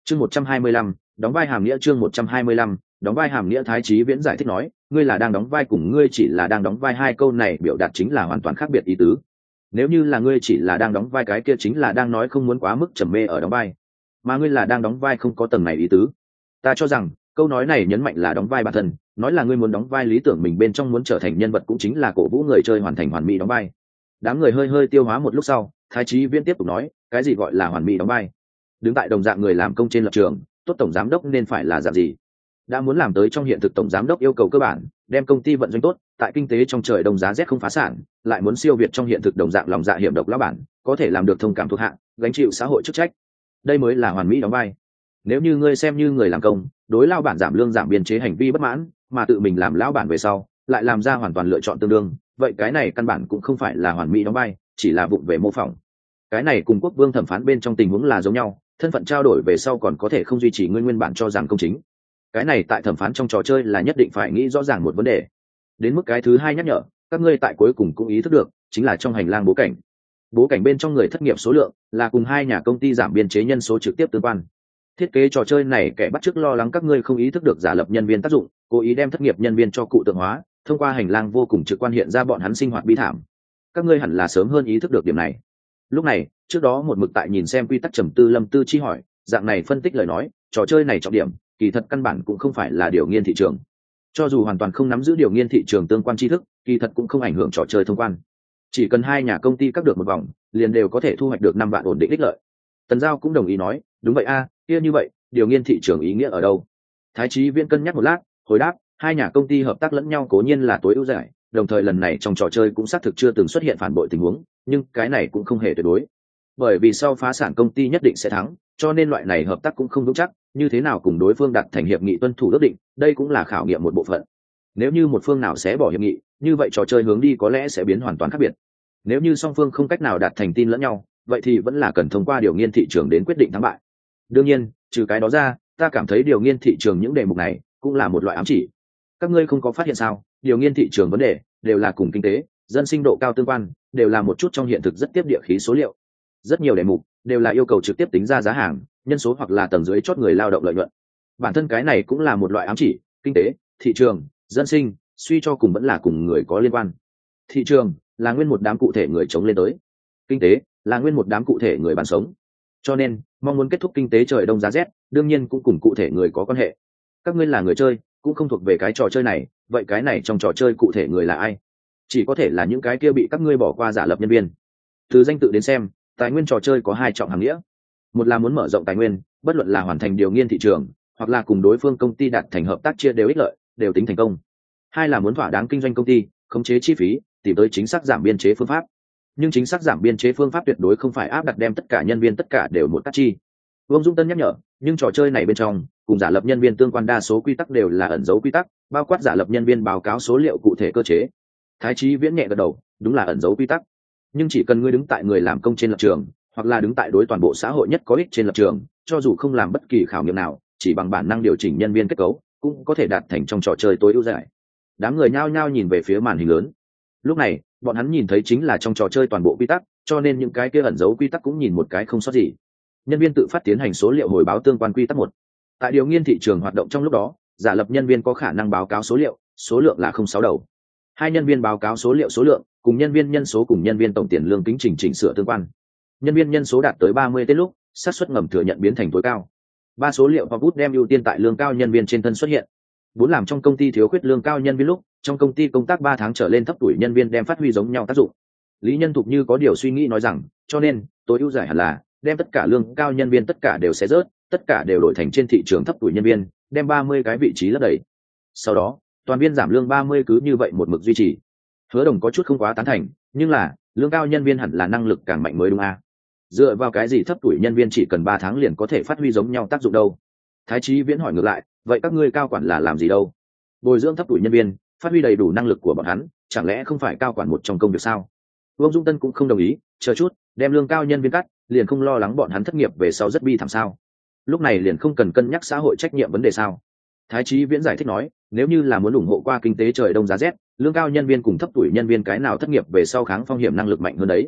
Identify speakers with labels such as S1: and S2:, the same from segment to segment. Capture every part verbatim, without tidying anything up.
S1: chương một trăm hai mươi lăm đóng vai hàm nghĩa chương một trăm hai mươi lăm đóng vai hàm nghĩa. Thái Chí Viễn giải thích nói, ngươi là đang đóng vai cùng ngươi chỉ là đang đóng vai, hai câu này biểu đạt chính là hoàn toàn khác biệt ý tứ. Nếu như là ngươi chỉ là đang đóng vai, cái kia chính là đang nói không muốn quá mức trầm mê ở đóng vai, mà ngươi là đang đóng vai không có tầng này ý tứ. Ta cho rằng câu nói này nhấn mạnh là đóng vai bản thân, nói là ngươi muốn đóng vai lý tưởng mình bên trong, muốn trở thành nhân vật, cũng chính là cổ vũ người chơi hoàn thành hoàn mỹ đóng vai. Đám người hơi hơi tiêu hóa một lúc sau, Thái Chí Viễn tiếp tục nói, cái gì gọi là hoàn mỹ đóng vai? Đứng tại đồng dạng người làm công trên lập trường, tốt tổng giám đốc nên phải là dạng gì? Đã muốn làm tới trong hiện thực tổng giám đốc yêu cầu cơ bản, đem công ty vận doanh tốt, tại kinh tế trong trời đông giá rét không phá sản, lại muốn siêu việt trong hiện thực đồng dạng lòng dạ hiểm độc lão bản, có thể làm được thông cảm thuộc hạ, gánh chịu xã hội chức trách. Đây mới là hoàn mỹ đóng vai. Nếu như ngươi xem như người làm công, đối lao bản giảm lương giảm biên chế hành vi bất mãn, mà tự mình làm lão bản về sau, lại làm ra hoàn toàn lựa chọn tương đương, vậy cái này căn bản cũng không phải là hoàn mỹ đóng vai, chỉ là vụng về mô phỏng. Cái này cùng quốc vương thẩm phán bên trong tình huống là giống nhau, thân phận trao đổi về sau còn có thể không duy trì nguyên nguyên bản cho rằng công chính. Cái này tại thẩm phán trong trò chơi là nhất định phải nghĩ rõ ràng một vấn đề. Đến mức cái thứ hai nhắc nhở, các ngươi tại cuối cùng cũng ý thức được, chính là trong hành lang bố cảnh. Bố cảnh bên trong người thất nghiệp số lượng là cùng hai nhà công ty giảm biên chế nhân số trực tiếp tương quan. Thiết kế trò chơi này kẻ bắt chước lo lắng các ngươi không ý thức được giả lập nhân viên tác dụng, cố ý đem thất nghiệp nhân viên cho cụ tượng hóa, thông qua hành lang vô cùng trực quan hiện ra bọn hắn sinh hoạt bi thảm. Các ngươi hẳn là sớm hơn ý thức được điểm này. Lúc này, trước đó một mực tại nhìn xem quy tắc trầm tư Lâm Tư Chi hỏi, dạng này phân tích lời nói, trò chơi này trọng điểm, kỳ thật căn bản cũng không phải là điều nghiên thị trường. Cho dù hoàn toàn không nắm giữ điều nghiên thị trường tương quan tri thức, kỳ thật cũng không ảnh hưởng trò chơi thông quan. Chỉ cần hai nhà công ty cắt được một vòng, liền đều có thể thu hoạch được năm vạn ổn định ích lợi. Tần Giao cũng đồng ý nói, đúng vậy a, kia như vậy, điều nghiên thị trường ý nghĩa ở đâu? Thái Chí Viễn cân nhắc một lát, hồi đáp, hai nhà công ty hợp tác lẫn nhau cố nhiên là tối ưu giải, đồng thời lần này trong trò chơi cũng xác thực chưa từng xuất hiện phản bội tình huống, nhưng cái này cũng không hề tuyệt đối. Bởi vì sau phá sản công ty nhất định sẽ thắng, cho nên loại này hợp tác cũng không vững chắc, như thế nào cùng đối phương đặt thành hiệp nghị tuân thủ ước định, đây cũng là khảo nghiệm một bộ phận. Nếu như một phương nào sẽ bỏ hiệp nghị, như vậy trò chơi hướng đi có lẽ sẽ biến hoàn toàn khác biệt. Nếu như song phương không cách nào đạt thành tin lẫn nhau, vậy thì vẫn là cần thông qua điều nghiên thị trường đến quyết định thắng bại. Đương nhiên, trừ cái đó ra, ta cảm thấy điều nghiên thị trường những đề mục này cũng là một loại ám chỉ. Các ngươi không có phát hiện sao, điều nghiên thị trường vấn đề đều là cùng kinh tế, dân sinh độ cao tương quan, đều là một chút trong hiện thực rất tiếp địa khí số liệu. Rất nhiều đề mục đều là yêu cầu trực tiếp tính ra giá hàng, nhân số hoặc là tầng dưới chót người lao động lợi nhuận. Bản thân cái này cũng là một loại ám chỉ, kinh tế, thị trường, dân sinh, suy cho cùng vẫn là cùng người có liên quan. Thị trường là nguyên một đám cụ thể người chống lên tới, kinh tế là nguyên một đám cụ thể người bán sống. Cho nên mong muốn kết thúc kinh tế trời đông giá rét, đương nhiên cũng cùng cụ thể người có quan hệ. Các ngươi là người chơi, cũng không thuộc về cái trò chơi này, vậy cái này trong trò chơi cụ thể người là ai? Chỉ có thể là những cái kia bị các ngươi bỏ qua giả lập nhân viên. Từ danh tự đến xem, tài nguyên trò chơi có hai trọng hàm nghĩa. Một là muốn mở rộng tài nguyên, bất luận là hoàn thành điều nghiên thị trường, hoặc là cùng đối phương công ty đạt thành hợp tác chia đều ích lợi, đều tính thành công. Hai là muốn thỏa đáng kinh doanh công ty, khống chế chi phí, tìm tới chính xác giảm biên chế phương pháp. Nhưng chính xác giảm biên chế phương pháp tuyệt đối không phải áp đặt đem tất cả nhân viên tất cả đều một cắt chi. Vương Dung Tân nhắc nhở, nhưng trò chơi này bên trong cùng giả lập nhân viên tương quan đa số quy tắc đều là ẩn dấu quy tắc, bao quát giả lập nhân viên báo cáo số liệu cụ thể cơ chế. Thái Chí Viễn nhẹ gật đầu, đúng là ẩn dấu quy tắc. Nhưng chỉ cần ngươi đứng tại người làm công trên lập trường, hoặc là đứng tại đối toàn bộ xã hội nhất có ích trên lập trường, cho dù không làm bất kỳ khảo nghiệm nào, chỉ bằng bản năng điều chỉnh nhân viên kết cấu, cũng có thể đạt thành trong trò chơi tối ưu giải. Đám người nhao nhao nhìn về phía màn hình lớn. Lúc này, bọn hắn nhìn thấy chính là trong trò chơi toàn bộ quy tắc, cho nên những cái kia ẩn dấu quy tắc cũng nhìn một cái không sót gì. Nhân viên tự phát tiến hành số liệu hồi báo tương quan quy tắc một. Tại điều nghiên thị trường hoạt động trong lúc đó, giả lập nhân viên có khả năng báo cáo số liệu, số lượng là không sáu đầu. Hai nhân viên báo cáo số liệu số lượng, cùng nhân viên nhân số cùng nhân viên tổng tiền lương kính chỉnh chỉnh sửa tương quan. Nhân viên nhân số đạt tới ba mươi tên lúc, xác suất ngầm thừa nhận biến thành tối cao. Ba số liệu hoặc bút đem ưu tiên tại lương cao nhân viên trên thân xuất hiện. Bốn làm trong công ty thiếu khuyết lương cao nhân viên lúc, trong công ty công tác ba tháng trở lên thấp tuổi nhân viên đem phát huy giống nhau tác dụng. Lý Nhân Thục như có điều suy nghĩ nói rằng, cho nên tối ưu giải hẳn là đem tất cả lương cao nhân viên tất cả đều xé rớt, tất cả đều đổi thành trên thị trường thấp tuổi nhân viên, đem ba mươi cái vị trí lấp đầy. Sau đó, toàn viên giảm lương ba mươi cứ như vậy một mực duy trì. Hứa Đồng có chút không quá tán thành, nhưng là, lương cao nhân viên hẳn là năng lực càng mạnh mới đúng à? Dựa vào cái gì thấp tuổi nhân viên chỉ cần ba tháng liền có thể phát huy giống nhau tác dụng đâu? Thái Chí Viễn hỏi ngược lại, vậy các ngươi cao quản là làm gì đâu? Bồi dưỡng thấp tuổi nhân viên, phát huy đầy đủ năng lực của bọn hắn, chẳng lẽ không phải cao quản một trong công việc sao? Vương Dung Tân cũng không đồng ý, chờ chút, đem lương cao nhân viên cắt, liền không lo lắng bọn hắn thất nghiệp về sau rất bi thảm sao? Lúc này liền không cần cân nhắc xã hội trách nhiệm vấn đề sao? Thái Chí Viễn giải thích nói, nếu như là muốn ủng hộ qua kinh tế trời đông giá rét, lương cao nhân viên cùng thấp tuổi nhân viên cái nào thất nghiệp về sau kháng phong hiểm năng lực mạnh hơn đấy.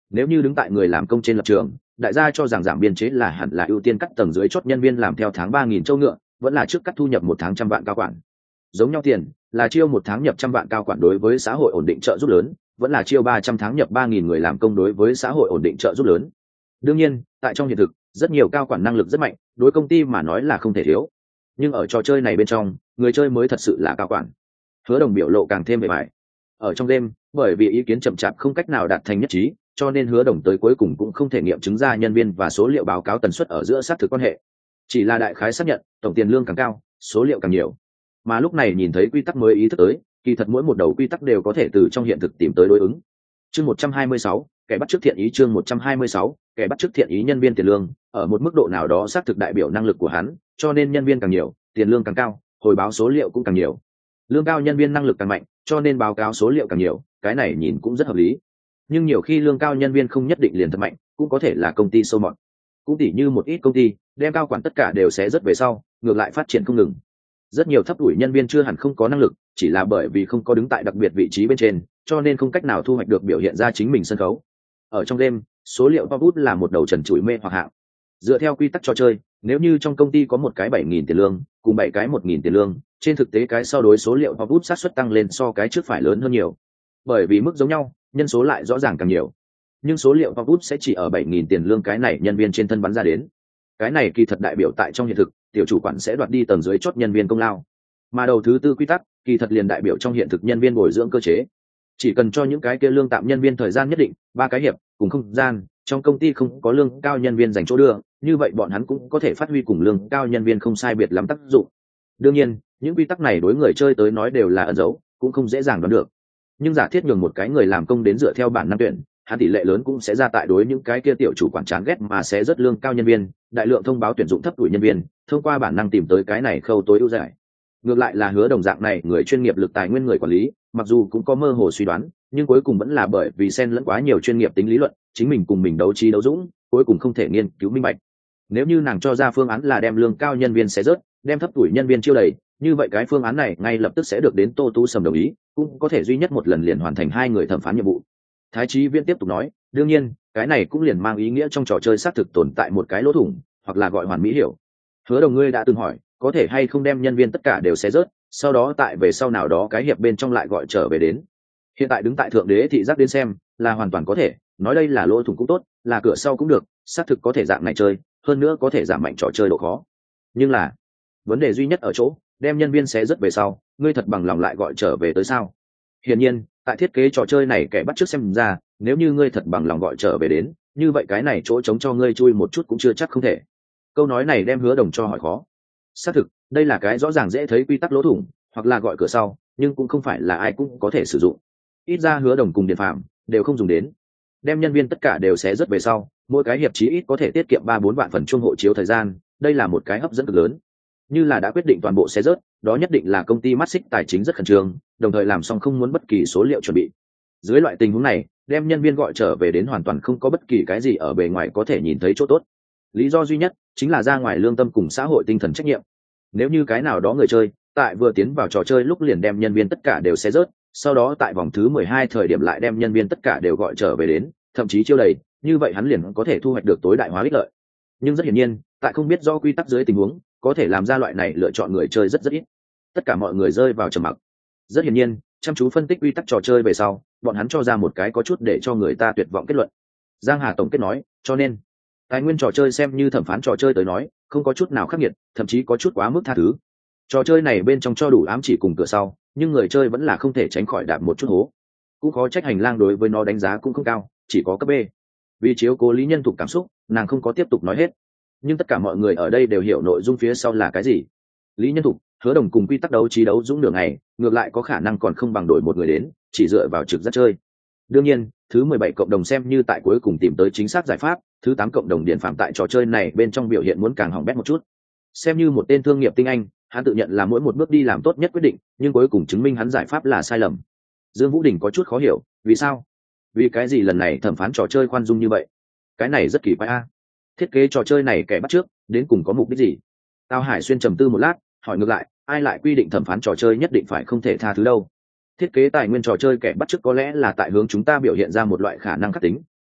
S1: Nếu như đứng tại người làm công trên lập trường, đại gia cho rằng giảm biên chế là hẳn là ưu tiên cắt tầng dưới chốt nhân viên làm theo tháng ba nghìn châu ngựa, vẫn là trước cắt thu nhập một tháng trăm vạn cao quản. Giống nhau tiền, là chiêu một tháng nhập trăm vạn cao quản đối với xã hội ổn định trợ giúp lớn, vẫn là chiêu ba trăm tháng nhập ba nghìn người làm công đối với xã hội ổn định trợ giúp lớn. Đương nhiên, tại trong hiện thực, rất nhiều cao quản năng lực rất mạnh, đối công ty mà nói là không thể thiếu. Nhưng ở trò chơi này bên trong, người chơi mới thật sự là cao quản. Hứa Đồng biểu lộ càng thêm vẻ vải. Ở trong đêm, bởi vì ý kiến chậm chạp không cách nào đạt thành nhất trí, cho nên Hứa Đồng tới cuối cùng cũng không thể nghiệm chứng ra nhân viên và số liệu báo cáo tần suất ở giữa xác thực quan hệ. Chỉ là đại khái xác nhận, tổng tiền lương càng cao, số liệu càng nhiều. Mà lúc này nhìn thấy quy tắc mới ý thức tới, kỳ thật mỗi một đầu quy tắc đều có thể từ trong hiện thực tìm tới đối ứng. Chương một trăm hai mươi sáu, kẻ bắt chước thiện ý. Chương một trăm hai mươi sáu, kẻ bắt chước thiện ý. Nhân viên tiền lương ở một mức độ nào đó xác thực đại biểu năng lực của hắn, cho nên nhân viên càng nhiều, tiền lương càng cao, hồi báo số liệu cũng càng nhiều. Lương cao nhân viên năng lực càng mạnh, cho nên báo cáo số liệu càng nhiều, cái này nhìn cũng rất hợp lý. Nhưng nhiều khi lương cao nhân viên không nhất định liền thật mạnh, cũng có thể là công ty sâu mọt. Cũng tỉ như một ít công ty đem cao quản tất cả đều sẽ rất về sau, ngược lại phát triển không ngừng. Rất nhiều thấp đuổi nhân viên chưa hẳn không có năng lực, chỉ là bởi vì không có đứng tại đặc biệt vị trí bên trên, cho nên không cách nào thu hoạch được biểu hiện ra chính mình sân khấu. Ở trong game, số liệu pop là một đầu trần trụi mê hoặc hạng. Dựa theo quy tắc trò chơi, nếu như trong công ty có một cái bảy nghìn tiền lương, cùng bảy cái một nghìn tiền lương, trên thực tế cái so đối số liệu pop xác suất tăng lên so cái trước phải lớn hơn nhiều. Bởi vì mức giống nhau, nhân số lại rõ ràng càng nhiều. Nhưng số liệu pop sẽ chỉ ở bảy nghìn tiền lương cái này nhân viên trên thân bắn ra đến. Cái này kỳ thật đại biểu tại trong hiện thực, tiểu chủ quản sẽ đoạt đi tầng dưới chốt nhân viên công lao. Mà đầu thứ tư quy tắc, kỳ thật liền đại biểu trong hiện thực nhân viên bồi dưỡng cơ chế. Chỉ cần cho những cái kia lương tạm nhân viên thời gian nhất định, ba cái hiệp, cùng không gian, trong công ty không có lương cao nhân viên dành chỗ đưa, như vậy bọn hắn cũng có thể phát huy cùng lương cao nhân viên không sai biệt lắm tác dụng. Đương nhiên, những quy tắc này đối người chơi tới nói đều là ẩn dấu, cũng không dễ dàng đoán được. Nhưng giả thiết nhường một cái người làm công đến dựa theo bản năng tuyển, hắn tỷ lệ lớn cũng sẽ ra tại đối những cái kia tiểu chủ quản chán ghét mà sẽ rất lương cao nhân viên, đại lượng thông báo tuyển dụng thấp tuổi nhân viên, thông qua bản năng tìm tới cái này khâu tối ưu giải. Ngược lại là Hứa Đồng dạng này người chuyên nghiệp lực tài nguyên người quản lý, mặc dù cũng có mơ hồ suy đoán, nhưng cuối cùng vẫn là bởi vì xen lẫn quá nhiều chuyên nghiệp tính lý luận, chính mình cùng mình đấu trí đấu dũng, cuối cùng không thể nghiên cứu minh bạch. Nếu như nàng cho ra phương án là đem lương cao nhân viên xé rớt, đem thấp tuổi nhân viên chiêu đầy, như vậy cái phương án này ngay lập tức sẽ được đến Tô Tú Sầm đồng ý, cũng có thể duy nhất một lần liền hoàn thành hai người thẩm phán nhiệm vụ. Thái Chí Viễn tiếp tục nói, đương nhiên, cái này cũng liền mang ý nghĩa trong trò chơi xác thực tồn tại một cái lỗ thủng, hoặc là gọi hoàn mỹ hiểu. Hứa Đồng ngươi đã từng hỏi, có thể hay không đem nhân viên tất cả đều xé rớt, sau đó tại về sau nào đó cái hiệp bên trong lại gọi trở về đến. Hiện tại đứng tại thượng đế thị giác đến xem, là hoàn toàn có thể, nói đây là lỗ thủng cũng tốt, là cửa sau cũng được, xác thực có thể dạng này chơi, hơn nữa có thể giảm mạnh trò chơi độ khó. Nhưng là, vấn đề duy nhất ở chỗ, đem nhân viên xé rớt về sau, ngươi thật bằng lòng lại gọi trở về tới sao? Hiển nhiên, tại thiết kế trò chơi này kẻ bắt chước xem ra, nếu như ngươi thật bằng lòng gọi trở về đến, như vậy cái này chỗ trống cho ngươi chui một chút cũng chưa chắc không thể. Câu nói này đem Hứa Đồng cho hỏi khó. Xác thực, đây là cái rõ ràng dễ thấy quy tắc lỗ thủng, hoặc là gọi cửa sau, nhưng cũng không phải là ai cũng có thể sử dụng. Ít ra Hứa Đồng cùng Điền Phạm đều không dùng đến. Đem nhân viên tất cả đều xé rớt về sau, mỗi cái hiệp chí ít có thể tiết kiệm ba bốn vạn phần chung hộ chiếu thời gian, đây là một cái hấp dẫn cực lớn. Như là đã quyết định toàn bộ xé rớt, đó nhất định là công ty mắt xích tài chính rất khẩn trương, đồng thời làm xong không muốn bất kỳ số liệu chuẩn bị. Dưới loại tình huống này, đem nhân viên gọi trở về đến hoàn toàn không có bất kỳ cái gì ở bề ngoài có thể nhìn thấy chỗ tốt. Lý do duy nhất chính là ra ngoài lương tâm cùng xã hội tinh thần trách nhiệm. Nếu như cái nào đó người chơi tại vừa tiến vào trò chơi lúc liền đem nhân viên tất cả đều xé rớt, sau đó tại vòng thứ mười hai thời điểm lại đem nhân viên tất cả đều gọi trở về đến, thậm chí chiêu đầy, như vậy hắn liền có thể thu hoạch được tối đại hóa ích lợi. Nhưng rất hiển nhiên, tại không biết do quy tắc dưới tình huống, có thể làm ra loại này lựa chọn người chơi rất rất ít. Tất cả mọi người rơi vào trầm mặc. Rất hiển nhiên, chăm chú phân tích quy tắc trò chơi về sau, bọn hắn cho ra một cái có chút để cho người ta tuyệt vọng kết luận. Giang Hà tổng kết nói, cho nên tài nguyên trò chơi xem như thẩm phán trò chơi tới nói, không có chút nào khắc nghiệt, thậm chí có chút quá mức tha thứ. Trò chơi này bên trong cho đủ ám chỉ cùng cửa sau, nhưng người chơi vẫn là không thể tránh khỏi đạp một chút hố. Cũng có trách hành lang đối với nó đánh giá cũng không cao, chỉ có cấp B. Vì chiếu cố Lý Nhân Thục cảm xúc, nàng không có tiếp tục nói hết. Nhưng tất cả mọi người ở đây đều hiểu nội dung phía sau là cái gì. Lý Nhân Thục, Hứa Đồng cùng quy tắc đấu trí đấu dũng đường này, ngược lại có khả năng còn không bằng đổi một người đến, chỉ dựa vào trực giác chơi. Đương nhiên, thứ mười bảy cộng đồng xem như tại cuối cùng tìm tới chính xác giải pháp, thứ tám cộng đồng Điền Phạm tại trò chơi này bên trong biểu hiện muốn càng hỏng bét một chút. Xem như một tên thương nghiệp tinh anh, hắn tự nhận là mỗi một bước đi làm tốt nhất quyết định, nhưng cuối cùng chứng minh hắn giải pháp là sai lầm. Dương Vũ Đình có chút khó hiểu, vì sao? Vì cái gì lần này thẩm phán trò chơi khoan dung như vậy? Cái này rất kỳ quái a. Thiết kế trò chơi này kẻ bắt trước, đến cùng có mục đích gì? Tào Hải Xuyên trầm tư một lát, hỏi ngược lại, ai lại quy định thẩm phán trò chơi nhất định phải không thể tha thứ đâu? Thiết kế tài nguyên trò chơi kẻ bắt chước có lẽ là tại hướng chúng ta biểu hiện ra một loại khả năng khắc tính,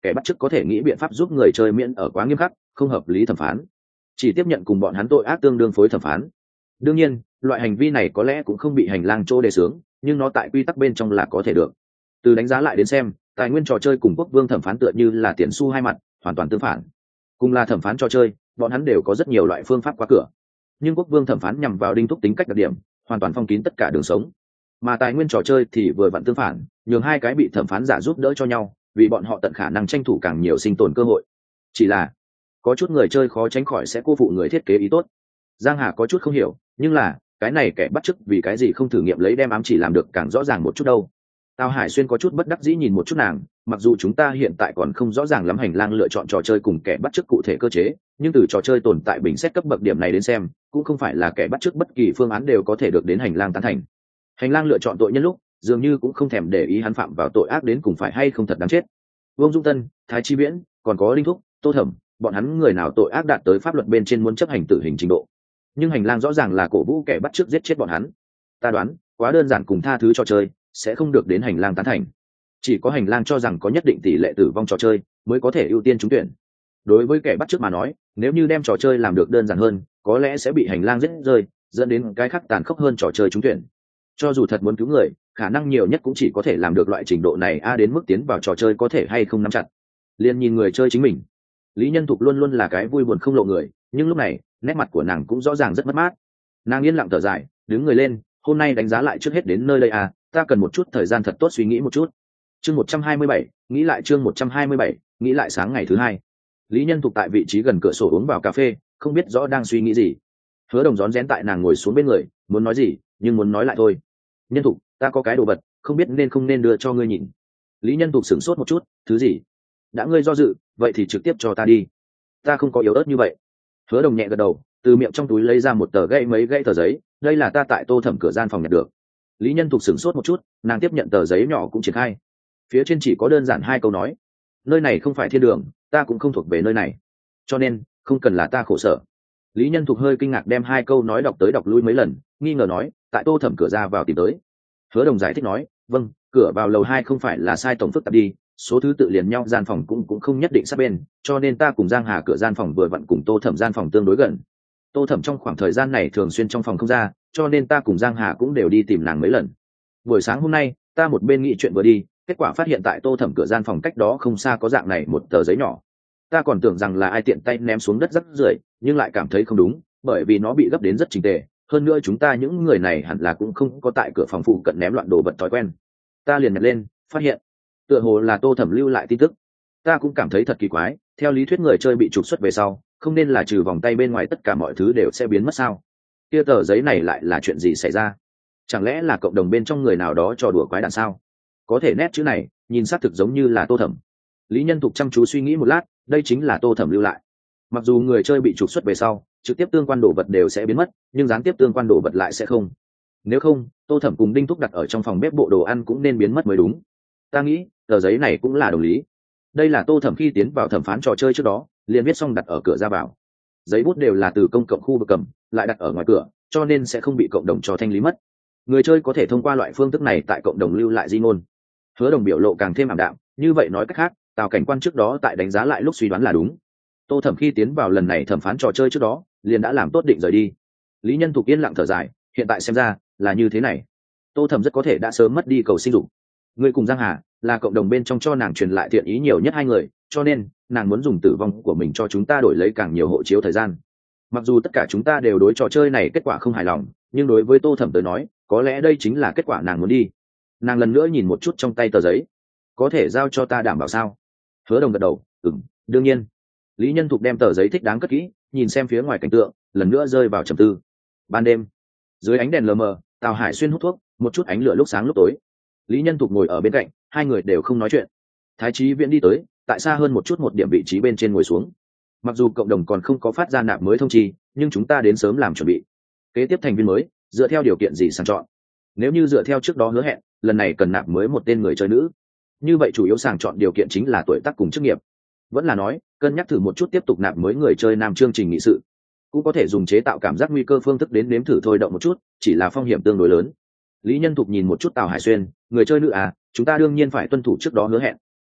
S1: kẻ bắt chước có thể nghĩ biện pháp giúp người chơi miễn ở quá nghiêm khắc không hợp lý thẩm phán, chỉ tiếp nhận cùng bọn hắn tội ác tương đương phối thẩm phán. Đương nhiên loại hành vi này có lẽ cũng không bị hành lang chỗ đề xướng, nhưng nó tại quy tắc bên trong là có thể được. Từ đánh giá lại đến xem, tài nguyên trò chơi cùng quốc vương thẩm phán tựa như là tiền xu hai mặt, hoàn toàn tương phản. Cùng là thẩm phán trò chơi, bọn hắn đều có rất nhiều loại phương pháp qua cửa, nhưng quốc vương thẩm phán nhằm vào đinh thúc tính cách đặc điểm, hoàn toàn phong kín tất cả đường sống. Mà tài nguyên trò chơi thì vừa vặn tương phản, nhường hai cái bị thẩm phán giả giúp đỡ cho nhau, vì bọn họ tận khả năng tranh thủ càng nhiều sinh tồn cơ hội. Chỉ là có chút người chơi khó tránh khỏi sẽ cô phụ người thiết kế ý tốt. Giang Hà có chút không hiểu, nhưng là cái này kẻ bắt chước vì cái gì không thử nghiệm lấy đem ám chỉ làm được càng rõ ràng một chút đâu. Tào Hải Xuyên có chút bất đắc dĩ nhìn một chút nàng, mặc dù chúng ta hiện tại còn không rõ ràng lắm hành lang lựa chọn trò chơi cùng kẻ bắt chước cụ thể cơ chế, nhưng từ trò chơi tồn tại bình xét cấp bậc điểm này đến xem, cũng không phải là kẻ bắt chước bất kỳ phương án đều có thể được đến hành lang tán thành. Hành lang lựa chọn tội nhân lúc, dường như cũng không thèm để ý hắn phạm vào tội ác đến cùng phải hay không thật đáng chết. Vương Dung Tân, Thái Chi Viễn, còn có Linh Thúc, Tô Thẩm, bọn hắn người nào tội ác đạt tới pháp luật bên trên muốn chấp hành tử hình trình độ. Nhưng hành lang rõ ràng là cổ vũ kẻ bắt chước giết chết bọn hắn. Ta đoán, quá đơn giản cùng tha thứ trò chơi, sẽ không được đến hành lang tán thành. Chỉ có hành lang cho rằng có nhất định tỷ lệ tử vong trò chơi mới có thể ưu tiên trúng tuyển. Đối với kẻ bắt chước mà nói, nếu như đem trò chơi làm được đơn giản hơn, có lẽ sẽ bị hành lang giết rơi, dẫn đến cái khác tàn khốc hơn trò chơi trúng tuyển. Cho dù thật muốn cứu người, khả năng nhiều nhất cũng chỉ có thể làm được loại trình độ này a đến mức tiến vào trò chơi có thể hay không nắm chặt. Liên nhìn người chơi chính mình. Lý Nhân Thục luôn luôn là cái vui buồn không lộ người, nhưng lúc này, nét mặt của nàng cũng rõ ràng rất mất mát. Nàng yên lặng thở dài, đứng người lên, hôm nay đánh giá lại trước hết đến nơi đây à, ta cần một chút thời gian thật tốt suy nghĩ một chút. Chương một trăm hai mươi bảy, nghĩ lại chương một trăm hai mươi bảy, nghĩ lại sáng ngày thứ hai. Lý Nhân Thục tại vị trí gần cửa sổ uống vào cà phê, không biết rõ đang suy nghĩ gì. Hứa Đồng rón rén tại nàng ngồi xuống bên người, muốn nói gì, nhưng muốn nói lại thôi. Nhân Thục, ta có cái đồ vật, không biết nên không nên đưa cho ngươi nhìn. Lý Nhân Thục sửng sốt một chút, thứ gì? Đã ngươi do dự, vậy thì trực tiếp cho ta đi. Ta không có yếu ớt như vậy. Hứa Đồng nhẹ gật đầu, từ miệng trong túi lấy ra một tờ gãy mấy gãy tờ giấy, đây là ta tại Tô Thẩm cửa gian phòng nhận được. Lý Nhân Thục sửng sốt một chút, nàng tiếp nhận tờ giấy nhỏ cũng triển khai. Phía trên chỉ có đơn giản hai câu nói: nơi này không phải thiên đường, ta cũng không thuộc về nơi này, cho nên không cần là ta khổ sở. Lý Nhân Thục hơi kinh ngạc đem hai câu nói đọc tới đọc lui mấy lần, nghi ngờ nói: tại Tô Thẩm cửa ra vào tìm tới. Hứa Đồng giải thích nói: vâng, cửa vào lầu hai không phải là sai tổng phức tạp đi, số thứ tự liền nhau gian phòng cũng cũng không nhất định sát bên, cho nên ta cùng Giang Hà cửa gian phòng vừa vặn cùng Tô Thẩm gian phòng tương đối gần. Tô Thẩm trong khoảng thời gian này thường xuyên trong phòng không ra, cho nên ta cùng Giang Hà cũng đều đi tìm nàng mấy lần. Buổi sáng hôm nay, ta một bên nghĩ chuyện vừa đi, kết quả phát hiện tại Tô Thẩm cửa gian phòng cách đó không xa có dạng này một tờ giấy nhỏ. Ta còn tưởng rằng là ai tiện tay ném xuống đất rắc rưởi, nhưng lại cảm thấy không đúng, bởi vì nó bị gấp đến rất chỉnh tề, hơn nữa chúng ta những người này hẳn là cũng không có tại cửa phòng phụ cận ném loạn đồ vật thói quen. Ta liền nhặt lên, phát hiện tựa hồ là Tô Thẩm lưu lại tin tức. Ta cũng cảm thấy thật kỳ quái, theo lý thuyết người chơi bị trục xuất về sau, không nên là trừ vòng tay bên ngoài tất cả mọi thứ đều sẽ biến mất sao? Kia tờ giấy này lại là chuyện gì xảy ra? Chẳng lẽ là cộng đồng bên trong người nào đó trò đùa quái đản sao? Có thể nét chữ này nhìn xác thực giống như là Tô Thẩm. Lý Nhân Thục chăm chú suy nghĩ một lát, đây chính là Tô Thẩm lưu lại. Mặc dù người chơi bị trục xuất về sau, trực tiếp tương quan đồ vật đều sẽ biến mất, nhưng gián tiếp tương quan đồ vật lại sẽ không. Nếu không, Tô Thẩm cùng Đinh Thúc đặt ở trong phòng bếp bộ đồ ăn cũng nên biến mất mới đúng. Ta nghĩ tờ giấy này cũng là đồng lý. Đây là Tô Thẩm khi tiến vào thẩm phán trò chơi trước đó liền viết xong đặt ở cửa ra vào. Giấy bút đều là từ công cộng khu vực cầm, lại đặt ở ngoài cửa, cho nên sẽ không bị cộng đồng cho thanh lý mất. Người chơi có thể thông qua loại phương thức này tại cộng đồng lưu lại di ngôn. Hứa Đồng biểu lộ càng thêm ảm đạm, như vậy nói cách khác, Tào Cảnh Quan trước đó tại đánh giá lại lúc suy đoán là đúng. Tô Thẩm khi tiến vào lần này thẩm phán trò chơi trước đó, liền đã làm tốt định rời đi. Lý Nhân Thục yên lặng thở dài, hiện tại xem ra là như thế này. Tô Thẩm rất có thể đã sớm mất đi cầu sinh dục. Người cùng Giang Hà là cộng đồng bên trong cho nàng truyền lại thiện ý nhiều nhất hai người, cho nên nàng muốn dùng tử vong của mình cho chúng ta đổi lấy càng nhiều hộ chiếu thời gian. Mặc dù tất cả chúng ta đều đối trò chơi này kết quả không hài lòng, nhưng đối với Tô Thẩm tới nói, có lẽ đây chính là kết quả nàng muốn đi. Nàng lần nữa nhìn một chút trong tay tờ giấy, có thể giao cho ta đảm bảo sao? Hứa Đồng gật đầu, ừm, đương nhiên. Lý Nhân Thục đem tờ giấy thích đáng cất kỹ, nhìn xem phía ngoài cảnh tượng, lần nữa rơi vào trầm tư. Ban đêm, dưới ánh đèn lờ mờ, Tào Hải Xuyên hút thuốc, một chút ánh lửa lúc sáng lúc tối. Lý Nhân Thục ngồi ở bên cạnh, hai người đều không nói chuyện. Thái Chí Viễn đi tới, tại xa hơn một chút một điểm vị trí bên trên ngồi xuống. Mặc dù cộng đồng còn không có phát ra nạp mới thông chi, nhưng chúng ta đến sớm làm chuẩn bị. Kế tiếp thành viên mới, dựa theo điều kiện gì sàng chọn? Nếu như dựa theo trước đó hứa hẹn, lần này cần nạp mới một tên người chơi nữ. Như vậy chủ yếu sàng chọn điều kiện chính là tuổi tác cùng chức nghiệp. Vẫn là nói, cân nhắc thử một chút tiếp tục nạp mới người chơi nam chương trình nghị sự. Cũng có thể dùng chế tạo cảm giác nguy cơ phương thức đến nếm thử thôi động một chút, chỉ là phong hiểm tương đối lớn. Lý Nhân Thục nhìn một chút Tào Hải Xuyên, người chơi nữ à, chúng ta đương nhiên phải tuân thủ trước đó hứa hẹn.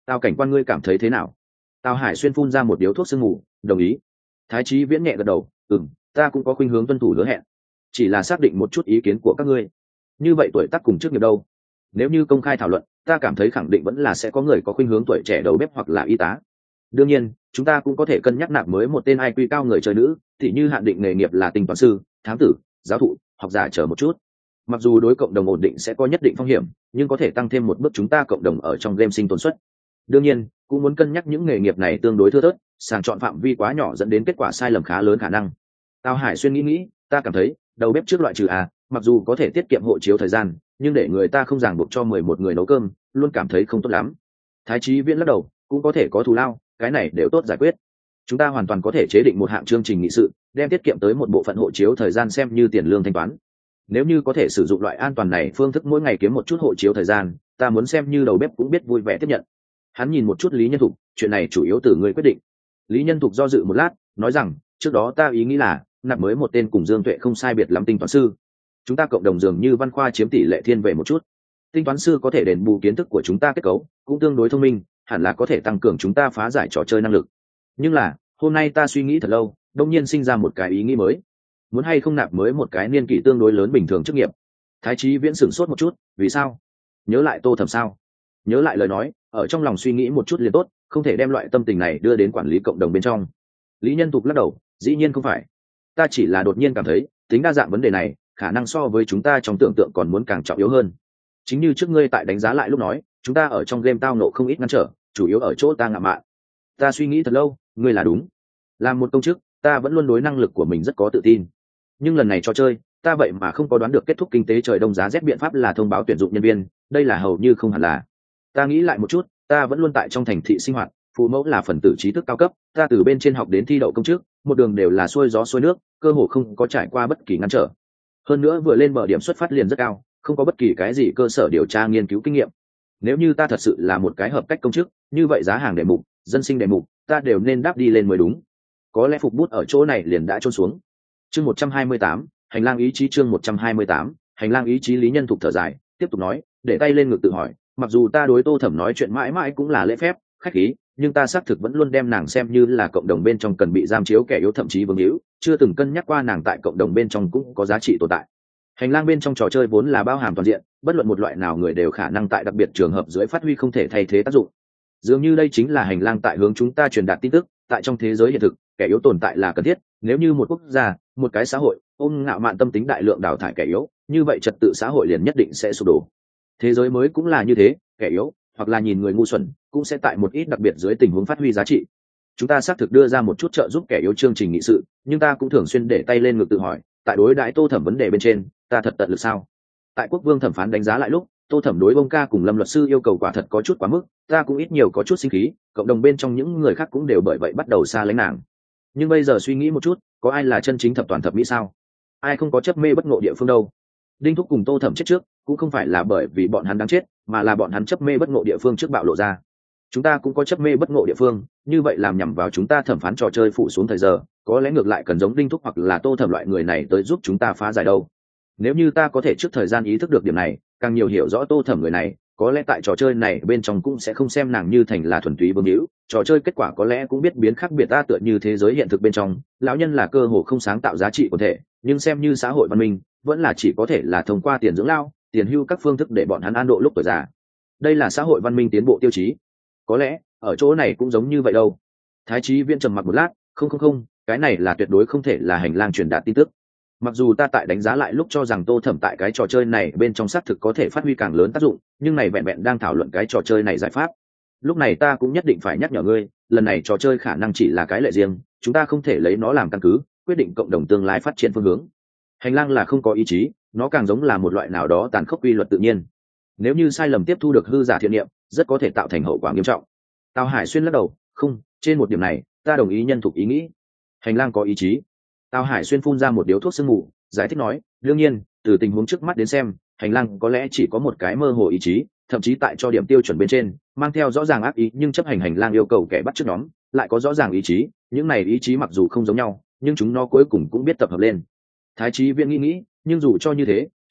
S1: Tào cảnh quan, ngươi cảm thấy thế nào? Tào Hải Xuyên phun ra một điếu thuốc sương mù, đồng ý. Thái Chí Viễn nhẹ gật đầu, ừm, ta cũng có khuynh hướng tuân thủ hứa hẹn, chỉ là xác định một chút ý kiến của các ngươi. Như vậy tuổi tác cùng chức nghiệp đâu? Nếu như công khai thảo luận, ta cảm thấy khẳng định vẫn là sẽ có người có khuynh hướng tuổi trẻ đầu bếp hoặc là y tá. Đương nhiên, chúng ta cũng có thể cân nhắc nạp mới một tên i kiu cao người chơi nữ, thì như hạn định nghề nghiệp là tinh toán sư, thám tử, giáo thụ, học giả chờ một chút. Mặc dù đối cộng đồng ổn định sẽ có nhất định phong hiểm, nhưng có thể tăng thêm một bước chúng ta cộng đồng ở trong game sinh tồn suất. Đương nhiên, cũng muốn cân nhắc những nghề nghiệp này tương đối thưa thớt, sàng chọn phạm vi quá nhỏ dẫn đến kết quả sai lầm khá lớn khả năng. Tào Hải Xuyên nghĩ nghĩ, ta cảm thấy đầu bếp trước loại trừ à, mặc dù có thể tiết kiệm hộ chiếu thời gian, nhưng để người ta không ràng buộc cho mười một người nấu cơm, luôn cảm thấy không tốt lắm. Thái Chí Viễn lắc đầu, cũng có thể có thù lao, cái này đều tốt giải quyết. Chúng ta hoàn toàn có thể chế định một hạng chương trình nghị sự, đem tiết kiệm tới một bộ phận hộ chiếu thời gian xem như tiền lương thanh toán. Nếu như có thể sử dụng loại an toàn này phương thức mỗi ngày kiếm một chút hộ chiếu thời gian, ta muốn xem như đầu bếp cũng biết vui vẻ tiếp nhận. Hắn nhìn một chút Lý Nhân Thục, chuyện này chủ yếu từ ngươi quyết định. Lý Nhân Thục do dự một lát, nói rằng, trước đó ta ý nghĩ là nạp mới một tên cùng Dương Tuệ không sai biệt lắm tinh toán sư. Chúng ta cộng đồng dường như văn khoa chiếm tỷ lệ thiên về một chút. Tinh toán sư có thể đền bù kiến thức của chúng ta kết cấu, cũng tương đối thông minh, hẳn là có thể tăng cường chúng ta phá giải trò chơi năng lực. Nhưng là, hôm nay ta suy nghĩ thật lâu, đột nhiên sinh ra một cái ý nghĩ mới. Muốn hay không nạp mới một cái niên kỷ tương đối lớn bình thường chức nghiệp. Thái Chí Viễn sửng sốt một chút, vì sao? Nhớ lại Tô Thẩm sao? Nhớ lại lời nói, ở trong lòng suy nghĩ một chút liền tốt, không thể đem loại tâm tình này đưa đến quản lý cộng đồng bên trong. Lý Nhân Tục lắc đầu, dĩ nhiên không phải. Ta chỉ là đột nhiên cảm thấy, tính đa dạng vấn đề này, khả năng so với chúng ta trong tưởng tượng còn muốn càng trọng yếu hơn. Chính như trước ngươi tại đánh giá lại lúc nói, chúng ta ở trong game tao nộ không ít ngăn trở, chủ yếu ở chỗ ta ngạo mạn. Ta suy nghĩ thật lâu, ngươi là đúng. Làm một công chức, ta vẫn luôn đối năng lực của mình rất có tự tin. Nhưng lần này trò chơi, ta vậy mà không có đoán được kết thúc kinh tế trời đông giá rét biện pháp là thông báo tuyển dụng nhân viên, đây là hầu như không hẳn là. Ta nghĩ lại một chút, ta vẫn luôn tại trong thành thị sinh hoạt, phụ mẫu là phần tử trí thức cao cấp, ta từ bên trên học đến thi đậu công chức, một đường đều là xuôi gió xuôi nước, cơ hồ không có trải qua bất kỳ ngăn trở. Hơn nữa vừa lên bờ điểm xuất phát liền rất cao, không có bất kỳ cái gì cơ sở điều tra nghiên cứu kinh nghiệm. Nếu như ta thật sự là một cái hợp cách công chức, như vậy giá hàng đề mục, dân sinh đề mục, ta đều nên đáp đi lên mới đúng. Có lẽ phục bút ở chỗ này liền đã trôn xuống. Chương một trăm hai mươi tám, hành lang ý chí chương một trăm hai mươi tám, hành lang ý chí. Lý Nhân Thục thở dài, tiếp tục nói, để tay lên ngực tự hỏi, mặc dù ta đối Tô Thẩm nói chuyện mãi mãi cũng là lễ phép, khách khí, nhưng ta xác thực vẫn luôn đem nàng xem như là cộng đồng bên trong cần bị giam chiếu kẻ yếu thậm chí vương hữu, chưa từng cân nhắc qua nàng tại cộng đồng bên trong cũng có giá trị tồn tại. Hành lang bên trong trò chơi vốn là bao hàm toàn diện, bất luận một loại nào người đều khả năng tại đặc biệt trường hợp dưới phát huy không thể thay thế tác dụng. Dường như đây chính là hành lang tại hướng chúng ta truyền đạt tin tức, tại trong thế giới hiện thực, kẻ yếu tồn tại là cần thiết, nếu như một quốc gia, một cái xã hội ôm ngạo mạn tâm tính đại lượng đào thải kẻ yếu, như vậy trật tự xã hội liền nhất định sẽ sụp đổ. Thế giới mới cũng là như thế, kẻ yếu hoặc là nhìn người ngu xuẩn cũng sẽ tại một ít đặc biệt dưới tình huống phát huy giá trị. Chúng ta xác thực đưa ra một chút trợ giúp kẻ yếu chương trình nghị sự, nhưng ta cũng thường xuyên để tay lên ngực tự hỏi, tại đối đãi Tô Thẩm vấn đề bên trên, ta thật tận lực sao? Tại quốc vương thẩm phán đánh giá lại lúc, Tô Thẩm đối Bông Ca cùng Lâm luật sư yêu cầu quả thật có chút quá mức, ta cũng ít nhiều có chút sinh khí, cộng đồng bên trong những người khác cũng đều bởi vậy bắt đầu xa lánh nàng. Nhưng bây giờ suy nghĩ một chút, có ai là chân chính thập toàn thập mỹ sao? Ai không có chấp mê bất ngộ địa phương đâu? Đinh Thúc cùng Tô Thẩm chết trước, cũng không phải là bởi vì bọn hắn đáng chết, mà là bọn hắn chấp mê bất ngộ địa phương trước bạo lộ ra. Chúng ta cũng có chấp mê bất ngộ địa phương, như vậy làm nhằm vào chúng ta thẩm phán trò chơi phụ xuống thời giờ, có lẽ ngược lại cần giống Đinh Thúc hoặc là Tô Thẩm loại người này tới giúp chúng ta phá giải đâu. Nếu như ta có thể trước thời gian ý thức được điểm này, càng nhiều hiểu rõ Tô Thẩm người này, có lẽ tại trò chơi này bên trong cũng sẽ không xem nàng như thành là thuần túy bướng hữu, trò chơi kết quả có lẽ cũng biết biến khác biệt ta tựa như thế giới hiện thực bên trong, lão nhân là cơ hồ không sáng tạo giá trị của thể, nhưng xem như xã hội văn minh, vẫn là chỉ có thể là thông qua tiền dưỡng lao, tiền hưu các phương thức để bọn hắn an độ lúc tuổi già. Đây là xã hội văn minh tiến bộ tiêu chí. Có lẽ ở chỗ này cũng giống như vậy đâu. Thái Chí Viễn trầm mặc một lát, không không không, cái này là tuyệt đối không thể là hành lang truyền đạt tin tức. Mặc dù ta tại đánh giá lại lúc cho rằng Tô Thẩm tại cái trò chơi này bên trong xác thực có thể phát huy càng lớn tác dụng, nhưng này vẹn vẹn đang thảo luận cái trò chơi này giải pháp. Lúc này ta cũng nhất định phải nhắc nhở ngươi, lần này trò chơi khả năng chỉ là cái lệ riêng, chúng ta không thể lấy nó làm căn cứ quyết định cộng đồng tương lai phát triển phương hướng. Hành lang là không có ý chí, nó càng giống là một loại nào đó tàn khốc quy luật tự nhiên. Nếu như sai lầm tiếp thu được hư giả thiện niệm, rất có thể tạo thành hậu quả nghiêm trọng. Tào Hải Xuyên lắc đầu, không, trên một điểm này, ta đồng ý Nhân Thục ý nghĩ. Hành lang có ý chí. Tào Hải Xuyên phun ra một điếu thuốc sương mù, giải thích nói, đương nhiên, từ tình huống trước mắt đến xem, hành lang có lẽ chỉ có một cái mơ hồ ý chí, thậm chí tại cho điểm tiêu chuẩn bên trên, mang theo rõ ràng ác ý, nhưng chấp hành hành lang yêu cầu kẻ bắt chước nhóm, lại có rõ ràng ý chí, những này ý chí mặc dù không giống nhau, nhưng chúng nó cuối cùng cũng biết tập hợp lên. Thái Chí Viễn nghĩ nghĩ, nhưng dù cho như thế,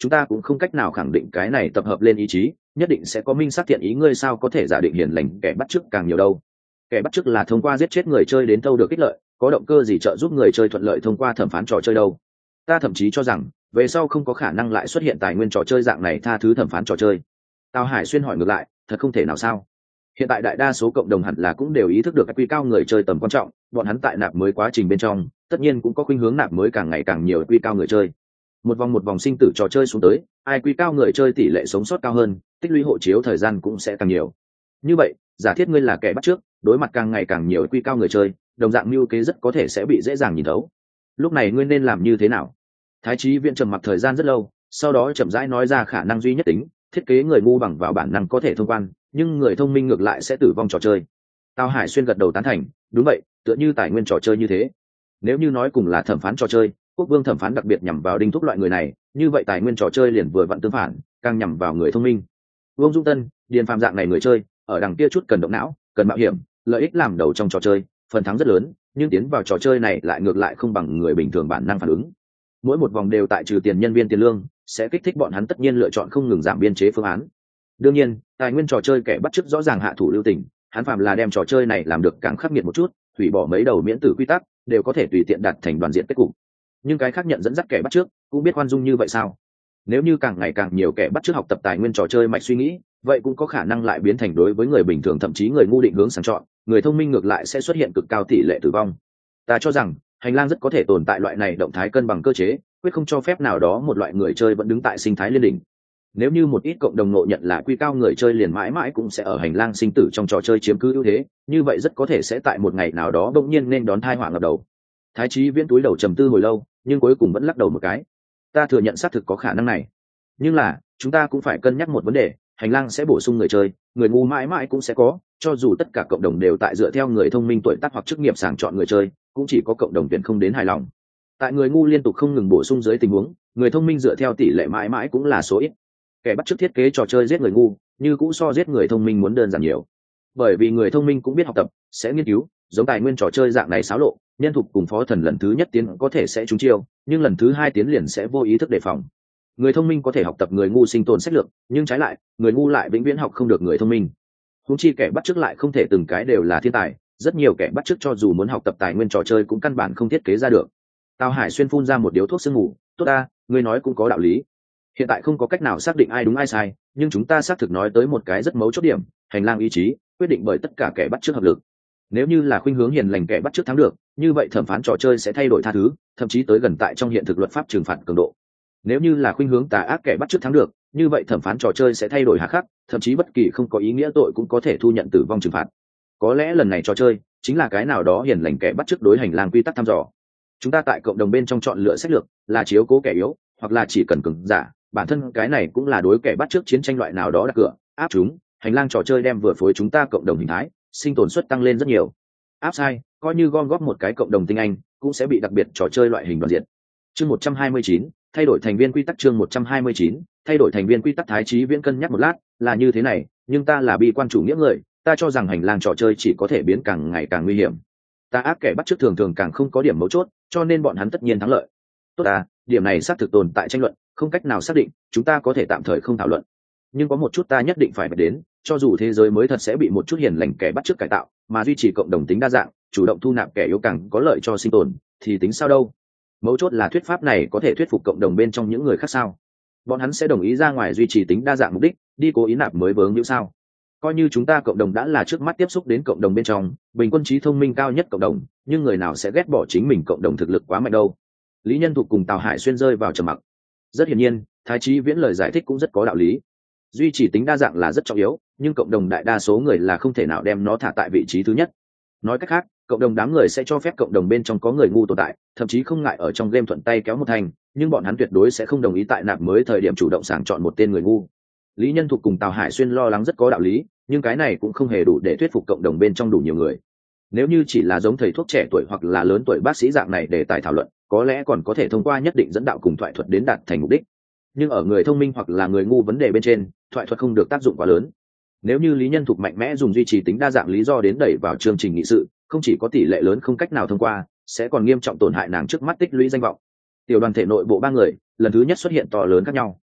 S1: chúng ta cũng không cách nào khẳng định cái này tập hợp lên ý chí nhất định sẽ có minh xác thiện ý. Ngươi sao có thể giả định hiền lành kẻ bắt chước càng nhiều đâu? Kẻ bắt chước là thông qua giết chết người chơi đến thâu được ích lợi, có động cơ gì trợ giúp người chơi thuận lợi thông qua thẩm phán trò chơi đâu? Ta thậm chí cho rằng về sau không có khả năng lại xuất hiện tài nguyên trò chơi dạng này tha thứ thẩm phán trò chơi. Tào Hải Xuyên hỏi ngược lại, thật không thể nào sao? Hiện tại đại đa số cộng đồng hẳn là cũng đều ý thức được quy cao người chơi tầm quan trọng, bọn hắn tại nạp mới quá trình bên trong tất nhiên cũng có khuynh hướng nạp mới càng ngày càng nhiều quy cao người chơi. Một vòng một vòng sinh tử trò chơi xuống tới, ai quy cao người chơi tỷ lệ sống sót cao hơn, tích lũy hộ chiếu thời gian cũng sẽ càng nhiều. Như vậy giả thiết ngươi là kẻ bắt trước, đối mặt càng ngày càng nhiều quy cao người chơi, đồng dạng mưu kế rất có thể sẽ bị dễ dàng nhìn thấu. Lúc này ngươi nên làm như thế nào? Thái Chí Viễn trầm mặc thời gian rất lâu, sau đó chậm rãi nói ra khả năng duy nhất tính, thiết kế người ngu bằng vào bản năng có thể thông quan, nhưng người thông minh ngược lại sẽ tử vong trò chơi. Tào Hải Xuyên gật đầu tán thành, đúng vậy, tựa như tài nguyên trò chơi như thế. Nếu như nói cùng là thẩm phán trò chơi, quốc vương thẩm phán đặc biệt nhằm vào đinh thúc loại người này, như vậy tài nguyên trò chơi liền vừa vặn tương phản, càng nhằm vào người thông minh. Vương Dung Tân, Điền Phàm dạng này người chơi, ở đằng kia chút cần động não, cần mạo hiểm, lợi ích làm đầu trong trò chơi, phần thắng rất lớn, nhưng tiến vào trò chơi này lại ngược lại không bằng người bình thường bản năng phản ứng. Mỗi một vòng đều tại trừ tiền nhân viên tiền lương, sẽ kích thích bọn hắn tất nhiên lựa chọn không ngừng giảm biên chế phương án. Đương nhiên, tài nguyên trò chơi kẻ bắt chước rõ ràng hạ thủ lưu tình, hắn phàm là đem trò chơi này làm được càng khắc nghiệt một chút, hủy bỏ mấy đầu miễn tử quy tắc, đều có thể tùy tiện đạt thành đoàn diện kết cục. Nhưng cái khác nhận dẫn dắt kẻ bắt chước, cũng biết khoan dung như vậy sao? Nếu như càng ngày càng nhiều kẻ bắt chước học tập tài nguyên trò chơi mạch suy nghĩ, vậy cũng có khả năng lại biến thành đối với người bình thường thậm chí người ngu định hướng sàng chọn, người thông minh ngược lại sẽ xuất hiện cực cao tỷ lệ tử vong. Ta cho rằng hành lang rất có thể tồn tại loại này động thái cân bằng cơ chế, quyết không cho phép nào đó một loại người chơi vẫn đứng tại sinh thái liên đỉnh. Nếu như một ít cộng đồng ngộ nhận là quy cao người chơi liền mãi mãi cũng sẽ ở hành lang sinh tử trong trò chơi chiếm cứ ưu thế, như vậy rất có thể sẽ tại một ngày nào đó bỗng nhiên nên đón tai họa ngập đầu. Thái Chí Viễn túi đầu trầm tư hồi lâu, nhưng cuối cùng vẫn lắc đầu một cái. Ta thừa nhận xác thực có khả năng này, nhưng là chúng ta cũng phải cân nhắc một vấn đề, hành lang sẽ bổ sung người chơi, người ngu mãi mãi cũng sẽ có, cho dù tất cả cộng đồng đều tại dựa theo người thông minh tuổi tác hoặc chức nghiệp sàng chọn người chơi, cũng chỉ có cộng đồng tuyển không đến hài lòng. Tại người ngu liên tục không ngừng bổ sung dưới tình huống, người thông minh dựa theo tỷ lệ mãi mãi cũng là số ít. Kẻ bắt chước thiết kế trò chơi giết người ngu, như cũ so giết người thông minh muốn đơn giản nhiều. Bởi vì người thông minh cũng biết học tập, sẽ nghiên cứu, giống tài nguyên trò chơi dạng này xáo lộ, nhân thục cùng phó thần lần thứ nhất tiến có thể sẽ trúng chiêu, nhưng lần thứ hai tiến liền sẽ vô ý thức đề phòng. Người thông minh có thể học tập người ngu sinh tồn sách lược, nhưng trái lại, người ngu lại vĩnh viễn học không được người thông minh. Huống chi kẻ bắt chước lại không thể từng cái đều là thiên tài, rất nhiều kẻ bắt chước cho dù muốn học tập tài nguyên trò chơi cũng căn bản không thiết kế ra được. Tào Hải Xuyên phun ra một điếu thuốc sương mù, tốt ta, ngươi nói cũng có đạo lý. Hiện tại không có cách nào xác định ai đúng ai sai, nhưng chúng ta xác thực nói tới một cái rất mấu chốt điểm, hành lang ý chí quyết định bởi tất cả kẻ bắt chước hợp lực. Nếu như là khuynh hướng hiền lành kẻ bắt chước thắng được, như vậy thẩm phán trò chơi sẽ thay đổi tha thứ, thậm chí tới gần tại trong hiện thực luật pháp trừng phạt cường độ. Nếu như là khuynh hướng tà ác kẻ bắt chước thắng được, như vậy thẩm phán trò chơi sẽ thay đổi hà khắc, thậm chí bất kỳ không có ý nghĩa tội cũng có thể thu nhận tử vong trừng phạt. Có lẽ lần này trò chơi chính là cái nào đó hiền lành kẻ bắt chước đối hành lang quy tắc thăm dò. Chúng ta tại cộng đồng bên trong chọn lựa sách lược là chiếu cố kẻ yếu, hoặc là chỉ cần cường giả, bản thân cái này cũng là đối kẻ bắt chước chiến tranh loại nào đó đặt cửa áp chúng. Hành lang trò chơi đem vừa phối chúng ta cộng đồng hình thái, sinh tồn suất tăng lên rất nhiều. Áp sai, coi như gom góp một cái cộng đồng tinh anh, cũng sẽ bị đặc biệt trò chơi loại hình đoàn diện. Chương một trăm hai mươi chín, thay đổi thành viên quy tắc. Chương một trăm hai mươi chín, thay đổi thành viên quy tắc. Thái Chí Viễn cân nhắc một lát, là như thế này, nhưng ta là bi quan chủ nghĩa người, ta cho rằng hành lang trò chơi chỉ có thể biến càng ngày càng nguy hiểm. Ta ác kẻ bắt chước thường thường càng không có điểm mấu chốt, cho nên bọn hắn tất nhiên thắng lợi. Tốt à, điểm này xác thực tồn tại tranh luận, không cách nào xác định, chúng ta có thể tạm thời không thảo luận. Nhưng có một chút ta nhất định phải bật đến, cho dù thế giới mới thật sẽ bị một chút hiền lành kẻ bắt chước cải tạo, mà duy trì cộng đồng tính đa dạng, chủ động thu nạp kẻ yếu càng có lợi cho sinh tồn, thì tính sao đâu? Mấu chốt là thuyết pháp này có thể thuyết phục cộng đồng bên trong những người khác sao? Bọn hắn sẽ đồng ý ra ngoài duy trì tính đa dạng mục đích, đi cố ý nạp mới vướng như sao? Coi như chúng ta cộng đồng đã là trước mắt tiếp xúc đến cộng đồng bên trong bình quân trí thông minh cao nhất cộng đồng, nhưng người nào sẽ ghét bỏ chính mình cộng đồng thực lực quá mạnh đâu? Lý Nhân Thục cùng Tào Hải Xuyên rơi vào trầm mặc. Rất hiển nhiên, Thái Chí Viễn lời giải thích cũng rất có đạo lý. Duy trì tính đa dạng là rất trọng yếu, nhưng cộng đồng đại đa số người là không thể nào đem nó thả tại vị trí thứ nhất. Nói cách khác, cộng đồng đám người sẽ cho phép cộng đồng bên trong có người ngu tồn tại, thậm chí không ngại ở trong game thuận tay kéo một thành, nhưng bọn hắn tuyệt đối sẽ không đồng ý tại nạp mới thời điểm chủ động sàng chọn một tên người ngu. Lý Nhân Thục cùng Tào Hải Xuyên lo lắng rất có đạo lý, nhưng cái này cũng không hề đủ để thuyết phục cộng đồng bên trong đủ nhiều người. Nếu như chỉ là giống thầy thuốc trẻ tuổi hoặc là lớn tuổi bác sĩ dạng này để tài thảo luận, có lẽ còn có thể thông qua nhất định dẫn đạo cùng thoại thuật đến đạt thành mục đích. Nhưng ở người thông minh hoặc là người ngu vấn đề bên trên, thoại thuật không được tác dụng quá lớn. Nếu như Lý Nhân Thục mạnh mẽ dùng duy trì tính đa dạng lý do đến đẩy vào chương trình nghị sự, không chỉ có tỷ lệ lớn không cách nào thông qua, sẽ còn nghiêm trọng tổn hại nàng trước mắt tích lũy danh vọng. Tiểu đoàn thể nội bộ ba người lần thứ nhất xuất hiện to lớn khác nhau.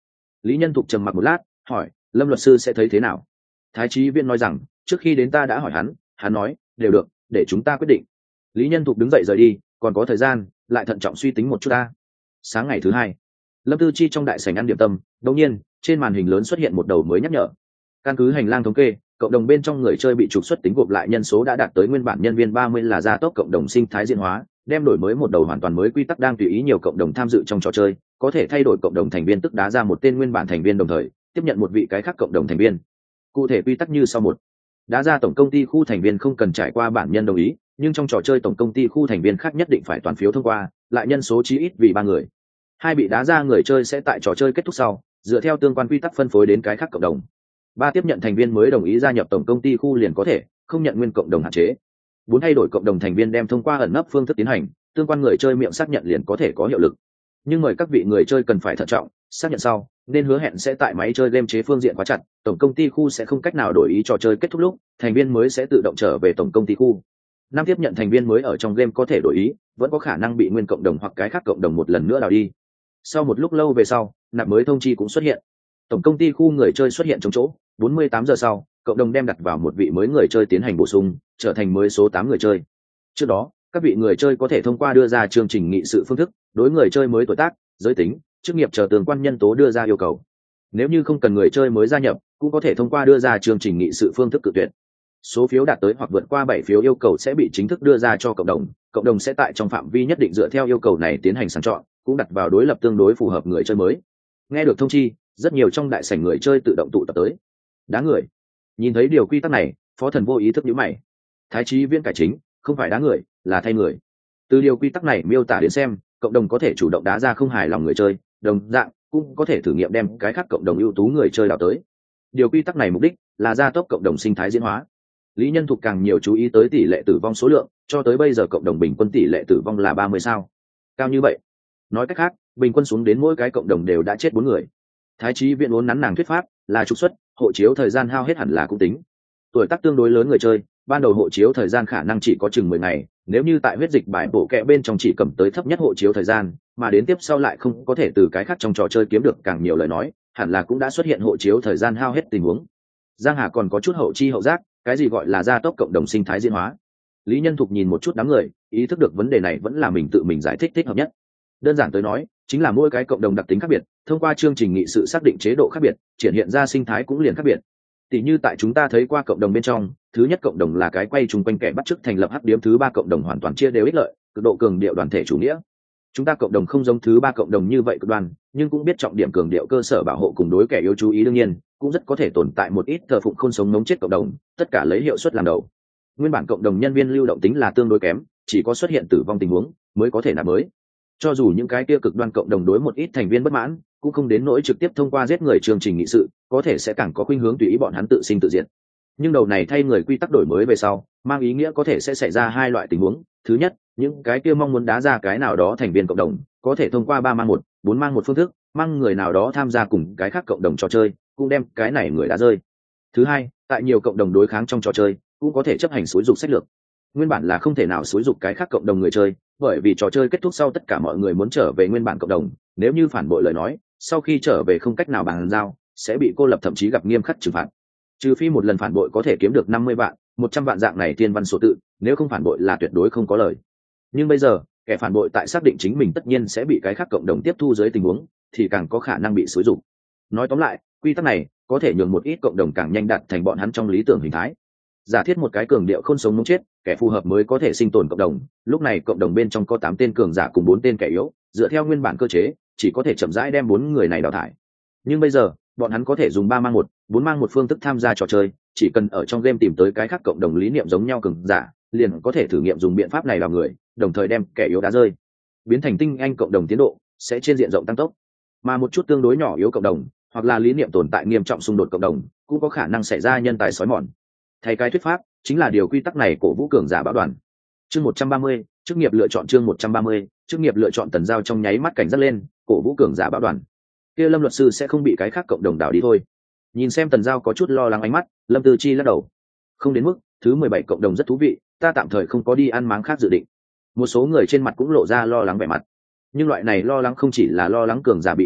S1: Lý Nhân Thục trầm mặc một lát, hỏi, Lâm luật sư sẽ thấy thế nào? Thái Chí Viễn nói rằng, trước khi đến ta đã hỏi hắn, hắn nói, đều được, để chúng ta quyết định. Lý Nhân Thục đứng dậy rời đi, còn có thời gian, lại thận trọng suy tính một chút ta. Sáng ngày thứ hai, Lâm Tư Chi trong đại sảnh ăn điểm tâm, đột nhiên, trên màn hình lớn xuất hiện một đầu mới nhắc nhở. Căn cứ hành lang thống kê, cộng đồng bên trong người chơi bị trục xuất tính gộp lại nhân số đã đạt tới nguyên bản nhân viên ba mươi, là gia tốc cộng đồng sinh thái diễn hóa, đem đổi mới một đầu hoàn toàn mới quy tắc đang tùy ý nhiều cộng đồng tham dự trong trò chơi, có thể thay đổi cộng đồng thành viên tức đá ra một tên nguyên bản thành viên đồng thời tiếp nhận một vị cái khác cộng đồng thành viên. Cụ thể quy tắc như sau: một, đá ra tổng công ty khu thành viên không cần trải qua bản nhân đồng ý, nhưng trong trò chơi tổng công ty khu thành viên khác nhất định phải toàn phiếu thông qua, lại nhân số chí ít vì ba người. Hai, bị đá ra người chơi sẽ tại trò chơi kết thúc sau, dựa theo tương quan quy tắc phân phối đến cái khác cộng đồng. Ba, tiếp nhận thành viên mới đồng ý gia nhập tổng công ty khu liền có thể, không nhận nguyên cộng đồng hạn chế. Bốn, thay đổi cộng đồng thành viên đem thông qua ẩn nấp phương thức tiến hành, tương quan người chơi miệng xác nhận liền có thể có hiệu lực. Nhưng mời các vị người chơi cần phải thận trọng, xác nhận sau nên hứa hẹn sẽ tại máy chơi game chế phương diện khóa chặt, tổng công ty khu sẽ không cách nào đổi ý trò chơi kết thúc lúc, thành viên mới sẽ tự động trở về tổng công ty khu. Năm, tiếp nhận thành viên mới ở trong game có thể đổi ý, vẫn có khả năng bị nguyên cộng đồng hoặc cái khác cộng đồng một lần nữa đào đi. Sau một lúc lâu về sau, nạp mới thông chi cũng xuất hiện. Tổng công ty khu người chơi xuất hiện trong chỗ, bốn mươi tám giờ sau, cộng đồng đem đặt vào một vị mới người chơi tiến hành bổ sung, trở thành mới số tám người chơi. Trước đó, các vị người chơi có thể thông qua đưa ra chương trình nghị sự phương thức, đối người chơi mới tuổi tác, giới tính, chức nghiệp chờ tương quan nhân tố đưa ra yêu cầu. Nếu như không cần người chơi mới gia nhập, cũng có thể thông qua đưa ra chương trình nghị sự phương thức cự tuyệt. Số phiếu đạt tới hoặc vượt qua bảy phiếu yêu cầu sẽ bị chính thức đưa ra cho cộng đồng, cộng đồng sẽ tại trong phạm vi nhất định dựa theo yêu cầu này tiến hành sàng chọn, cũng đặt vào đối lập tương đối phù hợp người chơi mới. Nghe được thông chi, rất nhiều trong đại sảnh người chơi tự động tụ tập tới. Đá người. Nhìn thấy điều quy tắc này, Phó Thần vô ý thức nhíu mày. Thái Chí Viễn cải chính, không phải đá người, là thay người. Từ điều quy tắc này miêu tả đến xem, cộng đồng có thể chủ động đá ra không hài lòng người chơi, đồng dạng cũng có thể thử nghiệm đem cái khác cộng đồng ưu tú người chơi đào tới. Điều quy tắc này mục đích là gia tốc cộng đồng sinh thái diễn hóa. Lý Nhân Thục càng nhiều chú ý tới tỷ lệ tử vong số lượng, cho tới bây giờ cộng đồng bình quân tỷ lệ tử vong là ba mươi sao. Cao như vậy. Nói cách khác, bình quân xuống đến mỗi cái cộng đồng đều đã chết bốn người. Thái Chí Viễn uốn nắn nàng thuyết pháp, là trục xuất, hộ chiếu thời gian hao hết hẳn là cũng tính. Tuổi tác tương đối lớn người chơi, ban đầu hộ chiếu thời gian khả năng chỉ có chừng mười ngày, nếu như tại huyết dịch bài bổ kẹ bên trong chỉ cầm tới thấp nhất hộ chiếu thời gian, mà đến tiếp sau lại không có thể từ cái khác trong trò chơi kiếm được càng nhiều lời nói, hẳn là cũng đã xuất hiện hộ chiếu thời gian hao hết tình huống. Giang Hà còn có chút hậu chi hậu giác, cái gì gọi là gia tốc cộng đồng sinh thái diễn hóa. Lý Nhân Thục nhìn một chút đám người, ý thức được vấn đề này vẫn là mình tự mình giải thích thích hợp nhất. Đơn giản tới nói, chính là mỗi cái cộng đồng đặc tính khác biệt, thông qua chương trình nghị sự xác định chế độ khác biệt, triển hiện ra sinh thái cũng liền khác biệt. Tỷ như tại chúng ta thấy qua cộng đồng bên trong, thứ nhất cộng đồng là cái quay chung quanh kẻ bắt chước thành lập hắc điếm, thứ ba cộng đồng hoàn toàn chia đều ích lợi, cực độ cường điệu đoàn thể chủ nghĩa. Chúng ta cộng đồng không giống thứ ba cộng đồng như vậy cực đoan, nhưng cũng biết trọng điểm cường điệu cơ sở bảo hộ cùng đối kẻ yếu chú ý, đương nhiên cũng rất có thể tồn tại một ít thờ phụng không sống ngống chết cộng đồng, tất cả lấy hiệu suất làm đầu. Nguyên bản cộng đồng nhân viên lưu động tính là tương đối kém, chỉ có xuất hiện tử vong tình huống mới có thể nạp mới. Cho dù những cái kia cực đoan cộng đồng đối một ít thành viên bất mãn, cũng không đến nỗi trực tiếp thông qua giết người chương trình nghị sự, có thể sẽ càng có khuynh hướng tùy ý bọn hắn tự sinh tự diệt. Nhưng đầu này thay người quy tắc đổi mới về sau, mang ý nghĩa có thể sẽ xảy ra hai loại tình huống. Thứ nhất, những cái kia mong muốn đá ra cái nào đó thành viên cộng đồng, có thể thông qua ba mang một, bốn mang một phương thức, mang người nào đó tham gia cùng cái khác cộng đồng trò chơi, cũng đem cái này người đá rơi. Thứ hai, tại nhiều cộng đồng đối kháng trong trò chơi, cũng có thể chấp hành xúi dục sách lược. Nguyên bản là không thể nào xúi dục cái khác cộng đồng người chơi, bởi vì trò chơi kết thúc sau tất cả mọi người muốn trở về nguyên bản cộng đồng, nếu như phản bội lời nói, sau khi trở về không cách nào bàn giao, sẽ bị cô lập thậm chí gặp nghiêm khắc trừng phạt. Trừ phi một lần phản bội có thể kiếm được năm mươi vạn, một trăm vạn dạng này thiên văn số tự, nếu không phản bội là tuyệt đối không có lời. Nhưng bây giờ, kẻ phản bội tại xác định chính mình tất nhiên sẽ bị cái khác cộng đồng tiếp thu dưới tình huống, thì càng có khả năng bị xúi dục. Nói tóm lại, quy tắc này có thể nhường một ít cộng đồng càng nhanh đạt thành bọn hắn trong lý tưởng hình thái. Giả thiết một cái cường điệu không sống muốn chết, kẻ phù hợp mới có thể sinh tồn cộng đồng, lúc này cộng đồng bên trong có tám tên cường giả cùng bốn tên kẻ yếu, dựa theo nguyên bản cơ chế, chỉ có thể chậm rãi đem bốn người này đào thải. Nhưng bây giờ, bọn hắn có thể dùng ba mang một, bốn mang một phương thức tham gia trò chơi, chỉ cần ở trong game tìm tới cái khác cộng đồng lý niệm giống nhau cường giả, liền có thể thử nghiệm dùng biện pháp này đào người, đồng thời đem kẻ yếu đá rơi, biến thành tinh anh cộng đồng tiến độ sẽ trên diện rộng tăng tốc. Mà một chút tương đối nhỏ yếu cộng đồng, hoặc là lý niệm tồn tại nghiêm trọng xung đột cộng đồng, cũng có khả năng xảy ra nhân tài sói mòn. Thay cái thuyết pháp, chính là điều quy tắc này cổ vũ cường giả bão đoàn. Chương một trăm ba mươi, chức nghiệp lựa chọn chương một trăm ba mươi, chức nghiệp lựa chọn. Tần Giao trong nháy mắt cảnh giác lên, cổ vũ cường giả bão đoàn. Kia Lâm luật sư sẽ không bị cái khác cộng đồng đảo đi thôi. Nhìn xem Tần Giao có chút lo lắng ánh mắt, Lâm Tư Chi lắc đầu. Không đến mức, thứ mười bảy cộng đồng rất thú vị, ta tạm thời không có đi ăn máng khác dự định. Một số người trên mặt cũng lộ ra lo lắng vẻ mặt. Nhưng loại này lo lắng không chỉ là lo lắng cường giả bị đảo đi,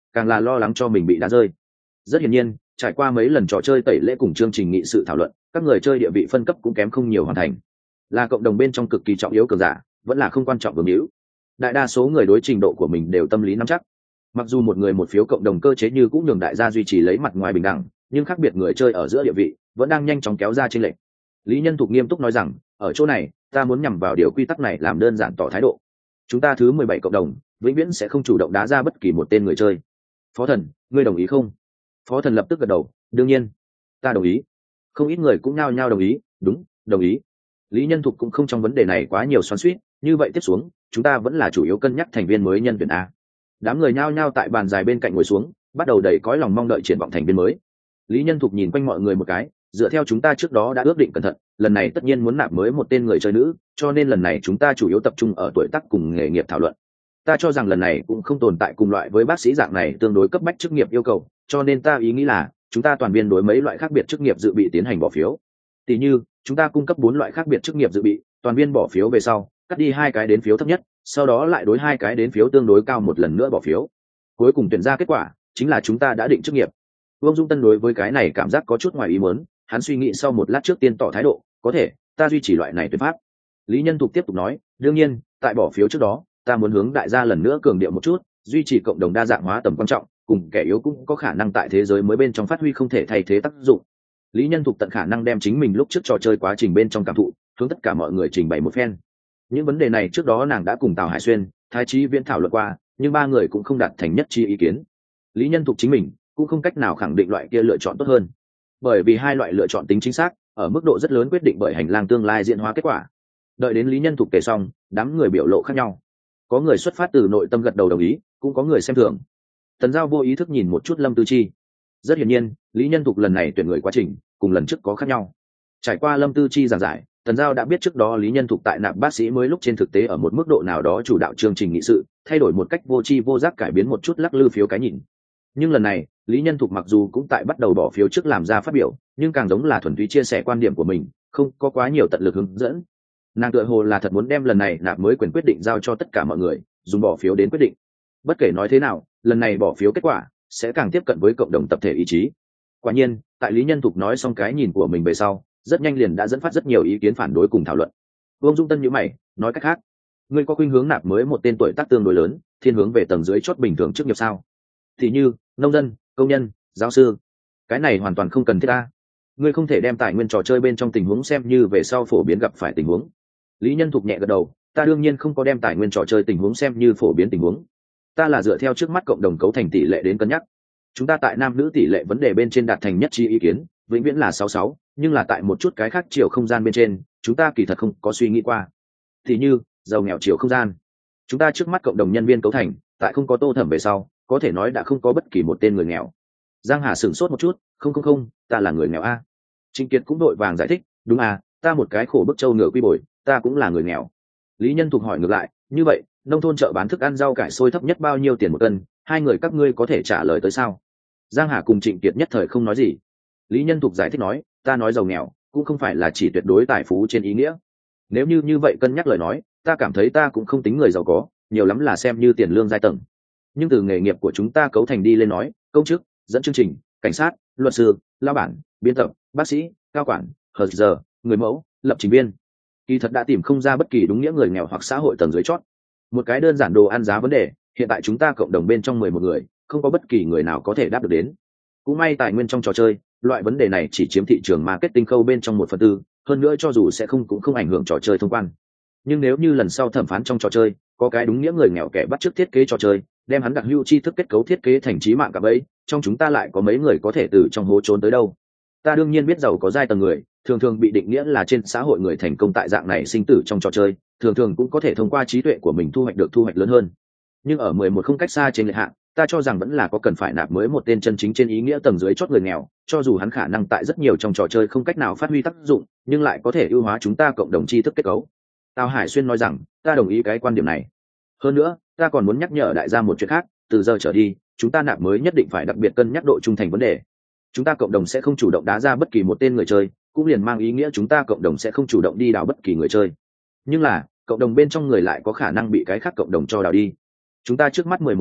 S1: càng là lo lắng cho mình bị đá rơi. Rất hiển nhiên, trải qua mấy lần trò chơi tẩy lễ cùng chương trình nghị sự thảo luận, các người chơi địa vị phân cấp cũng kém không nhiều hoàn thành. Là cộng đồng bên trong cực kỳ trọng yếu cường giả, vẫn là không quan trọng vương hữu. Đại đa số người đối trình độ của mình đều tâm lý nắm chắc. Mặc dù một người một phiếu cộng đồng cơ chế như cũng nhường đại gia duy trì lấy mặt ngoài bình đẳng, nhưng khác biệt người chơi ở giữa địa vị vẫn đang nhanh chóng kéo ra chênh lệch. Lý Nhân Thục nghiêm túc nói rằng, ở chỗ này, ta muốn nhằm vào điều quy tắc này làm đơn giản tỏ thái độ. Chúng ta thứ mười bảy cộng đồng, vĩnh viễn sẽ không chủ động đá ra bất kỳ một tên người chơi. Phó Thần, ngươi đồng ý không? Phó Thần lập tức gật đầu, đương nhiên, ta đồng ý. Không ít người cũng nhao nhao đồng ý, đúng, đồng ý. Lý Nhân Thục cũng không trong vấn đề này quá nhiều xoắn xuýt, như vậy tiếp xuống, chúng ta vẫn là chủ yếu cân nhắc thành viên mới nhân tuyển a. Đám người nhao nhao tại bàn dài bên cạnh ngồi xuống, bắt đầu đầy cõi lòng mong đợi triển vọng thành viên mới. Lý Nhân Thục nhìn quanh mọi người một cái, dựa theo chúng ta trước đó đã ước định cẩn thận, lần này tất nhiên muốn nạp mới một tên người chơi nữ, cho nên lần này chúng ta chủ yếu tập trung ở tuổi tác cùng nghề nghiệp thảo luận. Ta cho rằng lần này cũng không tồn tại cùng loại với bác sĩ dạng này tương đối cấp bách chức nghiệp yêu cầu, cho nên ta ý nghĩ là chúng ta toàn viên đối mấy loại khác biệt chức nghiệp dự bị tiến hành bỏ phiếu. Tỷ như, chúng ta cung cấp bốn loại khác biệt chức nghiệp dự bị, toàn viên bỏ phiếu về sau, cắt đi hai cái đến phiếu thấp nhất, sau đó lại đối hai cái đến phiếu tương đối cao một lần nữa bỏ phiếu. Cuối cùng tuyển ra kết quả chính là chúng ta đã định chức nghiệp. Vương Dung Tân đối với cái này cảm giác có chút ngoài ý muốn, hắn suy nghĩ sau một lát trước tiên tỏ thái độ, có thể, ta duy trì loại này tuyệt pháp. Lý Nhân Thục tiếp tục nói, đương nhiên, tại bỏ phiếu trước đó, ta muốn hướng đại gia lần nữa cường điệu một chút, duy trì cộng đồng đa dạng hóa tầm quan trọng, cùng kẻ yếu cũng có khả năng tại thế giới mới bên trong phát huy không thể thay thế tác dụng. Lý Nhân Thục tận khả năng đem chính mình lúc trước trò chơi quá trình bên trong cảm thụ, hướng tất cả mọi người trình bày một phen. Những vấn đề này trước đó nàng đã cùng Tào Hải Xuyên, Thái Chí Viễn thảo luận qua, nhưng ba người cũng không đạt thành nhất trí ý kiến. Lý Nhân Thục chính mình cũng không cách nào khẳng định loại kia lựa chọn tốt hơn, bởi vì hai loại lựa chọn tính chính xác ở mức độ rất lớn quyết định bởi hành lang tương lai diễn hóa kết quả. Đợi đến Lý Nhân Thục kể xong, đám người biểu lộ khác nhau, có người xuất phát từ nội tâm gật đầu đồng ý, cũng có người xem thường. Tần Giao vô ý thức nhìn một chút Lâm Tư Chi. Rất hiển nhiên, Lý Nhân Thục lần này tuyển người quá trình cùng lần trước có khác nhau. Trải qua Lâm Tư Chi giảng giải, Tần Giao đã biết trước đó Lý Nhân Thục tại nạp bác sĩ mới lúc trên thực tế ở một mức độ nào đó chủ đạo chương trình nghị sự, thay đổi một cách vô tri vô giác cải biến một chút lắc lư phiếu cái nhìn. Nhưng lần này, Lý Nhân Thục mặc dù cũng tại bắt đầu bỏ phiếu trước làm ra phát biểu, nhưng càng giống là thuần túy chia sẻ quan điểm của mình, không có quá nhiều tận lực hướng dẫn. Nàng tựa hồ là thật muốn đem lần này nạp mới quyền quyết định giao cho tất cả mọi người, dùng bỏ phiếu đến quyết định. Bất kể nói thế nào, lần này bỏ phiếu kết quả sẽ càng tiếp cận với cộng đồng tập thể ý chí. Quả nhiên, tại Lý Nhân Thục nói xong cái nhìn của mình về sau, rất nhanh liền đã dẫn phát rất nhiều ý kiến phản đối cùng thảo luận. Vương Dung Tân nhíu mày, nói cách khác, ngươi có khuynh hướng nạp mới một tên tuổi tác tương đối lớn, thiên hướng về tầng dưới chót bình thường chức nghiệp sao? Thì như nông dân, công nhân, giáo sư. Cái này hoàn toàn không cần thiết ta. Ngươi không thể đem tài nguyên trò chơi bên trong tình huống xem như về sau phổ biến gặp phải tình huống. Lý Nhân Thục nhẹ gật đầu, ta đương nhiên không có đem tài nguyên trò chơi tình huống xem như phổ biến tình huống. Ta là dựa theo trước mắt cộng đồng cấu thành tỷ lệ đến cân nhắc. Chúng ta tại nam nữ tỷ lệ vấn đề bên trên đạt thành nhất trí ý kiến, vĩnh viễn là sáu sáu, nhưng là tại một chút cái khác chiều không gian bên trên, chúng ta kỳ thật không có suy nghĩ qua. Thì như, giàu nghèo chiều không gian. Chúng ta trước mắt cộng đồng nhân viên cấu thành, tại không có Tô Thẩm về sau, có thể nói đã không có bất kỳ một tên người nghèo. Giang Hà sửng sốt một chút, không không không, ta là người nghèo a. Trịnh Kiệt cũng đội vàng giải thích, đúng à, ta một cái khổ bức trâu ngựa quy bồi, ta cũng là người nghèo. Lý Nhân Thục hỏi ngược lại, như vậy, nông thôn chợ bán thức ăn rau cải xôi thấp nhất bao nhiêu tiền một cân, hai người các ngươi có thể trả lời tới sao? Giang Hà cùng Trịnh Kiệt nhất thời không nói gì. Lý Nhân Thục giải thích nói, ta nói giàu nghèo cũng không phải là chỉ tuyệt đối tài phú trên ý nghĩa. Nếu như như vậy cân nhắc lời nói, ta cảm thấy ta cũng không tính người giàu có, nhiều lắm là xem như tiền lương giai tầng. Nhưng từ nghề nghiệp của chúng ta cấu thành đi lên nói, công chức, dẫn chương trình, cảnh sát, luật sư, lao bản, biên tập, bác sĩ, cao quản, hờ giờ, người mẫu, lập trình viên, kỳ thật đã tìm không ra bất kỳ đúng nghĩa người nghèo hoặc xã hội tầng dưới chót. Một cái đơn giản đồ ăn giá vấn đề, hiện tại chúng ta cộng đồng bên trong mười một người, không có bất kỳ người nào có thể đáp được đến. Cũng may tài nguyên trong trò chơi, loại vấn đề này chỉ chiếm thị trường marketing khâu bên trong một phần tư, hơn nữa cho dù sẽ không cũng không ảnh hưởng trò chơi thông quan. Nhưng nếu như lần sau thẩm phán trong trò chơi, có cái đúng nghĩa người nghèo kẻ bắt chước thiết kế trò chơi, đem hắn đặc hữu tri thức kết cấu thiết kế thành trí mạng cả bấy, trong chúng ta lại có mấy người có thể từ trong hố trốn tới đâu. Ta đương nhiên biết giàu có giai tầng người, thường thường bị định nghĩa là trên xã hội người thành công tại dạng này sinh tử trong trò chơi, thường thường cũng có thể thông qua trí tuệ của mình thu hoạch được thu hoạch lớn hơn. Nhưng ở mười một không cách xa trên lệ hạng, ta cho rằng vẫn là có cần phải nạp mới một tên chân chính trên ý nghĩa tầng dưới chót người nghèo, cho dù hắn khả năng tại rất nhiều trong trò chơi không cách nào phát huy tác dụng, nhưng lại có thể ưu hóa chúng ta cộng đồng tri thức kết cấu. Tào Hải Xuyên nói rằng, ta đồng ý cái quan điểm này. Hơn nữa, ta còn muốn nhắc nhở đại gia một chuyện khác, từ giờ trở đi, chúng ta nạp mới nhất định phải đặc biệt cân nhắc độ trung thành vấn đề. Chúng ta cộng đồng sẽ không chủ động đá ra bất kỳ một tên người chơi, cũng liền mang ý nghĩa chúng ta cộng đồng sẽ không chủ động đi đào bất kỳ người chơi. Nhưng là, cộng đồng bên trong người lại có khả năng bị cái khác cộng đồng cho đào đi. Chúng ta trước mắt mười một người,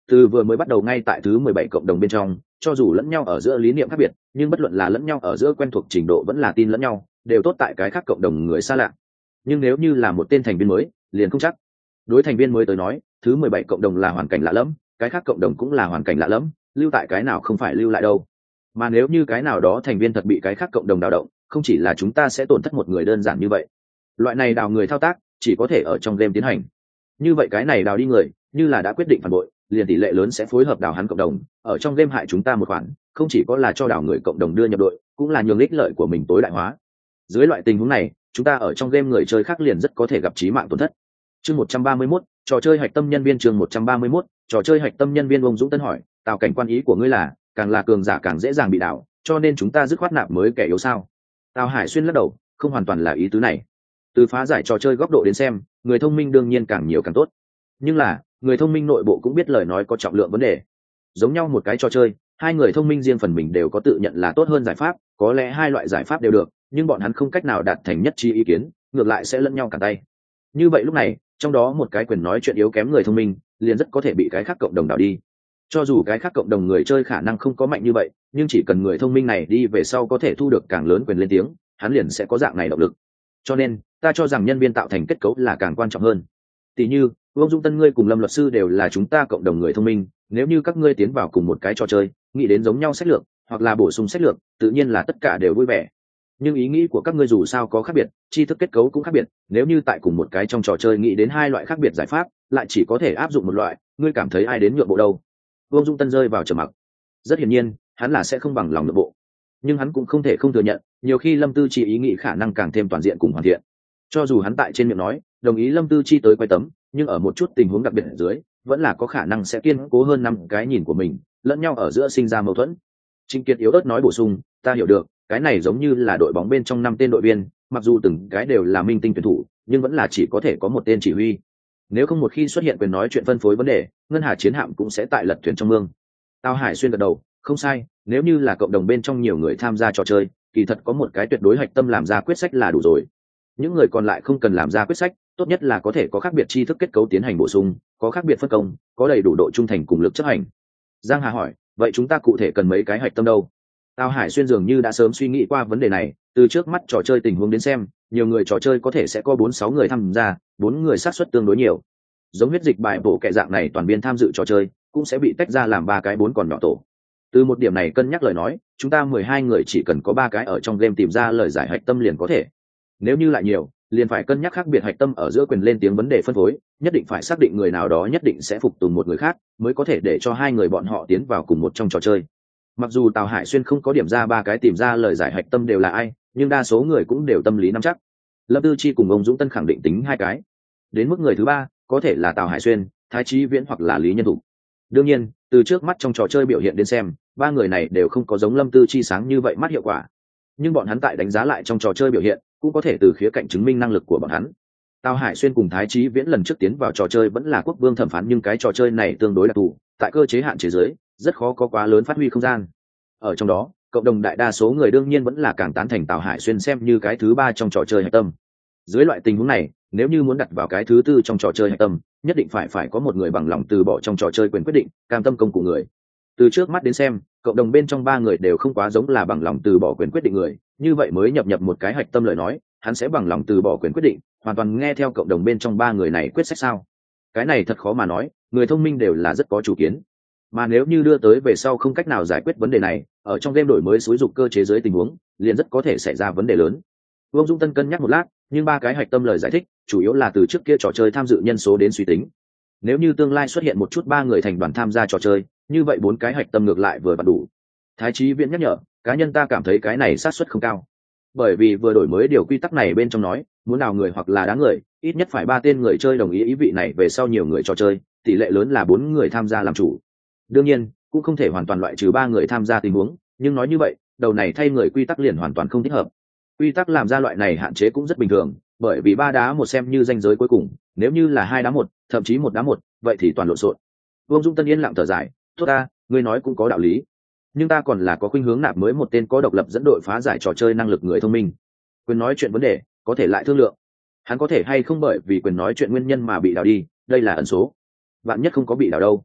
S1: Từ vừa mới bắt đầu ngay tại thứ mười bảy cộng đồng bên trong, cho dù lẫn nhau ở giữa lý niệm khác biệt, nhưng bất luận là lẫn nhau ở giữa quen thuộc trình độ vẫn là tin lẫn nhau, đều tốt tại cái khác cộng đồng người xa lạ. Nhưng nếu như là một tên thành viên mới, liền không chắc. Đối thành viên mới tới nói, thứ mười bảy cộng đồng là hoàn cảnh lạ lẫm, cái khác cộng đồng cũng là hoàn cảnh lạ lẫm, lưu tại cái nào không phải lưu lại đâu. Mà nếu như cái nào đó thành viên thật bị cái khác cộng đồng đào động, không chỉ là chúng ta sẽ tổn thất một người đơn giản như vậy. Loại này đào người thao tác chỉ có thể ở trong game tiến hành. Như vậy cái này đào đi người, như là đã quyết định phản bội, liền tỷ lệ lớn sẽ phối hợp đào hắn cộng đồng, ở trong game hại chúng ta một khoản, không chỉ có là cho đào người cộng đồng đưa nhập đội, cũng là nhường ích lợi của mình tối đại hóa. Dưới loại tình huống này, chúng ta ở trong game người chơi khác liền rất có thể gặp chí mạng tổn thất. Chương một trăm ba mươi mốt, trò chơi hạch tâm nhân viên chương một trăm ba mươi mốt, trò chơi hạch tâm nhân viên ông Dũng Tân hỏi, Tào Cảnh quan ý của ngươi là, càng là cường giả càng dễ dàng bị đảo, cho nên chúng ta dứt khoát nạp mới kẻ yếu sao? Tào Hải Xuyên lắc đầu, không hoàn toàn là ý tứ này. Từ phá giải trò chơi góc độ đến xem, người thông minh đương nhiên càng nhiều càng tốt. Nhưng là, người thông minh nội bộ cũng biết lời nói có trọng lượng vấn đề. Giống nhau một cái trò chơi, hai người thông minh riêng phần mình đều có tự nhận là tốt hơn giải pháp, có lẽ hai loại giải pháp đều được, nhưng bọn hắn không cách nào đạt thành nhất trí ý kiến, ngược lại sẽ lẫn nhau cản tay. Như vậy lúc này, trong đó một cái quyền nói chuyện yếu kém người thông minh, liền rất có thể bị cái khác cộng đồng đảo đi. Cho dù cái khác cộng đồng người chơi khả năng không có mạnh như vậy, nhưng chỉ cần người thông minh này đi về sau có thể thu được càng lớn quyền lên tiếng, hắn liền sẽ có dạng này động lực. Cho nên, ta cho rằng nhân viên tạo thành kết cấu là càng quan trọng hơn. Tỷ như, Vương Dung Tân ngươi cùng Lâm luật sư đều là chúng ta cộng đồng người thông minh, nếu như các ngươi tiến vào cùng một cái trò chơi, nghĩ đến giống nhau sách lược, hoặc là bổ sung sách lược, tự nhiên là tất cả đều vui vẻ. Nhưng ý nghĩ của các ngươi dù sao có khác biệt, tri thức kết cấu cũng khác biệt, nếu như tại cùng một cái trong trò chơi nghĩ đến hai loại khác biệt giải pháp, lại chỉ có thể áp dụng một loại, ngươi cảm thấy ai đến nhượng bộ đâu? Vương Dung Tân rơi vào trầm mặc. Rất hiển nhiên, hắn là sẽ không bằng lòng nhượng bộ. Nhưng hắn cũng không thể không thừa nhận, nhiều khi Lâm Tư Chi ý nghĩ khả năng càng thêm toàn diện cùng hoàn thiện. Cho dù hắn tại trên miệng nói, đồng ý Lâm Tư Chi tới quay tấm, nhưng ở một chút tình huống đặc biệt ở dưới, vẫn là có khả năng sẽ kiên cố hơn năm cái nhìn của mình, lẫn nhau ở giữa sinh ra mâu thuẫn. Trinh Kiệt yếu ớt nói bổ sung, ta hiểu được, cái này giống như là đội bóng bên trong năm tên đội viên, mặc dù từng cái đều là minh tinh tuyển thủ, nhưng vẫn là chỉ có thể có một tên chỉ huy. Nếu không một khi xuất hiện quyền nói chuyện phân phối vấn đề, ngân hà chiến hạm cũng sẽ tại lật thuyền trong mương. Tào Hải Xuyên gật đầu, không sai, nếu như là cộng đồng bên trong nhiều người tham gia trò chơi, kỳ thật có một cái tuyệt đối hạch tâm làm ra quyết sách là đủ rồi. Những người còn lại không cần làm ra quyết sách, tốt nhất là có thể có khác biệt tri thức kết cấu tiến hành bổ sung, có khác biệt phân công, có đầy đủ độ trung thành cùng lực chấp hành. Giang Hà hỏi, vậy chúng ta cụ thể cần mấy cái hạch tâm đâu? Tào Hải Xuyên dường như đã sớm suy nghĩ qua vấn đề này, từ trước mắt trò chơi tình huống đến xem, nhiều người trò chơi có thể sẽ có bốn sáu người tham gia, bốn người xác suất tương đối nhiều. Giống huyết dịch bài bổ kệ dạng này toàn biên tham dự trò chơi, cũng sẽ bị tách ra làm ba cái bốn còn nhỏ tổ. Từ một điểm này cân nhắc lời nói, chúng ta mười hai người chỉ cần có ba cái ở trong game tìm ra lời giải hạch tâm liền có thể. Nếu như lại nhiều, liền phải cân nhắc khác biệt hạch tâm ở giữa quyền lên tiếng vấn đề phân phối, nhất định phải xác định người nào đó nhất định sẽ phục tùng một người khác, mới có thể để cho hai người bọn họ tiến vào cùng một trong trò chơi. Mặc dù Tào Hải Xuyên không có điểm ra ba cái tìm ra lời giải hạch tâm đều là ai, nhưng đa số người cũng đều tâm lý nắm chắc. Lâm Tư Chi cùng ông Dũng Tân khẳng định tính hai cái. Đến mức người thứ ba, có thể là Tào Hải Xuyên, Thái Chí Viễn hoặc là Lý Nhân Thục. Đương nhiên, từ trước mắt trong trò chơi biểu hiện đến xem, ba người này đều không có giống Lâm Tư Chi sáng như vậy mắt hiệu quả. Nhưng bọn hắn tại đánh giá lại trong trò chơi biểu hiện, cũng có thể từ khía cạnh chứng minh năng lực của bọn hắn. Tào Hải Xuyên cùng Thái Chí Viễn lần trước tiến vào trò chơi vẫn là quốc vương thẩm phán, nhưng cái trò chơi này tương đối đặc thù, tại cơ chế hạn chế giới, rất khó có quá lớn phát huy không gian. Ở trong đó, cộng đồng đại đa số người đương nhiên vẫn là càng tán thành Tào Hải Xuyên xem như cái thứ ba trong trò chơi hạch tâm. Dưới loại tình huống này, nếu như muốn đặt vào cái thứ tư trong trò chơi hạch tâm, nhất định phải phải có một người bằng lòng từ bỏ trong trò chơi quyền quyết định, cam tâm công cụ người. Từ trước mắt đến xem, cộng đồng bên trong ba người đều không quá giống là bằng lòng từ bỏ quyền quyết định người, như vậy mới nhập nhập một cái hạch tâm lời nói, hắn sẽ bằng lòng từ bỏ quyền quyết định, hoàn toàn nghe theo cộng đồng bên trong ba người này quyết sách sao? Cái này thật khó mà nói, người thông minh đều là rất có chủ kiến. Mà nếu như đưa tới về sau không cách nào giải quyết vấn đề này, ở trong game đổi mới xúi dục cơ chế dưới tình huống, liền rất có thể xảy ra vấn đề lớn. Vương Dung Tân cân nhắc một lát, nhưng ba cái hạch tâm lời giải thích, chủ yếu là từ trước kia trò chơi tham dự nhân số đến suy tính. Nếu như tương lai xuất hiện một chút ba người thành đoàn tham gia trò chơi, như vậy bốn cái hạch tâm ngược lại vừa vặn đủ. Thái Chí Viễn nhắc nhở, cá nhân ta cảm thấy cái này xác suất không cao. Bởi vì vừa đổi mới điều quy tắc này bên trong nói, muốn nào người hoặc là đá người, ít nhất phải ba tên người chơi đồng ý ý vị này về sau nhiều người trò chơi, tỷ lệ lớn là bốn người tham gia làm chủ. Đương nhiên, cũng không thể hoàn toàn loại trừ ba người tham gia tình huống, nhưng nói như vậy, đầu này thay người quy tắc liền hoàn toàn không thích hợp. Quy tắc làm ra loại này hạn chế cũng rất bình thường, bởi vì ba đá một xem như ranh giới cuối cùng, nếu như là hai đá một, thậm chí một đá một, vậy thì toàn lộn xộn. Vương Dung Tân yên lặng thở dài, tốt ta, ngươi nói cũng có đạo lý. Nhưng ta còn là có khuynh hướng nạp mới một tên có độc lập dẫn đội phá giải trò chơi năng lực người thông minh. Quyền nói chuyện vấn đề, có thể lại thương lượng. Hắn có thể hay không bởi vì quyền nói chuyện nguyên nhân mà bị đào đi, đây là ẩn số. Vạn nhất không có bị đào đâu.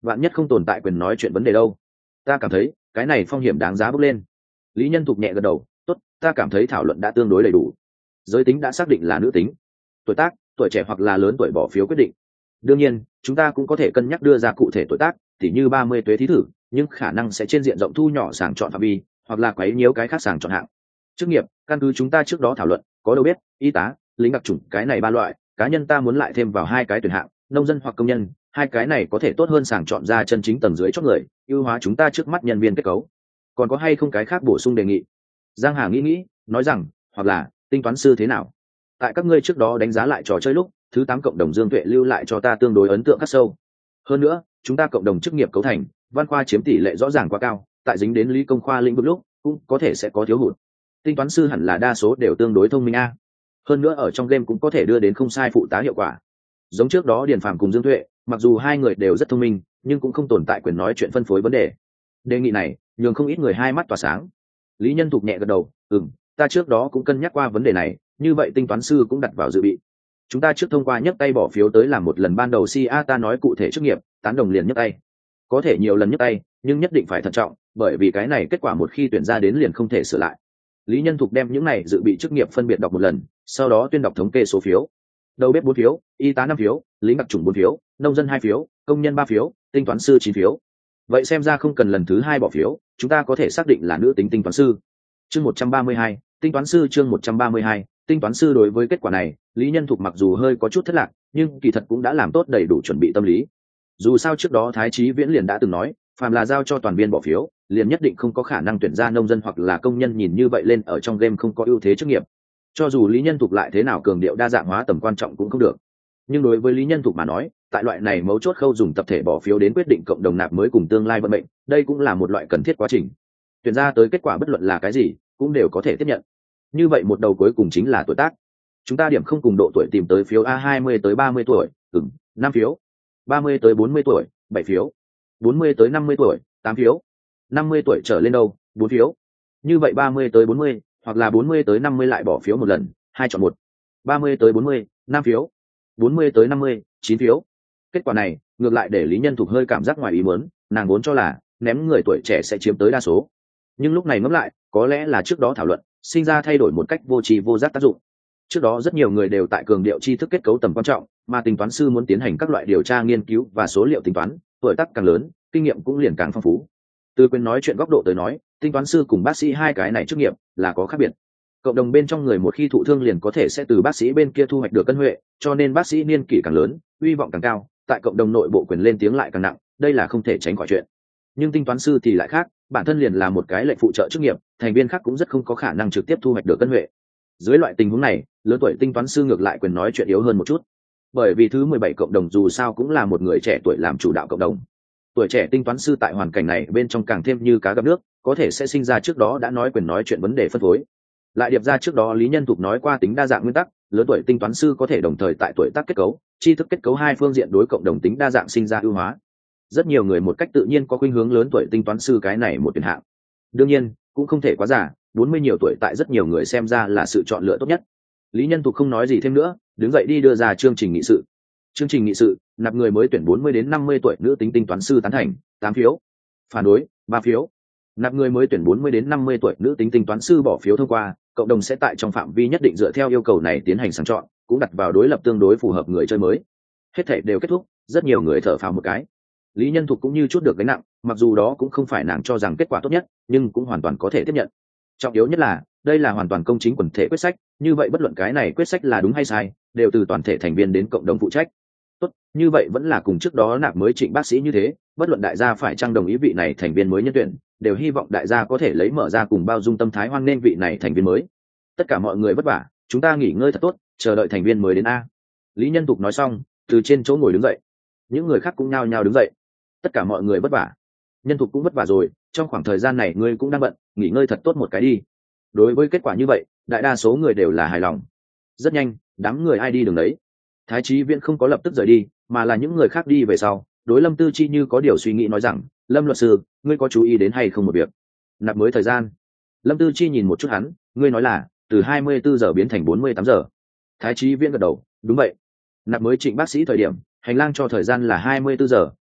S1: vạn nhất không tồn tại quyền nói chuyện vấn đề đâu. Ta cảm thấy cái này phong hiểm đáng giá bước lên. Lý Nhân Thục nhẹ gật đầu, tốt, ta cảm thấy thảo luận đã tương đối đầy đủ. Giới tính đã xác định là nữ tính, tuổi tác, tuổi trẻ hoặc là lớn tuổi bỏ phiếu quyết định. Đương nhiên chúng ta cũng có thể cân nhắc đưa ra cụ thể tuổi tác, tỉ như ba mươi tuế thí thử, nhưng khả năng sẽ trên diện rộng thu nhỏ sàng chọn phạm vi, hoặc là quấy nhiễu cái khác sàng chọn hạng. Chức nghiệp, căn cứ chúng ta trước đó thảo luận, có đâu biết, y tá, lính đặc chủng, cái này ba loại. Cá nhân ta muốn lại thêm vào hai cái tuyển hạng, nông dân hoặc công nhân, hai cái này có thể tốt hơn sàng chọn ra chân chính tầng dưới chót người, ưu hóa chúng ta trước mắt nhân viên kết cấu. Còn có hay không cái khác bổ sung đề nghị? Giang Hà nghĩ nghĩ, nói rằng, hoặc là tính toán sư thế nào? Tại các ngươi trước đó đánh giá lại trò chơi lúc, thứ tám cộng đồng Dương Tuệ lưu lại cho ta tương đối ấn tượng khắc sâu. Hơn nữa, chúng ta cộng đồng chức nghiệp cấu thành, văn khoa chiếm tỷ lệ rõ ràng quá cao, tại dính đến lý công khoa lĩnh vực lúc, cũng có thể sẽ có thiếu hụt. Tính toán sư hẳn là đa số đều tương đối thông minh a. Hơn nữa ở trong game cũng có thể đưa đến không sai phụ tá hiệu quả. Giống trước đó Điền Phàm cùng Dương Tuệ, mặc dù hai người đều rất thông minh, nhưng cũng không tồn tại quyền nói chuyện phân phối vấn đề. Đề nghị này nhường không ít người hai mắt tỏa sáng. Lý Nhân Thục nhẹ gật đầu, ừm, ta trước đó cũng cân nhắc qua vấn đề này, như vậy tính toán sư cũng đặt vào dự bị. Chúng ta trước thông qua nhấc tay bỏ phiếu tới làm một lần ban đầu si a ta nói cụ thể chức nghiệp, tán đồng liền nhấc tay. Có thể nhiều lần nhấc tay, nhưng nhất định phải thận trọng, bởi vì cái này kết quả một khi tuyển ra đến liền không thể sửa lại. Lý Nhân Thục đem những này dự bị chức nghiệp phân biệt đọc một lần, sau đó tuyên đọc thống kê số phiếu. Đầu bếp bốn phiếu, y tá năm phiếu, lính đặc chủng bốn phiếu, nông dân hai phiếu, công nhân ba phiếu, tính toán sư chín phiếu. Vậy xem ra không cần lần thứ hai bỏ phiếu, chúng ta có thể xác định là nữ tính tính toán sư. Chương một trăm ba mươi hai, tính toán sư chương một trăm ba mươi hai, tính toán sư. Đối với kết quả này, Lý Nhân Thục mặc dù hơi có chút thất lạc, nhưng kỳ thật cũng đã làm tốt đầy đủ chuẩn bị tâm lý. Dù sao trước đó Thái Chí Viễn liền đã từng nói, phàm là giao cho toàn viên bỏ phiếu, liền nhất định không có khả năng tuyển ra nông dân hoặc là công nhân nhìn như vậy lên ở trong game không có ưu thế chức nghiệp. Cho dù Lý Nhân Thục lại thế nào cường điệu đa dạng hóa tầm quan trọng cũng không được. Nhưng đối với Lý Nhân Thục mà nói, tại loại này mấu chốt khâu dùng tập thể bỏ phiếu đến quyết định cộng đồng nạp mới cùng tương lai vận mệnh, đây cũng là một loại cần thiết quá trình. Tuyển ra tới kết quả bất luận là cái gì, cũng đều có thể tiếp nhận. Như vậy một đầu cuối cùng chính là tuổi tác. Chúng ta điểm không cùng độ tuổi tìm tới phiếu A hai mươi tới ba mươi tuổi, ừm, năm phiếu. ba mươi tới bốn mươi tuổi, bảy phiếu. bốn mươi tới năm mươi tuổi, tám phiếu. năm mươi tuổi trở lên đâu, bốn phiếu. Như vậy ba mươi tới bốn mươi, hoặc là bốn mươi tới năm mươi lại bỏ phiếu một lần, hai chọn một. ba mươi tới bốn mươi, năm phiếu. bốn mươi tới năm mươi, chín phiếu. Kết quả này, ngược lại để Lý Nhân Thục hơi cảm giác ngoài ý muốn, nàng vốn cho là ném người tuổi trẻ sẽ chiếm tới đa số. Nhưng lúc này ngẫm lại, có lẽ là trước đó thảo luận, sinh ra thay đổi một cách vô tri vô giác tác dụng. Trước đó rất nhiều người đều tại cường điệu tri thức kết cấu tầm quan trọng, mà tính toán sư muốn tiến hành các loại điều tra nghiên cứu và số liệu tính toán, tuổi tác càng lớn, kinh nghiệm cũng liền càng phong phú. Từ quyền nói chuyện góc độ tới nói, tính toán sư cùng bác sĩ hai cái này chức nghiệp là có khác biệt. Cộng đồng bên trong người một khi thụ thương liền có thể sẽ từ bác sĩ bên kia thu hoạch được cân huệ, cho nên bác sĩ niên kỷ càng lớn, uy vọng càng cao, tại cộng đồng nội bộ quyền lên tiếng lại càng nặng, đây là không thể tránh khỏi chuyện. Nhưng tính toán sư thì lại khác, bản thân liền là một cái lệnh phụ trợ chức nghiệp, thành viên khác cũng rất không có khả năng trực tiếp thu hoạch được cân huệ. Dưới loại tình huống này, lớn tuổi tính toán sư ngược lại quyền nói chuyện yếu hơn một chút. Bởi vì thứ mười bảy cộng đồng dù sao cũng là một người trẻ tuổi làm chủ đạo cộng đồng. Tuổi trẻ tính toán sư tại hoàn cảnh này bên trong càng thêm như cá gặp nước, có thể sẽ sinh ra trước đó đã nói quyền nói chuyện vấn đề phân phối. Lại điệp ra trước đó Lý Nhân Thục nói qua tính đa dạng nguyên tắc, lớn tuổi tính toán sư có thể đồng thời tại tuổi tác kết cấu, tri thức kết cấu hai phương diện đối cộng đồng tính đa dạng sinh ra ưu hóa. Rất nhiều người một cách tự nhiên có khuynh hướng lớn tuổi tính toán sư cái này một tuyển hạng. Đương nhiên, cũng không thể quá già, bốn mươi nhiều tuổi tại rất nhiều người xem ra là sự chọn lựa tốt nhất. Lý Nhân Thục không nói gì thêm nữa, đứng dậy đi đưa ra chương trình nghị sự. Chương trình nghị sự, nạp người mới tuyển bốn mươi đến năm mươi tuổi nữ tính tính toán sư tán thành, tám phiếu. Phản đối, ba phiếu. Nạp người mới tuyển bốn mươi đến năm mươi tuổi nữ tính tính toán sư bỏ phiếu thông qua, cộng đồng sẽ tại trong phạm vi nhất định dựa theo yêu cầu này tiến hành sàng chọn, cũng đặt vào đối lập tương đối phù hợp người chơi mới. Hết thảy đều kết thúc, rất nhiều người thở phào một cái. Lý Nhân Thục cũng như chút được gánh nặng, mặc dù đó cũng không phải nàng cho rằng kết quả tốt nhất, nhưng cũng hoàn toàn có thể tiếp nhận. Trọng yếu nhất là, đây là hoàn toàn công chính quần thể quyết sách, như vậy bất luận cái này quyết sách là đúng hay sai, đều từ toàn thể thành viên đến cộng đồng phụ trách. Tốt, như vậy vẫn là cùng trước đó nạp mới Trịnh bác sĩ như thế, bất luận đại gia phải chăng đồng ý vị này thành viên mới nhân tuyển, đều hy vọng đại gia có thể lấy mở ra cùng bao dung tâm thái hoan nghênh vị này thành viên mới. Tất cả mọi người vất vả, chúng ta nghỉ ngơi thật tốt, chờ đợi thành viên mới đến a. Lý Nhân Thục nói xong, từ trên chỗ ngồi đứng dậy. Những người khác cũng nhao nhao đứng dậy. Tất cả mọi người vất vả. Nhân Thục cũng vất vả rồi, trong khoảng thời gian này ngươi cũng đang bận, nghỉ ngơi thật tốt một cái đi. Đối với kết quả như vậy, đại đa số người đều là hài lòng. Rất nhanh, đám người ai đi đường đấy. Thái Chí Viễn không có lập tức rời đi, mà là những người khác đi về sau. Đối Lâm Tư Chi như có điều suy nghĩ nói rằng, Lâm luật sư, ngươi có chú ý đến hay không một việc? Nạp mới thời gian. Lâm Tư Chi nhìn một chút hắn, ngươi nói là từ hai mươi bốn giờ biến thành bốn mươi tám giờ. Thái Chí Viễn gật đầu, đúng vậy. Nạp mới Trịnh bác sĩ thời điểm, hành lang cho thời gian là hai mươi bốn giờ,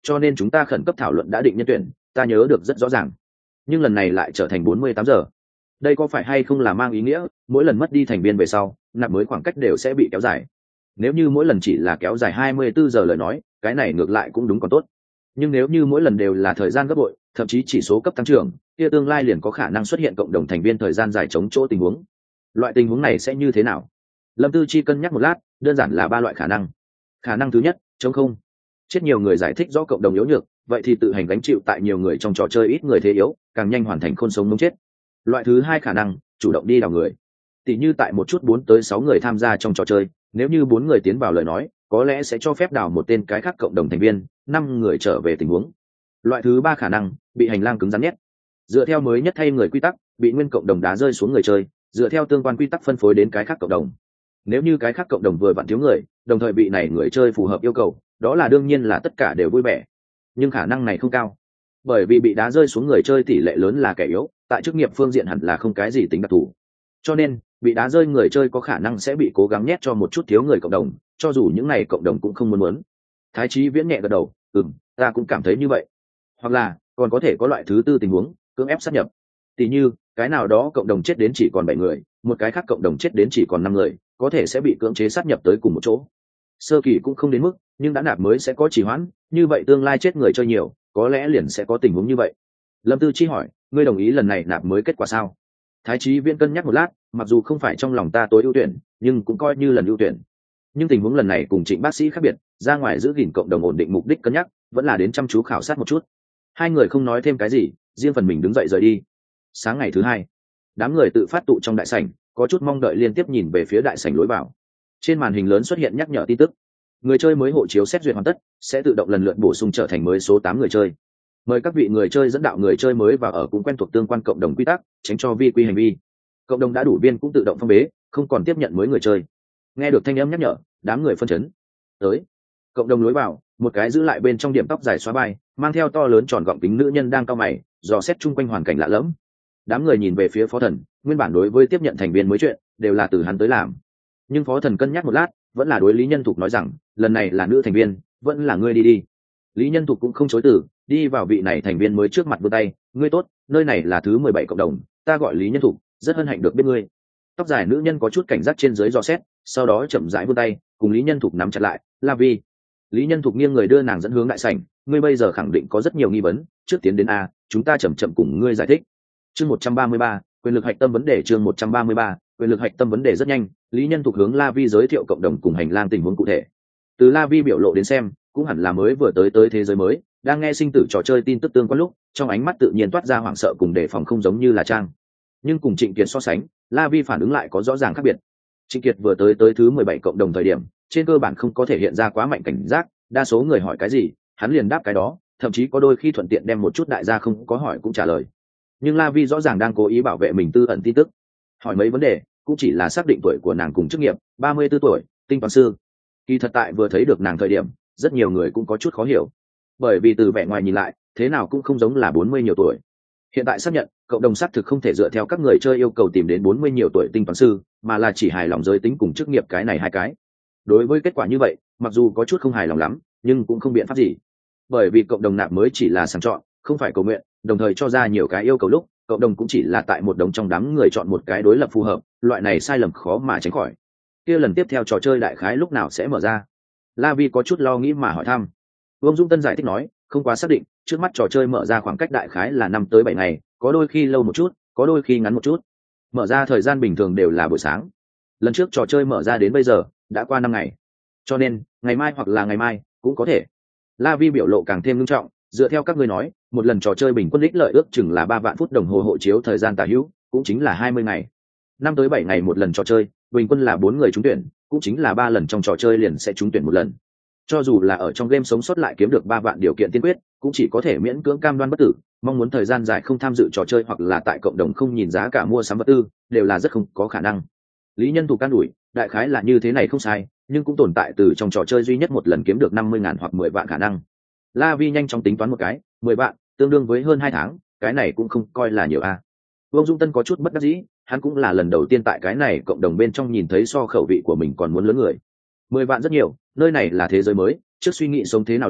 S1: cho nên chúng ta khẩn cấp thảo luận đã định nhân tuyển, ta nhớ được rất rõ ràng. Nhưng lần này lại trở thành bốn mươi tám giờ. Đây có phải hay không là mang ý nghĩa mỗi lần mất đi thành viên về sau, nạp mới khoảng cách đều sẽ bị kéo dài? Nếu như mỗi lần chỉ là kéo dài hai mươi bốn giờ lời nói, cái này ngược lại cũng đúng còn tốt. Nhưng nếu như mỗi lần đều là thời gian gấp bội, thậm chí chỉ số cấp tăng trưởng, kia tương lai liền có khả năng xuất hiện cộng đồng thành viên thời gian dài chống chỗ tình huống. Loại tình huống này sẽ như thế nào? Lâm Tư Chi cân nhắc một lát, đơn giản là ba loại khả năng. Khả năng thứ nhất, chống không. Chết nhiều người giải thích rõ cộng đồng yếu nhược, vậy thì tự hành gánh chịu tại nhiều người trong trò chơi ít người thế yếu, càng nhanh hoàn thành khôn sống mống chết. Loại thứ hai khả năng, chủ động đi đào người. Tỷ như tại một chút bốn tới sáu người tham gia trong trò chơi, nếu như bốn người tiến vào lời nói, có lẽ sẽ cho phép đào một tên cái khác cộng đồng thành viên, năm người trở về tình huống. Loại thứ ba khả năng, bị hành lang cứng rắn nhét. Dựa theo mới nhất thay người quy tắc, bị nguyên cộng đồng đá rơi xuống người chơi, dựa theo tương quan quy tắc phân phối đến cái khác cộng đồng. Nếu như cái khác cộng đồng vừa vặn thiếu người, đồng thời bị này người chơi phù hợp yêu cầu, đó là đương nhiên là tất cả đều vui vẻ. Nhưng khả năng này không cao, bởi vì bị đá rơi xuống người chơi tỷ lệ lớn là kẻ yếu, tại chức nghiệp phương diện hẳn là không cái gì tính đặc thù. Cho nên, bị đá rơi người chơi có khả năng sẽ bị cố gắng nhét cho một chút thiếu người cộng đồng, cho dù những này cộng đồng cũng không muốn muốn. Thái Chí Viễn nhẹ gật đầu, ừm, ta cũng cảm thấy như vậy. Hoặc là, còn có thể có loại thứ tư tình huống, cưỡng ép sát nhập. Tỷ như, cái nào đó cộng đồng chết đến chỉ còn bảy người, một cái khác cộng đồng chết đến chỉ còn năm người, có thể sẽ bị cưỡng chế sát nhập tới cùng một chỗ. Sơ kỳ cũng không đến mức, nhưng đã nạp mới sẽ có trì hoãn, như vậy tương lai chết người chơi nhiều, có lẽ liền sẽ có tình huống như vậy. Lâm Tư Chi hỏi, ngươi đồng ý lần này nạp mới kết quả sao? Thái Chí Viễn cân nhắc một lát, mặc dù không phải trong lòng ta tối ưu tuyển, nhưng cũng coi như lần ưu tuyển. Nhưng tình huống lần này cùng Trịnh bác sĩ khác biệt, ra ngoài giữ gìn cộng đồng ổn định mục đích cân nhắc, vẫn là đến chăm chú khảo sát một chút. Hai người không nói thêm cái gì, riêng phần mình đứng dậy rời đi. Sáng ngày thứ hai, đám người tự phát tụ trong đại sảnh, có chút mong đợi liên tiếp nhìn về phía đại sảnh lối vào. Trên màn hình lớn xuất hiện nhắc nhở tin tức, người chơi mới hộ chiếu xét duyệt hoàn tất, sẽ tự động lần lượt bổ sung trở thành mới số tám người chơi. Mời các vị người chơi dẫn đạo người chơi mới vào ở cũng quen thuộc tương quan cộng đồng quy tắc, tránh cho vi quy hành vi. Cộng đồng đã đủ viên cũng tự động phong bế, không còn tiếp nhận mới người chơi. Nghe được thanh âm nhắc nhở, đám người phân chấn. Tới, cộng đồng lối vào, một cái giữ lại bên trong điểm tóc dài xóa vai, mang theo to lớn tròn gọng kính nữ nhân đang cau mày, dò xét chung quanh hoàn cảnh lạ lẫm. Đám người nhìn về phía Phó Thần, nguyên bản đối với tiếp nhận thành viên mới chuyện, đều là từ hắn tới làm. Nhưng Phó Thần cân nhắc một lát, vẫn là đối Lý Nhân Thục nói rằng, lần này là nữ thành viên, vẫn là ngươi đi đi. Lý Nhân Thục cũng không chối từ, đi vào vị này thành viên mới trước mặt vươn tay, ngươi tốt, nơi này là thứ mười bảy cộng đồng, ta gọi Lý Nhân Thục, rất hân hạnh được biết ngươi. Tóc dài nữ nhân có chút cảnh giác trên dưới dò xét, sau đó chậm rãi vươn tay, cùng Lý Nhân Thục nắm chặt lại, La Vi. Lý Nhân Thục nghiêng người đưa nàng dẫn hướng đại sảnh, ngươi bây giờ khẳng định có rất nhiều nghi vấn, trước tiến đến a, chúng ta chậm chậm cùng ngươi giải thích. Chương một trăm ba mươi ba, quyền lực hạch tâm vấn đề chương một trăm ba mươi ba, quyền lực hạch tâm vấn đề rất nhanh, Lý Nhân Thục hướng La Vi giới thiệu cộng đồng cùng hành lang tình huống cụ thể. Từ La Vi biểu lộ đến xem, cũng hẳn là mới vừa tới tới thế giới mới, đang nghe sinh tử trò chơi tin tức tương quan lúc, trong ánh mắt tự nhiên toát ra hoảng sợ cùng đề phòng không giống như là Trang. Nhưng cùng Trịnh Kiệt so sánh, La Vi phản ứng lại có rõ ràng khác biệt. Trịnh Kiệt vừa tới tới thứ mười bảy cộng đồng thời điểm, trên cơ bản không có thể hiện ra quá mạnh cảnh giác, đa số người hỏi cái gì, hắn liền đáp cái đó, thậm chí có đôi khi thuận tiện đem một chút đại gia không có hỏi cũng trả lời. Nhưng La Vi rõ ràng đang cố ý bảo vệ mình tư ẩn tin tức, hỏi mấy vấn đề cũng chỉ là xác định tuổi của nàng cùng chức nghiệp, ba mươi tư tuổi, tinh toán sư. Kỳ thật tại vừa thấy được nàng thời điểm, rất nhiều người cũng có chút khó hiểu, bởi vì từ vẻ ngoài nhìn lại, thế nào cũng không giống là bốn mươi nhiều tuổi. Hiện tại xác nhận, cộng đồng xác thực không thể dựa theo các người chơi yêu cầu tìm đến bốn mươi nhiều tuổi tinh toán sư, mà là chỉ hài lòng giới tính cùng chức nghiệp cái này hai cái. Đối với kết quả như vậy, mặc dù có chút không hài lòng lắm, nhưng cũng không biện pháp gì. Bởi vì cộng đồng nạp mới chỉ là sàng chọn, không phải cầu nguyện, đồng thời cho ra nhiều cái yêu cầu lúc, cộng đồng cũng chỉ là tại một đống trong đám người chọn một cái đối lập phù hợp, loại này sai lầm khó mà tránh khỏi. Kia lần tiếp theo trò chơi đại khái lúc nào sẽ mở ra? La Vi có chút lo nghĩ mà hỏi thăm. Vương Dung Tân giải thích nói, không quá xác định, trước mắt trò chơi mở ra khoảng cách đại khái là năm tới bảy ngày, có đôi khi lâu một chút, có đôi khi ngắn một chút. Mở ra thời gian bình thường đều là buổi sáng. Lần trước trò chơi mở ra đến bây giờ, đã qua năm ngày. Cho nên, ngày mai hoặc là ngày mai, cũng có thể. La Vi biểu lộ càng thêm nghiêm trọng, dựa theo các ngươi nói, một lần trò chơi bình quân ích lợi ước chừng là ba vạn phút đồng hồ hộ chiếu thời gian tả hữu, cũng chính là hai mươi ngày. Năm tới bảy ngày một lần trò chơi, bình quân là bốn người trúng tuyển, cũng chính là ba lần trong trò chơi liền sẽ trúng tuyển một lần. Cho dù là ở trong game sống sót lại kiếm được ba vạn điều kiện tiên quyết, cũng chỉ có thể miễn cưỡng cam đoan bất tử, mong muốn thời gian dài không tham dự trò chơi hoặc là tại cộng đồng không nhìn giá cả mua sắm vật tư, đều là rất không có khả năng. Lý Nhân Thủ can đuổi, đại khái là như thế này không sai, nhưng cũng tồn tại từ trong trò chơi duy nhất một lần kiếm được năm mươi ngàn hoặc mười vạn khả năng. La Vi nhanh chóng tính toán một cái, mười vạn, tương đương với hơn hai tháng, cái này cũng không coi là nhiều a. À. Vương Dung Tân có chút bất đắc dĩ, hắn cũng là lần đầu tiên tại cái này cộng đồng bên trong nhìn thấy so khẩu vị của mình còn muốn lớn người. Mười vạn rất nhiều, nơi này là thế giới mới, trước suy nghĩ sống thế nào lấy,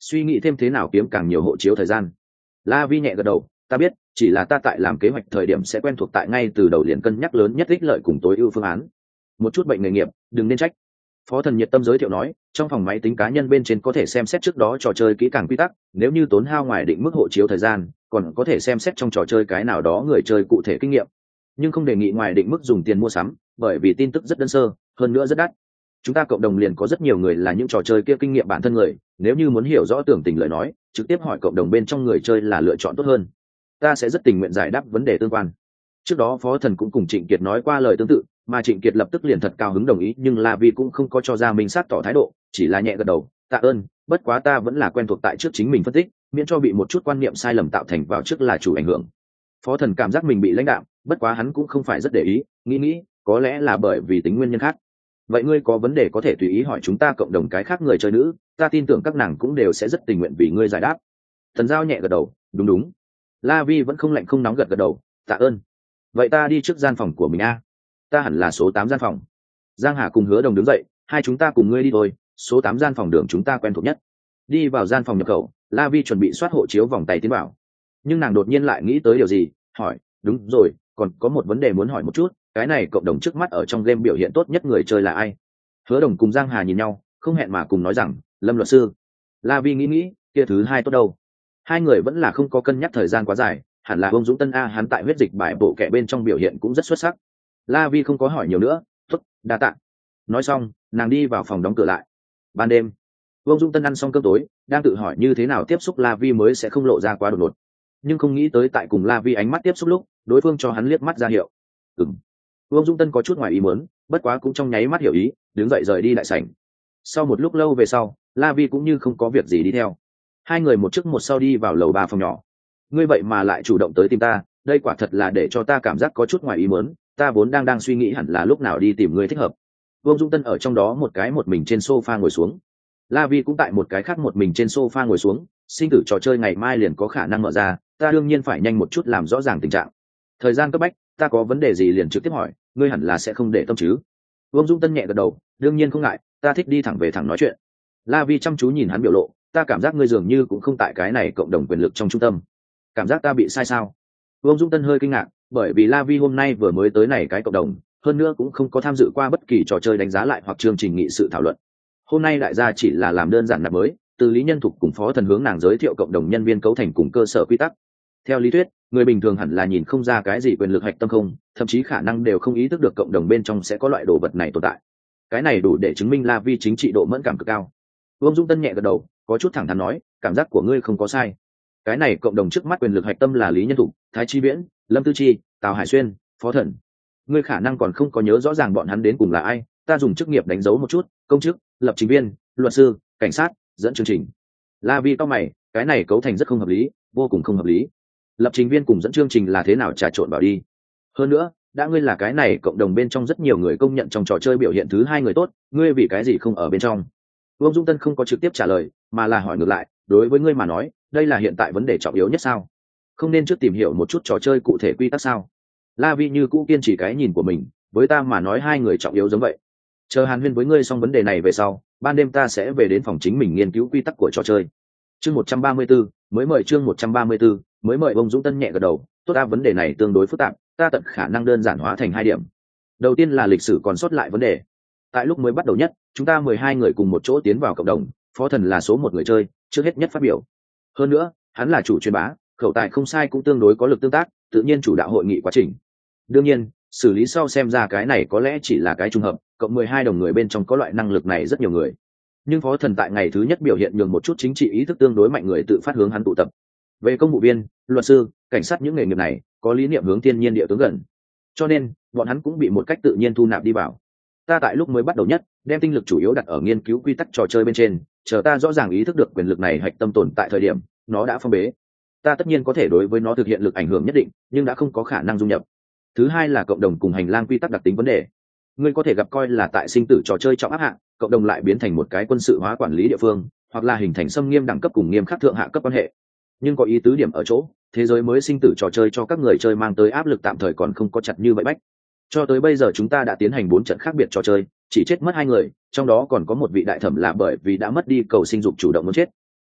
S1: suy nghĩ thêm thế nào kiếm càng nhiều hộ chiếu thời gian. La Vi nhẹ gật đầu, ta biết, chỉ là ta tại làm kế hoạch thời điểm sẽ quen thuộc tại ngay từ đầu liền cân nhắc lớn nhất ích lợi cùng tối ưu phương án. Một chút bệnh nghề nghiệp, đừng nên trách. Phó Thần nhiệt tâm giới thiệu nói, trong phòng máy tính cá nhân bên trên có thể xem xét trước đó trò chơi kỹ càng quy tắc, nếu như tốn hao ngoài định mức hộ chiếu thời gian, còn có thể xem xét trong trò chơi cái nào đó người chơi cụ thể kinh nghiệm, nhưng không đề nghị ngoài định mức dùng tiền mua sắm, bởi vì tin tức rất đơn sơ, hơn nữa rất đắt. Chúng ta cộng đồng liền có rất nhiều người là những trò chơi kia kinh nghiệm bản thân người, nếu như muốn hiểu rõ tường tình lời nói, trực tiếp hỏi cộng đồng bên trong người chơi là lựa chọn tốt hơn. Ta sẽ rất tình nguyện giải đáp vấn đề tương quan. Trước đó Phó Thần cũng cùng Trịnh Kiệt nói qua lời tương tự, mà Trịnh Kiệt lập tức liền thật cao hứng đồng ý, nhưng La Vi cũng không có cho ra minh sát tỏ thái độ, chỉ là nhẹ gật đầu, tạ ơn, bất quá ta vẫn là quen thuộc tại trước chính mình phân tích, miễn cho bị một chút quan niệm sai lầm tạo thành vào trước là chủ ảnh hưởng. Phó Thần cảm giác mình bị lãnh đạm, bất quá hắn cũng không phải rất để ý, nghĩ nghĩ, có lẽ là bởi vì tính nguyên nhân khác. Vậy ngươi có vấn đề có thể tùy ý hỏi chúng ta cộng đồng cái khác người chơi nữ, ta tin tưởng các nàng cũng đều sẽ rất tình nguyện vì ngươi giải đáp. Thần Giao nhẹ gật đầu, đúng đúng. La Vi vẫn không lạnh không nóng gật gật đầu, tạ ơn. Vậy ta đi trước gian phòng của mình a. Ta hẳn là số tám gian phòng. Giang Hà cùng Hứa Đồng đứng dậy, hai chúng ta cùng ngươi đi thôi, số tám gian phòng đường chúng ta quen thuộc nhất. Đi vào gian phòng nhập khẩu, La Vi chuẩn bị soát hộ chiếu vòng tay tiến vào, nhưng nàng đột nhiên lại nghĩ tới điều gì, hỏi, đúng rồi, còn có một vấn đề muốn hỏi một chút, cái này cộng đồng trước mắt ở trong game biểu hiện tốt nhất người chơi là ai? Hứa Đồng cùng Giang Hà nhìn nhau, không hẹn mà cùng nói rằng, Lâm luật sư. La Vi nghĩ nghĩ, kia thứ hai tốt đâu? Hai người vẫn là không có cân nhắc thời gian quá dài, hẳn là ông Dũng Tân a, hắn tại huyết dịch bài bộ kệ bên trong biểu hiện cũng rất xuất sắc. La Vi không có hỏi nhiều nữa, tốt, đa tạ. Nói xong, nàng đi vào phòng đóng cửa lại. Ban đêm, Vương Dung Tân ăn xong cơm tối, đang tự hỏi như thế nào tiếp xúc La Vi mới sẽ không lộ ra quá đột ngột, nhưng không nghĩ tới tại cùng La Vi ánh mắt tiếp xúc lúc, đối phương cho hắn liếc mắt ra hiệu. Ừm. Vương Dung Tân có chút ngoài ý muốn, bất quá cũng trong nháy mắt hiểu ý, đứng dậy rời đi đại sảnh. Sau một lúc lâu về sau, La Vi cũng như không có việc gì đi theo. Hai người một trước một sau đi vào lầu ba phòng nhỏ. Ngươi vậy mà lại chủ động tới tìm ta, đây quả thật là để cho ta cảm giác có chút ngoài ý muốn, ta vốn đang đang suy nghĩ hẳn là lúc nào đi tìm ngươi thích hợp. Vương Dung Tân ở trong đó một cái một mình trên sofa ngồi xuống. La Vi cũng tại một cái khác một mình trên sofa ngồi xuống, sinh tử trò chơi ngày mai liền có khả năng mở ra, ta đương nhiên phải nhanh một chút làm rõ ràng tình trạng. Thời gian cấp bách, ta có vấn đề gì liền trực tiếp hỏi, ngươi hẳn là sẽ không để tâm chứ? Vương Dung Tân nhẹ gật đầu, đương nhiên không ngại, ta thích đi thẳng về thẳng nói chuyện. La Vi chăm chú nhìn hắn biểu lộ, ta cảm giác ngươi dường như cũng không tại cái này cộng đồng quyền lực trong trung tâm. Cảm giác ta bị sai sao? Vương Dung Tân hơi kinh ngạc, bởi vì La Vi hôm nay vừa mới tới này cái cộng đồng, hơn nữa cũng không có tham dự qua bất kỳ trò chơi đánh giá lại hoặc chương trình nghị sự thảo luận. Hôm nay đại gia chỉ là làm đơn giản nạp mới, từ Lý Nhân Thục cùng Phó Thần hướng nàng giới thiệu cộng đồng nhân viên cấu thành cùng cơ sở quy tắc. Theo lý thuyết, người bình thường hẳn là nhìn không ra cái gì quyền lực hạch tâm không, thậm chí khả năng đều không ý thức được cộng đồng bên trong sẽ có loại đồ vật này tồn tại. Cái này đủ để chứng minh La Vi chính trị độ mẫn cảm cực cao. Vương Dung Tân nhẹ gật đầu, có chút thẳng thắn nói, cảm giác của ngươi không có sai. Cái này cộng đồng trước mắt quyền lực hạch tâm là Lý Nhân Thục, Thái Chi Viễn, Lâm Tư Chi, Tào Hải Xuyên, Phó Thần. Ngươi khả năng còn không có nhớ rõ ràng bọn hắn đến cùng là ai, ta dùng chức nghiệp đánh dấu một chút, công chức, lập trình viên, luật sư, cảnh sát, dẫn chương trình. La Vi cao mày, cái này cấu thành rất không hợp lý, vô cùng không hợp lý. Lập trình viên cùng dẫn chương trình là thế nào trà trộn vào đi? Hơn nữa, đã ngươi là cái này cộng đồng bên trong rất nhiều người công nhận trong trò chơi biểu hiện thứ hai người tốt, ngươi vì cái gì không ở bên trong? Vương Dung Tân không có trực tiếp trả lời, mà là hỏi ngược lại, đối với ngươi mà nói, đây là hiện tại vấn đề trọng yếu nhất sao? Không nên trước tìm hiểu một chút trò chơi cụ thể quy tắc sao? La Vi như cũ kiên trì cái nhìn của mình, với ta mà nói hai người trọng yếu giống vậy. Chờ hàn huyên với ngươi xong vấn đề này về sau, ban đêm ta sẽ về đến phòng chính mình nghiên cứu quy tắc của trò chơi. Chương một trăm ba mươi tư, mới mời chương một trăm ba mươi tư, mới mời ông Dũng Tân nhẹ gật đầu, tốt ta vấn đề này tương đối phức tạp, ta tận khả năng đơn giản hóa thành hai điểm. Đầu tiên là lịch sử còn sót lại vấn đề. Tại lúc mới bắt đầu nhất, chúng ta mười hai người cùng một chỗ tiến vào cộng đồng, Phó Thần là số một người chơi, trước hết nhất phát biểu. Hơn nữa, hắn là chủ truyền bá, khẩu tài không sai cũng tương đối có lực tương tác, tự nhiên chủ đạo hội nghị quá trình. Đương nhiên, xử lý sau xem ra cái này có lẽ chỉ là cái trùng hợp, cộng mười hai đồng người bên trong có loại năng lực này rất nhiều người. Nhưng Phó Thần tại ngày thứ nhất biểu hiện nhường một chút chính trị ý thức tương đối mạnh người tự phát hướng hắn tụ tập. Về công vụ viên, luật sư, cảnh sát những nghề nghiệp này, có lý niệm hướng thiên nhiên địa tướng gần. Cho nên, bọn hắn cũng bị một cách tự nhiên thu nạp đi vào. Ta tại lúc mới bắt đầu nhất, đem tinh lực chủ yếu đặt ở nghiên cứu quy tắc trò chơi bên trên, chờ ta rõ ràng ý thức được quyền lực này hạch tâm tồn tại thời điểm, nó đã phong bế. Ta tất nhiên có thể đối với nó thực hiện lực ảnh hưởng nhất định, nhưng đã không có khả năng dung nhập. Thứ hai là cộng đồng cùng hành lang quy tắc đặc tính vấn đề. Ngươi có thể gặp coi là tại sinh tử trò chơi trọng áp hạng, cộng đồng lại biến thành một cái quân sự hóa quản lý địa phương, hoặc là hình thành xâm nghiêm đẳng cấp cùng nghiêm khắc thượng hạ cấp quan hệ. Nhưng có ý tứ điểm ở chỗ, thế giới mới sinh tử trò chơi cho các người chơi mang tới áp lực tạm thời còn không có chặt như vậy bách. Cho tới bây giờ chúng ta đã tiến hành bốn trận khác biệt trò chơi, chỉ chết mất hai người, trong đó còn có một vị đại thẩm là bởi vì đã mất đi cầu sinh dục chủ động muốn chết.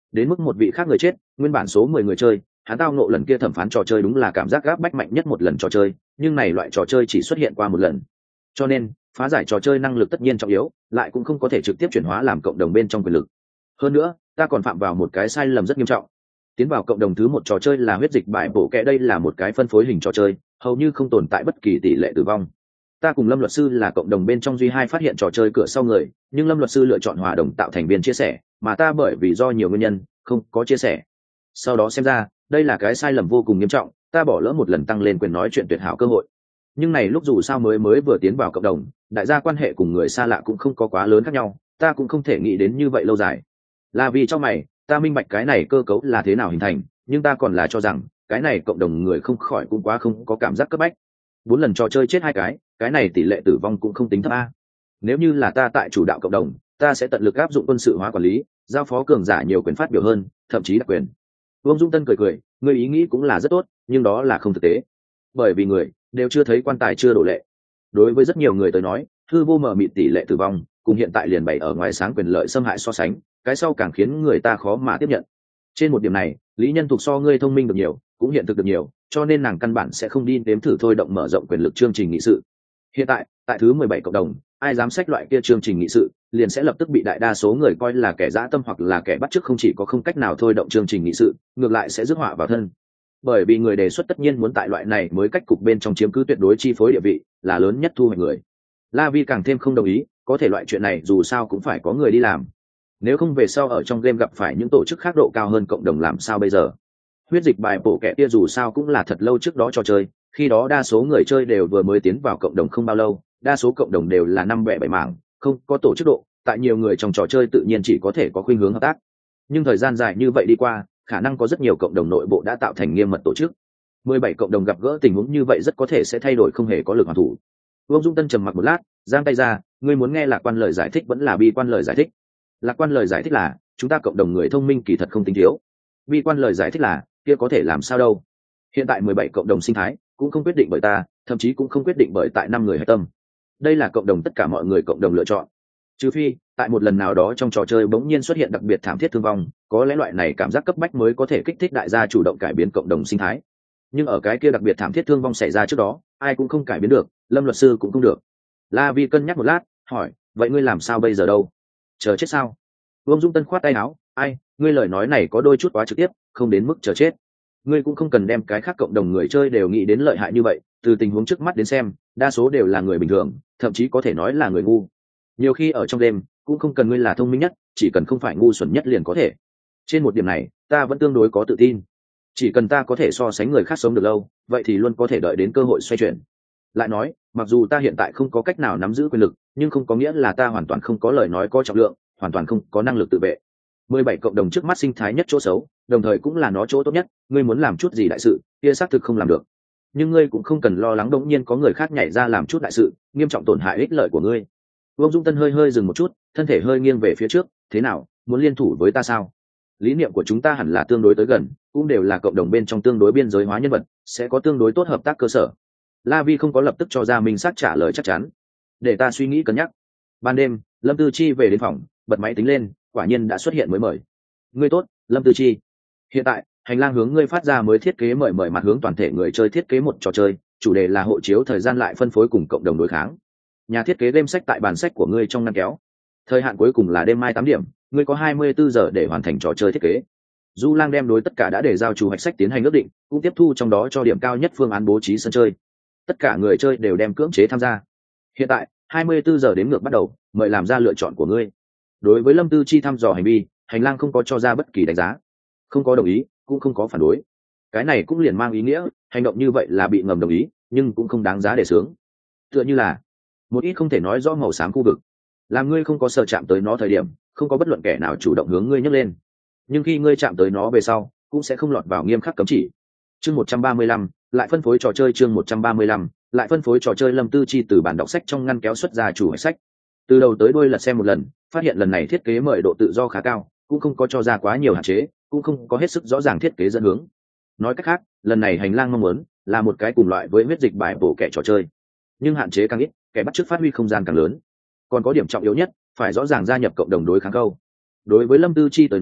S1: đến mức một vị khác người chết, nguyên bản số mười người chơi, hắn tao nộ lần kia thẩm phán trò chơi đúng là cảm giác gáp bách mạnh nhất một lần trò chơi, nhưng này loại trò chơi chỉ xuất hiện qua một lần, cho nên phá giải trò chơi năng lực tất nhiên trọng yếu, lại cũng không có thể trực tiếp chuyển hóa làm cộng đồng bên trong quyền lực. Hơn nữa ta còn phạm vào một cái sai lầm rất nghiêm trọng. Tiến vào cộng đồng thứ một trò chơi là huyết dịch bài bổ kẹ, đây là một cái phân phối hình trò chơi, hầu như không tồn tại bất kỳ tỷ lệ tử vong. Ta cùng Lâm luật sư là cộng đồng bên trong duy hai phát hiện trò chơi cửa sau người, nhưng Lâm luật sư lựa chọn hòa đồng tạo thành viên chia sẻ, mà ta bởi vì do nhiều nguyên nhân không có chia sẻ. Sau đó xem ra đây là cái sai lầm vô cùng nghiêm trọng, ta bỏ lỡ một lần tăng lên quyền nói chuyện tuyệt hảo cơ hội. Nhưng này lúc dù sao mới mới vừa tiến vào cộng đồng, đại gia quan hệ cùng người xa lạ cũng không có quá lớn khác nhau, ta cũng không thể nghĩ đến như vậy lâu dài. Là vì trong mày ta minh bạch cái này cơ cấu là thế nào hình thành, nhưng ta còn là cho rằng cái này cộng đồng người không khỏi cũng quá không có cảm giác cấp bách. Bốn lần trò chơi chết hai cái, cái này tỷ lệ tử vong cũng không tính thấp a. Nếu như là ta tại chủ đạo cộng đồng, ta sẽ tận lực áp dụng quân sự hóa quản lý, giao phó cường giả nhiều quyền phát biểu hơn, thậm chí đặc quyền. Vương Dung Tân cười cười, người ý nghĩ cũng là rất tốt, nhưng đó là không thực tế. Bởi vì người đều chưa thấy quan tài chưa đổ lệ. Đối với rất nhiều người tới nói, hư vô mờ mịt tỷ lệ tử vong cùng hiện tại liền bày ở ngoài sáng quyền lợi xâm hại so sánh, cái sau càng khiến người ta khó mà tiếp nhận. Trên một điểm này, Lý Nhân Thục so ngươi thông minh được nhiều, cũng hiện thực được nhiều, cho nên nàng căn bản sẽ không đi nếm thử thôi động mở rộng quyền lực chương trình nghị sự. Hiện tại tại thứ mười bảy cộng đồng, ai dám xách loại kia chương trình nghị sự liền sẽ lập tức bị đại đa số người coi là kẻ dã tâm hoặc là kẻ bắt chước, không chỉ có không cách nào thôi động chương trình nghị sự, ngược lại sẽ rước họa vào thân. Bởi vì người đề xuất tất nhiên muốn tại loại này mới cách cục bên trong chiếm cứ tuyệt đối chi phối địa vị, là lớn nhất thu hoạch người. La Vi càng thêm không đồng ý, có thể loại chuyện này dù sao cũng phải có người đi làm. Nếu không về sau ở trong game gặp phải những tổ chức khác độ cao hơn cộng đồng làm sao bây giờ? Huyết dịch bài bổ kẹ kia dù sao cũng là thật lâu trước đó trò chơi, khi đó đa số người chơi đều vừa mới tiến vào cộng đồng không bao lâu, đa số cộng đồng đều là năm bẻ bảy mảng, không có tổ chức độ, tại nhiều người trong trò chơi tự nhiên chỉ có thể có khuynh hướng hợp tác. Nhưng thời gian dài như vậy đi qua, khả năng có rất nhiều cộng đồng nội bộ đã tạo thành nghiêm mật tổ chức. mười bảy cộng đồng gặp gỡ tình huống như vậy rất có thể sẽ thay đổi, không hề có lực hoàn thủ. Vương Dung Tân trầm mặc một lát, giang tay ra, ngươi muốn nghe lạc quan lời giải thích vẫn là bi quan lời giải thích? Lạc quan lời giải thích là chúng ta cộng đồng người thông minh kỳ thật không tính thiếu. Bi quan lời giải thích là kia có thể làm sao đâu? Hiện tại mười bảy cộng đồng sinh thái cũng không quyết định bởi ta, thậm chí cũng không quyết định bởi tại năm người hạch tâm. Đây là cộng đồng tất cả mọi người cộng đồng lựa chọn. Trừ phi tại một lần nào đó trong trò chơi bỗng nhiên xuất hiện đặc biệt thảm thiết thương vong, có lẽ loại này cảm giác cấp bách mới có thể kích thích đại gia chủ động cải biến cộng đồng sinh thái. Nhưng ở cái kia đặc biệt thảm thiết thương vong xảy ra trước đó, ai cũng không cải biến được, Lâm luật sư cũng không được. La Vi cân nhắc một lát, hỏi, vậy ngươi làm sao bây giờ đâu? Chờ chết sao? Vương Dung Tân khoát tay áo, ai, ngươi lời nói này có đôi chút quá trực tiếp, không đến mức chờ chết. Ngươi cũng không cần đem cái khác cộng đồng người chơi đều nghĩ đến lợi hại như vậy, từ tình huống trước mắt đến xem, đa số đều là người bình thường, thậm chí có thể nói là người ngu. Nhiều khi ở trong đêm, cũng không cần ngươi là thông minh nhất, chỉ cần không phải ngu xuẩn nhất liền có thể. Trên một điểm này, ta vẫn tương đối có tự tin. Chỉ cần ta có thể so sánh người khác sống được lâu, vậy thì luôn có thể đợi đến cơ hội xoay chuyển. Lại nói, mặc dù ta hiện tại không có cách nào nắm giữ quyền lực, nhưng không có nghĩa là ta hoàn toàn không có lời nói có trọng lượng, hoàn toàn không có năng lực tự vệ. mười bảy cộng đồng trước mắt sinh thái nhất chỗ xấu, đồng thời cũng là nó chỗ tốt nhất, ngươi muốn làm chút gì đại sự, kia xác thực không làm được. Nhưng ngươi cũng không cần lo lắng đột nhiên có người khác nhảy ra làm chút đại sự, nghiêm trọng tổn hại ích lợi của ngươi. Vương Dung Tân hơi hơi dừng một chút, thân thể hơi nghiêng về phía trước, thế nào, muốn liên thủ với ta sao? Lý niệm của chúng ta hẳn là tương đối tới gần, cũng đều là cộng đồng bên trong tương đối biên giới hóa nhân vật, sẽ có tương đối tốt hợp tác cơ sở. La Vi không có lập tức cho ra minh xác trả lời chắc chắn, để ta suy nghĩ cân nhắc. Ban đêm, Lâm Tư Chi về đến phòng, bật máy tính lên, quả nhiên đã xuất hiện mới mời. Ngươi tốt, Lâm Tư Chi. Hiện tại, hành lang hướng ngươi phát ra mới thiết kế mời mời mặt hướng toàn thể người chơi thiết kế một trò chơi, chủ đề là hộ chiếu thời gian lại phân phối cùng cộng đồng đối kháng. Nhà thiết kế game sách tại bàn sách của ngươi trong ngăn kéo. Thời hạn cuối cùng là đêm mai tám điểm, ngươi có hai mươi bốn giờ để hoàn thành trò chơi thiết kế. Du Lang đem đối tất cả đã để giao chủ hoạch sách tiến hành ước định, cũng tiếp thu trong đó cho điểm cao nhất phương án bố trí sân chơi. Tất cả người chơi đều đem cưỡng chế tham gia. Hiện tại, hai mươi bốn giờ đến ngược bắt đầu, mời làm ra lựa chọn của ngươi. Đối với Lâm Tư Chi thăm dò hành vi, hành lang không có cho ra bất kỳ đánh giá, không có đồng ý, cũng không có phản đối. Cái này cũng liền mang ý nghĩa, hành động như vậy là bị ngầm đồng ý, nhưng cũng không đáng giá để sướng. Tựa như là một ít không thể nói rõ màu xám khu vực, làm ngươi không có sợ chạm tới nó thời điểm, không có bất luận kẻ nào chủ động hướng ngươi nhấc lên. Nhưng khi ngươi chạm tới nó về sau, cũng sẽ không lọt vào nghiêm khắc cấm chỉ. Chương một trăm ba mươi lăm, lại phân phối trò chơi chương một trăm ba mươi lăm, lại phân phối trò chơi. Lâm Tư Chi từ bản đọc sách trong ngăn kéo xuất ra chủ hoạch sách. Từ đầu tới đuôi lật xem một lần, phát hiện lần này thiết kế mời độ tự do khá cao, cũng không có cho ra quá nhiều hạn chế, cũng không có hết sức rõ ràng thiết kế dẫn hướng. Nói cách khác, lần này hành lang mong muốn là một cái cùng loại với huyết dịch bài bổ kẻ trò chơi, nhưng hạn chế càng ít, kẻ bắt chước phát huy không gian càng lớn. Còn có điểm trọng yếu nhất, phải rõ ràng gia nhập cộng đồng đối kháng câu. Đối với Lâm Tư Chi tới nói,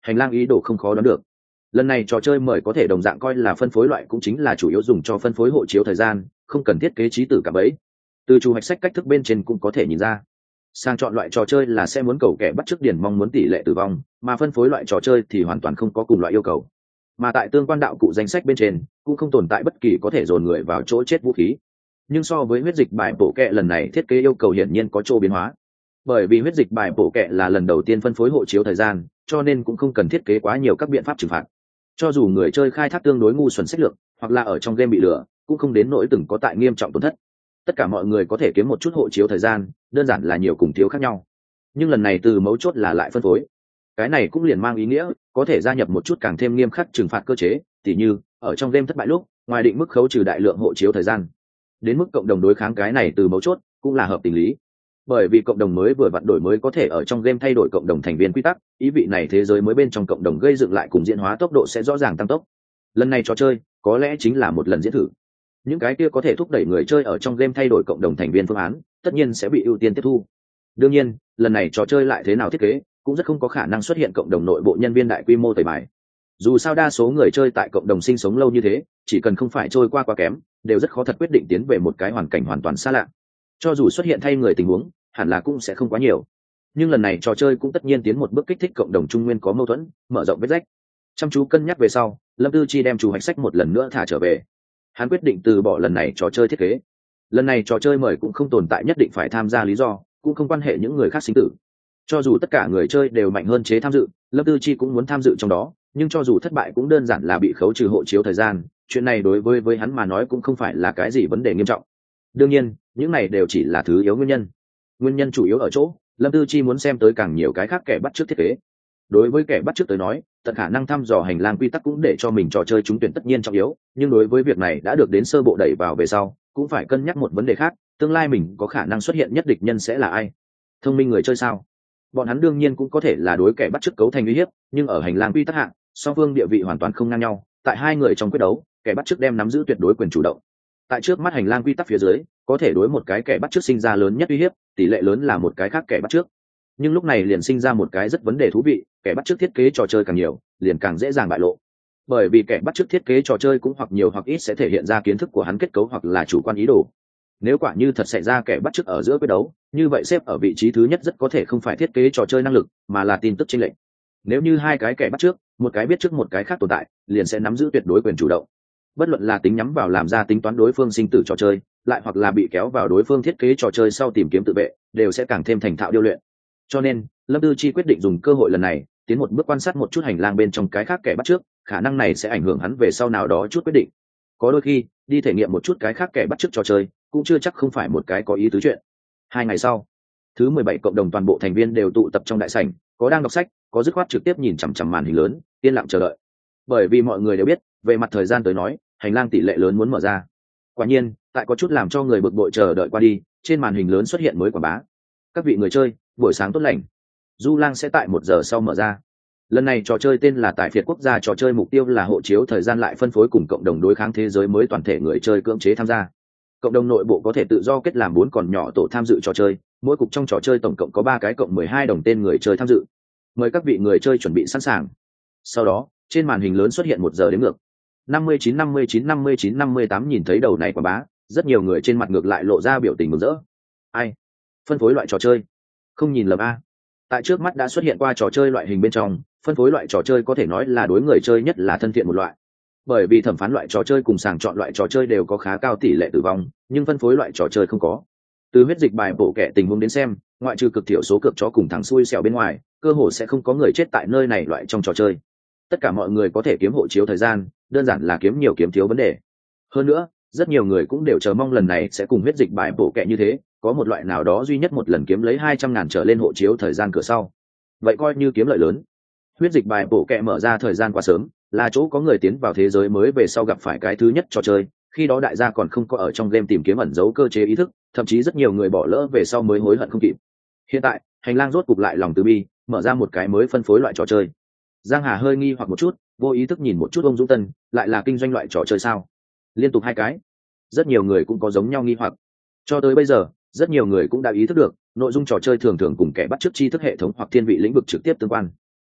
S1: hành lang ý đồ không khó đoán được. Lần này trò chơi mời có thể đồng dạng coi là phân phối loại, cũng chính là chủ yếu dùng cho phân phối hộ chiếu thời gian, không cần thiết kế trí tử cả bấy. Từ chủ hoạch sách cách thức bên trên cũng có thể nhìn ra, sang chọn loại trò chơi là sẽ muốn cầu kẻ bắt chước điển mong muốn tỷ lệ tử vong, mà phân phối loại trò chơi thì hoàn toàn không có cùng loại yêu cầu. Mà tại tương quan đạo cụ danh sách bên trên cũng không tồn tại bất kỳ có thể dồn người vào chỗ chết vũ khí. Nhưng so với huyết dịch bài bổ kẹ lần này thiết kế yêu cầu hiển nhiên có chỗ biến hóa, bởi vì huyết dịch bài bổ kẹ là lần đầu tiên phân phối hộ chiếu thời gian, cho nên cũng không cần thiết kế quá nhiều các biện pháp trừng phạt. Cho dù người chơi khai thác tương đối ngu xuẩn sách lược, hoặc là ở trong game bị lừa, cũng không đến nỗi từng có tại nghiêm trọng tổn thất. Tất cả mọi người có thể kiếm một chút hộ chiếu thời gian, đơn giản là nhiều cùng thiếu khác nhau. Nhưng lần này từ mấu chốt là lại phân phối, cái này cũng liền mang ý nghĩa có thể gia nhập một chút càng thêm nghiêm khắc trừng phạt cơ chế, tỉ như ở trong game thất bại lúc, ngoài định mức khấu trừ đại lượng hộ chiếu thời gian. Đến mức cộng đồng đối kháng cái này từ mấu chốt cũng là hợp tình lý, bởi vì cộng đồng mới vừa vặn đổi mới có thể ở trong game thay đổi cộng đồng thành viên quy tắc, ý vị này thế giới mới bên trong cộng đồng gây dựng lại cùng diễn hóa tốc độ sẽ rõ ràng tăng tốc. Lần này trò chơi có lẽ chính là một lần diễn thử, những cái kia có thể thúc đẩy người chơi ở trong game thay đổi cộng đồng thành viên phương án tất nhiên sẽ bị ưu tiên tiếp thu. Đương nhiên lần này trò chơi lại thế nào thiết kế cũng rất không có khả năng xuất hiện cộng đồng nội bộ nhân viên đại quy mô tẩy bài. Dù sao đa số người chơi tại cộng đồng sinh sống lâu như thế, chỉ cần không phải trôi qua quá kém, đều rất khó thật quyết định tiến về một cái hoàn cảnh hoàn toàn xa lạ. Cho dù xuất hiện thay người tình huống, hẳn là cũng sẽ không quá nhiều. Nhưng lần này trò chơi cũng tất nhiên tiến một bước kích thích cộng đồng trung nguyên có mâu thuẫn, mở rộng vết rách. Chăm chú cân nhắc về sau, Lâm Tư Chi đem chủ hoạch sách một lần nữa thả trở về. Hắn quyết định từ bỏ lần này trò chơi thiết kế. Lần này trò chơi mời cũng không tồn tại nhất định phải tham gia lý do, cũng không quan hệ những người khác sinh tử. Cho dù tất cả người chơi đều mạnh hơn chế tham dự, Lâm Tư Chi cũng muốn tham dự trong đó, nhưng cho dù thất bại cũng đơn giản là bị khấu trừ hộ chiếu thời gian, chuyện này đối với với hắn mà nói cũng không phải là cái gì vấn đề nghiêm trọng. Đương nhiên những này đều chỉ là thứ yếu nguyên nhân. Nguyên nhân chủ yếu ở chỗ Lâm Tư Chi muốn xem tới càng nhiều cái khác kẻ bắt chước thiết kế. Đối với kẻ bắt chước tới nói, tận khả năng thăm dò hành lang quy tắc cũng để cho mình trò chơi trúng tuyển tất nhiên trọng yếu, nhưng đối với việc này đã được đến sơ bộ đẩy vào về sau, cũng phải cân nhắc một vấn đề khác, tương lai mình có khả năng xuất hiện nhất địch nhân sẽ là ai? Thông minh người chơi sao? Bọn hắn đương nhiên cũng có thể là đối kẻ bắt chước cấu thành uy hiếp, nhưng ở hành lang quy tắc hạng, song phương địa vị hoàn toàn không ngang nhau, tại hai người trong quyết đấu, kẻ bắt chước đem nắm giữ tuyệt đối quyền chủ động. Tại trước mắt hành lang quy tắc phía dưới, có thể đối một cái kẻ bắt chước sinh ra lớn nhất uy hiếp, tỷ lệ lớn là một cái khác kẻ bắt chước. Nhưng lúc này liền sinh ra một cái rất vấn đề thú vị, kẻ bắt chước thiết kế trò chơi càng nhiều, liền càng dễ dàng bại lộ. Bởi vì kẻ bắt chước thiết kế trò chơi cũng hoặc nhiều hoặc ít sẽ thể hiện ra kiến thức của hắn kết cấu hoặc là chủ quan ý đồ. Nếu quả như thật xảy ra kẻ bắt chước ở giữa quyết đấu, như vậy xếp ở vị trí thứ nhất rất có thể không phải thiết kế trò chơi năng lực, mà là tin tức chênh lệch. Nếu như hai cái kẻ bắt chước, một cái biết trước một cái khác tồn tại, liền sẽ nắm giữ tuyệt đối quyền chủ động. Bất luận là tính nhắm vào làm ra tính toán đối phương sinh tử trò chơi, lại hoặc là bị kéo vào đối phương thiết kế trò chơi sau tìm kiếm tự vệ, đều sẽ càng thêm thành thạo điêu luyện. Cho nên Lâm Tư Chi quyết định dùng cơ hội lần này tiến một bước quan sát một chút hành lang bên trong cái khác kẻ bắt chước, khả năng này sẽ ảnh hưởng hắn về sau nào đó chút quyết định. Có đôi khi đi thể nghiệm một chút cái khác kẻ bắt chước trò chơi cũng chưa chắc không phải một cái có ý tứ chuyện. Hai ngày sau, thứ mười bảy cộng đồng toàn bộ thành viên đều tụ tập trong đại sảnh, có đang đọc sách, có dứt khoát trực tiếp nhìn chằm chằm màn hình lớn, yên lặng chờ đợi. Bởi vì mọi người đều biết, về mặt thời gian tới nói, hành lang tỷ lệ lớn muốn mở ra. Quả nhiên, tại có chút làm cho người bực bội chờ đợi qua đi, trên màn hình lớn xuất hiện mới quảng bá. Các vị người chơi, buổi sáng tốt lành. Du Lang sẽ tại một giờ sau mở ra. Lần này trò chơi tên là Tại Phiệt Quốc gia, trò chơi mục tiêu là hộ chiếu thời gian lại phân phối cùng cộng đồng đối kháng thế giới mới, toàn thể người chơi cưỡng chế tham gia. Cộng đồng nội bộ có thể tự do kết làm bốn còn nhỏ tổ tham dự trò chơi, mỗi cục trong trò chơi tổng cộng có ba cái cộng mười hai đồng tên người chơi tham dự. Mời các vị người chơi chuẩn bị sẵn sàng. Sau đó, trên màn hình lớn xuất hiện một giờ đếm ngược. năm mươi chín năm mươi chín năm mươi chín năm mươi tám, nhìn thấy đầu này quảng bá, rất nhiều người trên mặt ngược lại lộ ra biểu tình mừng rỡ. Ai? Phân phối loại trò chơi? Không nhìn lầm a. Tại trước mắt đã xuất hiện qua trò chơi loại hình bên trong, phân phối loại trò chơi có thể nói là đối người chơi nhất là thân thiện một loại. Bởi vì thẩm phán loại trò chơi cùng sàng chọn loại trò chơi đều có khá cao tỷ lệ tử vong, nhưng phân phối loại trò chơi không có. Từ huyết dịch bài bổ kẻ tình huống đến xem, ngoại trừ cực thiểu số cược chó cùng thằng xui xẻo bên ngoài, cơ hồ sẽ không có người chết tại nơi này loại trong trò chơi. Tất cả mọi người có thể kiếm hộ chiếu thời gian, đơn giản là kiếm nhiều kiếm thiếu vấn đề. Hơn nữa, rất nhiều người cũng đều chờ mong lần này sẽ cùng huyết dịch bài bổ kẻ như thế, có một loại nào đó duy nhất một lần kiếm lấy hai trăm ngàn trở lên hộ chiếu thời gian cửa sau. Vậy coi như kiếm lợi lớn. Huyết dịch bài bổ kẹ mở ra thời gian quá sớm, là chỗ có người tiến vào thế giới mới về sau gặp phải cái thứ nhất trò chơi, khi đó đại gia còn không có ở trong game tìm kiếm ẩn dấu cơ chế ý thức, thậm chí rất nhiều người bỏ lỡ về sau mới hối hận không kịp. Hiện tại, hành lang rốt cục lại lòng từ bi, mở ra một cái mới phân phối loại trò chơi. Giang Hà hơi nghi hoặc một chút, vô ý thức nhìn một chút ông Dũng Tân, lại là kinh doanh loại trò chơi sao? Liên tục hai cái. Rất nhiều người cũng có giống nhau nghi hoặc. Cho tới bây giờ, rất nhiều người cũng đã ý thức được, nội dung trò chơi thường thường cùng kẻ bắt chước tri thức hệ thống hoặc thiên vị lĩnh vực trực tiếp tương quan.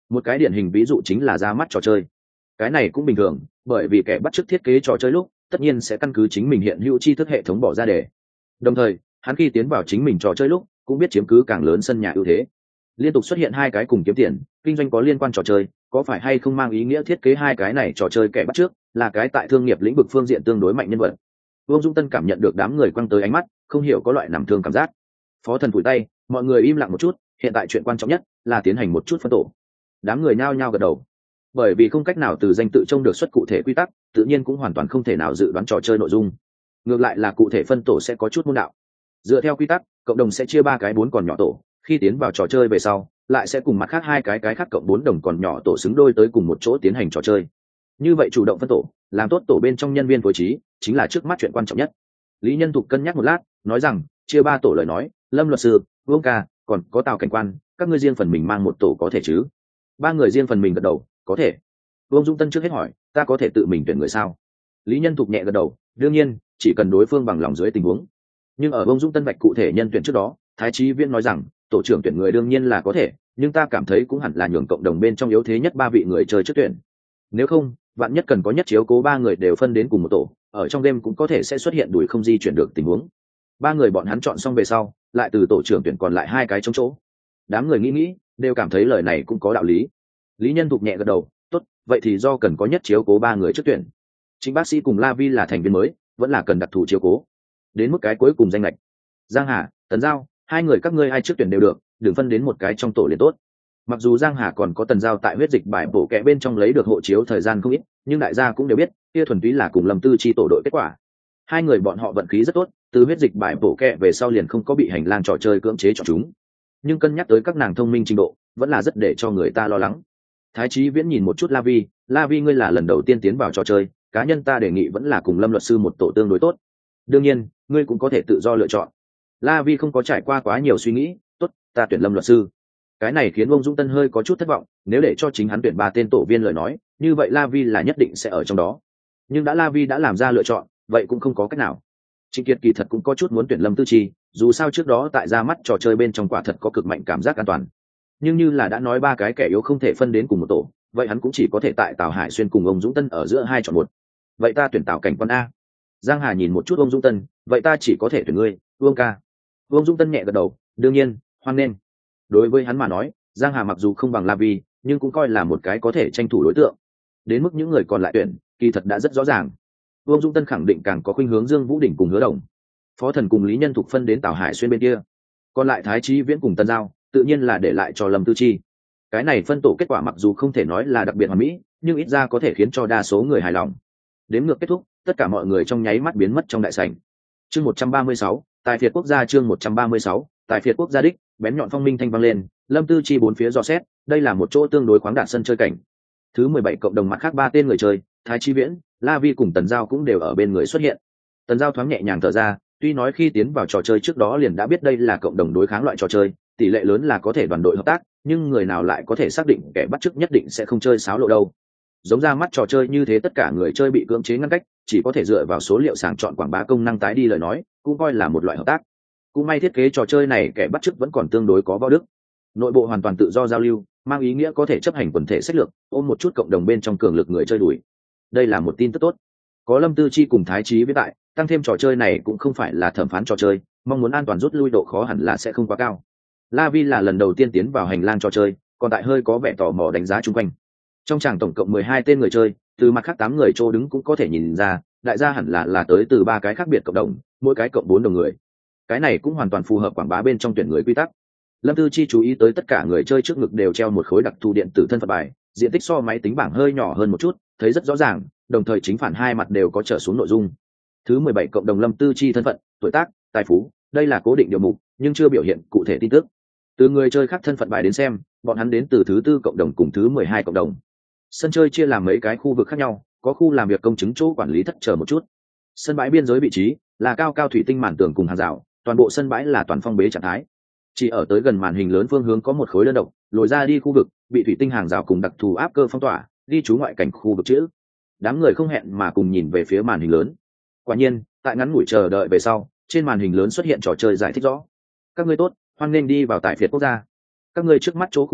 S1: Một cái điển hình ví dụ chính là ra mắt trò chơi. Cái này cũng bình thường, bởi vì kẻ bắt chước thiết kế trò chơi lúc tất nhiên sẽ căn cứ chính mình hiện hữu tri thức hệ thống bỏ ra đề. Đồng thời hắn khi tiến vào chính mình trò chơi lúc cũng biết chiếm cứ càng lớn sân nhà ưu thế. Liên tục xuất hiện hai cái cùng kiếm tiền kinh doanh có liên quan trò chơi, có phải hay không mang ý nghĩa thiết kế hai cái này trò chơi kẻ bắt chước là cái tại thương nghiệp lĩnh vực phương diện tương đối mạnh nhân vật? Vương Dung Tân cảm nhận được đám người quăng tới ánh mắt, không hiểu có loại nằm thương cảm giác. Phó Thần phủi tay, mọi người im lặng một chút, hiện tại chuyện quan trọng nhất là tiến hành một chút phân tổ. Đám người nhao nhao gật đầu. Bởi vì không cách nào từ danh tự trông được xuất cụ thể quy tắc, tự nhiên cũng hoàn toàn không thể nào dự đoán trò chơi nội dung. Ngược lại là cụ thể phân tổ sẽ có chút môn đạo. Dựa theo quy tắc, cộng đồng sẽ chia ba cái bốn còn nhỏ tổ, khi tiến vào trò chơi về sau, lại sẽ cùng mặt khác hai cái cái khác cộng bốn đồng còn nhỏ tổ xứng đôi tới cùng một chỗ tiến hành trò chơi. Như vậy chủ động phân tổ, làm tốt tổ bên trong nhân viên phối trí, chính là trước mắt chuyện quan trọng nhất. Lý Nhân Thục cân nhắc một lát, nói rằng, chia ba tổ lời nói, Lâm luật sư, Vương ca, còn có Tào cảnh quan, các ngươi riêng phần mình mang một tổ có thể chứ? Ba người riêng phần mình gật đầu, có thể. Vương Dung Tân trước hết hỏi, ta có thể tự mình tuyển người sao? Lý Nhân Thục nhẹ gật đầu, đương nhiên, chỉ cần đối phương bằng lòng dưới tình huống. Nhưng ở Vương Dung Tân vạch cụ thể nhân tuyển trước đó, Thái Chí Viễn nói rằng, tổ trưởng tuyển người đương nhiên là có thể, nhưng ta cảm thấy cũng hẳn là nhường cộng đồng bên trong yếu thế nhất ba vị người chơi trước tuyển. Nếu không, bạn nhất cần có nhất chiếu cố ba người đều phân đến cùng một tổ, ở trong đêm cũng có thể sẽ xuất hiện đuổi không di chuyển được tình huống. Ba người bọn hắn chọn xong về sau, lại từ tổ trưởng tuyển còn lại hai cái trống chỗ. Đám người nghĩ nghĩ, đều cảm thấy lời này cũng có đạo lý. Lý Nhân Thục nhẹ gật đầu, tốt, vậy thì do cần có nhất chiếu cố ba người trước tuyển. Chính bác sĩ cùng La Vi là thành viên mới, vẫn là cần đặc thù chiếu cố. Đến mức cái cuối cùng danh lệch, Giang Hà, Tần Giao, hai người các ngươi ai trước tuyển đều được, đừng phân đến một cái trong tổ liền tốt. Mặc dù Giang Hà còn có Tần Giao tại huyết dịch bài bổ kẽ bên trong lấy được hộ chiếu thời gian không ít, nhưng đại gia cũng đều biết, kia thuần túy là cùng Lâm Tư Chi tổ đội kết quả. Hai người bọn họ vận khí rất tốt, từ huyết dịch bài bổ kẽ về sau liền không có bị hành lang trò chơi cưỡng chế chọn chúng. Nhưng cân nhắc tới các nàng thông minh trình độ, vẫn là rất để cho người ta lo lắng. Thái Chí Viễn nhìn một chút La Vi, La Vi ngươi là lần đầu tiên tiến vào trò chơi, cá nhân ta đề nghị vẫn là cùng Lâm luật sư một tổ tương đối tốt. Đương nhiên, ngươi cũng có thể tự do lựa chọn. La Vi không có trải qua quá nhiều suy nghĩ, tốt, ta tuyển Lâm luật sư. Cái này khiến ông Dũng Tân hơi có chút thất vọng, nếu để cho chính hắn tuyển ba tên tổ viên lời nói, như vậy La Vi là nhất định sẽ ở trong đó. Nhưng đã La Vi đã làm ra lựa chọn, vậy cũng không có cách nào. Trịnh Kiệt kỳ thật cũng có chút muốn tuyển Lâm Tư Chi, dù sao trước đó tại ra mắt trò chơi bên trong quả thật có cực mạnh cảm giác an toàn. Nhưng như là đã nói ba cái kẻ yếu không thể phân đến cùng một tổ, vậy hắn cũng chỉ có thể tại Tào Hải Xuyên cùng ông Dũng Tân ở giữa hai chọn một. Vậy ta tuyển Tào Cảnh Quan a. Giang Hà nhìn một chút ông Dũng Tân, vậy ta chỉ có thể tuyển ngươi, Vương ca. Vương Dũng Tân nhẹ gật đầu, đương nhiên, hoan nghênh. Đối với hắn mà nói, Giang Hà mặc dù không bằng La Vi, nhưng cũng coi là một cái có thể tranh thủ đối tượng. Đến mức những người còn lại tuyển, kỳ thật đã rất rõ ràng. Vương Dung Tân khẳng định càng có khuynh hướng Dương Vũ Đỉnh cùng Hứa Đồng. Phó Thần cùng Lý Nhân Thục phân đến Tào Hải Xuyên bên kia. Còn lại Thái Chí Viễn cùng Tân Giao, tự nhiên là để lại cho Lâm Tư Chi. Cái này phân tổ kết quả mặc dù không thể nói là đặc biệt hoàn mỹ, nhưng ít ra có thể khiến cho đa số người hài lòng. Đếm ngược kết thúc, tất cả mọi người trong nháy mắt biến mất trong đại sảnh. Chương một trăm ba mươi sáu, Tài phiệt quốc gia chương một trăm ba mươi sáu, Tài phiệt quốc gia đích, bén nhọn phong minh thanh vang lên, Lâm Tư Chi bốn phía dò xét, đây là một chỗ tương đối khoáng đạt sân chơi cảnh. Thứ mười bảy cộng đồng mặt khác ba tên người chơi, Thái Chí Viễn, La Vi cùng Tần Giao cũng đều ở bên người xuất hiện. Tần Giao thoáng nhẹ nhàng thở ra, tuy nói khi tiến vào trò chơi trước đó liền đã biết đây là cộng đồng đối kháng loại trò chơi, tỷ lệ lớn là có thể đoàn đội hợp tác, nhưng người nào lại có thể xác định kẻ bắt chước nhất định sẽ không chơi xáo lộ đâu. Giống ra mắt trò chơi như thế tất cả người chơi bị cưỡng chế ngăn cách, chỉ có thể dựa vào số liệu sàng chọn quảng bá công năng tái đi lời nói, cũng coi là một loại hợp tác. Cũng may thiết kế trò chơi này kẻ bắt chước vẫn còn tương đối có võ đức. Nội bộ hoàn toàn tự do giao lưu, mang ý nghĩa có thể chấp hành quần thể sách lược, ôm một chút cộng đồng bên trong cường lực người chơi đuổi. Đây là một tin tức tốt. Có Lâm Tư Chi cùng Thái Chí với tại, tăng thêm trò chơi này cũng không phải là thẩm phán trò chơi, mong muốn an toàn rút lui độ khó hẳn là sẽ không quá cao. La Vi là lần đầu tiên tiến vào hành lang trò chơi, còn tại hơi có vẻ tò mò đánh giá chung quanh. Trong tràng tổng cộng mười hai tên người chơi, từ mặt khác tám người chỗ đứng cũng có thể nhìn ra, đại gia hẳn là là tới từ ba cái khác biệt cộng đồng, mỗi cái cộng bốn đồng người. Cái này cũng hoàn toàn phù hợp quảng bá bên trong tuyển người quy tắc. Lâm Tư Chi chú ý tới tất cả người chơi trước ngực đều treo một khối đặc thù điện tử thân phận bài, diện tích so máy tính bảng hơi nhỏ hơn một chút, thấy rất rõ ràng, đồng thời chính phản hai mặt đều có trở xuống nội dung. Thứ mười bảy cộng đồng Lâm Tư Chi thân phận, tuổi tác, tài phú, đây là cố định điều mục, nhưng chưa biểu hiện cụ thể tin tức. Từ người chơi khác thân phận bài đến xem, bọn hắn đến từ thứ tư cộng đồng cùng thứ mười hai cộng đồng. Sân chơi chia làm mấy cái khu vực khác nhau, có khu làm việc công chứng chỗ quản lý thất chờ một chút. Sân bãi biên giới vị trí là cao cao thủy tinh màn tường cùng hàng rào, toàn bộ sân bãi là toàn phong bế trạng thái. Chỉ ở tới gần màn hình lớn phương hướng có một khối đơn độc, lồi ra đi khu vực, bị thủy tinh hàng rào cùng đặc thù áp cơ phong tỏa, ghi chú ngoại cảnh khu vực chữ. Đám người không hẹn mà cùng nhìn về phía màn hình lớn. Quả nhiên, tại ngắn ngủi chờ đợi về sau, trên màn hình lớn xuất hiện trò chơi giải thích rõ. Các ngươi tốt, hoan nghênh đi vào tại phiệt quốc gia. Các ngươi trước mắt chỗ khu vực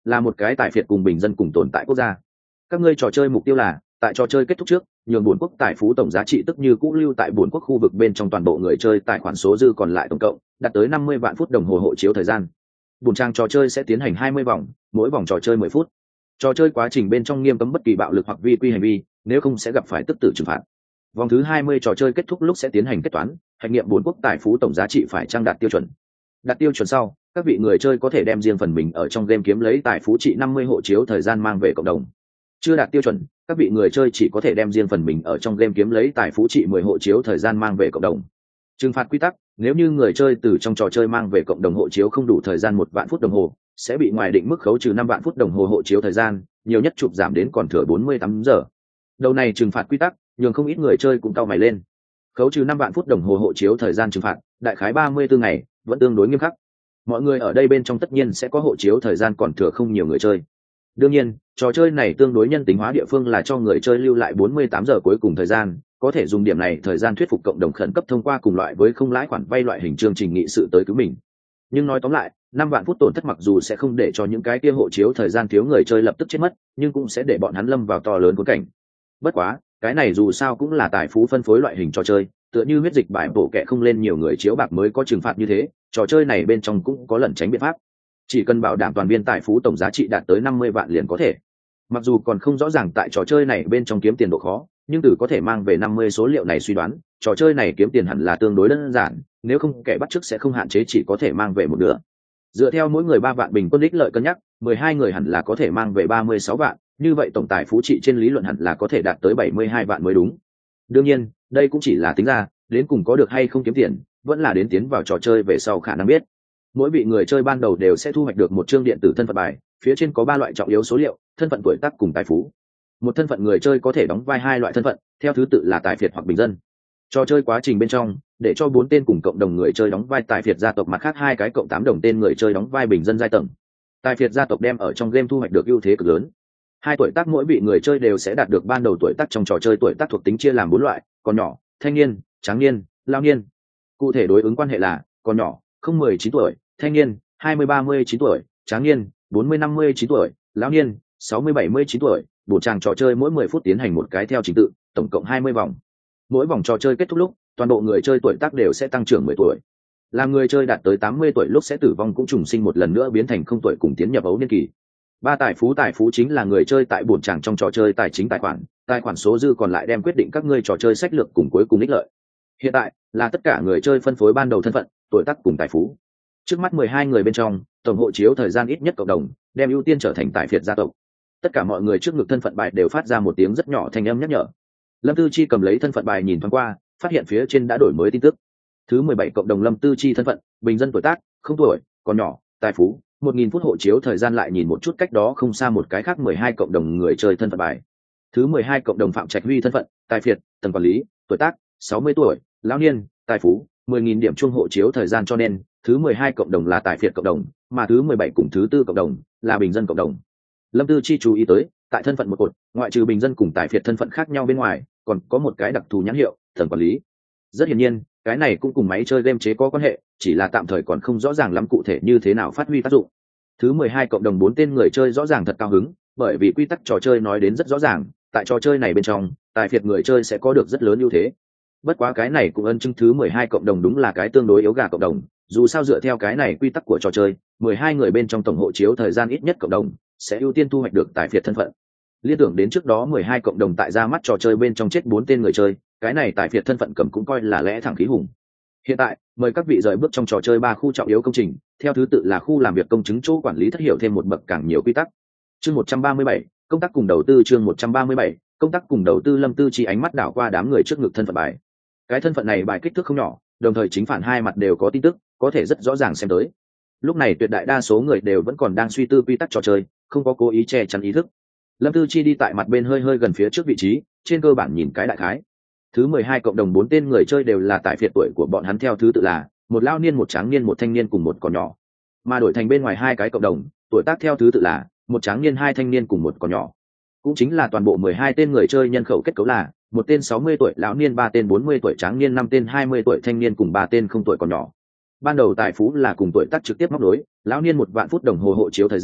S1: là một cái tài phiệt cùng bình dân cùng tồn tại quốc gia. Các ngươi trò chơi mục tiêu là tại trò chơi kết thúc trước nhường bốn quốc tài phú tổng giá trị tức như cũ lưu tại bốn quốc khu vực bên trong toàn bộ người chơi tài khoản số dư còn lại tổng cộng đạt tới năm mươi vạn phút đồng hồ hộ chiếu thời gian. Bùn trang trò chơi sẽ tiến hành hai mươi vòng, mỗi vòng trò chơi mười phút. Trò chơi quá trình bên trong nghiêm cấm bất kỳ bạo lực hoặc vi quy hành vi, nếu không sẽ gặp phải tức tử trừng phạt. Vòng thứ hai mươi trò chơi kết thúc lúc sẽ tiến hành kết toán, hạch nghiệm bốn quốc tài phú tổng giá trị phải trang đạt tiêu chuẩn. Đạt tiêu chuẩn sau, các vị người chơi có thể đem riêng phần mình ở trong game kiếm lấy tài phú trị năm mươi hộ chiếu thời gian mang về cộng đồng. Chưa đạt tiêu chuẩn, các vị người chơi chỉ có thể đem riêng phần mình ở trong game kiếm lấy tài phú trị mười hộ chiếu thời gian mang về cộng đồng. Trừng phạt quy tắc: nếu như người chơi từ trong trò chơi mang về cộng đồng hộ chiếu không đủ thời gian một vạn phút đồng hồ, sẽ bị ngoài định mức khấu trừ năm vạn phút đồng hồ hộ chiếu thời gian, nhiều nhất chụp giảm đến còn thừa bốn mươi tám giờ. Đầu này trừng phạt quy tắc, nhường không ít người chơi cũng cau mày lên. Khấu trừ năm vạn phút đồng hồ hộ chiếu thời gian trừng phạt, đại khái ba mươi tư ngày, vẫn tương đối nghiêm khắc. Mọi người ở đây bên trong tất nhiên sẽ có hộ chiếu thời gian còn thừa không nhiều người chơi. Đương nhiên, trò chơi này tương đối nhân tính hóa địa phương là cho người chơi lưu lại bốn mươi tám giờ cuối cùng thời gian, có thể dùng điểm này thời gian thuyết phục cộng đồng khẩn cấp thông qua cùng loại với không lãi khoản vay loại hình chương trình nghị sự tới cứu mình. Nhưng nói tóm lại, năm vạn phút tổn thất mặc dù sẽ không để cho những cái kia hộ chiếu thời gian thiếu người chơi lập tức chết mất, nhưng cũng sẽ để bọn hắn lâm vào to lớn cuốn cảnh. Bất quá, cái này dù sao cũng là tài phú phân phối loại hình trò chơi, tựa như huyết dịch bại bộ kệ không lên nhiều người chiếu bạc mới có trừng phạt như thế, trò chơi này bên trong cũng có lẩn tránh biện pháp. Chỉ cần bảo đảm toàn viên tài phú tổng giá trị đạt tới năm mươi vạn liền có thể. Mặc dù còn không rõ ràng tại trò chơi này bên trong kiếm tiền độ khó, nhưng từ có thể mang về năm mươi số liệu này suy đoán, trò chơi này kiếm tiền hẳn là tương đối đơn giản, nếu không kẻ bắt chước sẽ không hạn chế chỉ có thể mang về một nửa. Dựa theo mỗi người ba vạn bình quân ích lợi cân nhắc, mười hai người hẳn là có thể mang về ba mươi sáu vạn, như vậy tổng tài phú trị trên lý luận hẳn là có thể đạt tới bảy mươi hai vạn mới đúng. Đương nhiên, đây cũng chỉ là tính ra, đến cùng có được hay không kiếm tiền, vẫn là đến tiến vào trò chơi về sau khả năng biết. Mỗi vị người chơi ban đầu đều sẽ thu hoạch được một chương điện tử thân phận bài, phía trên có ba loại trọng yếu số liệu: thân phận, tuổi tác cùng tài phú. Một thân phận người chơi có thể đóng vai hai loại thân phận, theo thứ tự là tài phiệt hoặc bình dân. Trò chơi quá trình bên trong, để cho bốn tên cùng cộng đồng người chơi đóng vai tài phiệt gia tộc, mặt khác hai cái cộng tám đồng tên người chơi đóng vai bình dân giai tầng. Tài phiệt gia tộc đem ở trong game thu hoạch được ưu thế cực lớn. Hai tuổi tác mỗi vị người chơi đều sẽ đạt được ban đầu tuổi tác trong trò chơi tuổi tác thuộc tính chia làm bốn loại: còn nhỏ, thanh niên, tráng niên, lao niên. Cụ thể đối ứng quan hệ là: còn nhỏ, không mười chín tuổi, thanh niên, hai mươi ba mươi chín tuổi, tráng niên, bốn mươi năm mươi chín tuổi, lão niên, sáu mươi bảy mươi chín tuổi. Bổ tràng trò chơi mỗi mười phút tiến hành một cái theo trình tự, tổng cộng hai mươi vòng. Mỗi vòng trò chơi kết thúc lúc, toàn bộ người chơi tuổi tác đều sẽ tăng trưởng mười tuổi. Làm người chơi đạt tới tám mươi tuổi lúc sẽ tử vong cũng trùng sinh một lần nữa biến thành không tuổi cùng tiến nhập ấu niên kỳ. Ba tài phú tài phú chính là người chơi tại bổn tràng trong trò chơi tài chính tài khoản, tài khoản số dư còn lại đem quyết định các ngươi trò chơi sách lược cùng cuối cùng ích lợi. Hiện tại là tất cả người chơi phân phối ban đầu thân phận, tuổi tác cùng tài phú. Trước mắt mười hai người bên trong, tổng hộ chiếu thời gian ít nhất cộng đồng, đem ưu tiên trở thành tài phiệt gia tộc. Tất cả mọi người trước ngực thân phận bài đều phát ra một tiếng rất nhỏ thanh âm nhắc nhở. Lâm Tư Chi cầm lấy thân phận bài nhìn thoáng qua, phát hiện phía trên đã đổi mới tin tức. Thứ mười bảy cộng đồng Lâm Tư Chi thân phận, bình dân tuổi tác, không tuổi, còn nhỏ, tài phú, một nghìn phút hộ chiếu thời gian. Lại nhìn một chút cách đó không xa một cái khác mười hai cộng đồng người chơi thân phận bài. Thứ mười hai cộng đồng Phạm Trạch Huy thân phận, tài phiệt, tầng quản lý, tuổi tác, sáu mươi tuổi, lão niên, tài phú, mười nghìn điểm chung hộ chiếu thời gian, cho nên thứ mười hai cộng đồng là tài phiệt cộng đồng, mà thứ mười bảy cùng thứ tư cộng đồng là bình dân cộng đồng. Lâm Tư Chi chú ý tới, tại thân phận một cột, ngoại trừ bình dân cùng tài phiệt thân phận khác nhau bên ngoài, còn có một cái đặc thù nhãn hiệu, tầng quản lý. Rất hiển nhiên, cái này cũng cùng máy chơi game chế có quan hệ, chỉ là tạm thời còn không rõ ràng lắm cụ thể như thế nào phát huy tác dụng. Thứ mười hai cộng đồng bốn tên người chơi rõ ràng thật cao hứng, bởi vì quy tắc trò chơi nói đến rất rõ ràng, tại trò chơi này bên trong, tài phiệt người chơi sẽ có được rất lớn ưu thế. Bất quá cái này cũng ân chứng thứ mười hai cộng đồng đúng là cái tương đối yếu gà cộng đồng, dù sao dựa theo cái này quy tắc của trò chơi, mười hai người bên trong tổng hộ chiếu thời gian ít nhất cộng đồng sẽ ưu tiên thu hoạch được tài phiệt thân phận. Liên tưởng đến trước đó mười hai cộng đồng tại ra mắt trò chơi bên trong chết bốn tên người chơi, cái này tài phiệt thân phận cầm cũng coi là lẽ thẳng khí hùng. Hiện tại, mời các vị rời bước trong trò chơi ba khu trọng yếu công trình, theo thứ tự là khu làm việc công chứng chỗ quản lý thất hiểu thêm một bậc càng nhiều quy tắc. Chương một trăm ba mươi bảy, công tác cùng đầu tư. Chương một trăm ba mươi bảy, công tác cùng đầu tư. Lâm Tư Chi ánh mắt đảo qua đám người trước ngực thân phận bài. Cái thân phận này bài kích thước không nhỏ, đồng thời chính phản hai mặt đều có tin tức, có thể rất rõ ràng xem tới. Lúc này tuyệt đại đa số người đều vẫn còn đang suy tư quy tắc trò chơi, không có cố ý che chắn ý thức. Lâm Tư Chi đi tại mặt bên hơi hơi gần phía trước vị trí, trên cơ bản nhìn cái đại khái. Thứ mười hai cộng đồng bốn tên người chơi đều là tại phiệt tuổi của bọn hắn theo thứ tự là một lao niên, một tráng niên, một thanh niên cùng một còn nhỏ. Mà đổi thành bên ngoài hai cái cộng đồng, tuổi tác theo thứ tự là một tráng niên, hai thanh niên cùng một còn nhỏ. Cũng chính là toàn bộ mười hai tên người chơi nhân khẩu kết cấu là một tên sáu mươi tuổi lão niên, ba tên bốn mươi tuổi tráng niên, năm tên hai mươi tuổi thanh niên cùng ba tên không tuổi còn nhỏ. Ban đầu tài phú là cùng tuổi tác trực tiếp móc đối, lão niên một vạn phút đồng hồ hộ chiếu thời gian,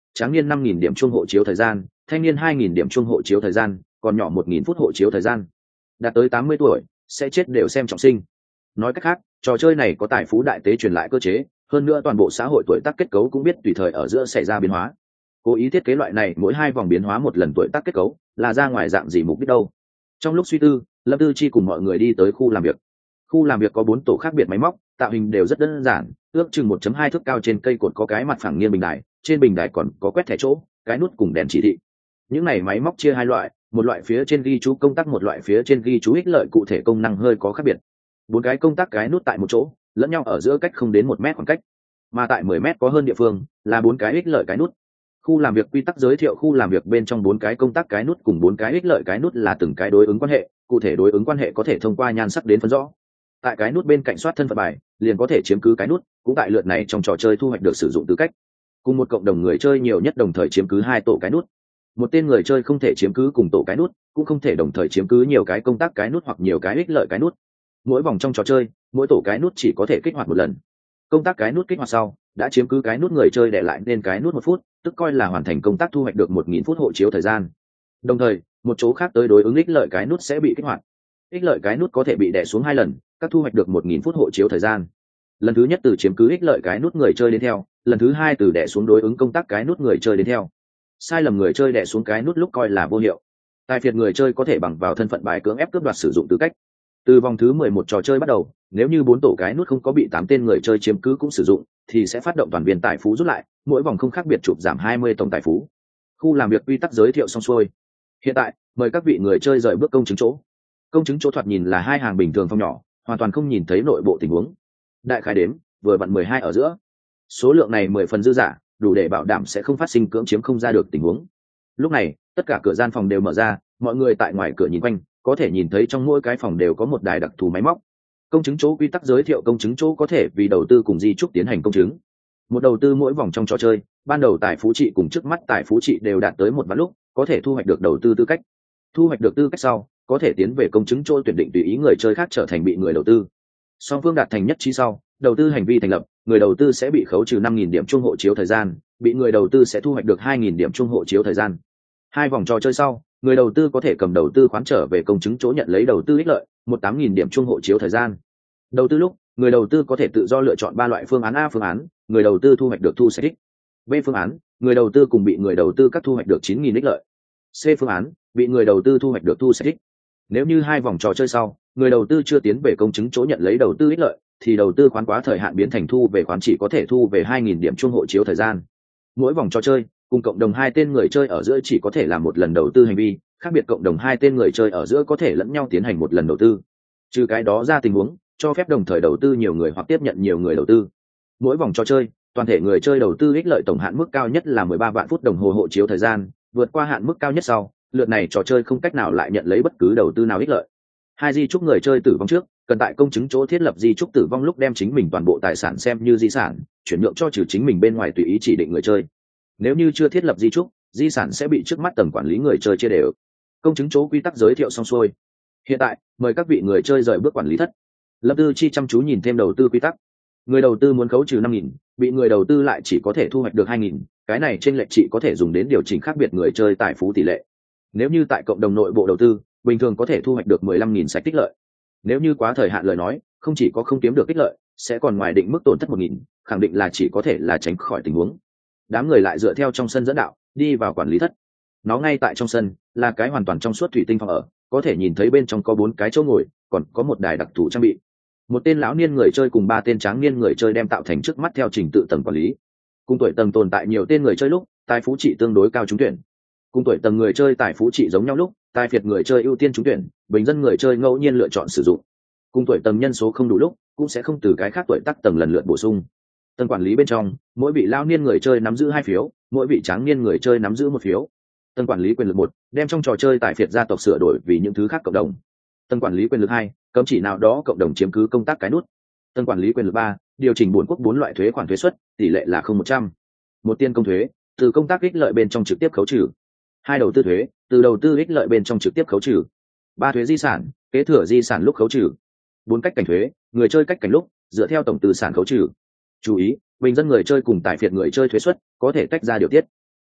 S1: tráng niên năm nghìn điểm chuông hộ chiếu thời gian, thanh niên hai nghìn điểm chuông hộ chiếu thời gian, còn nhỏ một nghìn phút hộ chiếu thời gian. Đạt tới tám mươi tuổi sẽ chết đều xem trọng sinh. Nói cách khác, trò chơi này có tài phú đại tế truyền lại cơ chế, hơn nữa toàn bộ xã hội tuổi tác kết cấu cũng biết tùy thời ở giữa xảy ra biến hóa. Cố ý thiết kế loại này mỗi hai vòng biến hóa một lần tuổi tác kết cấu, là ra ngoài dạng gì mục đích đâu? Trong lúc suy tư, Lâm Tư Chi cùng mọi người đi tới khu làm việc. Khu làm việc có bốn tổ khác biệt máy móc, tạo hình đều rất đơn giản, ước chừng một phẩy hai thước cao, trên cây cột có cái mặt phẳng nghiêng bình đài, trên bình đài còn có quét thẻ chỗ, cái nút cùng đèn chỉ thị. Những này máy móc chia hai loại, một loại phía trên ghi chú công tắc, một loại phía trên ghi chú ích lợi, cụ thể công năng hơi có khác biệt. Bốn cái công tắc cái nút tại một chỗ, lẫn nhau ở giữa cách không đến một mét khoảng cách, mà tại mười mét có hơn địa phương là bốn cái ích lợi cái nút. Khu làm việc quy tắc giới thiệu khu làm việc bên trong bốn cái công tắc cái nút cùng bốn cái ích lợi cái nút là từng cái đối ứng quan hệ, cụ thể đối ứng quan hệ có thể thông qua nhan sắc đến phân rõ. Tại cái nút bên cạnh soát thân phận bài, liền có thể chiếm cứ cái nút, cũng tại lượt này trong trò chơi thu hoạch được sử dụng tư cách. Cùng một cộng đồng người chơi nhiều nhất đồng thời chiếm cứ hai tổ cái nút. Một tên người chơi không thể chiếm cứ cùng tổ cái nút, cũng không thể đồng thời chiếm cứ nhiều cái công tác cái nút hoặc nhiều cái ích lợi cái nút. Mỗi vòng trong trò chơi, mỗi tổ cái nút chỉ có thể kích hoạt một lần. Công tác cái nút kích hoạt sau, đã chiếm cứ cái nút người chơi để lại nên cái nút một phút, tức coi là hoàn thành công tác, thu hoạch được một nghìn phút hộ chiếu thời gian. Đồng thời, một chỗ khác tới đối ứng ích lợi cái nút sẽ bị kích hoạt. Ích lợi cái nút có thể bị đè xuống hai lần, các thu hoạch được một nghìn phút hộ chiếu thời gian. Lần thứ nhất từ chiếm cứ ích lợi cái nút người chơi đến theo, lần thứ hai từ đè xuống đối ứng công tác cái nút người chơi đến theo. Sai lầm người chơi đè xuống cái nút lúc coi là vô hiệu. Tài phiệt người chơi có thể bằng vào thân phận bài cưỡng ép cướp đoạt sử dụng tư cách. Từ vòng thứ mười một trò chơi bắt đầu, nếu như bốn tổ cái nút không có bị tám tên người chơi chiếm cứ cũng sử dụng, thì sẽ phát động toàn viên tài phú rút lại, mỗi vòng không khác biệt chụp giảm hai mươi tổng tài phú. Khu làm việc quy tắc giới thiệu xong xuôi. Hiện tại, mời các vị người chơi rời bước công chứng chỗ. Công chứng chỗ thoạt nhìn là hai hàng bình thường phòng nhỏ, hoàn toàn không nhìn thấy nội bộ tình huống. Đại khái đếm, vừa vặn mười hai ở giữa. Số lượng này mười phần dư giả, đủ để bảo đảm sẽ không phát sinh cưỡng chiếm không ra được tình huống. Lúc này, tất cả cửa gian phòng đều mở ra, mọi người tại ngoài cửa nhìn quanh, có thể nhìn thấy trong mỗi cái phòng đều có một đài đặc thù máy móc. Công chứng chỗ quy tắc giới thiệu công chứng chỗ có thể vì đầu tư cùng di trúc tiến hành công chứng. Một đầu tư mỗi vòng trong trò chơi, ban đầu tài phú trị cùng trước mắt tài phú trị đều đạt tới một vạn lúc, có thể thu hoạch được đầu tư tư cách. Thu hoạch được tư cách sau, có thể tiến về công chứng chỗ tuyển định tùy ý người chơi khác trở thành bị người đầu tư. Song phương đạt thành nhất trí sau, đầu tư hành vi thành lập, người đầu tư sẽ bị khấu trừ năm nghìn điểm chung hộ chiếu thời gian, bị người đầu tư sẽ thu hoạch được hai nghìn điểm chung hộ chiếu thời gian. Hai vòng trò chơi sau, người đầu tư có thể cầm đầu tư khoán trở về công chứng chỗ nhận lấy đầu tư ích lợi, một tám nghìn điểm chung hộ chiếu thời gian. Đầu tư lúc, người đầu tư có thể tự do lựa chọn ba loại phương án. A phương án, người đầu tư thu hoạch được thu sẽ ích. B phương án, người đầu tư cùng bị người đầu tư các thu hoạch được chín nghìn ích lợi. C phương án, bị người đầu tư thu hoạch được thu sẽ ích. Nếu như hai vòng trò chơi sau, người đầu tư chưa tiến về công chứng chỗ nhận lấy đầu tư ích lợi, thì đầu tư khoán quá thời hạn biến thành thu về khoán chỉ có thể thu về hai nghìn điểm chung hộ chiếu thời gian. Mỗi vòng trò chơi, cùng cộng đồng hai tên người chơi ở giữa chỉ có thể làm một lần đầu tư hành vi, khác biệt cộng đồng hai tên người chơi ở giữa có thể lẫn nhau tiến hành một lần đầu tư. Trừ cái đó ra tình huống, cho phép đồng thời đầu tư nhiều người hoặc tiếp nhận nhiều người đầu tư. Mỗi vòng trò chơi, toàn thể người chơi đầu tư ích lợi tổng hạn mức cao nhất là mười ba vạn phút đồng hồ hộ chiếu thời gian, vượt qua hạn mức cao nhất sau, lượt này trò chơi không cách nào lại nhận lấy bất cứ đầu tư nào ích lợi. Hai di chúc người chơi tử vong trước, cần tại công chứng chỗ thiết lập di chúc tử vong lúc đem chính mình toàn bộ tài sản xem như di sản, chuyển nhượng cho trừ chính mình bên ngoài tùy ý chỉ định người chơi. Nếu như chưa thiết lập di chúc, di sản sẽ bị trước mắt tầng quản lý người chơi chia đều. Công chứng chỗ quy tắc giới thiệu xong xuôi. Hiện tại, mời các vị người chơi rời bước quản lý thất. Lâm Tư Chi chăm chú nhìn thêm đầu tư quy tắc. Người đầu tư muốn khấu trừ năm nghìn, bị người đầu tư lại chỉ có thể thu hoạch được hai nghìn, cái này trên lệch chỉ có thể dùng đến điều chỉnh khác biệt người chơi tài phú tỷ lệ. Nếu như tại cộng đồng nội bộ đầu tư, bình thường có thể thu hoạch được mười lăm nghìn sạch tích lợi. Nếu như quá thời hạn lời nói, không chỉ có không kiếm được tích lợi, sẽ còn ngoài định mức tổn thất một nghìn, khẳng định là chỉ có thể là tránh khỏi tình huống. Đám người lại dựa theo trong sân dẫn đạo, đi vào quản lý thất. Nó ngay tại trong sân, là cái hoàn toàn trong suốt thủy tinh phòng ở, có thể nhìn thấy bên trong có bốn cái chỗ ngồi, còn có một đài đặc thù trang bị. Một tên lão niên người chơi cùng ba tên tráng niên người chơi đem tạo thành trước mắt theo trình tự tầng quản lý. Cùng tuổi tầng tồn tại nhiều tên người chơi lúc, tài phú trị tương đối cao trúng tuyển. Cùng tuổi tầng người chơi tài phú trị giống nhau lúc, tài phiệt người chơi ưu tiên trúng tuyển, bình dân người chơi ngẫu nhiên lựa chọn sử dụng. Cùng tuổi tầng nhân số không đủ lúc, cũng sẽ không từ cái khác tuổi tác tầng lần lượt bổ sung. Tầng quản lý bên trong, mỗi vị lão niên người chơi nắm giữ hai phiếu, mỗi vị tráng niên người chơi nắm giữ một phiếu. Tầng quản lý quyền lực một, đem trong trò chơi tài phiệt gia tộc sửa đổi vì những thứ khác cộng đồng. Tầng quản lý quyền lực hai, cấm chỉ nào đó cộng đồng chiếm cứ công tác cái nút. Tầng quản lý quyền lực ba, điều chỉnh buồn quốc bốn loại thuế khoản thuế suất, tỷ lệ là không một trăm. Một tiên công thuế, từ công tác ích lợi bên trong trực tiếp khấu trừ. Hai đầu tư thuế, từ đầu tư ích lợi bên trong trực tiếp khấu trừ. Ba thuế di sản, kế thừa di sản lúc khấu trừ. Bốn cách cảnh thuế, người chơi cách cảnh lúc, dựa theo tổng tư sản khấu trừ. Chú ý, bình dân người chơi cùng tài phiệt người chơi thuế suất có thể tách ra điều tiết.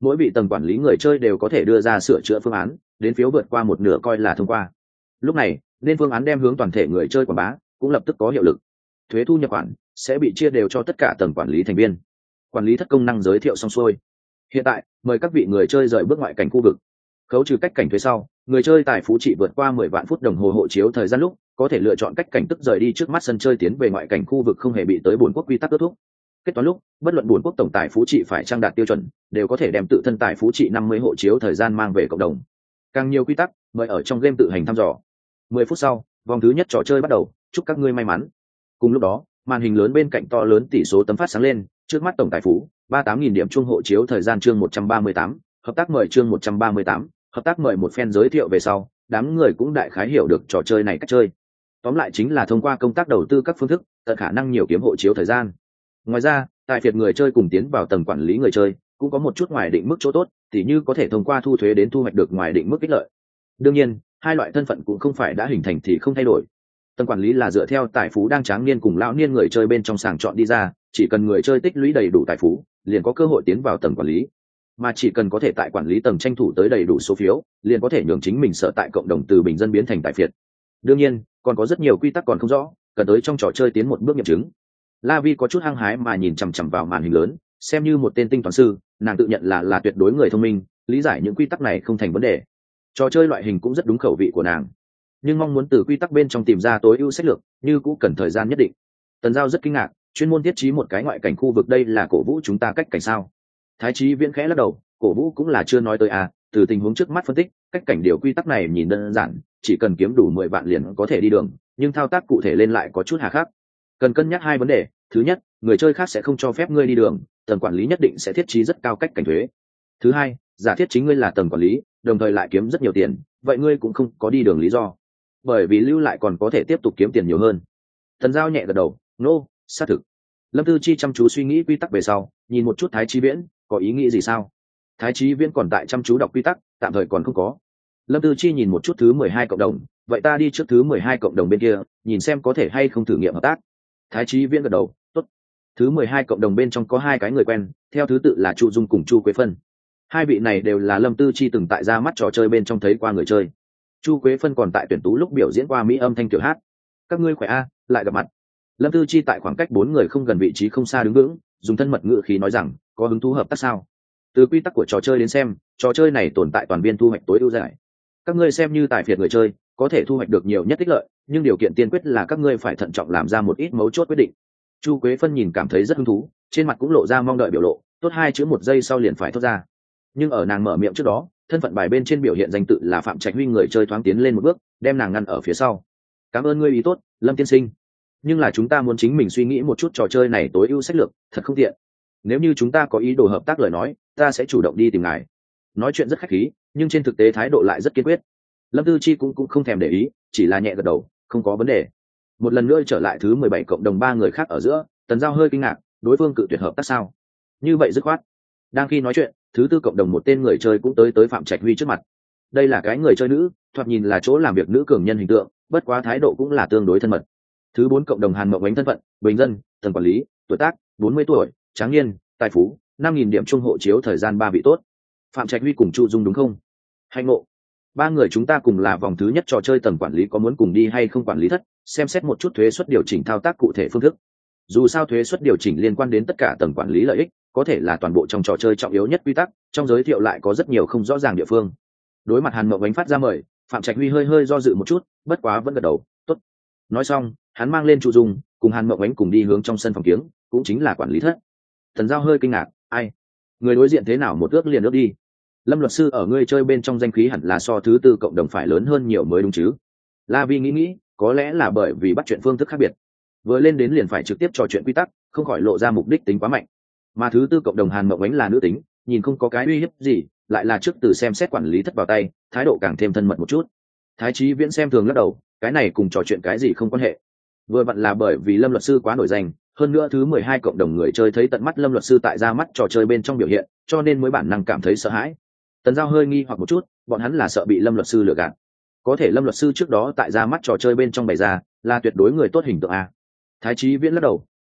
S1: mỗi vị tầng quản lý người chơi đều có thể đưa ra sửa chữa phương án, đến phiếu vượt qua một nửa coi là thông qua. Lúc này nên phương án đem hướng toàn thể người chơi quảng bá cũng lập tức có hiệu lực. Thuế thu nhập khoản sẽ bị chia đều cho tất cả tầng quản lý thành viên. Quản lý thất công năng giới thiệu xong xuôi. Hiện tại mời các vị người chơi rời bước ngoại cảnh khu vực. Khấu trừ cách cảnh thuế sau, người chơi tài phú trị vượt qua mười vạn phút đồng hồ hộ chiếu thời gian lúc có thể lựa chọn cách cảnh tức rời đi trước mắt sân chơi tiến về ngoại cảnh khu vực, không hề bị tới bốn quốc quy tắc kết thúc. Kết toán lúc bất luận bốn quốc tổng tài phú trị phải trang đạt tiêu chuẩn, đều có thể đem tự thân tài phú trị năm mươi hộ chiếu thời gian mang về cộng đồng. Càng nhiều quy tắc mời ở trong game tự hành thăm dò. mười phút sau, vòng thứ nhất trò chơi bắt đầu, chúc các ngươi may mắn. Cùng lúc đó, màn hình lớn bên cạnh to lớn tỷ số tấm phát sáng lên, trước mắt tổng tài phú ba mươi tám nghìn điểm chung hộ chiếu thời gian chương một trăm ba mươi tám, hợp tác mời chương một trăm ba mươi tám, hợp tác mời một phen giới thiệu về sau, đám người cũng đại khái hiểu được trò chơi này cách chơi. Tóm lại chính là thông qua công tác đầu tư các phương thức, tận khả năng nhiều kiếm hộ chiếu thời gian. Ngoài ra, tại phiệt người chơi cùng tiến vào tầng quản lý người chơi cũng có một chút ngoài định mức chỗ tốt, tỉ như có thể thông qua thu thuế đến thu hoạch được ngoài định mức ích lợi. Đương nhiên, hai loại thân phận cũng không phải đã hình thành thì không thay đổi. Tầng quản lý là dựa theo tài phú đang tráng niên cùng lão niên người chơi bên trong sàng chọn đi ra, chỉ cần người chơi tích lũy đầy đủ tài phú, liền có cơ hội tiến vào tầng quản lý. Mà chỉ cần có thể tại quản lý tầng tranh thủ tới đầy đủ số phiếu, liền có thể nhường chính mình sở tại cộng đồng từ bình dân biến thành tài phiệt. Đương nhiên, còn có rất nhiều quy tắc còn không rõ, cần tới trong trò chơi tiến một bước nghiệm chứng. La Vi có chút hăng hái mà nhìn chằm chằm vào màn hình lớn, xem như một tên tinh toán sư, nàng tự nhận là là tuyệt đối người thông minh, lý giải những quy tắc này không thành vấn đề. Trò chơi loại hình cũng rất đúng khẩu vị của nàng, nhưng mong muốn từ quy tắc bên trong tìm ra tối ưu sách lược, như cũng cần thời gian nhất định. Tần Giao rất kinh ngạc, chuyên môn thiết trí một cái ngoại cảnh khu vực, đây là cổ vũ chúng ta cách cảnh sao? Thái Chí Viễn khẽ lắc đầu, cổ vũ cũng là chưa nói tới à, từ tình huống trước mắt phân tích, cách cảnh điều quy tắc này nhìn đơn giản, chỉ cần kiếm đủ mười vạn liền có thể đi đường, nhưng thao tác cụ thể lên lại có chút hà khắc. Cần cân nhắc hai vấn đề, thứ nhất, người chơi khác sẽ không cho phép ngươi đi đường, tầng quản lý nhất định sẽ thiết trí rất cao cách cảnh thuế. Thứ hai, giả thiết chính ngươi là tầng quản lý, đồng thời lại kiếm rất nhiều tiền, vậy ngươi cũng không có đi đường lý do, bởi vì lưu lại còn có thể tiếp tục kiếm tiền nhiều hơn. Thần Giao nhẹ gật đầu, nô, xác thực. Lâm Tư Chi chăm chú suy nghĩ quy tắc về sau, nhìn một chút Thái Chí Viễn, có ý nghĩ gì sao? Thái Chí Viễn còn tại chăm chú đọc quy tắc, tạm thời còn không có. Lâm Tư Chi nhìn một chút thứ mười hai cộng đồng, vậy ta đi trước thứ mười hai cộng đồng bên kia, nhìn xem có thể hay không thử nghiệm hợp tác. Thái Chí Viễn gật đầu, tốt. Thứ mười hai cộng đồng bên trong có hai cái người quen, theo thứ tự là Chu Dung cùng Chu Quế Phân. Hai vị này đều là Lâm Tư Chi từng tại ra mắt trò chơi bên trong thấy qua người chơi. Chu Quế Phân còn tại tuyển tú lúc biểu diễn qua mỹ âm thanh tiểu hát. Các ngươi khỏe a, lại gặp mặt. Lâm Tư Chi tại khoảng cách bốn người không gần vị trí không xa đứng vững, dùng thân mật ngữ khí nói rằng, có hứng thú hợp tác sao? Từ quy tắc của trò chơi đến xem, trò chơi này tồn tại toàn viên thu hoạch tối ưu giải. Các ngươi xem như tài phiệt người chơi, có thể thu hoạch được nhiều nhất ích lợi, nhưng điều kiện tiên quyết là các ngươi phải thận trọng làm ra một ít mấu chốt quyết định. Chu Quế Phân nhìn cảm thấy rất hứng thú, trên mặt cũng lộ ra mong đợi biểu lộ, tốt hai chữ một giây sau liền phải thốt ra. Nhưng ở nàng mở miệng trước đó, thân phận bài bên trên biểu hiện danh tự là Phạm Trạch Huy người chơi thoáng tiến lên một bước, đem nàng ngăn ở phía sau. Cảm ơn ngươi ý tốt, Lâm tiên sinh. Nhưng là chúng ta muốn chính mình suy nghĩ một chút trò chơi này tối ưu sách lược, thật không tiện. Nếu như chúng ta có ý đồ hợp tác lời nói, ta sẽ chủ động đi tìm ngài. Nói chuyện rất khách khí, nhưng trên thực tế thái độ lại rất kiên quyết. Lâm Tư Chi cũng cũng không thèm để ý, chỉ là nhẹ gật đầu, không có vấn đề. Một lần nữa trở lại thứ mười bảy cộng đồng ba người khác ở giữa, Tần Giao hơi kinh ngạc, đối phương cự tuyệt hợp tác sao? Như vậy dứt khoát. Đang khi nói chuyện, thứ tư cộng đồng một tên người chơi cũng tới tới Phạm Trạch Huy trước mặt. Đây là cái người chơi nữ, thoạt nhìn là chỗ làm việc nữ cường nhân hình tượng, bất quá thái độ cũng là tương đối thân mật. Thứ bốn cộng đồng Hàn Mộng Ánh thân phận, bình dân, tầng quản lý, tuổi tác bốn mươi tuổi, tráng niên, tài phú năm nghìn điểm trung hộ chiếu thời gian ba vị tốt. Phạm Trạch Huy cùng Chu Dung đúng không? Hạnh ngộ. Ba người chúng ta cùng là vòng thứ nhất trò chơi tầng quản lý, có muốn cùng đi hay không quản lý thất, xem xét một chút thuế suất điều chỉnh thao tác cụ thể phương thức. Dù sao thuế suất điều chỉnh liên quan đến tất cả tầng quản lý lợi ích, có thể là toàn bộ trong trò chơi trọng yếu nhất quy tắc, trong giới thiệu lại có rất nhiều không rõ ràng địa phương. Đối mặt Hàn Mộng Ánh phát ra mời, Phạm Trạch Huy hơi hơi do dự một chút, bất quá vẫn gật đầu, tốt. Nói xong, hắn mang lên Chu Dung, cùng Hàn Mộng Ánh cùng đi hướng trong sân phòng kiếng, cũng chính là quản lý thất. Thần Giao hơi kinh ngạc, ai? Người đối diện thế nào một ước liền ước đi? Lâm luật sư ở ngươi chơi bên trong danh khí hẳn là so thứ tư cộng đồng phải lớn hơn nhiều mới đúng chứ? La Vi nghĩ nghĩ, có lẽ là bởi vì bắt chuyện phương thức khác biệt. Vừa lên đến liền phải trực tiếp trò chuyện quy tắc, không khỏi lộ ra mục đích tính quá mạnh. Mà thứ tư cộng đồng Hàn Mộng Ánh là nữ tính, nhìn không có cái uy hiếp gì, lại là trước từ xem xét quản lý thất vào tay, thái độ càng thêm thân mật một chút. Thái Chí Viễn xem thường lắc đầu, cái này cùng trò chuyện cái gì không quan hệ. Vừa vặn là bởi vì Lâm luật sư quá nổi danh, hơn nữa thứ mười hai cộng đồng người chơi thấy tận mắt Lâm luật sư tại ra mắt trò chơi bên trong biểu hiện, cho nên mới bản năng cảm thấy sợ hãi. Tần Giao hơi nghi hoặc một chút, bọn hắn là sợ bị Lâm luật sư lừa gạt. Có thể Lâm luật sư trước đó tại ra mắt trò chơi bên trong bày ra, là tuyệt đối người tốt hình tượng a. Thái Chí Viễn lắc đầu,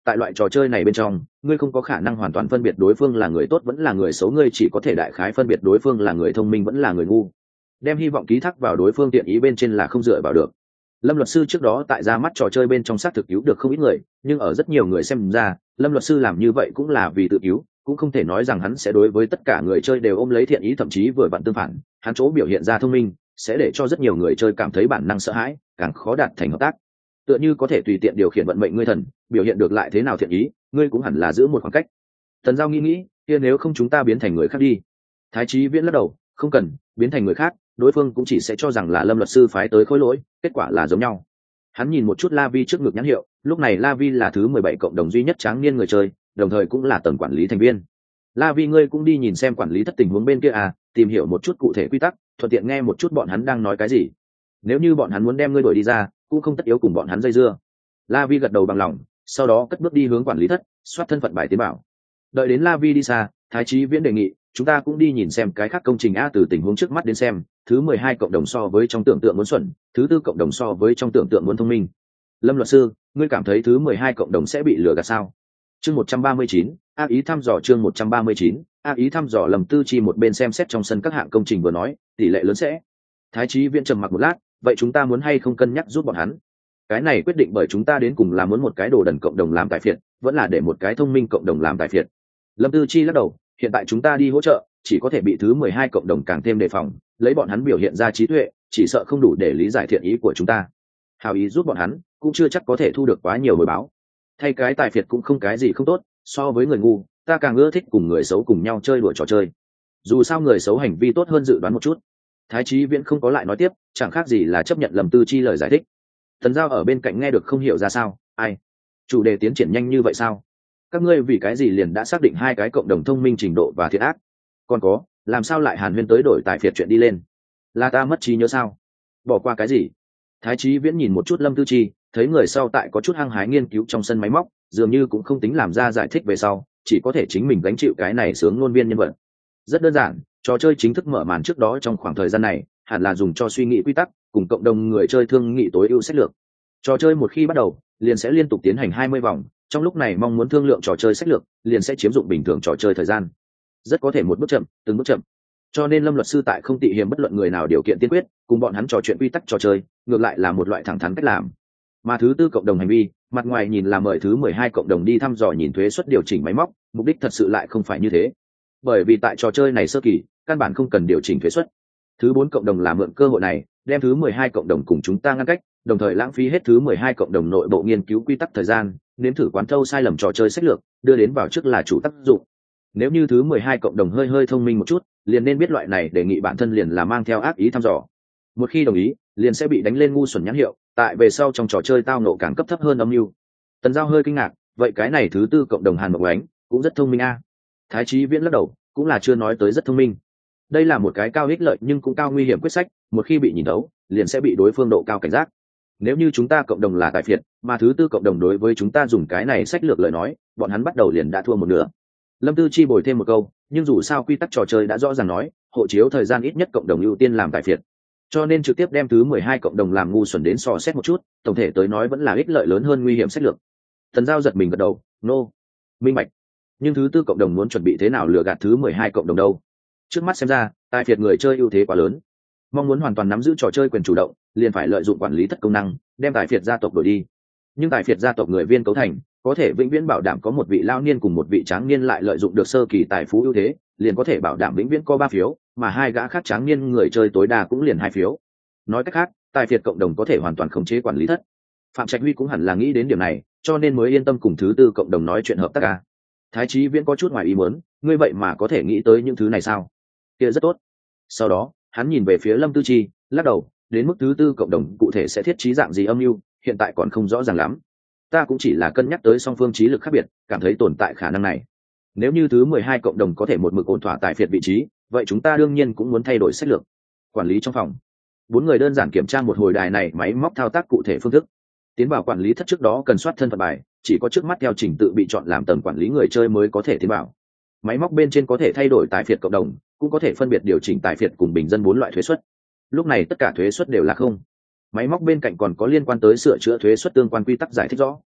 S1: tại loại trò chơi này bên trong ngươi không có khả năng hoàn toàn phân biệt đối phương là người tốt vẫn là người xấu, ngươi chỉ có thể đại khái phân biệt đối phương là người thông minh vẫn là người ngu. Đem hy vọng ký thác vào đối phương tiện ý bên trên là không dựa vào được. Lâm luật sư trước đó tại ra mắt trò chơi bên trong xác thực cứu được không ít người, nhưng ở rất nhiều người xem ra Lâm luật sư làm như vậy cũng là vì tự cứu, cũng không thể nói rằng hắn sẽ đối với tất cả người chơi đều ôm lấy thiện ý, thậm chí vừa vặn tương phản, hắn chỗ biểu hiện ra thông minh sẽ để cho rất nhiều người chơi cảm thấy bản năng sợ hãi, càng khó đạt thành hợp tác. Tựa như có thể tùy tiện điều khiển vận mệnh ngươi thần, biểu hiện được lại thế nào thiện ý, ngươi cũng hẳn là giữ một khoảng cách. Tần Giao nghĩ nghĩ, kia nếu không chúng ta biến thành người khác đi. Thái Chí Viễn lắc đầu, không cần, biến thành người khác, đối phương cũng chỉ sẽ cho rằng là Lâm luật sư phái tới khối lỗi, kết quả là giống nhau. Hắn nhìn một chút La Vi trước ngực nhãn hiệu, lúc này La Vi là thứ mười bảy cộng đồng duy nhất tráng niên người chơi, đồng thời cũng là tầng quản lý thành viên. La Vi ngươi cũng đi nhìn xem quản lý thất tình huống bên kia à, tìm hiểu một chút cụ thể quy tắc, thuận tiện nghe một chút bọn hắn đang nói cái gì. Nếu như bọn hắn muốn đem ngươi đuổi đi ra, cũng không tất yếu cùng bọn hắn dây dưa. La Vi gật đầu bằng lòng, sau đó cất bước đi hướng quản lý thất, soát thân phận bài tiến bảo. Đợi đến La Vi đi xa, Thái Chí Viễn đề nghị chúng ta cũng đi nhìn xem cái khác công trình a, từ tình huống trước mắt đến xem, thứ mười hai cộng đồng so với trong tưởng tượng muốn xuẩn, thứ tư cộng đồng so với trong tưởng tượng muốn thông minh. Lâm luật sư, ngươi cảm thấy thứ mười hai cộng đồng sẽ bị lừa gạt sao? Chương một trăm ba mươi chín, ác ý thăm dò. Chương một trăm ba mươi chín, ác ý thăm dò. Lâm Tư Chi một bên xem xét trong sân các hạng công trình vừa nói, tỷ lệ lớn sẽ. Thái Chí Viễn trầm mặc một lát, vậy chúng ta muốn hay không cân nhắc giúp bọn hắn? Cái này quyết định bởi chúng ta đến cùng là muốn một cái đồ đần cộng đồng làm tài phiệt, vẫn là để một cái thông minh cộng đồng làm tài phiệt. Lâm Tư Chi lắc đầu, hiện tại chúng ta đi hỗ trợ chỉ có thể bị thứ mười hai cộng đồng càng thêm đề phòng, lấy bọn hắn biểu hiện ra trí tuệ chỉ sợ không đủ để lý giải thiện ý của chúng ta. Hào ý giúp bọn hắn cũng chưa chắc có thể thu được quá nhiều hồi báo. Thay cái tài phiệt cũng không cái gì không tốt, so với người ngu ta càng ưa thích cùng người xấu cùng nhau chơi đùa trò chơi, dù sao người xấu hành vi tốt hơn dự đoán một chút. Thái Chí Viễn không có lại nói tiếp, chẳng khác gì là chấp nhận Lâm Tư Chi lời giải thích. Tần Giao ở bên cạnh nghe được không hiểu ra sao, ai chủ đề tiến triển nhanh như vậy sao? Các ngươi vì cái gì liền đã xác định hai cái cộng đồng thông minh trình độ và thiện ác? Còn có, làm sao lại hàn huyên tới đổi tài phiệt chuyện đi lên? Là ta mất trí nhớ sao? Bỏ qua cái gì? Thái Chí Viễn nhìn một chút Lâm Tư Chi, thấy người sau tại có chút hăng hái nghiên cứu trong sân máy móc, dường như cũng không tính làm ra giải thích về sau, chỉ có thể chính mình gánh chịu cái này sướng ngôn viên nhân vật. Rất đơn giản, trò chơi chính thức mở màn trước đó trong khoảng thời gian này, hẳn là dùng cho suy nghĩ quy tắc, cùng cộng đồng người chơi thương nghị tối ưu sách lược. Trò chơi một khi bắt đầu, liền sẽ liên tục tiến hành hai mươi vòng, trong lúc này mong muốn thương lượng trò chơi sách lược, liền sẽ chiếm dụng bình thường trò chơi thời gian. Rất có thể một bước chậm, từng bước chậm. Cho nên Lâm luật sư tại không tị hiềm bất luận người nào điều kiện tiên quyết, cùng bọn hắn trò chuyện quy tắc trò chơi, ngược lại là một loại thẳng thắn cách làm. Mà thứ tư cộng đồng hành vi, mặt ngoài nhìn là mời thứ mười hai cộng đồng đi thăm dò nhìn thuế suất điều chỉnh máy móc, mục đích thật sự lại không phải như thế. Bởi vì tại trò chơi này sơ kỳ, căn bản không cần điều chỉnh thuế suất. Thứ bốn cộng đồng là mượn cơ hội này, đem thứ mười hai cộng đồng cùng chúng ta ngăn cách, đồng thời lãng phí hết thứ mười hai cộng đồng nội bộ nghiên cứu quy tắc thời gian, nếm thử quán thâu sai lầm trò chơi sách lược, đưa đến vào trước là chủ tác dụng. Nếu như thứ mười hai cộng đồng hơi hơi thông minh một chút, liền nên biết loại này đề nghị bản thân liền là mang theo ác ý thăm dò. Một khi đồng ý, liền sẽ bị đánh lên ngu xuẩn nhãn hiệu, tại về sau trong trò chơi tao nộ càng cấp thấp hơn âm mưu. Tần Giao hơi kinh ngạc, vậy cái này thứ tư cộng đồng Hàn Mộng Ánh cũng rất thông minh a. Thái Chí Viễn lắc đầu, cũng là chưa nói tới rất thông minh. Đây là một cái cao ích lợi nhưng cũng cao nguy hiểm quyết sách, một khi bị nhìn thấu, liền sẽ bị đối phương độ cao cảnh giác. Nếu như chúng ta cộng đồng là tài phiệt, mà thứ tư cộng đồng đối với chúng ta dùng cái này sách lược lời nói, bọn hắn bắt đầu liền đã thua một nửa. Lâm Tư Chi bồi thêm một câu, nhưng dù sao quy tắc trò chơi đã rõ ràng nói, hộ chiếu thời gian ít nhất cộng đồng ưu tiên làm tài phiệt. Cho nên trực tiếp đem thứ mười hai cộng đồng làm ngu xuẩn đến so xét một chút, tổng thể tới nói vẫn là ích lợi lớn hơn nguy hiểm sách lược. Tần Giao giật mình gật đầu, nô, no. Minh bạch. Nhưng thứ tư cộng đồng muốn chuẩn bị thế nào lừa gạt thứ mười hai cộng đồng đâu? Trước mắt xem ra, tài phiệt người chơi ưu thế quá lớn. Mong muốn hoàn toàn nắm giữ trò chơi quyền chủ động, liền phải lợi dụng quản lý thất công năng, đem tài phiệt gia tộc đổi đi. Nhưng tài phiệt gia tộc người viên cấu thành, có thể vĩnh viễn bảo đảm có một vị lao niên cùng một vị tráng niên lại lợi dụng được sơ kỳ tài phú ưu thế, liền có thể bảo đảm vĩnh viễn có ba phiếu, mà hai gã khác tráng niên người chơi tối đa cũng liền hai phiếu. Nói cách khác, tài phiệt cộng đồng có thể hoàn toàn khống chế quản lý thất. Phạm Trạch Huy cũng hẳn là nghĩ đến điểm này, cho nên mới yên tâm cùng thứ tư cộng đồng nói chuyện hợp tác ca. Thái Chí Viễn có chút ngoài ý muốn, ngươi vậy mà có thể nghĩ tới những thứ này sao? Kia rất tốt. Sau đó, hắn nhìn về phía Lâm Tư Chi, lắc đầu, đến mức thứ tư cộng đồng cụ thể sẽ thiết trí dạng gì âm mưu, hiện tại còn không rõ ràng lắm. Ta cũng chỉ là cân nhắc tới song phương trí lực khác biệt, cảm thấy tồn tại khả năng này. Nếu như thứ mười hai cộng đồng có thể một mực ổn thỏa tại phiệt vị trí, vậy chúng ta đương nhiên cũng muốn thay đổi sách lược. Quản lý trong phòng, bốn người đơn giản kiểm tra một hồi đài này máy móc thao tác cụ thể phương thức. Tiến vào quản lý thất trước đó cần soát thân phận bài, chỉ có trước mắt theo trình tự bị chọn làm tầng quản lý người chơi mới có thể tiến vào. Máy móc bên trên có thể thay đổi tài phiệt cộng đồng, cũng có thể phân biệt điều chỉnh tài phiệt cùng bình dân bốn loại thuế suất. Lúc này tất cả thuế suất đều là không. Máy móc bên cạnh còn có liên quan tới sửa chữa thuế suất tương quan quy tắc giải thích rõ.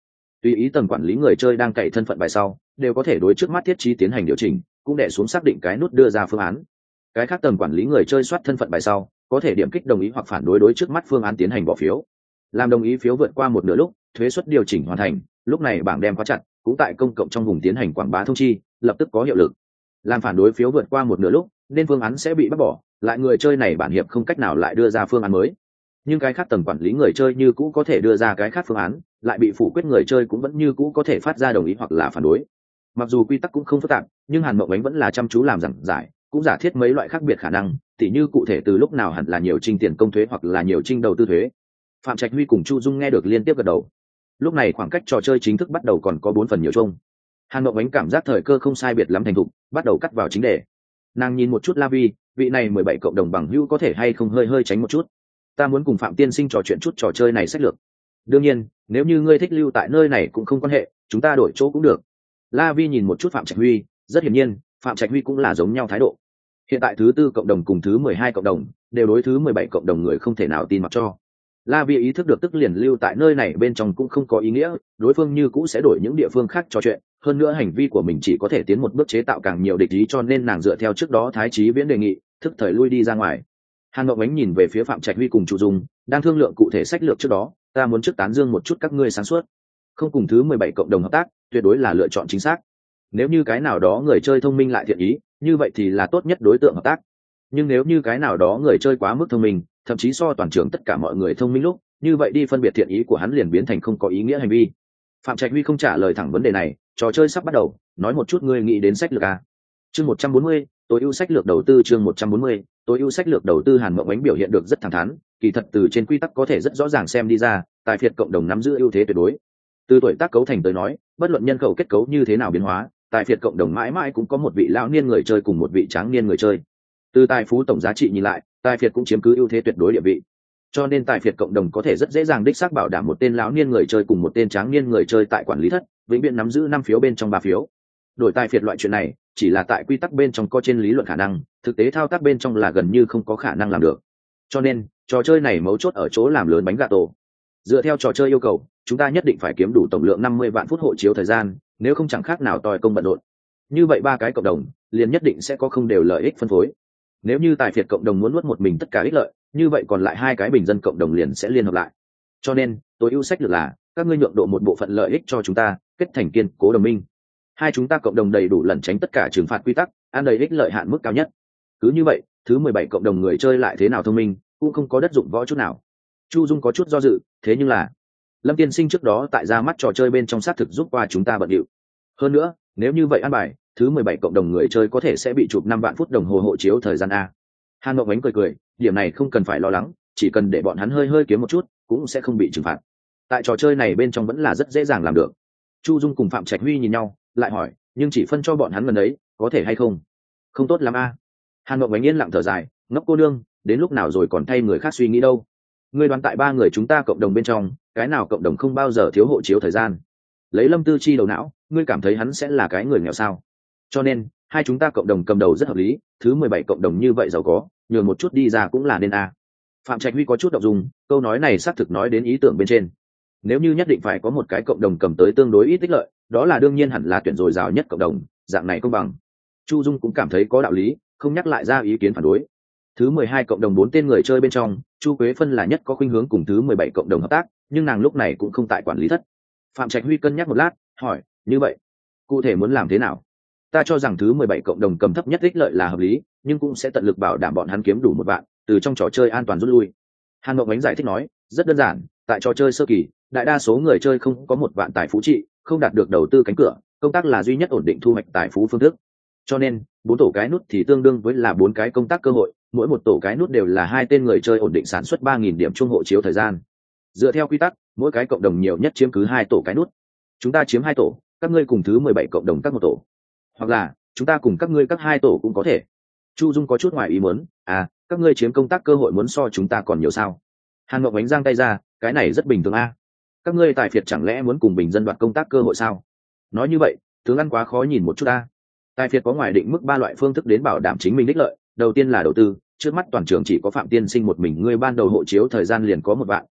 S1: Tùy ý tầng quản lý người chơi đang cày thân phận bài sau đều có thể đối trước mắt thiết trí tiến hành điều chỉnh, cũng để xuống xác định cái nút đưa ra phương án. Cái khác tầng quản lý người chơi soát thân phận bài sau có thể điểm kích đồng ý hoặc phản đối đối trước mắt phương án tiến hành bỏ phiếu. Làm đồng ý phiếu vượt qua một nửa lúc, thuế suất điều chỉnh hoàn thành, lúc này bảng đem khóa chặt, cũng tại công cộng trong vùng tiến hành quảng bá thông chi, lập tức có hiệu lực. Làm phản đối phiếu vượt qua một nửa lúc, nên phương án sẽ bị bác bỏ, lại người chơi này bản hiệp không cách nào lại đưa ra phương án mới. Nhưng cái khác tầng quản lý người chơi như cũ có thể đưa ra cái khác phương án, lại bị phủ quyết người chơi cũng vẫn như cũ có thể phát ra đồng ý hoặc là phản đối. Mặc dù quy tắc cũng không phức tạp, nhưng Hàn Mộng Ánh vẫn là chăm chú làm giảng giải, cũng giả thiết mấy loại khác biệt khả năng, tỉ như cụ thể từ lúc nào hẳn là nhiều trinh tiền công thuế hoặc là nhiều trinh đầu tư thuế. Phạm Trạch Huy cùng Chu Dung nghe được liên tiếp gật đầu. Lúc này khoảng cách trò chơi chính thức bắt đầu còn có bốn phần nhiều chung. Hàn Mộng Ánh cảm giác thời cơ không sai biệt lắm thành thục, bắt đầu cắt vào chính đề. Nàng nhìn một chút La Vi, vị này mười bảy cộng đồng bằng hữu có thể hay không hơi hơi tránh một chút. Ta muốn cùng Phạm tiên sinh trò chuyện chút trò chơi này sách lược. Đương nhiên, nếu như ngươi thích lưu tại nơi này cũng không quan hệ, chúng ta đổi chỗ cũng được. La Vi nhìn một chút Phạm Trạch Huy, rất hiển nhiên, Phạm Trạch Huy cũng là giống nhau thái độ. Hiện tại thứ tư cộng đồng cùng thứ mười hai cộng đồng đều đối thứ mười bảy cộng đồng người không thể nào tin mặc cho. La Vi ý thức được tức liền lưu tại nơi này bên trong cũng không có ý nghĩa, đối phương như cũ sẽ đổi những địa phương khác trò chuyện, hơn nữa hành vi của mình chỉ có thể tiến một bước chế tạo càng nhiều địch ý, cho nên nàng dựa theo trước đó Thái Chí Viễn đề nghị, thức thời lui đi ra ngoài. Hàn Mộng Ánh nhìn về phía Phạm Trạch Huy cùng Chu Dung, đang thương lượng cụ thể sách lược trước đó, ta muốn trước tán dương một chút các ngươi sáng suốt. Không cùng thứ mười bảy cộng đồng hợp tác, tuyệt đối là lựa chọn chính xác. Nếu như cái nào đó người chơi thông minh lại thiện ý, như vậy thì là tốt nhất đối tượng hợp tác. Nhưng nếu như cái nào đó người chơi quá mức thông minh, thậm chí so toàn trường tất cả mọi người thông minh lúc, như vậy đi phân biệt thiện ý của hắn liền biến thành không có ý nghĩa hành vi. Phạm Trạch Huy không trả lời thẳng vấn đề này, trò chơi sắp bắt đầu, nói một chút ngươi nghĩ đến sách lược à? Chương một trăm bốn mươi, tối ưu sách lược đầu tư chương một trăm bốn mươi, tối ưu sách lược đầu tư. Hàn Mộng Ánh biểu hiện được rất thẳng thắn, kỳ thật từ trên quy tắc có thể rất rõ ràng xem đi ra, tài phiệt cộng đồng nắm giữ ưu thế tuyệt đối. Từ tuổi tác cấu thành tới nói, bất luận nhân khẩu kết cấu như thế nào biến hóa, tài phiệt cộng đồng mãi mãi cũng có một vị lão niên người chơi cùng một vị tráng niên người chơi. Từ tài phú tổng giá trị nhìn lại, tài phiệt cũng chiếm cứ ưu thế tuyệt đối địa vị. Cho nên tài phiệt cộng đồng có thể rất dễ dàng đích xác bảo đảm một tên lão niên người chơi cùng một tên tráng niên người chơi tại quản lý thất, vĩnh viễn nắm giữ năm phiếu bên trong ba phiếu. Đổi tài phiệt loại chuyện này, chỉ là tại quy tắc bên trong có trên lý luận khả năng, thực tế thao tác bên trong là gần như không có khả năng làm được. Cho nên, trò chơi này mấu chốt ở chỗ làm lớn bánh gà tổ. Dựa theo trò chơi yêu cầu, chúng ta nhất định phải kiếm đủ tổng lượng năm mươi vạn phút hộ chiếu thời gian, nếu không chẳng khác nào tòi công bận rộn. Như vậy ba cái cộng đồng, liền nhất định sẽ có không đều lợi ích phân phối. Nếu như tài phiệt cộng đồng muốn nuốt một mình tất cả ích lợi, như vậy còn lại hai cái bình dân cộng đồng liền sẽ liên hợp lại. Cho nên, tối ưu sách lược là các ngươi nhượng độ một bộ phận lợi ích cho chúng ta, kết thành kiên cố đồng minh. Hai chúng ta cộng đồng đầy đủ lẩn tránh tất cả trừng phạt quy tắc, ăn đầy ích lợi hạn mức cao nhất. Cứ như vậy, thứ mười bảy cộng đồng người chơi lại thế nào thông minh, cũng không có đất dụng võ chút nào. Chu Dung có chút do dự, thế nhưng là Lâm tiên sinh trước đó tại ra mắt trò chơi bên trong xác thực giúp qua chúng ta bận điệu. Hơn nữa, nếu như vậy ăn bài, thứ mười bảy cộng đồng người chơi có thể sẽ bị chụp năm vạn phút đồng hồ hộ chiếu thời gian a. Hàn Mộng Ánh cười cười, điểm này không cần phải lo lắng, chỉ cần để bọn hắn hơi hơi kiếm một chút, cũng sẽ không bị trừng phạt. Tại trò chơi này bên trong vẫn là rất dễ dàng làm được. Chu Dung cùng Phạm Trạch Huy nhìn nhau, lại hỏi, nhưng chỉ phân cho bọn hắn gần đấy, có thể hay không? Không tốt lắm a. Hàn Mộng Ánh yên lặng thở dài, ngốc cô nương, đến lúc nào rồi còn thay người khác suy nghĩ đâu. Ngươi đoán tại ba người chúng ta cộng đồng bên trong, cái nào cộng đồng không bao giờ thiếu hộ chiếu thời gian? Lấy Lâm Tư Chi đầu não, ngươi cảm thấy hắn sẽ là cái người nghèo sao? Cho nên, hai chúng ta cộng đồng cầm đầu rất hợp lý, thứ mười bảy cộng đồng như vậy giàu có, nhường một chút đi ra cũng là nên a. Phạm Trạch Huy có chút động dung, câu nói này xác thực nói đến ý tưởng bên trên. Nếu như nhất định phải có một cái cộng đồng cầm tới tương đối ít ích lợi, đó là đương nhiên hẳn là tuyển dồi dào nhất cộng đồng, dạng này công bằng. Chu Dung cũng cảm thấy có đạo lý, không nhắc lại ra ý kiến phản đối. Thứ mười hai cộng đồng bốn tên người chơi bên trong, Chu Quế Phân là nhất có khuynh hướng cùng thứ mười bảy cộng đồng hợp tác, nhưng nàng lúc này cũng không tại quản lý thất. Phạm Trạch Huy cân nhắc một lát, hỏi, như vậy, cụ thể muốn làm thế nào? Ta cho rằng thứ mười bảy cộng đồng cầm thấp nhất ích lợi là hợp lý, nhưng cũng sẽ tận lực bảo đảm bọn hắn kiếm đủ một vạn, từ trong trò chơi an toàn rút lui. Hàn Mộng Ánh giải thích nói, rất đơn giản, tại trò chơi sơ kỳ, đại đa số người chơi không có một vạn tài phú trị, không đạt được đầu tư cánh cửa, công tác là duy nhất ổn định thu hoạch tài phú phương thức. Cho nên, bốn tổ cái nút thì tương đương với là bốn cái công tác cơ hội, mỗi một tổ cái nút đều là hai tên người chơi ổn định sản xuất ba nghìn điểm chung hộ chiếu thời gian. Dựa theo quy tắc, mỗi cái cộng đồng nhiều nhất chiếm cứ hai tổ cái nút. Chúng ta chiếm hai tổ, các ngươi cùng thứ mười bảy cộng đồng các một tổ. Hoặc là, chúng ta cùng các ngươi các hai tổ cũng có thể. Chu Dung có chút ngoài ý muốn, à, các ngươi chiếm công tác cơ hội muốn so chúng ta còn nhiều sao? Hàn Mộng Ánh giang tay ra, cái này rất bình thường a. Các ngươi tài phiệt chẳng lẽ muốn cùng bình dân đoạt công tác cơ hội sao? Nói như vậy, tướng ăn quá khó nhìn một chút a. Tài phiệt có ngoài định mức ba loại phương thức đến bảo đảm chính mình đích lợi, đầu tiên là đầu tư, trước mắt toàn trường chỉ có Phạm tiên sinh một mình ngươi ban đầu hộ chiếu thời gian liền có một vạn,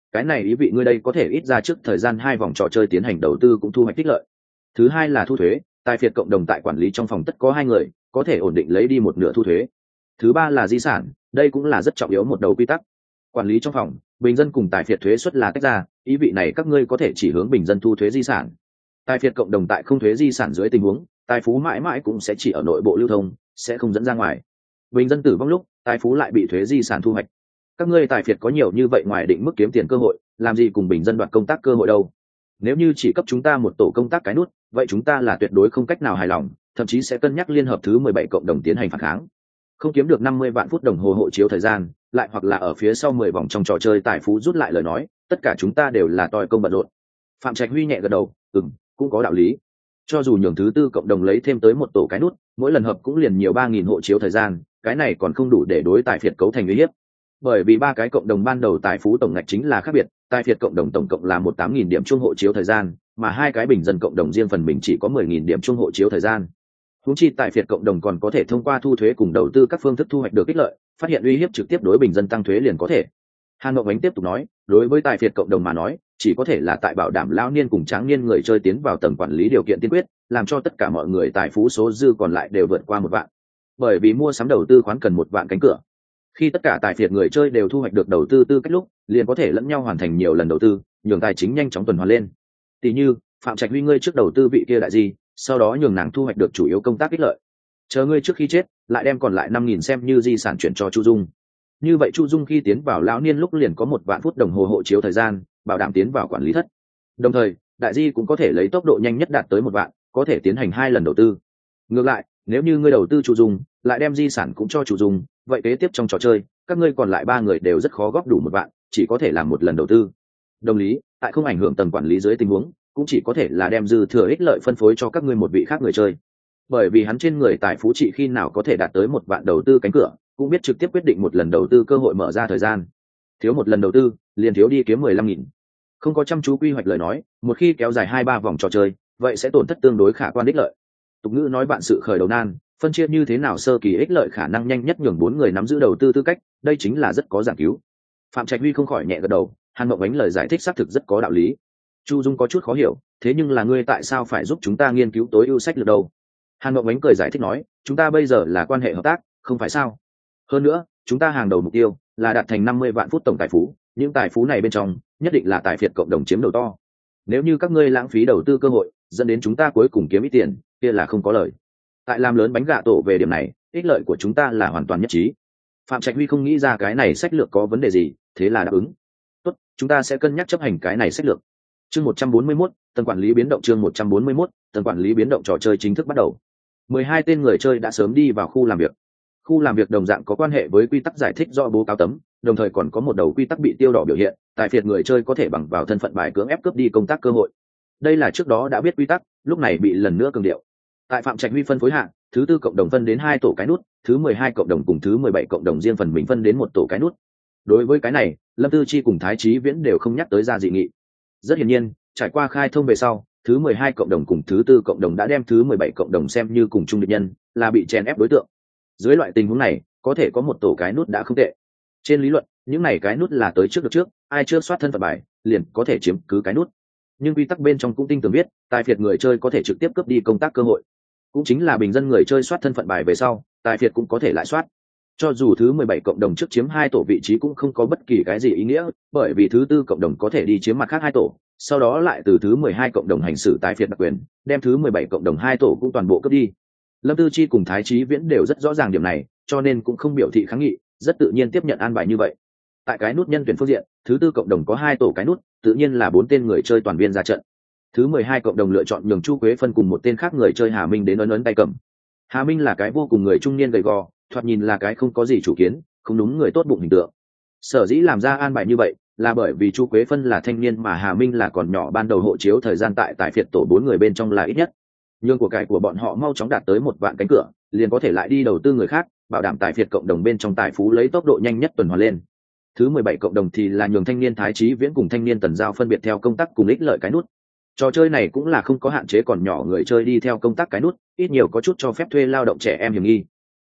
S1: cái này ý vị ngươi đây có thể ít ra trước thời gian hai vòng trò chơi tiến hành đầu tư cũng thu hoạch tích lợi. Thứ hai là thu thuế, tài phiệt cộng đồng tại quản lý trong phòng tất có hai người, có thể ổn định lấy đi một nửa thu thuế. Thứ ba là di sản, đây cũng là rất trọng yếu một đầu quy tắc. Quản lý trong phòng, bình dân cùng tài phiệt thuế suất là tách ra, ý vị này các ngươi có thể chỉ hướng bình dân thu thuế di sản. Tài phiệt cộng đồng tại không thuế di sản dưới tình huống, tài phú mãi mãi cũng sẽ chỉ ở nội bộ lưu thông, sẽ không dẫn ra ngoài. Bình dân tử vong lúc, tài phú lại bị thuế di sản thu hoạch. Các ngươi tài phiệt có nhiều như vậy ngoài định mức kiếm tiền cơ hội, làm gì cùng bình dân đoạt công tác cơ hội đâu? Nếu như chỉ cấp chúng ta một tổ công tác cái nút, vậy chúng ta là tuyệt đối không cách nào hài lòng, thậm chí sẽ cân nhắc liên hợp thứ mười bảy cộng đồng tiến hành phản kháng. Không kiếm được năm mươi vạn phút đồng hồ hộ chiếu thời gian, lại hoặc là ở phía sau mười vòng trong trò chơi tài phú rút lại lời nói, tất cả chúng ta đều là toi công bận rộn. Phạm Trạch Huy nhẹ gật đầu, ừm, cũng có đạo lý. Cho dù nhường thứ tư cộng đồng lấy thêm tới một tổ cái nút, mỗi lần hợp cũng liền nhiều ba nghìn hộ chiếu thời gian, cái này còn không đủ để đối tài phiệt cấu thành uy hiếp. Bởi vì ba cái cộng đồng ban đầu tài phú tổng ngạch chính là khác biệt, tài phiệt cộng đồng tổng cộng là một tám nghìn điểm chung hộ chiếu thời gian, mà hai cái bình dân cộng đồng riêng phần mình chỉ có mười nghìn điểm chung hộ chiếu thời gian. Huống chi tài phiệt cộng đồng còn có thể thông qua thu thuế cùng đầu tư các phương thức thu hoạch được ích lợi, phát hiện uy hiếp trực tiếp đối bình dân tăng thuế liền có thể. Hàn Mộng Ánh tiếp tục nói, đối với tài phiệt cộng đồng mà nói, chỉ có thể là tại bảo đảm lão niên cùng tráng niên người chơi tiến vào tầng quản lý điều kiện tiên quyết, làm cho tất cả mọi người tài phú số dư còn lại đều vượt qua một vạn. Bởi vì mua sắm đầu tư khoán cần một vạn cánh cửa. Khi tất cả tài phiệt người chơi đều thu hoạch được đầu tư tư cách lúc, liền có thể lẫn nhau hoàn thành nhiều lần đầu tư, nhường tài chính nhanh chóng tuần hoàn lên. Tỷ như, Phạm Trạch Huy ngươi trước đầu tư vị kia đại gì, sau đó nhường nàng thu hoạch được chủ yếu công tác ích lợi. Chờ ngươi trước khi chết, lại đem còn lại năm nghìn xem như di sản chuyển cho Chu Dung. Như vậy Chu Dung khi tiến vào lão niên lúc liền có một vạn phút đồng hồ hộ chiếu thời gian, bảo đảm tiến vào quản lý thất. Đồng thời, đại di cũng có thể lấy tốc độ nhanh nhất đạt tới một vạn, có thể tiến hành hai lần đầu tư. Ngược lại, nếu như ngươi đầu tư Chu Dung, lại đem di sản cũng cho Chu Dung, vậy kế tiếp trong trò chơi, các ngươi còn lại ba người đều rất khó góp đủ một vạn, chỉ có thể làm một lần đầu tư. Đồng lý, tại không ảnh hưởng tầng quản lý dưới tình huống, cũng chỉ có thể là đem dư thừa ích lợi phân phối cho các ngươi một vị khác người chơi. Bởi vì hắn trên người tài phú trị khi nào có thể đạt tới một vạn đầu tư cánh cửa, cũng biết trực tiếp quyết định một lần đầu tư cơ hội mở ra thời gian. Thiếu một lần đầu tư, liền thiếu đi kiếm mười lăm nghìn. Không có chăm chú quy hoạch lời nói, một khi kéo dài hai ba vòng trò chơi, vậy sẽ tổn thất tương đối khả quan ích lợi. Tục ngữ nói bạn sự khởi đầu nan, phân chia như thế nào sơ kỳ ích lợi khả năng nhanh nhất nhường bốn người nắm giữ đầu tư tư cách, đây chính là rất có giảng cứu. Phạm Trạch Huy không khỏi nhẹ gật đầu, Hàn Mộng Ánh lời giải thích xác thực rất có đạo lý. Chu Dung có chút khó hiểu, thế nhưng là ngươi tại sao phải giúp chúng ta nghiên cứu tối ưu sách lược đâu? Hàn Mộng Ánh cười giải thích nói, chúng ta bây giờ là quan hệ hợp tác, không phải sao? Hơn nữa, chúng ta hàng đầu mục tiêu là đạt thành năm mươi vạn phút tổng tài phú, những tài phú này bên trong nhất định là tài phiệt cộng đồng chiếm đầu to. Nếu như các ngươi lãng phí đầu tư cơ hội, dẫn đến chúng ta cuối cùng kiếm ít tiền, kia là không có lợi. Tại làm lớn bánh gạ tổ về điểm này, ích lợi của chúng ta là hoàn toàn nhất trí. Phạm Trạch Huy không nghĩ ra cái này sách lược có vấn đề gì, thế là đáp ứng. Tốt, chúng ta sẽ cân nhắc chấp hành cái này sách lược. Chương một trăm bốn mươi mốt, tầng quản lý biến động chương một trăm bốn mươi mốt, tầng quản lý biến động trò chơi chính thức bắt đầu. mười hai tên người chơi đã sớm đi vào khu làm việc. Khu làm việc đồng dạng có quan hệ với quy tắc giải thích do bố cáo tấm, đồng thời còn có một đầu quy tắc bị tiêu đỏ biểu hiện, tài phiệt người chơi có thể bằng vào thân phận bài cưỡng ép cướp đi công tác cơ hội. Đây là trước đó đã biết quy tắc, lúc này bị lần nữa cường điệu. Tại Phạm Trạch Huy phân phối hạng, thứ tư cộng đồng phân đến hai tổ cái nút, thứ mười hai cộng đồng cùng thứ mười bảy cộng đồng riêng phần mình phân đến một tổ cái nút. Đối với cái này, Lâm Tư Chi cùng Thái Chí Viễn đều không nhắc tới ra dị nghị. Rất hiển nhiên, trải qua khai thông về sau, thứ mười hai cộng đồng cùng thứ tư cộng đồng đã đem thứ mười bảy cộng đồng xem như cùng chung địch nhân, là bị chèn ép đối tượng. Dưới loại tình huống này, có thể có một tổ cái nút đã không tệ. Trên lý luận, những này cái nút là tới trước được trước, ai chưa soát thân phận bài, liền có thể chiếm cứ cái nút. Nhưng quy tắc bên trong cũng tinh tường biết, tài phiệt người chơi có thể trực tiếp cướp đi công tác cơ hội. Cũng chính là bình dân người chơi soát thân phận bài về sau, tài phiệt cũng có thể lại soát. Cho dù thứ mười bảy cộng đồng trước chiếm hai tổ vị trí cũng không có bất kỳ cái gì ý nghĩa, bởi vì thứ tư cộng đồng có thể đi chiếm mặt khác hai tổ, sau đó lại từ thứ mười hai cộng đồng hành xử tài phiệt đặc quyền, đem thứ mười bảy cộng đồng hai tổ cũng toàn bộ cướp đi. Lâm Tư Chi cùng Thái Chí Viễn đều rất rõ ràng điểm này, cho nên cũng không biểu thị kháng nghị, rất tự nhiên tiếp nhận an bài như vậy. Tại cái nút nhân tuyển phương diện, thứ tư cộng đồng có hai tổ cái nút, tự nhiên là bốn tên người chơi toàn viên ra trận. Thứ mười hai cộng đồng lựa chọn nhường Chu Quế Phân cùng một tên khác người chơi Hà Minh đến ấn ấn tay cầm. Hà Minh là cái vô cùng người trung niên gầy gò, thoạt nhìn là cái không có gì chủ kiến, không đúng người tốt bụng hình tượng. Sở dĩ làm ra an bài như vậy, là bởi vì Chu Quế Phân là thanh niên mà Hà Minh là còn nhỏ, ban đầu hộ chiếu thời gian tại tại phiệt tổ bốn người bên trong là ít nhất. Nhưng của cải của bọn họ mau chóng đạt tới một vạn cánh cửa, liền có thể lại đi đầu tư người khác, bảo đảm tại phiệt cộng đồng bên trong tài phú lấy tốc độ nhanh nhất tuần hoàn lên. Thứ mười bảy cộng đồng thì là nhường thanh niên Thái Chí Viễn cùng thanh niên Tần Giao phân biệt theo công tác cùng ích lợi cái nút. Trò chơi này cũng là không có hạn chế còn nhỏ người chơi đi theo công tác cái nút, ít nhiều có chút cho phép thuê lao động trẻ em hiểm nghi.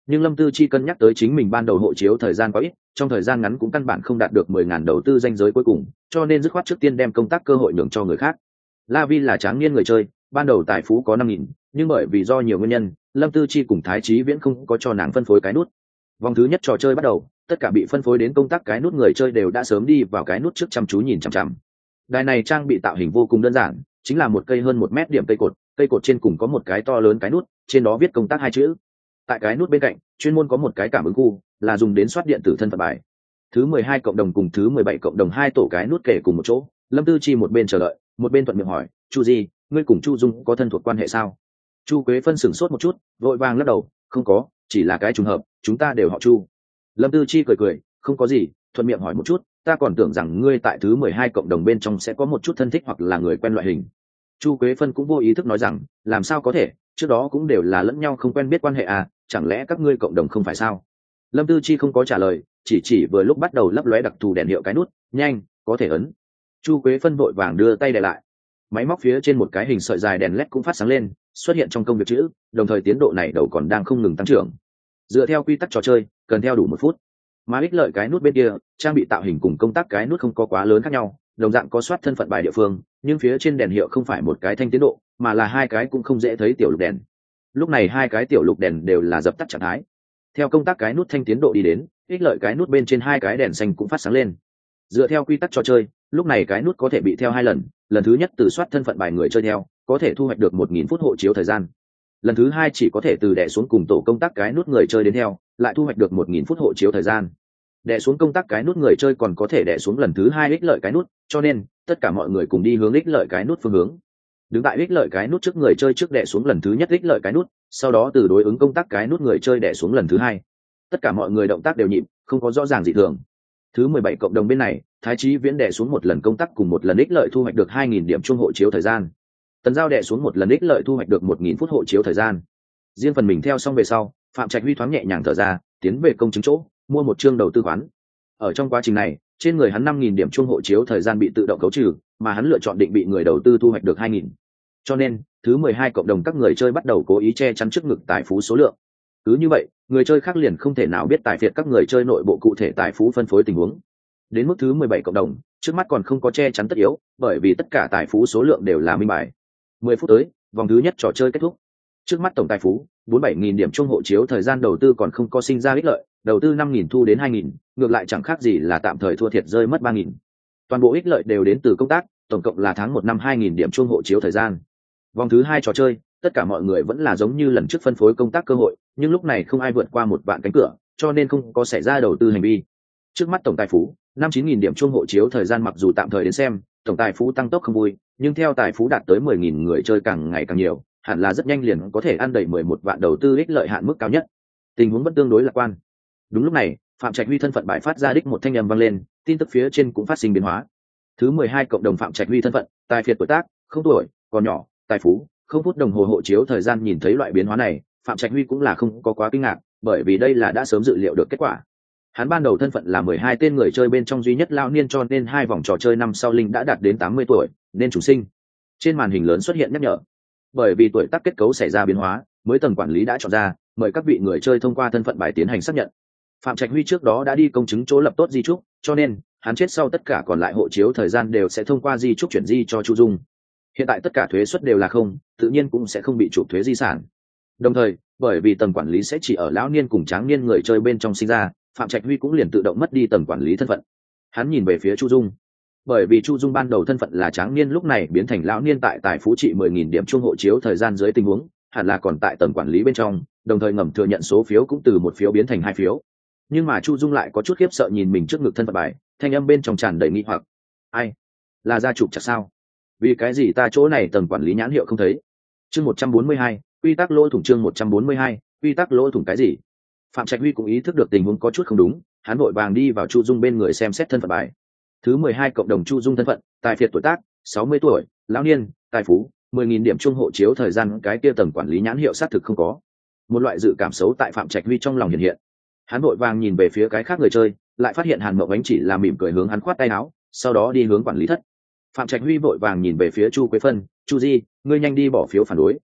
S1: nhưng Lâm Tư Chi cân nhắc tới chính mình ban đầu hộ chiếu thời gian quá ít, trong thời gian ngắn cũng căn bản không đạt được mười ngàn đầu tư danh giới cuối cùng, cho nên dứt khoát trước tiên đem công tác cơ hội nhường cho người khác. La Vi là tráng niên người chơi, ban đầu tài phú có năm nghìn, nhưng bởi vì do nhiều nguyên nhân, Lâm Tư Chi cùng Thái Chí Viễn không có cho nàng phân phối cái nút. Vòng thứ nhất trò chơi bắt đầu, tất cả bị phân phối đến công tác cái nút người chơi đều đã sớm đi vào cái nút trước chăm chú nhìn chằm chằm. Đài này trang bị tạo hình vô cùng đơn giản, chính là một cây hơn một mét điểm cây cột, cây cột trên cùng có một cái to lớn cái nút, trên đó viết công tác hai chữ. Tại cái nút bên cạnh, chuyên môn có một cái cảm ứng khu, là dùng đến soát điện tử thân phận bài. Thứ mười hai cộng đồng cùng thứ mười bảy cộng đồng hai tổ cái nút kể cùng một chỗ, Lâm Tư Chi một bên chờ đợi, một bên thuận miệng hỏi, "Chu Di, ngươi cùng Chu Dung có thân thuộc quan hệ sao?" Chu Quế Phân sửng sốt một chút, vội vàng lắc đầu, "Không có, chỉ là cái trùng hợp, chúng ta đều họ Chu." Lâm Tư Chi cười cười, "Không có gì, thuận miệng hỏi một chút, ta còn tưởng rằng ngươi tại thứ mười hai cộng đồng bên trong sẽ có một chút thân thích hoặc là người quen loại hình." Chu Quế Phân cũng vô ý thức nói rằng, "Làm sao có thể, trước đó cũng đều là lẫn nhau không quen biết quan hệ à, chẳng lẽ các ngươi cộng đồng không phải sao?" Lâm Tư Chi không có trả lời, chỉ chỉ vừa lúc bắt đầu lấp lóe đặc thù đèn hiệu cái nút, "Nhanh, có thể ấn." Chu Quế Phân vội vàng đưa tay đè lại. Máy móc phía trên một cái hình sợi dài đèn led cũng phát sáng lên, xuất hiện trong công việc chữ, đồng thời tiến độ này đầu còn đang không ngừng tăng trưởng. Dựa theo quy tắc trò chơi, cần theo đủ một phút. Mà ích lợi cái nút bên kia, trang bị tạo hình cùng công tác cái nút không có quá lớn khác nhau, đồng dạng có soát thân phận bài địa phương, nhưng phía trên đèn hiệu không phải một cái thanh tiến độ, mà là hai cái cũng không dễ thấy tiểu lục đèn. Lúc này hai cái tiểu lục đèn đều là dập tắt trạng thái. Theo công tác cái nút thanh tiến độ đi đến, ích lợi cái nút bên trên hai cái đèn xanh cũng phát sáng lên. Dựa theo quy tắc trò chơi, lúc này cái nút có thể bị theo hai lần, lần thứ nhất từ soát thân phận bài người chơi theo, có thể thu hoạch được một nghìn phút hộ chiếu thời gian. Lần thứ hai chỉ có thể từ đè xuống cùng tổ công tác cái nút người chơi đến theo, lại thu hoạch được một nghìn phút hộ chiếu thời gian. Đè xuống công tác cái nút người chơi còn có thể đè xuống lần thứ hai ích lợi cái nút, cho nên tất cả mọi người cùng đi hướng ích lợi cái nút phương hướng. Đứng tại ích lợi cái nút trước người chơi trước đè xuống lần thứ nhất ích lợi cái nút, sau đó từ đối ứng công tác cái nút người chơi đè xuống lần thứ hai. Tất cả mọi người động tác đều nhịp, không có rõ ràng dị thường. Thứ mười bảy cộng đồng bên này, Thái Chí Viễn đè xuống một lần công tác cùng một lần ích lợi thu hoạch được hai nghìn điểm chung hộ chiếu thời gian. Tần Giao đè xuống một lần ích lợi thu hoạch được một nghìn phút hộ chiếu thời gian. Riêng phần mình theo xong về sau, Phạm Trạch Huy thoáng nhẹ nhàng thở ra, tiến về công chứng chỗ, mua một chương đầu tư khoán. Ở trong quá trình này, trên người hắn năm nghìn điểm chung hộ chiếu thời gian bị tự động khấu trừ, mà hắn lựa chọn định bị người đầu tư thu hoạch được hai nghìn. Cho nên, thứ mười hai cộng đồng các người chơi bắt đầu cố ý che chắn trước ngực tài phú số lượng. Cứ như vậy, người chơi khác liền không thể nào biết tài phiệt các người chơi nội bộ cụ thể tài phú phân phối tình huống. Đến mức thứ mười bảy cộng đồng, trước mắt còn không có che chắn tất yếu, bởi vì tất cả tài phú số lượng đều là minh bài. mười phút tới, vòng thứ nhất trò chơi kết thúc. Trước mắt tổng tài phú bốn mươi bảy nghìn điểm chung hộ chiếu thời gian đầu tư còn không có sinh ra ích lợi, đầu tư năm nghìn thu đến hai nghìn, ngược lại chẳng khác gì là tạm thời thua thiệt rơi mất ba nghìn. Toàn bộ ích lợi đều đến từ công tác, tổng cộng là tháng một năm hai nghìn điểm chung hộ chiếu thời gian. Vòng thứ hai trò chơi, tất cả mọi người vẫn là giống như lần trước phân phối công tác cơ hội, nhưng lúc này không ai vượt qua một vạn cánh cửa, cho nên không có xảy ra đầu tư hành vi. Trước mắt tổng tài phú năm chín nghìn điểm chung hộ chiếu thời gian, mặc dù tạm thời đến xem tổng tài phú tăng tốc không vui, nhưng theo tài phú đạt tới mười nghìn người chơi càng ngày càng nhiều, hẳn là rất nhanh liền có thể ăn đầy mười một vạn đầu tư ích lợi hạn mức cao nhất. Tình huống vẫn tương đối lạc quan. Đúng lúc này, Phạm Trạch Huy thân phận bài phát ra đích một thanh âm vang lên, tin tức phía trên cũng phát sinh biến hóa. Thứ mười hai cộng đồng Phạm Trạch Huy thân phận, tài phiệt tuổi tác, không tuổi, còn nhỏ, tài phú, không phút đồng hồ hộ chiếu thời gian. Nhìn thấy loại biến hóa này, Phạm Trạch Huy cũng là không có quá kinh ngạc, bởi vì đây là đã sớm dự liệu được kết quả. Hắn ban đầu thân phận là mười hai tên người chơi bên trong duy nhất lão niên, cho nên hai vòng trò chơi năm sau linh đã đạt đến tám mươi tuổi, nên chủ sinh. Trên màn hình lớn xuất hiện nhắc nhở. Bởi vì tuổi tác kết cấu xảy ra biến hóa, mới tầng quản lý đã chọn ra, mời các vị người chơi thông qua thân phận bài tiến hành xác nhận. Phạm Trạch Huy trước đó đã đi công chứng chỗ lập tốt di trúc, cho nên hắn chết sau tất cả còn lại hộ chiếu thời gian đều sẽ thông qua di trúc chuyển di cho Chu Dung. Hiện tại tất cả thuế suất đều là không, tự nhiên cũng sẽ không bị chụp thuế di sản. Đồng thời, bởi vì tầng quản lý sẽ chỉ ở lão niên cùng tráng niên người chơi bên trong sinh ra, Phạm Trạch Huy cũng liền tự động mất đi tầng quản lý thân phận. Hắn nhìn về phía Chu Dung. Bởi vì Chu Dung ban đầu thân phận là tráng niên, lúc này biến thành lão niên, tại tài phú trị mười nghìn điểm chung hộ chiếu thời gian dưới tình huống, hẳn là còn tại tầng quản lý bên trong, đồng thời ngầm thừa nhận số phiếu cũng từ một phiếu biến thành hai phiếu. Nhưng mà Chu Dung lại có chút khiếp sợ nhìn mình trước ngực thân phận bài, thanh âm bên trong tràn đầy nghi hoặc. Ai? Là gia trục chặt sao? Vì cái gì ta chỗ này tầng quản lý nhãn hiệu không thấy? Chương một trăm bốn mươi hai, quy tắc lỗ thủng. Chương một trăm bốn mươi hai, quy tắc lỗ thủng cái gì? Phạm Trạch Huy cũng ý thức được tình huống có chút không đúng, hắn vội vàng đi vào Chu Dung bên người xem xét thân phận bài. Thứ mười hai cộng đồng Chu Dung thân phận, tài phiệt tuổi tác, sáu mươi tuổi, lão niên, tài phú, mười nghìn điểm chung hộ chiếu thời gian, cái kia tầng quản lý nhãn hiệu xác thực không có. Một loại dự cảm xấu tại Phạm Trạch Huy trong lòng hiện hiện. Hắn vội vàng nhìn về phía cái khác người chơi, lại phát hiện Hàn Mộng Ánh chỉ là mỉm cười hướng hắn khoát tay áo, sau đó đi hướng quản lý thất. Phạm Trạch Huy vội vàng nhìn về phía Chu Quế Phân, "Chu Di, ngươi nhanh đi bỏ phiếu phản đối."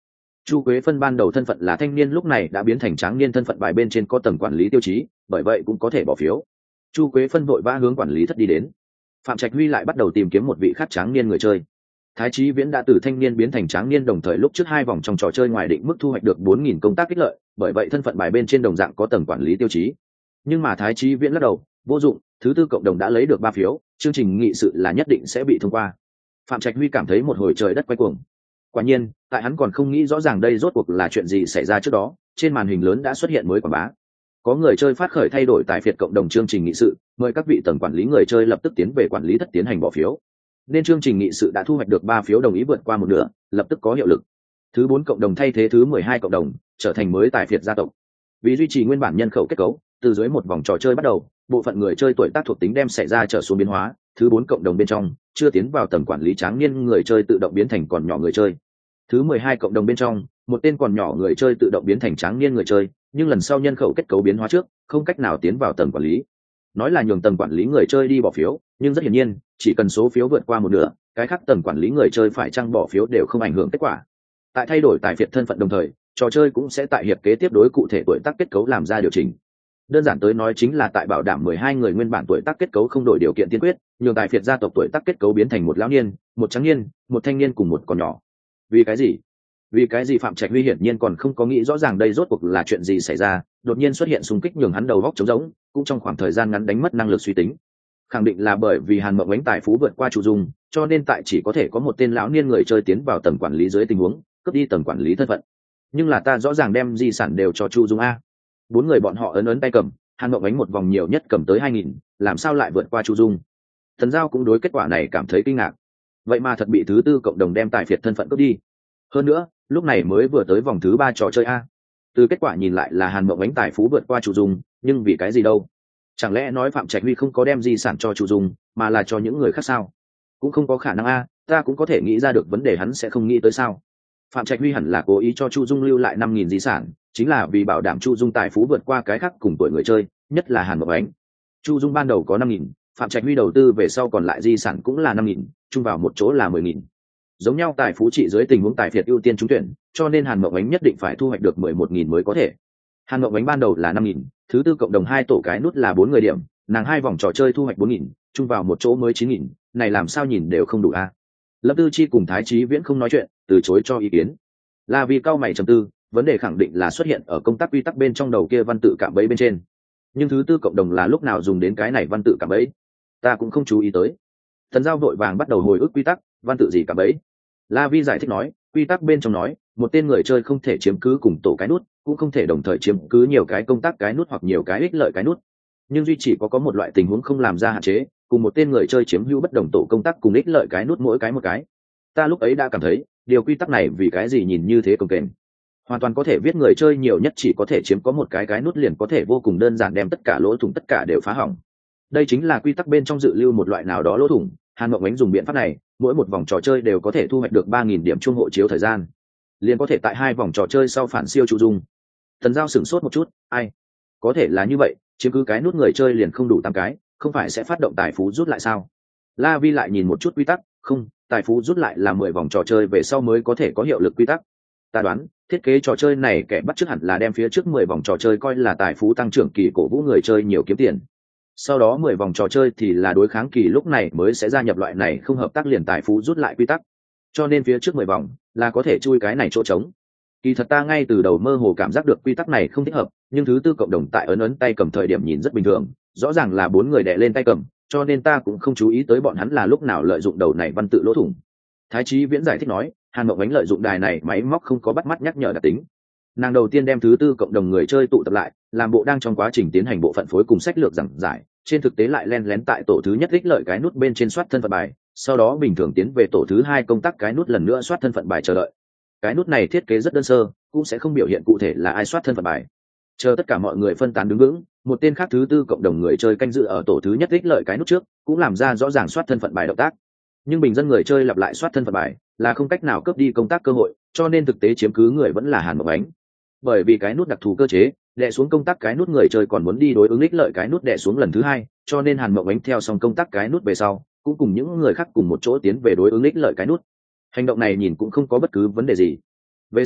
S1: Chu Quế Phân ban đầu thân phận là thanh niên, lúc này đã biến thành tráng niên, thân phận bài bên trên có tầng quản lý tiêu chí, bởi vậy cũng có thể bỏ phiếu. Chu Quế Phân vội vã hướng quản lý thất đi đến. Phạm Trạch Huy lại bắt đầu tìm kiếm một vị khác tráng niên người chơi. Thái Chí Viễn đã từ thanh niên biến thành tráng niên, đồng thời lúc trước hai vòng trong trò chơi ngoài định mức thu hoạch được bốn nghìn công tác ích lợi, bởi vậy thân phận bài bên trên đồng dạng có tầng quản lý tiêu chí. Nhưng mà Thái Chí Viễn lắc đầu, vô dụng, thứ tư cộng đồng đã lấy được ba phiếu, chương trình nghị sự là nhất định sẽ bị thông qua. Phạm Trạch Huy cảm thấy một hồi trời đất quay cuồng. Quả nhiên, tại hắn còn không nghĩ rõ ràng đây rốt cuộc là chuyện gì xảy ra trước đó, trên màn hình lớn đã xuất hiện mới quảng bá. Có người chơi phát khởi thay đổi tài phiệt cộng đồng chương trình nghị sự, mời các vị tầng quản lý người chơi lập tức tiến về quản lý thất tiến hành bỏ phiếu. Nên chương trình nghị sự đã thu hoạch được ba phiếu đồng ý vượt qua một nửa, lập tức có hiệu lực. Thứ bốn cộng đồng thay thế thứ mười hai cộng đồng, trở thành mới tài phiệt gia tộc. Vì duy trì nguyên bản nhân khẩu kết cấu, từ dưới một vòng trò chơi bắt đầu, bộ phận người chơi tuổi tác thuộc tính đem xảy ra trở xuống biến hóa, thứ bốn cộng đồng bên trong chưa tiến vào tầng quản lý tráng niên người chơi tự động biến thành còn nhỏ người chơi. Thứ mười hai cộng đồng bên trong, một tên còn nhỏ người chơi tự động biến thành tráng niên người chơi, nhưng lần sau nhân khẩu kết cấu biến hóa trước, không cách nào tiến vào tầng quản lý. Nói là nhường tầng quản lý người chơi đi bỏ phiếu, nhưng rất hiển nhiên, chỉ cần số phiếu vượt qua một nửa, cái khác tầng quản lý người chơi phải chăng bỏ phiếu đều không ảnh hưởng kết quả. Tại thay đổi tài phiệt thân phận đồng thời, trò chơi cũng sẽ tại hiệp kế tiếp đối cụ thể tuổi tác kết cấu làm ra điều chỉnh. Đơn giản tới nói chính là tại bảo đảm mười hai người nguyên bản tuổi tác kết cấu không đổi điều kiện tiên quyết, nhường tài phiệt gia tộc tuổi tác kết cấu biến thành một lão niên, một tráng niên, một thanh niên cùng một con nhỏ. Vì cái gì? Vì cái gì Phạm Trạch Huy hiển nhiên còn không có nghĩ rõ ràng đây rốt cuộc là chuyện gì xảy ra, đột nhiên xuất hiện xung kích nhường hắn đầu góc trống rỗng, cũng trong khoảng thời gian ngắn đánh mất năng lực suy tính. Khẳng định là bởi vì Hàn Mộng Ánh tài phú vượt qua Chu Dung, cho nên tại chỉ có thể có một tên lão niên người chơi tiến vào tầng quản lý dưới tình huống, cướp đi tầng quản lý thân phận. Nhưng là ta rõ ràng đem di sản đều cho Chu Dung a. Bốn người bọn họ ấn ấn tay cầm, Hàn Mộng Ánh một vòng nhiều nhất cầm tới hai nghìn, làm sao lại vượt qua Chu Dung? Thần Giao cũng đối kết quả này cảm thấy kinh ngạc. Vậy mà thật bị thứ tư cộng đồng đem tài phiệt thân phận cướp đi. Hơn nữa, lúc này mới vừa tới vòng thứ ba trò chơi a. Từ kết quả nhìn lại là Hàn Mộng Ánh tài phú vượt qua Chu Dung, nhưng vì cái gì đâu? Chẳng lẽ nói Phạm Trạch Huy không có đem di sản cho Chu Dung, mà là cho những người khác sao? Cũng không có khả năng a, ta cũng có thể nghĩ ra được vấn đề hắn sẽ không nghĩ tới sao? Phạm Trạch Huy hẳn là cố ý cho Chu Dung lưu lại năm nghìn di sản, chính là vì bảo đảm Chu Dung tài phú vượt qua cái khác cùng tuổi người chơi, nhất là Hàn Mộng Ánh. Chu Dung ban đầu có năm nghìn, Phạm Trạch Huy đầu tư về sau còn lại di sản cũng là năm nghìn, chung vào một chỗ là mười nghìn. Giống nhau tài phú trị dưới tình huống tài phiệt ưu tiên trúng tuyển, cho nên Hàn Mộng Ánh nhất định phải thu hoạch được mười một nghìn mới có thể. Hàn Mộng Ánh ban đầu là năm nghìn, thứ tư cộng đồng hai tổ cái nút là bốn người điểm, nàng hai vòng trò chơi thu hoạch bốn nghìn, chung vào một chỗ mới chín nghìn, này làm sao nhìn đều không đủ a. Lâm Tư Chi cùng Thái Chí Viễn không nói chuyện, từ chối cho ý kiến. Là vì cao mày trầm tư, vấn đề khẳng định là xuất hiện ở công tác quy tắc bên trong đầu kia văn tự cạm bẫy bên trên. Nhưng thứ tư cộng đồng là lúc nào dùng đến cái này văn tự cạm bẫy, ta cũng không chú ý tới. Thần Giao vội vàng bắt đầu hồi ức quy tắc, văn tự gì cạm bẫy. La Vi giải thích nói, quy tắc bên trong nói, một tên người chơi không thể chiếm cứ cùng tổ cái nút, cũng không thể đồng thời chiếm cứ nhiều cái công tác cái nút hoặc nhiều cái ích lợi cái nút. Nhưng duy chỉ có có một loại tình huống không làm ra hạn chế, cùng một tên người chơi chiếm hữu bất đồng tổ công tác cùng ích lợi cái nút mỗi cái một cái. Ta lúc ấy đã cảm thấy, điều quy tắc này vì cái gì nhìn như thế cồng kềnh. Hoàn toàn có thể viết người chơi nhiều nhất chỉ có thể chiếm có một cái cái nút liền có thể vô cùng đơn giản đem tất cả lỗ thủng tất cả đều phá hỏng. Đây chính là quy tắc bên trong dự lưu một loại nào đó lỗ thủng. Hàn Mộng Ánh dùng biện pháp này, mỗi một vòng trò chơi đều có thể thu hoạch được ba nghìn điểm chuông hộ chiếu thời gian, liền có thể tại hai vòng trò chơi sau phản siêu Chu Dung. Thần Giao sửng sốt một chút, ai có thể là như vậy, chiếm cứ cái nút người chơi liền không đủ tám cái, không phải sẽ phát động tài phú rút lại sao? La Vi lại nhìn một chút quy tắc, không, tài phú rút lại là mười vòng trò chơi về sau mới có thể có hiệu lực quy tắc. Ta đoán, thiết kế trò chơi này kẻ bắt chước hẳn là đem phía trước mười vòng trò chơi coi là tài phú tăng trưởng kỳ cổ vũ người chơi nhiều kiếm tiền. Sau đó mười vòng trò chơi thì là đối kháng kỳ, lúc này mới sẽ gia nhập loại này không hợp tác liền tài phú rút lại quy tắc. Cho nên phía trước mười vòng là có thể chui cái này chỗ trống. Kỳ thật ta ngay từ đầu mơ hồ cảm giác được quy tắc này không thích hợp, nhưng thứ tư cộng đồng tại ấn ấn tay cầm thời điểm nhìn rất bình thường, rõ ràng là bốn người đè lên tay cầm, cho nên ta cũng không chú ý tới bọn hắn là lúc nào lợi dụng đầu này văn tự lỗ thủng. Thái Chí Viễn giải thích nói, Hàn Mộng Ánh lợi dụng đài này máy móc không có bắt mắt nhắc nhở đặc tính. Nàng đầu tiên đem thứ tư cộng đồng người chơi tụ tập lại, làm bộ đang trong quá trình tiến hành bộ phận phối cùng sách lược giảng giải, trên thực tế lại len lén tại tổ thứ nhất ích lợi cái nút bên trên soát thân phận bài, sau đó bình thường tiến về tổ thứ hai công tác cái nút lần nữa soát thân phận bài chờ đợi. Cái nút này thiết kế rất đơn sơ, cũng sẽ không biểu hiện cụ thể là ai soát thân phận bài. Chờ tất cả mọi người phân tán đứng vững, một tên khác thứ tư cộng đồng người chơi canh dự ở tổ thứ nhất ích lợi cái nút trước, cũng làm ra rõ ràng soát thân phận bài động tác. Nhưng bình dân người chơi lặp lại soát thân phận bài là không cách nào cướp đi công tác cơ hội, cho nên thực tế chiếm cứ người vẫn là Hàn Mộng Ánh. Bởi vì cái nút đặc thù cơ chế, đè xuống công tác cái nút người chơi còn muốn đi đối ứng ích lợi cái nút đè xuống lần thứ hai, cho nên Hàn Mộng Ánh theo xong công tác cái nút về sau, cũng cùng những người khác cùng một chỗ tiến về đối ứng ích lợi cái nút. Hành động này nhìn cũng không có bất cứ vấn đề gì. Về sau,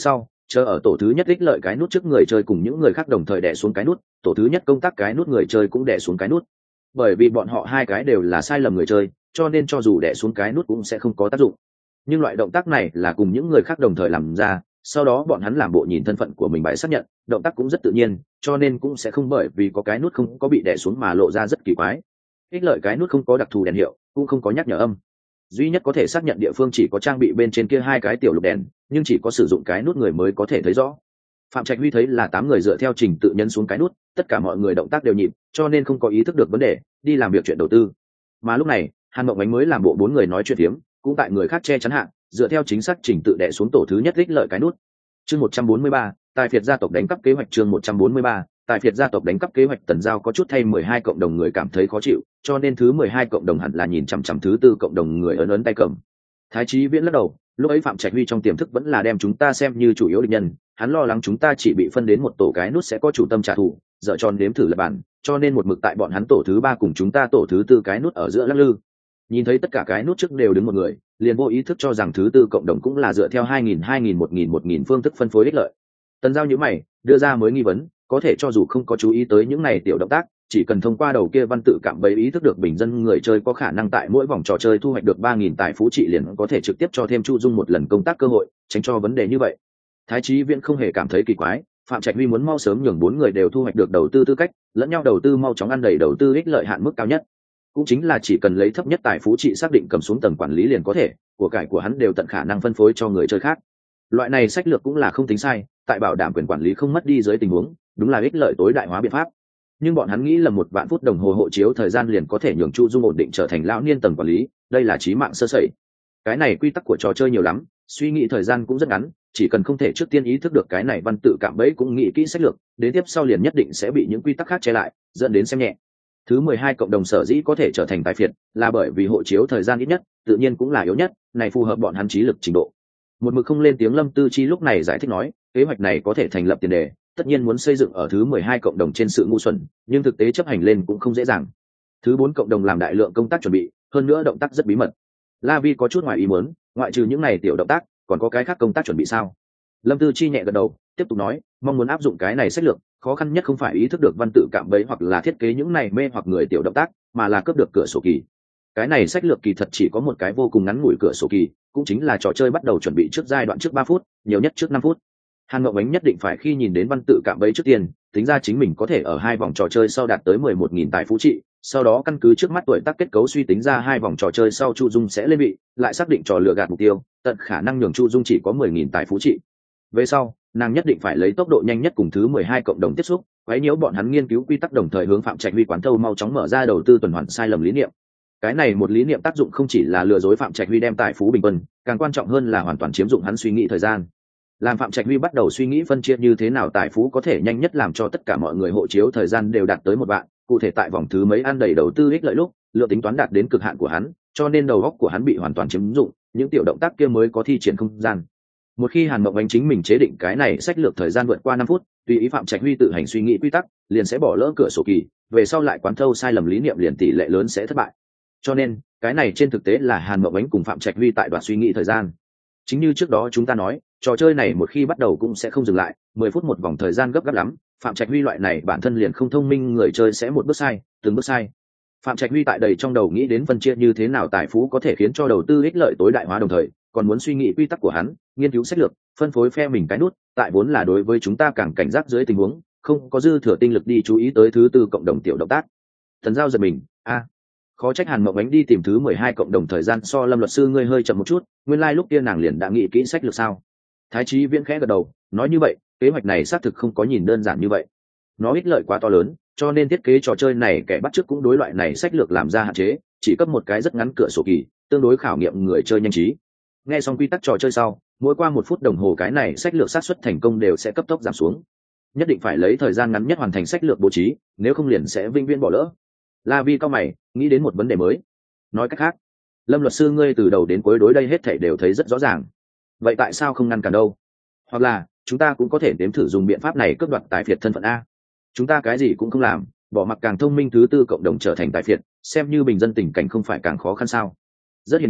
S1: chờ ở tổ thứ nhất ích lợi cái nút trước người chơi cùng những người khác đồng thời đè xuống cái nút, tổ thứ nhất công tác cái nút người chơi cũng đè xuống cái nút. Bởi vì bọn họ hai cái đều là sai lầm người chơi, cho nên cho dù đè xuống cái nút cũng sẽ không có tác dụng. Nhưng loại động tác này là cùng những người khác đồng thời làm ra, sau đó bọn hắn làm bộ nhìn thân phận của mình bài xác nhận, động tác cũng rất tự nhiên, cho nên cũng sẽ không bởi vì có cái nút không có bị đè xuống mà lộ ra rất kỳ quái. Ích lợi cái nút không có đặc thù đèn hiệu, cũng không có nhắc nhở âm. Duy nhất có thể xác nhận địa phương chỉ có trang bị bên trên kia hai cái tiểu lục đèn, nhưng chỉ có sử dụng cái nút người mới có thể thấy rõ. Phạm Trạch Huy thấy là tám người dựa theo trình tự nhấn xuống cái nút, tất cả mọi người động tác đều nhịp, cho nên không có ý thức được vấn đề, đi làm việc chuyện đầu tư. Mà lúc này, Hàn Mộng Ánh mới làm bộ bốn người nói chuyện tiếm, cũng tại người khác che chắn hạ, dựa theo chính xác trình tự đè xuống tổ thứ nhất ích lợi cái nút. Chương một trăm bốn mươi ba, tài phiệt gia tộc đánh cắp kế hoạch. Chương một trăm bốn mươi ba, tài phiệt gia tộc đánh cắp kế hoạch. Tần Giao có chút thay mười hai cộng đồng người cảm thấy khó chịu, cho nên thứ mười hai cộng đồng hẳn là nhìn chằm chằm thứ tư cộng đồng người ấn ấn tay cầm. Thái Chí Viễn lắc đầu, lúc ấy Phạm Trạch Huy trong tiềm thức vẫn là đem chúng ta xem như chủ yếu địch nhân, hắn lo lắng chúng ta chỉ bị phân đến một tổ cái nút sẽ có chủ tâm trả thù, dở tròn đếm thử lập bản, cho nên một mực tại bọn hắn tổ thứ ba cùng chúng ta tổ thứ tư cái nút ở giữa lắc lư. Nhìn thấy tất cả cái nút trước đều đứng một người, liền vô ý thức cho rằng thứ tư cộng đồng cũng là dựa theo hai nghìn hai nghìn một nghìn một nghìn phương thức phân phối ích lợi. Tần Giao nhíu mày, đưa ra mới nghi vấn, có thể cho dù không có chú ý tới những này tiểu động tác, chỉ cần thông qua đầu kia văn tự cảm bấy ý thức được bình dân người chơi có khả năng tại mỗi vòng trò chơi thu hoạch được ba nghìn tài phú trị liền có thể trực tiếp cho thêm Chu Dung một lần công tác cơ hội, tránh cho vấn đề như vậy. Thái Chí Viễn không hề cảm thấy kỳ quái, Phạm Trạch Huy muốn mau sớm nhường bốn người đều thu hoạch được đầu tư tư cách, lẫn nhau đầu tư mau chóng ăn đầy đầu tư ích lợi hạn mức cao nhất. Cũng chính là chỉ cần lấy thấp nhất tài phú trị xác định cầm xuống tầng quản lý liền có thể, của cải của hắn đều tận khả năng phân phối cho người chơi khác. Loại này sách lược cũng là không tính sai, tại bảo đảm quyền quản lý không mất đi dưới tình huống, đúng là ích lợi tối đại hóa biện pháp. Nhưng bọn hắn nghĩ là một vạn phút đồng hồ hộ chiếu thời gian liền có thể nhường Chu Dung ổn định trở thành lão niên tầng quản lý, đây là chí mạng sơ sẩy. Cái này quy tắc của trò chơi nhiều lắm, suy nghĩ thời gian cũng rất ngắn, chỉ cần không thể trước tiên ý thức được cái này văn tự cạm bẫy cũng nghĩ kỹ sách lược, đến tiếp sau liền nhất định sẽ bị những quy tắc khác che lại, dẫn đến xem nhẹ. Thứ mười hai cộng đồng sở dĩ có thể trở thành tài phiệt, là bởi vì hộ chiếu thời gian ít nhất, tự nhiên cũng là yếu nhất, này phù hợp bọn hắn trí lực trình độ. Một mực không lên tiếng Lâm Tư Chi lúc này giải thích nói, kế hoạch này có thể thành lập tiền đề, tất nhiên muốn xây dựng ở thứ mười hai cộng đồng trên sự ngu xuẩn, nhưng thực tế chấp hành lên cũng không dễ dàng. Thứ bốn cộng đồng làm đại lượng công tác chuẩn bị, hơn nữa động tác rất bí mật. La Vi có chút ngoài ý muốn, ngoại trừ những này tiểu động tác, còn có cái khác công tác chuẩn bị sao? Lâm Tư Chi nhẹ gật đầu, tiếp tục nói, mong muốn áp dụng cái này sách lược, khó khăn nhất không phải ý thức được văn tự cạm bẫy hoặc là thiết kế những này mê hoặc người tiểu động tác, mà là cướp được cửa sổ kỳ. Cái này sách lược kỳ thật chỉ có một cái vô cùng ngắn ngủi cửa sổ kỳ, cũng chính là trò chơi bắt đầu chuẩn bị trước giai đoạn trước ba phút, nhiều nhất trước năm phút. Hàn Ngọc Ánh nhất định phải khi nhìn đến văn tự cạm bẫy trước tiên, tính ra chính mình có thể ở hai vòng trò chơi sau đạt tới mười một nghìn tài phú trị, sau đó căn cứ trước mắt tuổi tác kết cấu suy tính ra hai vòng trò chơi sau Chu Dung sẽ lên vị, lại xác định trò lựa gạt mục tiêu, tận khả năng nhường Chu Dung chỉ có mười nghìn tài phú trị. Về sau, nàng nhất định phải lấy tốc độ nhanh nhất cùng thứ mười hai cộng đồng tiếp xúc, quấy nhiễu bọn hắn nghiên cứu quy tắc đồng thời hướng Phạm Trạch Huy quán thâu mau chóng mở ra đầu tư tuần hoàn sai lầm lý niệm. Cái này một lý niệm tác dụng không chỉ là lừa dối Phạm Trạch Huy đem tài phú bình quân, càng quan trọng hơn là hoàn toàn chiếm dụng hắn suy nghĩ thời gian. Làm Phạm Trạch Huy bắt đầu suy nghĩ phân chia như thế nào tài phú có thể nhanh nhất làm cho tất cả mọi người hộ chiếu thời gian đều đạt tới một vạn, cụ thể tại vòng thứ mấy ăn đầy đầu tư ích lợi lúc, lượng tính toán đạt đến cực hạn của hắn, cho nên đầu óc của hắn bị hoàn toàn chiếm dụng, những tiểu động tác kia mới có thi triển không gian. Một khi Hàn Mộng Ánh chính mình chế định cái này sách lược thời gian vượt qua năm phút, tùy ý Phạm Trạch Huy tự hành suy nghĩ quy tắc, liền sẽ bỏ lỡ cửa sổ kỳ, về sau lại quán thâu sai lầm lý niệm liền tỷ lệ lớn sẽ thất bại. Cho nên, cái này trên thực tế là Hàn Mộng Ánh cùng Phạm Trạch Huy tại đoạn suy nghĩ thời gian. Chính như trước đó chúng ta nói, trò chơi này một khi bắt đầu cũng sẽ không dừng lại, mười phút một vòng thời gian gấp gáp lắm, Phạm Trạch Huy loại này bản thân liền không thông minh người chơi sẽ một bước sai, từng bước sai. Phạm Trạch Huy tại đầy trong đầu nghĩ đến phân chia như thế nào tài phú có thể khiến cho đầu tư ích lợi tối đại hóa đồng thời, còn muốn suy nghĩ quy tắc của hắn, nghiên cứu sách lược, phân phối phe mình cái nút, tại vốn là đối với chúng ta càng cảnh giác dưới tình huống, không có dư thừa tinh lực đi chú ý tới thứ tư cộng đồng tiểu động tác. Thần Giao giật mình, a, khó trách Hàn Mộng Ánh đi tìm thứ mười hai cộng đồng thời gian so Lâm luật sư ngươi hơi chậm một chút, nguyên lai like lúc kia nàng liền đã nghĩ kỹ sách lược sao? Thái Chí Viễn khẽ gật đầu, nói như vậy, kế hoạch này xác thực không có nhìn đơn giản như vậy. Nó ích lợi quá to lớn, cho nên thiết kế trò chơi này kẻ bắt chước cũng đối loại này sách lược làm ra hạn chế, chỉ cấp một cái rất ngắn cửa sổ kỳ, tương đối khảo nghiệm người chơi nhanh trí. Nghe xong quy tắc trò chơi sau, mỗi qua một phút đồng hồ cái này sách lược xác suất thành công đều sẽ cấp tốc giảm xuống. Nhất định phải lấy thời gian ngắn nhất hoàn thành sách lược bố trí, nếu không liền sẽ vĩnh viễn bỏ lỡ. La Vi cao mày, nghĩ đến một vấn đề mới. Nói cách khác, Lâm luật sư ngươi từ đầu đến cuối đối đây hết thảy đều thấy rất rõ ràng. Vậy tại sao không ngăn cản đâu? Hoặc là, chúng ta cũng có thể đếm thử dùng biện pháp này cướp đoạt tài phiệt thân phận a. Chúng ta cái gì cũng không làm, bỏ mặc càng thông minh thứ tư cộng đồng trở thành tài phiệt, xem như bình dân tình cảnh không phải càng khó khăn sao? Rất hiển nhiên,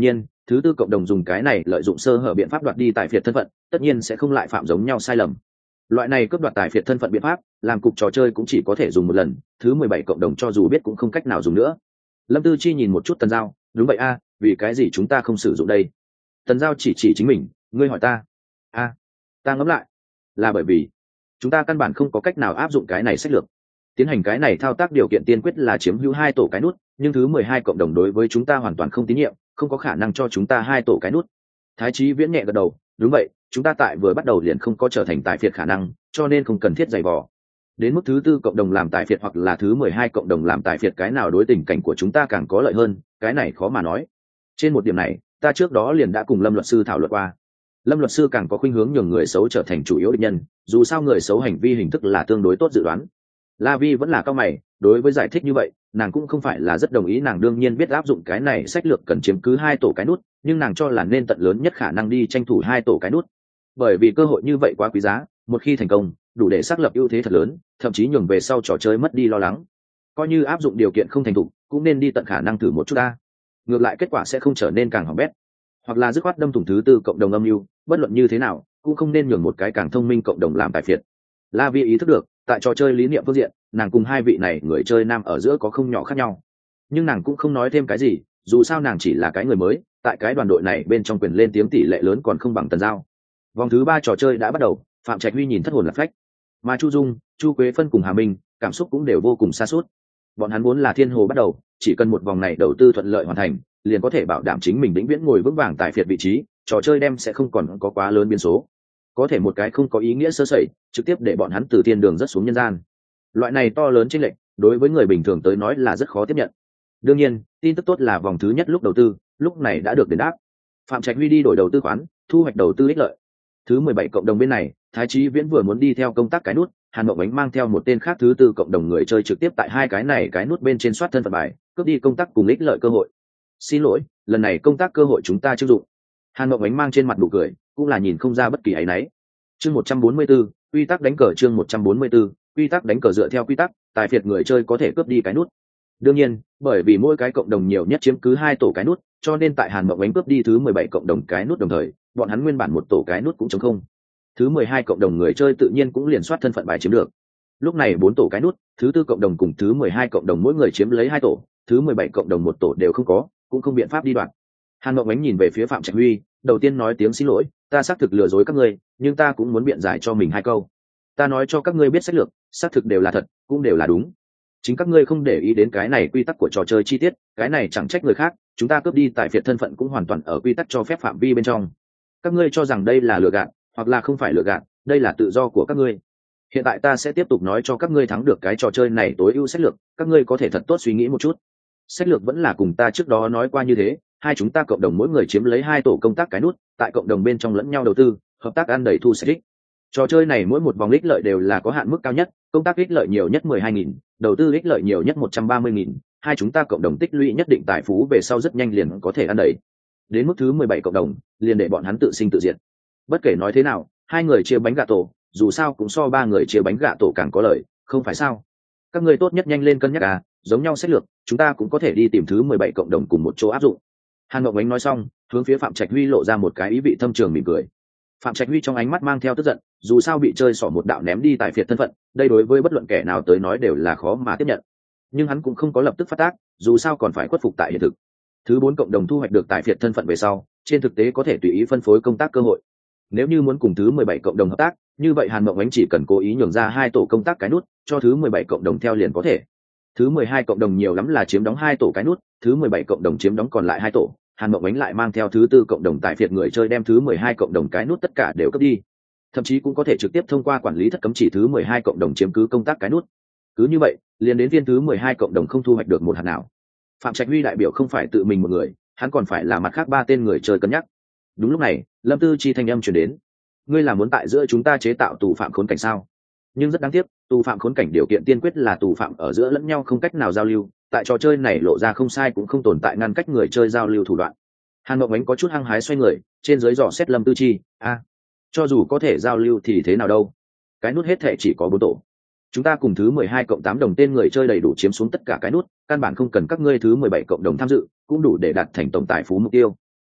S1: thứ tư cộng đồng dùng cái này lợi dụng sơ hở biện pháp đoạt đi tài phiệt thân phận, tất nhiên sẽ không lại phạm giống nhau sai lầm. Loại này cướp đoạt tài phiệt thân phận biện pháp, làm cục trò chơi cũng chỉ có thể dùng một lần, thứ mười bảy cộng đồng cho dù biết cũng không cách nào dùng nữa. Lâm Tư Chi nhìn một chút Tần Giao, đúng vậy a, vì cái gì chúng ta không sử dụng đây? Tần Giao chỉ chỉ chính mình, ngươi hỏi ta. A, ta ngẫm lại, là bởi vì chúng ta căn bản không có cách nào áp dụng cái này sách lược. Tiến hành cái này thao tác điều kiện tiên quyết là chiếm hữu hai tổ cái nút, nhưng thứ mười hai cộng đồng đối với chúng ta hoàn toàn không tín nhiệm, không có khả năng cho chúng ta hai tổ cái nút. Thái Chí Viễn nhẹ gật đầu, đúng vậy, chúng ta tại vừa bắt đầu liền không có trở thành tài phiệt khả năng, cho nên không cần thiết giày vò. Đến mức thứ tư cộng đồng làm tài phiệt hoặc là thứ mười hai cộng đồng làm tài phiệt, cái nào đối tình cảnh của chúng ta càng có lợi hơn, cái này khó mà nói. Trên một điểm này, ta trước đó liền đã cùng Lâm luật sư thảo luận qua. Lâm luật sư càng có khuynh hướng nhường người xấu trở thành chủ yếu địch nhân, dù sao người xấu hành vi hình thức là tương đối tốt dự đoán. La Vi vẫn là cao mày, đối với giải thích như vậy, nàng cũng không phải là rất đồng ý. Nàng đương nhiên biết áp dụng cái này sách lược cần chiếm cứ hai tổ cái nút, nhưng nàng cho là nên tận lớn nhất khả năng đi tranh thủ hai tổ cái nút, bởi vì cơ hội như vậy quá quý giá, một khi thành công đủ để xác lập ưu thế thật lớn, thậm chí nhường về sau trò chơi mất đi lo lắng. Coi như áp dụng điều kiện không thành thục, cũng nên đi tận khả năng thử một chút ta, ngược lại kết quả sẽ không trở nên càng hỏng bét. Hoặc là dứt khoát đâm thủng thứ tư cộng đồng âm mưu, bất luận như thế nào cũng không nên nhường một cái càng thông minh cộng đồng làm tài phiệt. La Vi ý thức được, tại trò chơi lý niệm phương diện, nàng cùng hai vị này người chơi nam ở giữa có không nhỏ khác nhau, nhưng nàng cũng không nói thêm cái gì, dù sao nàng chỉ là cái người mới, tại cái đoàn đội này bên trong quyền lên tiếng tỷ lệ lớn còn không bằng Tần Giao. Vòng thứ ba trò chơi đã bắt đầu, Phạm Trạch Huy nhìn thất hồn lạc phách, mà Chu Dung, Chu Quế Phân cùng Hà Minh cảm xúc cũng đều vô cùng xa suốt. Bọn hắn vốn là thiên hồ bắt đầu, chỉ cần một vòng này đầu tư thuận lợi hoàn thành, liền có thể bảo đảm chính mình vĩnh viễn ngồi vững vàng tại phiệt vị trí, trò chơi đem sẽ không còn có quá lớn biến số. Có thể một cái không có ý nghĩa sơ sẩy, trực tiếp để bọn hắn từ thiên đường rất xuống nhân gian. Loại này to lớn chênh lệch, đối với người bình thường tới nói là rất khó tiếp nhận. Đương nhiên, tin tức tốt là vòng thứ nhất lúc đầu tư, lúc này đã được đền đáp. Phạm Trạch Huy đi đổi đầu tư khoán, thu hoạch đầu tư ích lợi. Thứ mười bảy cộng đồng bên này, Thái Chí Viễn vừa muốn đi theo công tác cái nút, Hàn Mộng Ánh mang theo một tên khác thứ tư cộng đồng người chơi trực tiếp tại hai cái này cái nút bên trên soát thân phận bài, cướp đi công tác cùng ích lợi cơ hội. Xin lỗi, lần này công tác cơ hội chúng ta chưa dụng. Hàn Mộng Ánh mang trên mặt nụ cười, cũng là nhìn không ra bất kỳ áy náy. Chương một trăm bốn mươi 144, quy tắc đánh cờ chương một trăm bốn mươi 144, quy tắc đánh cờ dựa theo quy tắc, tài phiệt người chơi có thể cướp đi cái nút. Đương nhiên, bởi vì mỗi cái cộng đồng nhiều nhất chiếm cứ hai tổ cái nút, cho nên tại Hàn Mộng Ánh cướp đi thứ mười bảy cộng đồng cái nút đồng thời, bọn hắn nguyên bản một tổ cái nút cũng trống không. Thứ mười hai cộng đồng người chơi tự nhiên cũng liền soát thân phận bài chiếm được. Lúc này bốn tổ cái nút, thứ tư cộng đồng cùng thứ mười hai cộng đồng mỗi người chiếm lấy hai tổ, thứ mười bảy cộng đồng một tổ đều không có, cũng không biện pháp đi đoạt. Hàn Mộng Ánh nhìn về phía Phạm Trạch Huy, đầu tiên nói tiếng xin lỗi, ta xác thực lừa dối các ngươi, nhưng ta cũng muốn biện giải cho mình hai câu. Ta nói cho các ngươi biết sách lược, xác thực đều là thật, cũng đều là đúng. Chính các ngươi không để ý đến cái này quy tắc của trò chơi chi tiết, cái này chẳng trách người khác, chúng ta cướp đi tại phiệt thân phận cũng hoàn toàn ở quy tắc cho phép phạm vi bên trong. Các ngươi cho rằng đây là lừa gạt, hoặc là không phải lừa gạt, đây là tự do của các ngươi. Hiện tại ta sẽ tiếp tục nói cho các ngươi thắng được cái trò chơi này tối ưu sách lược, các ngươi có thể thật tốt suy nghĩ một chút. Sách lược vẫn là cùng ta trước đó nói qua như thế, hai chúng ta cộng đồng mỗi người chiếm lấy hai tổ công tác cái nút, tại cộng đồng bên trong lẫn nhau đầu tư, hợp tác ăn đầy thu sẽ ích. Trò chơi này mỗi một vòng ích lợi đều là có hạn mức cao nhất, công tác ích lợi nhiều nhất mười hai nghìn, đầu tư ích lợi nhiều nhất một trăm ba mươi nghìn, hai chúng ta cộng đồng tích lũy nhất định tài phú về sau rất nhanh liền có thể ăn đầy. Đến mức thứ mười bảy cộng đồng, liền để bọn hắn tự sinh tự diệt. Bất kể nói thế nào, hai người chia bánh gà tổ, dù sao cũng so ba người chia bánh gà tổ càng có lợi, không phải sao? Các ngươi tốt nhất nhanh lên cân nhắc à, giống nhau sách lược, chúng ta cũng có thể đi tìm thứ mười bảy cộng đồng cùng một chỗ áp dụng. Hàn Mộng Ánh nói xong, hướng phía Phạm Trạch Huy lộ ra một cái ý vị thâm trường mỉm cười. Phạm Trạch Huy trong ánh mắt mang theo tức giận, dù sao bị chơi xỏ một đạo ném đi tại phiệt thân phận, đây đối với bất luận kẻ nào tới nói đều là khó mà tiếp nhận. Nhưng hắn cũng không có lập tức phát tác, dù sao còn phải khuất phục tại hiện thực. Thứ bốn cộng đồng thu hoạch được tại phiệt thân phận về sau, trên thực tế có thể tùy ý phân phối công tác cơ hội. Nếu như muốn cùng thứ mười bảy cộng đồng hợp tác, như vậy Hàn Mộng Ánh chỉ cần cố ý nhường ra hai tổ công tác cái nút, cho thứ mười bảy cộng đồng theo liền có thể. Thứ mười hai cộng đồng nhiều lắm là chiếm đóng hai tổ cái nút, thứ mười bảy cộng đồng chiếm đóng còn lại hai tổ. Hàn Mộng Ánh lại mang theo thứ tư cộng đồng tại phiệt người chơi đem thứ mười hai cộng đồng cái nút tất cả đều cướp đi. Thậm chí cũng có thể trực tiếp thông qua quản lý thất cấm chỉ thứ mười hai cộng đồng chiếm cứ công tác cái nút. Cứ như vậy, liền đến viên thứ mười hai cộng đồng không thu hoạch được một hạt nào. Phạm Trạch Huy đại biểu không phải tự mình một người, hắn còn phải là mặt khác ba tên người chơi cân nhắc. Đúng lúc này, Lâm Tư Chi thanh âm truyền đến. Ngươi là muốn tại giữa chúng ta chế tạo tù phạm khốn cảnh sao? Nhưng rất đáng tiếc, tù phạm khốn cảnh điều kiện tiên quyết là tù phạm ở giữa lẫn nhau không cách nào giao lưu, tại trò chơi này lộ ra không sai cũng không tồn tại ngăn cách người chơi giao lưu thủ đoạn. Hàn Mộng Ánh có chút hăng hái xoay người, trên dưới dò xét Lâm Tư Chi, a, à, cho dù có thể giao lưu thì thế nào đâu? Cái nút hết thệ chỉ có bốn tổ. Chúng ta cùng thứ mười hai cộng tám đồng tên người chơi đầy đủ chiếm xuống tất cả cái nút, căn bản không cần các ngươi thứ mười bảy cộng đồng tham dự, cũng đủ để đạt thành tổng tài phú mục tiêu.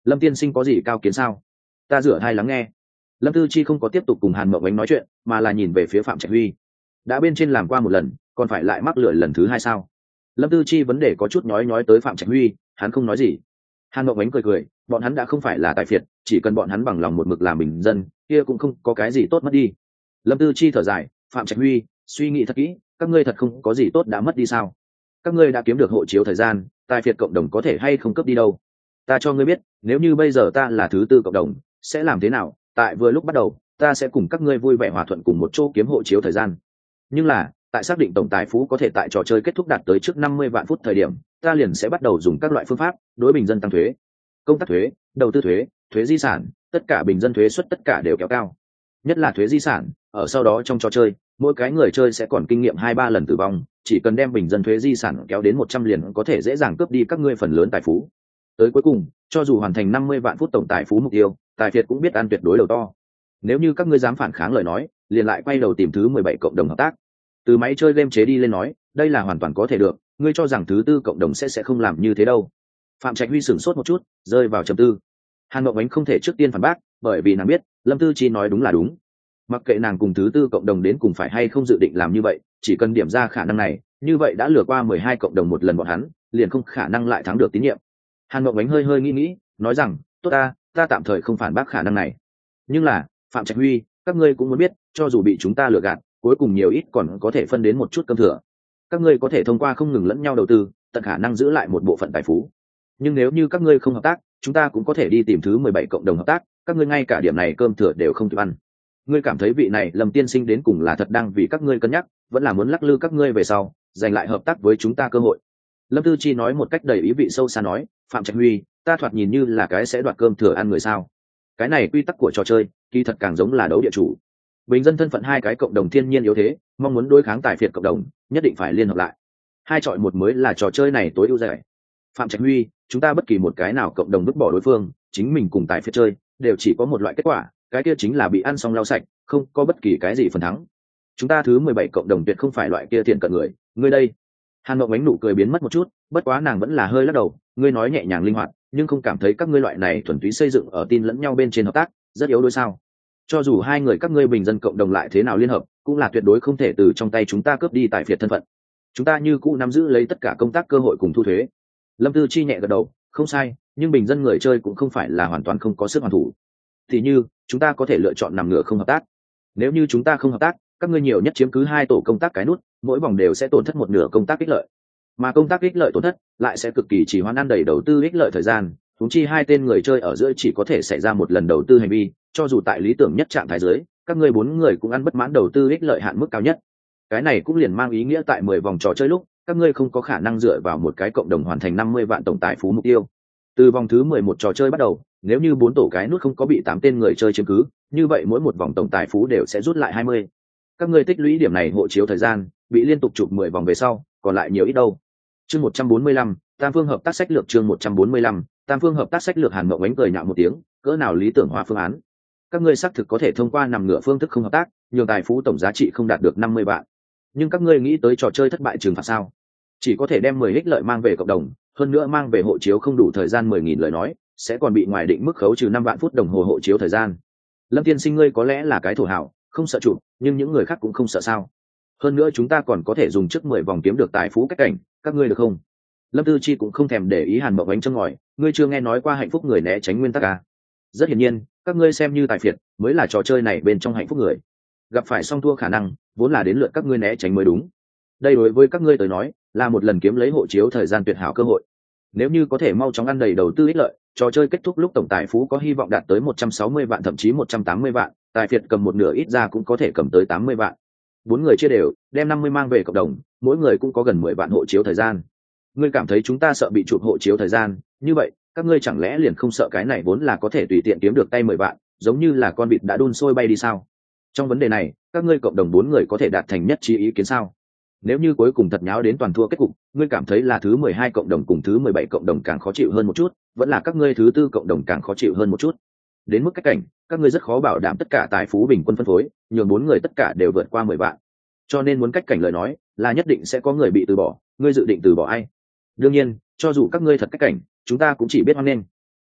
S1: Lâm tiên sinh có gì cao kiến sao? Ta rửa hai lắng nghe. Lâm Tư Chi không có tiếp tục cùng Hàn Mộng Ánh nói chuyện, mà là nhìn về phía Phạm Trạch Huy. Đã bên trên làm qua một lần, còn phải lại mắc lửa lần thứ hai sao? Lâm Tư Chi vấn đề có chút nhói nhói tới Phạm Trạch Huy, hắn không nói gì. Hàn Mộng Ánh cười cười, bọn hắn đã không phải là tài phiệt, chỉ cần bọn hắn bằng lòng một mực làm bình dân, kia cũng không có cái gì tốt mất đi. Lâm Tư Chi thở dài, Phạm Trạch Huy, suy nghĩ thật kỹ, các ngươi thật không có gì tốt đã mất đi sao? Các ngươi đã kiếm được hộ chiếu thời gian, tài phiệt cộng đồng có thể hay không cấp đi đâu? Ta cho ngươi biết, nếu như bây giờ ta là thứ tư cộng đồng, sẽ làm thế nào? Tại vừa lúc bắt đầu, ta sẽ cùng các ngươi vui vẻ hòa thuận cùng một chỗ kiếm hộ chiếu thời gian. Nhưng là, tại xác định tổng tài phú có thể tại trò chơi kết thúc đạt tới trước năm mươi vạn phút thời điểm, ta liền sẽ bắt đầu dùng các loại phương pháp đối bình dân tăng thuế, công tác thuế, đầu tư thuế, thuế di sản, tất cả bình dân thuế suất tất cả đều kéo cao. Nhất là thuế di sản, ở sau đó trong trò chơi, mỗi cái người chơi sẽ còn kinh nghiệm hai ba lần tử vong, chỉ cần đem bình dân thuế di sản kéo đến một trăm liền có thể dễ dàng cướp đi các ngươi phần lớn tài phú. Tới cuối cùng, cho dù hoàn thành năm mươi vạn phút tổng tài phú mục tiêu, tài phiệt cũng biết ăn tuyệt đối đầu to. Nếu như các ngươi dám phản kháng lời nói, liền lại quay đầu tìm thứ mười bảy cộng đồng hợp tác. Từ máy chơi game chế đi lên nói, đây là hoàn toàn có thể được, ngươi cho rằng thứ tư cộng đồng sẽ sẽ không làm như thế đâu. Phạm Trạch Huy sửng sốt một chút, rơi vào trầm tư. Hàn Mộng Ánh không thể trước tiên phản bác, bởi vì nàng biết, Lâm Tư Chi nói đúng là đúng. Mặc kệ nàng cùng thứ tư cộng đồng đến cùng phải hay không dự định làm như vậy, chỉ cần điểm ra khả năng này, như vậy đã lừa qua mười hai cộng đồng một lần bọn hắn, liền không khả năng lại thắng được tín nhiệm. Hàn Mộng Ánh hơi hơi nghĩ nghĩ, nói rằng, tốt ta, ta tạm thời không phản bác khả năng này. Nhưng là, Phạm Trạch Huy, các ngươi cũng muốn biết, cho dù bị chúng ta lừa gạt, cuối cùng nhiều ít còn có thể phân đến một chút cơm thừa. Các ngươi có thể thông qua không ngừng lẫn nhau đầu tư, tận khả năng giữ lại một bộ phận tài phú. Nhưng nếu như các ngươi không hợp tác, chúng ta cũng có thể đi tìm thứ mười bảy cộng đồng hợp tác, các ngươi ngay cả điểm này cơm thừa đều không kịp ăn. Ngươi cảm thấy vị này Lâm tiên sinh đến cùng là thật đang vì các ngươi cân nhắc, vẫn là muốn lắc lư các ngươi về sau, giành lại hợp tác với chúng ta cơ hội. Lâm Tư Chi nói một cách đầy ý vị sâu xa nói, Phạm Trạch Huy, ta thoạt nhìn như là cái sẽ đoạt cơm thừa ăn người sao? Cái này quy tắc của trò chơi, kỳ thật càng giống là đấu địa chủ. Bình dân thân phận hai cái cộng đồng thiên nhiên yếu thế, mong muốn đối kháng tài phiệt cộng đồng, nhất định phải liên hợp lại. Hai chọi một mới là trò chơi này tối ưu giải. Phạm Trạch Huy, chúng ta bất kỳ một cái nào cộng đồng vứt bỏ đối phương, chính mình cùng tài phiệt chơi, đều chỉ có một loại kết quả, cái kia chính là bị ăn xong lau sạch, không có bất kỳ cái gì phần thắng. Chúng ta thứ mười bảy cộng đồng tuyệt không phải loại kia thiện cận người, ngươi đây. Hàn Mộng Ánh nụ cười biến mất một chút, bất quá nàng vẫn là hơi lắc đầu, ngươi nói nhẹ nhàng linh hoạt, nhưng không cảm thấy các ngươi loại này thuần túy xây dựng ở tin lẫn nhau bên trên hợp tác, rất yếu đuối sao? Cho dù hai người các ngươi bình dân cộng đồng lại thế nào liên hợp, cũng là tuyệt đối không thể từ trong tay chúng ta cướp đi tài phiệt thân phận. Chúng ta như cũ nắm giữ lấy tất cả công tác cơ hội cùng thu thuế. Lâm Tư Chi nhẹ gật đầu, không sai, nhưng bình dân người chơi cũng không phải là hoàn toàn không có sức hoàn thủ. Thì như, chúng ta có thể lựa chọn nằm ngửa không hợp tác. Nếu như chúng ta không hợp tác, các ngươi nhiều nhất chiếm cứ hai tổ công tác cái nút, mỗi vòng đều sẽ tổn thất một nửa công tác ích lợi. Mà công tác ích lợi tổn thất lại sẽ cực kỳ chỉ hoãn ăn đầy đầu tư ích lợi thời gian, huống chi hai tên người chơi ở giữa chỉ có thể xảy ra một lần đầu tư hành vi, cho dù tại lý tưởng nhất trạng thái dưới, các ngươi bốn người cũng ăn bất mãn đầu tư ích lợi hạn mức cao nhất. Cái này cũng liền mang ý nghĩa tại mười vòng trò chơi lúc, các ngươi không có khả năng dựa vào một cái cộng đồng hoàn thành năm mươi vạn tổng tài phú mục tiêu. Từ vòng thứ mười một trò chơi bắt đầu, nếu như bốn tổ cái nút không có bị tám tên người chơi chiếm cứ, như vậy mỗi một vòng tổng tài phú đều sẽ rút lại hai mươi. Các ngươi tích lũy điểm này hộ chiếu thời gian, bị liên tục chụp mười vòng về sau, còn lại nhiều ít đâu. Chương một trăm bốn mươi lăm, Tam phương hợp tác sách lược chương một trăm bốn mươi lăm, Tam phương hợp tác sách lược. Hàn Mộng Ánh cười nhạo một tiếng, cỡ nào lý tưởng hóa phương án. Các ngươi xác thực có thể thông qua nằm ngửa phương thức không hợp tác, nhường tài phú tổng giá trị không đạt được năm mươi vạn. Nhưng các ngươi nghĩ tới trò chơi thất bại trừng phạt sao? Chỉ có thể đem mười ích lợi mang về cộng đồng, hơn nữa mang về hộ chiếu không đủ thời gian mười nghìn lời nói, sẽ còn bị ngoài định mức khấu trừ năm vạn phút đồng hồ hộ chiếu thời gian. Lâm tiên sinh ngươi có lẽ là cái thổ hảo, không sợ chụp, nhưng những người khác cũng không sợ sao? Hơn nữa chúng ta còn có thể dùng trước mười vòng kiếm được tài phú cách cảnh, các ngươi được không? Lâm Tư Chi cũng không thèm để ý Hàn Mộng Ánh châm ngòi, ngươi chưa nghe nói qua hạnh phúc người né tránh nguyên tắc à? Rất hiển nhiên, các ngươi xem như tài phiệt, mới là trò chơi này bên trong hạnh phúc người. Gặp phải song thua khả năng, vốn là đến lượt các ngươi né tránh mới đúng. Đây đối với các ngươi tới nói, là một lần kiếm lấy hộ chiếu thời gian tuyệt hảo cơ hội. Nếu như có thể mau chóng ăn đầy đầu tư ích lợi, trò chơi kết thúc lúc tổng tài phú có hy vọng đạt tới một trăm sáu mươi vạn thậm chí một trăm tám mươi vạn, tài phiệt cầm một nửa ít ra cũng có thể cầm tới tám mươi vạn. Bốn người chia đều, đem năm mươi mang về cộng đồng, mỗi người cũng có gần mười vạn hộ chiếu thời gian. Ngươi cảm thấy chúng ta sợ bị chụp hộ chiếu thời gian, như vậy, các ngươi chẳng lẽ liền không sợ cái này vốn là có thể tùy tiện kiếm được tay mười vạn, giống như là con vịt đã đun sôi bay đi sao? Trong vấn đề này, các ngươi cộng đồng bốn người có thể đạt thành nhất trí ý kiến sao? Nếu như cuối cùng thật nháo đến toàn thua kết cục, ngươi cảm thấy là thứ mười hai cộng đồng cùng thứ mười bảy cộng đồng càng khó chịu hơn một chút, vẫn là các ngươi thứ tư cộng đồng càng khó chịu hơn một chút? Đến mức cách cảnh, các ngươi rất khó bảo đảm tất cả tài phú bình quân phân phối, nhường bốn người tất cả đều vượt qua mười vạn. Cho nên muốn cách cảnh lời nói, là nhất định sẽ có người bị từ bỏ, ngươi dự định từ bỏ ai? Đương nhiên, cho dù các ngươi thật cách cảnh, chúng ta cũng chỉ biết hoan nghênh.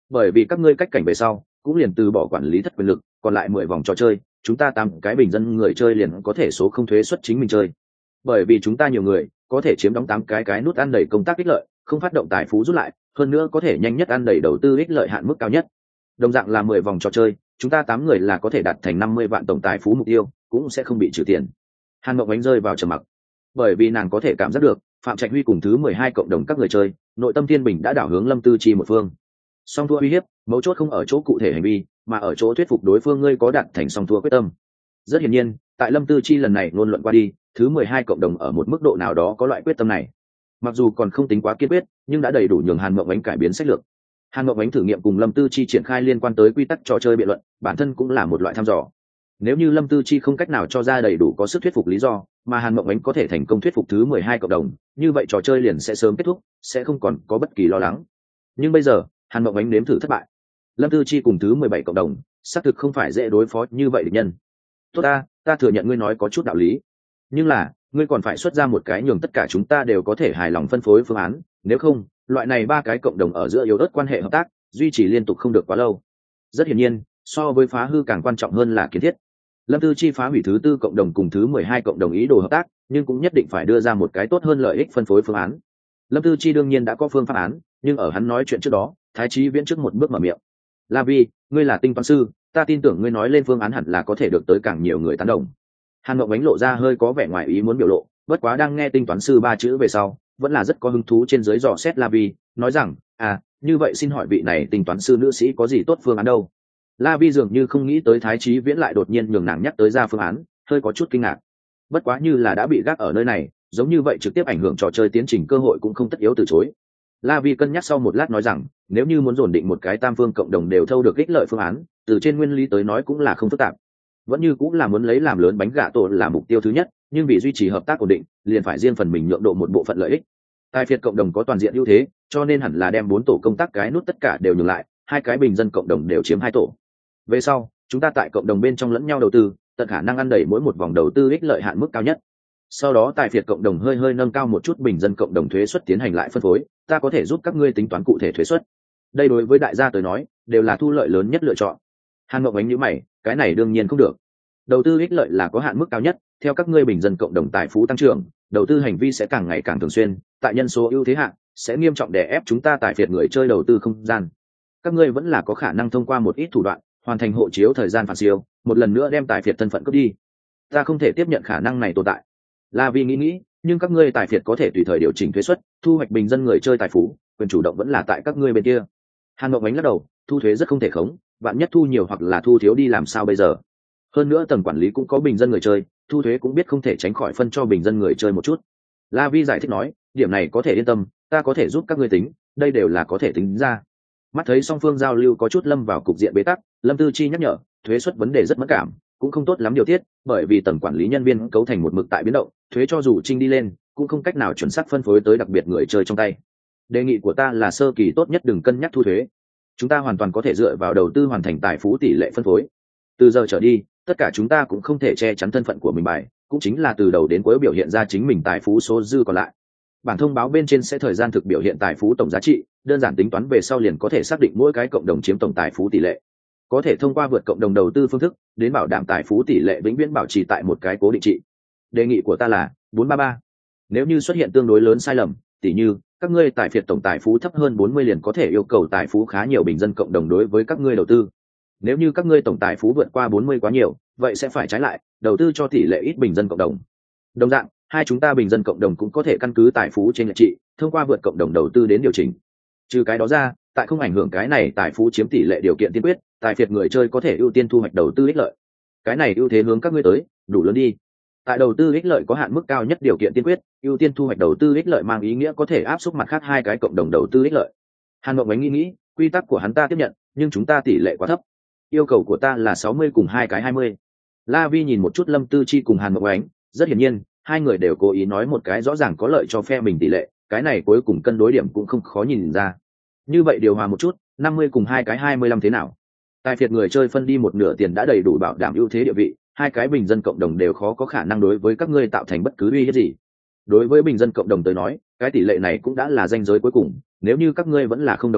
S1: bởi vì các ngươi cách cảnh về sau cũng liền từ bỏ quản lý thất quyền lực, còn lại mười vòng trò chơi chúng ta tám cái bình dân người chơi liền có thể số không thuế xuất chính mình chơi. Bởi vì chúng ta nhiều người có thể chiếm đóng tám cái cái nút ăn đầy công tác ích lợi, không phát động tài phú rút lại, hơn nữa có thể nhanh nhất ăn đầy đầu tư ích lợi hạn mức cao nhất. Đồng dạng là mười vòng trò chơi chúng ta tám người là có thể đạt thành năm mươi vạn tổng tài phú mục tiêu, cũng sẽ không bị trừ tiền. Hàn Mộng Ánh rơi vào trầm mặc, bởi vì nàng có thể cảm giác được Phạm Trạch Huy cùng thứ mười hai cộng đồng các người chơi nội tâm thiên bình đã đảo hướng Lâm Tư Chi một phương. Song thua uy hiếp mấu chốt không ở chỗ cụ thể hành vi, mà ở chỗ thuyết phục đối phương ngươi có đạt thành song thua quyết tâm. Rất hiển nhiên tại Lâm Tư Chi lần này ngôn luận qua đi, thứ mười hai cộng đồng ở một mức độ nào đó có loại quyết tâm này, mặc dù còn không tính quá kiên quyết nhưng đã đầy đủ nhường Hàn Mộng Ánh cải biến sách lược. Hàn Mộng Ánh thử nghiệm cùng Lâm Tư Chi triển khai liên quan tới quy tắc trò chơi biện luận, bản thân cũng là một loại thăm dò. Nếu như Lâm Tư Chi không cách nào cho ra đầy đủ có sức thuyết phục lý do, mà Hàn Mộng Ánh có thể thành công thuyết phục thứ mười hai cộng đồng, như vậy trò chơi liền sẽ sớm kết thúc, sẽ không còn có bất kỳ lo lắng. Nhưng bây giờ Hàn Mộng Ánh nếm thử thất bại. Lâm Tư Chi cùng thứ mười bảy cộng đồng xác thực không phải dễ đối phó như vậy địch nhân. Tốt ta, ta thừa nhận ngươi nói có chút đạo lý, nhưng là ngươi còn phải xuất ra một cái nhường tất cả chúng ta đều có thể hài lòng phân phối phương án, nếu không loại này ba cái cộng đồng ở giữa yếu ớt quan hệ hợp tác duy trì liên tục không được quá lâu. Rất hiển nhiên so với phá hư càng quan trọng hơn là kiến thiết. Lâm Tư Chi phá hủy thứ tư cộng đồng cùng thứ mười hai cộng đồng ý đồ hợp tác, nhưng cũng nhất định phải đưa ra một cái tốt hơn lợi ích phân phối phương án. Lâm Tư Chi đương nhiên đã có phương pháp án, nhưng ở hắn nói chuyện trước đó, Thái Chí Viễn trước một bước mở miệng. La Vi, ngươi là tinh toán sư, ta tin tưởng ngươi nói lên phương án hẳn là có thể được tới càng nhiều người tán đồng. Hàn Mộng Ánh lộ ra hơi có vẻ ngoài ý muốn biểu lộ, bất quá đang nghe tinh toán sư ba chữ về sau, vẫn là rất có hứng thú trên dưới dò xét La Vi, nói rằng, à, như vậy xin hỏi vị này tinh toán sư nữ sĩ có gì tốt phương án đâu? La Vi dường như không nghĩ tới Thái Chí Viễn lại đột nhiên nhường nàng nhắc tới ra phương án, hơi có chút kinh ngạc. Bất quá như là đã bị gác ở nơi này, giống như vậy trực tiếp ảnh hưởng trò chơi tiến trình cơ hội cũng không tất yếu từ chối. La Vi cân nhắc sau một lát nói rằng, nếu như muốn dồn định một cái tam phương cộng đồng đều thâu được ích lợi phương án, từ trên nguyên lý tới nói cũng là không phức tạp. Vẫn như cũng là muốn lấy làm lớn bánh gà tổ là mục tiêu thứ nhất, nhưng vì duy trì hợp tác ổn định, liền phải riêng phần mình nhượng độ một bộ phận lợi ích. Tài phiệt cộng đồng có toàn diện ưu thế, cho nên hẳn là đem bốn tổ công tác cái nút tất cả đều nhường lại, hai cái bình dân cộng đồng đều chiếm hai tổ. Về sau, chúng ta tại cộng đồng bên trong lẫn nhau đầu tư, tận khả năng ăn đẩy mỗi một vòng đầu tư ích lợi hạn mức cao nhất. Sau đó tài phiệt cộng đồng hơi hơi nâng cao một chút bình dân cộng đồng thuế suất tiến hành lại phân phối, ta có thể giúp các ngươi tính toán cụ thể thuế suất. Đây đối với đại gia tới nói, đều là thu lợi lớn nhất lựa chọn. Hàn Mộng Ánh nhíu mày, cái này đương nhiên không được. Đầu tư ích lợi là có hạn mức cao nhất, theo các ngươi bình dân cộng đồng tài phú tăng trưởng, đầu tư hành vi sẽ càng ngày càng thường xuyên, tại nhân số ưu thế hạn, sẽ nghiêm trọng đè ép chúng ta tài phiệt người chơi đầu tư không gian. Các ngươi vẫn là có khả năng thông qua một ít thủ đoạn, hoàn thành hộ chiếu thời gian phản siêu, một lần nữa đem tài phiệt thân phận cướp đi. Ta không thể tiếp nhận khả năng này tồn tại. La Vi nghĩ nghĩ, nhưng các ngươi tài phiệt có thể tùy thời điều chỉnh thuế suất, thu hoạch bình dân người chơi tài phú, quyền chủ động vẫn là tại các ngươi bên kia. Hàn Mộng Ánh lắc đầu, thu thuế rất không thể khống, vạn nhất thu nhiều hoặc là thu thiếu đi làm sao bây giờ? Hơn nữa tầng quản lý cũng có bình dân người chơi, thu thuế cũng biết không thể tránh khỏi phân cho bình dân người chơi một chút. La Vi giải thích nói, điểm này có thể yên tâm, ta có thể giúp các ngươi tính, đây đều là có thể tính ra. Mắt thấy song phương giao lưu có chút lâm vào cục diện bế tắc, Lâm Tư Chi nhắc nhở, thuế suất vấn đề rất mẫn cảm, cũng không tốt lắm điều tiết, bởi vì tầng quản lý nhân viên cấu thành một mực tại biến động, thuế cho dù trinh đi lên, cũng không cách nào chuẩn xác phân phối tới đặc biệt người chơi trong tay. Đề nghị của ta là sơ kỳ tốt nhất đừng cân nhắc thu thuế. Chúng ta hoàn toàn có thể dựa vào đầu tư hoàn thành tài phú tỷ lệ phân phối. Từ giờ trở đi, tất cả chúng ta cũng không thể che chắn thân phận của mình bài, cũng chính là từ đầu đến cuối biểu hiện ra chính mình tài phú số dư còn lại. Bản thông báo bên trên sẽ thời gian thực biểu hiện tài phú tổng giá trị, đơn giản tính toán về sau liền có thể xác định mỗi cái cộng đồng chiếm tổng tài phú tỷ lệ. Có thể thông qua vượt cộng đồng đầu tư phương thức đến bảo đảm tài phú tỷ lệ vĩnh viễn bảo trì tại một cái cố định trị. Đề nghị của ta là bốn ba ba. Nếu như xuất hiện tương đối lớn sai lầm, tỉ như các ngươi tài phiệt tổng tài phú thấp hơn bốn mươi liền có thể yêu cầu tài phú khá nhiều bình dân cộng đồng đối với các ngươi đầu tư. Nếu như các ngươi tổng tài phú vượt qua bốn mươi quá nhiều, vậy sẽ phải trái lại, đầu tư cho tỷ lệ ít bình dân cộng đồng. Đồng dạng, hai chúng ta bình dân cộng đồng cũng có thể căn cứ tài phú trên lệ trị, thông qua vượt cộng đồng đầu tư đến điều chỉnh. Trừ cái đó ra, tại không ảnh hưởng cái này tài phú chiếm tỷ lệ điều kiện tiên quyết, tài phiệt người chơi có thể ưu tiên thu hoạch đầu tư ích lợi. Cái này ưu thế hướng các ngươi tới, đủ lớn đi. Tại đầu tư ích lợi có hạn mức cao nhất điều kiện tiên quyết, ưu tiên thu hoạch đầu tư ích lợi mang ý nghĩa có thể áp suất mặt khác hai cái cộng đồng đầu tư ích lợi. Hàn Mộng Ánh nghĩ nghĩ, quy tắc của hắn ta tiếp nhận, nhưng chúng ta tỷ lệ quá thấp. Yêu cầu của ta là sáu mươi cùng hai cái hai mươi. La Vi nhìn một chút Lâm Tư Chi cùng Hàn Mộng Ánh, rất hiển nhiên, hai người đều cố ý nói một cái rõ ràng có lợi cho phe mình tỷ lệ, cái này cuối cùng cân đối điểm cũng không khó nhìn ra. Như vậy điều hòa một chút, năm mươi cùng hai cái hai mươi lăm thế nào? Tài phiệt người chơi phân đi một nửa tiền đã đầy đủ bảo đảm ưu thế địa vị, hai cái bình dân cộng đồng đều khó có khả năng đối với các ngươi tạo thành bất cứ uy hiếp gì. Đối với bình dân cộng đồng tới nói, cái tỷ lệ này cũng đã là ranh giới cuối cùng, nếu như các ngươi vẫn là không đồng ý,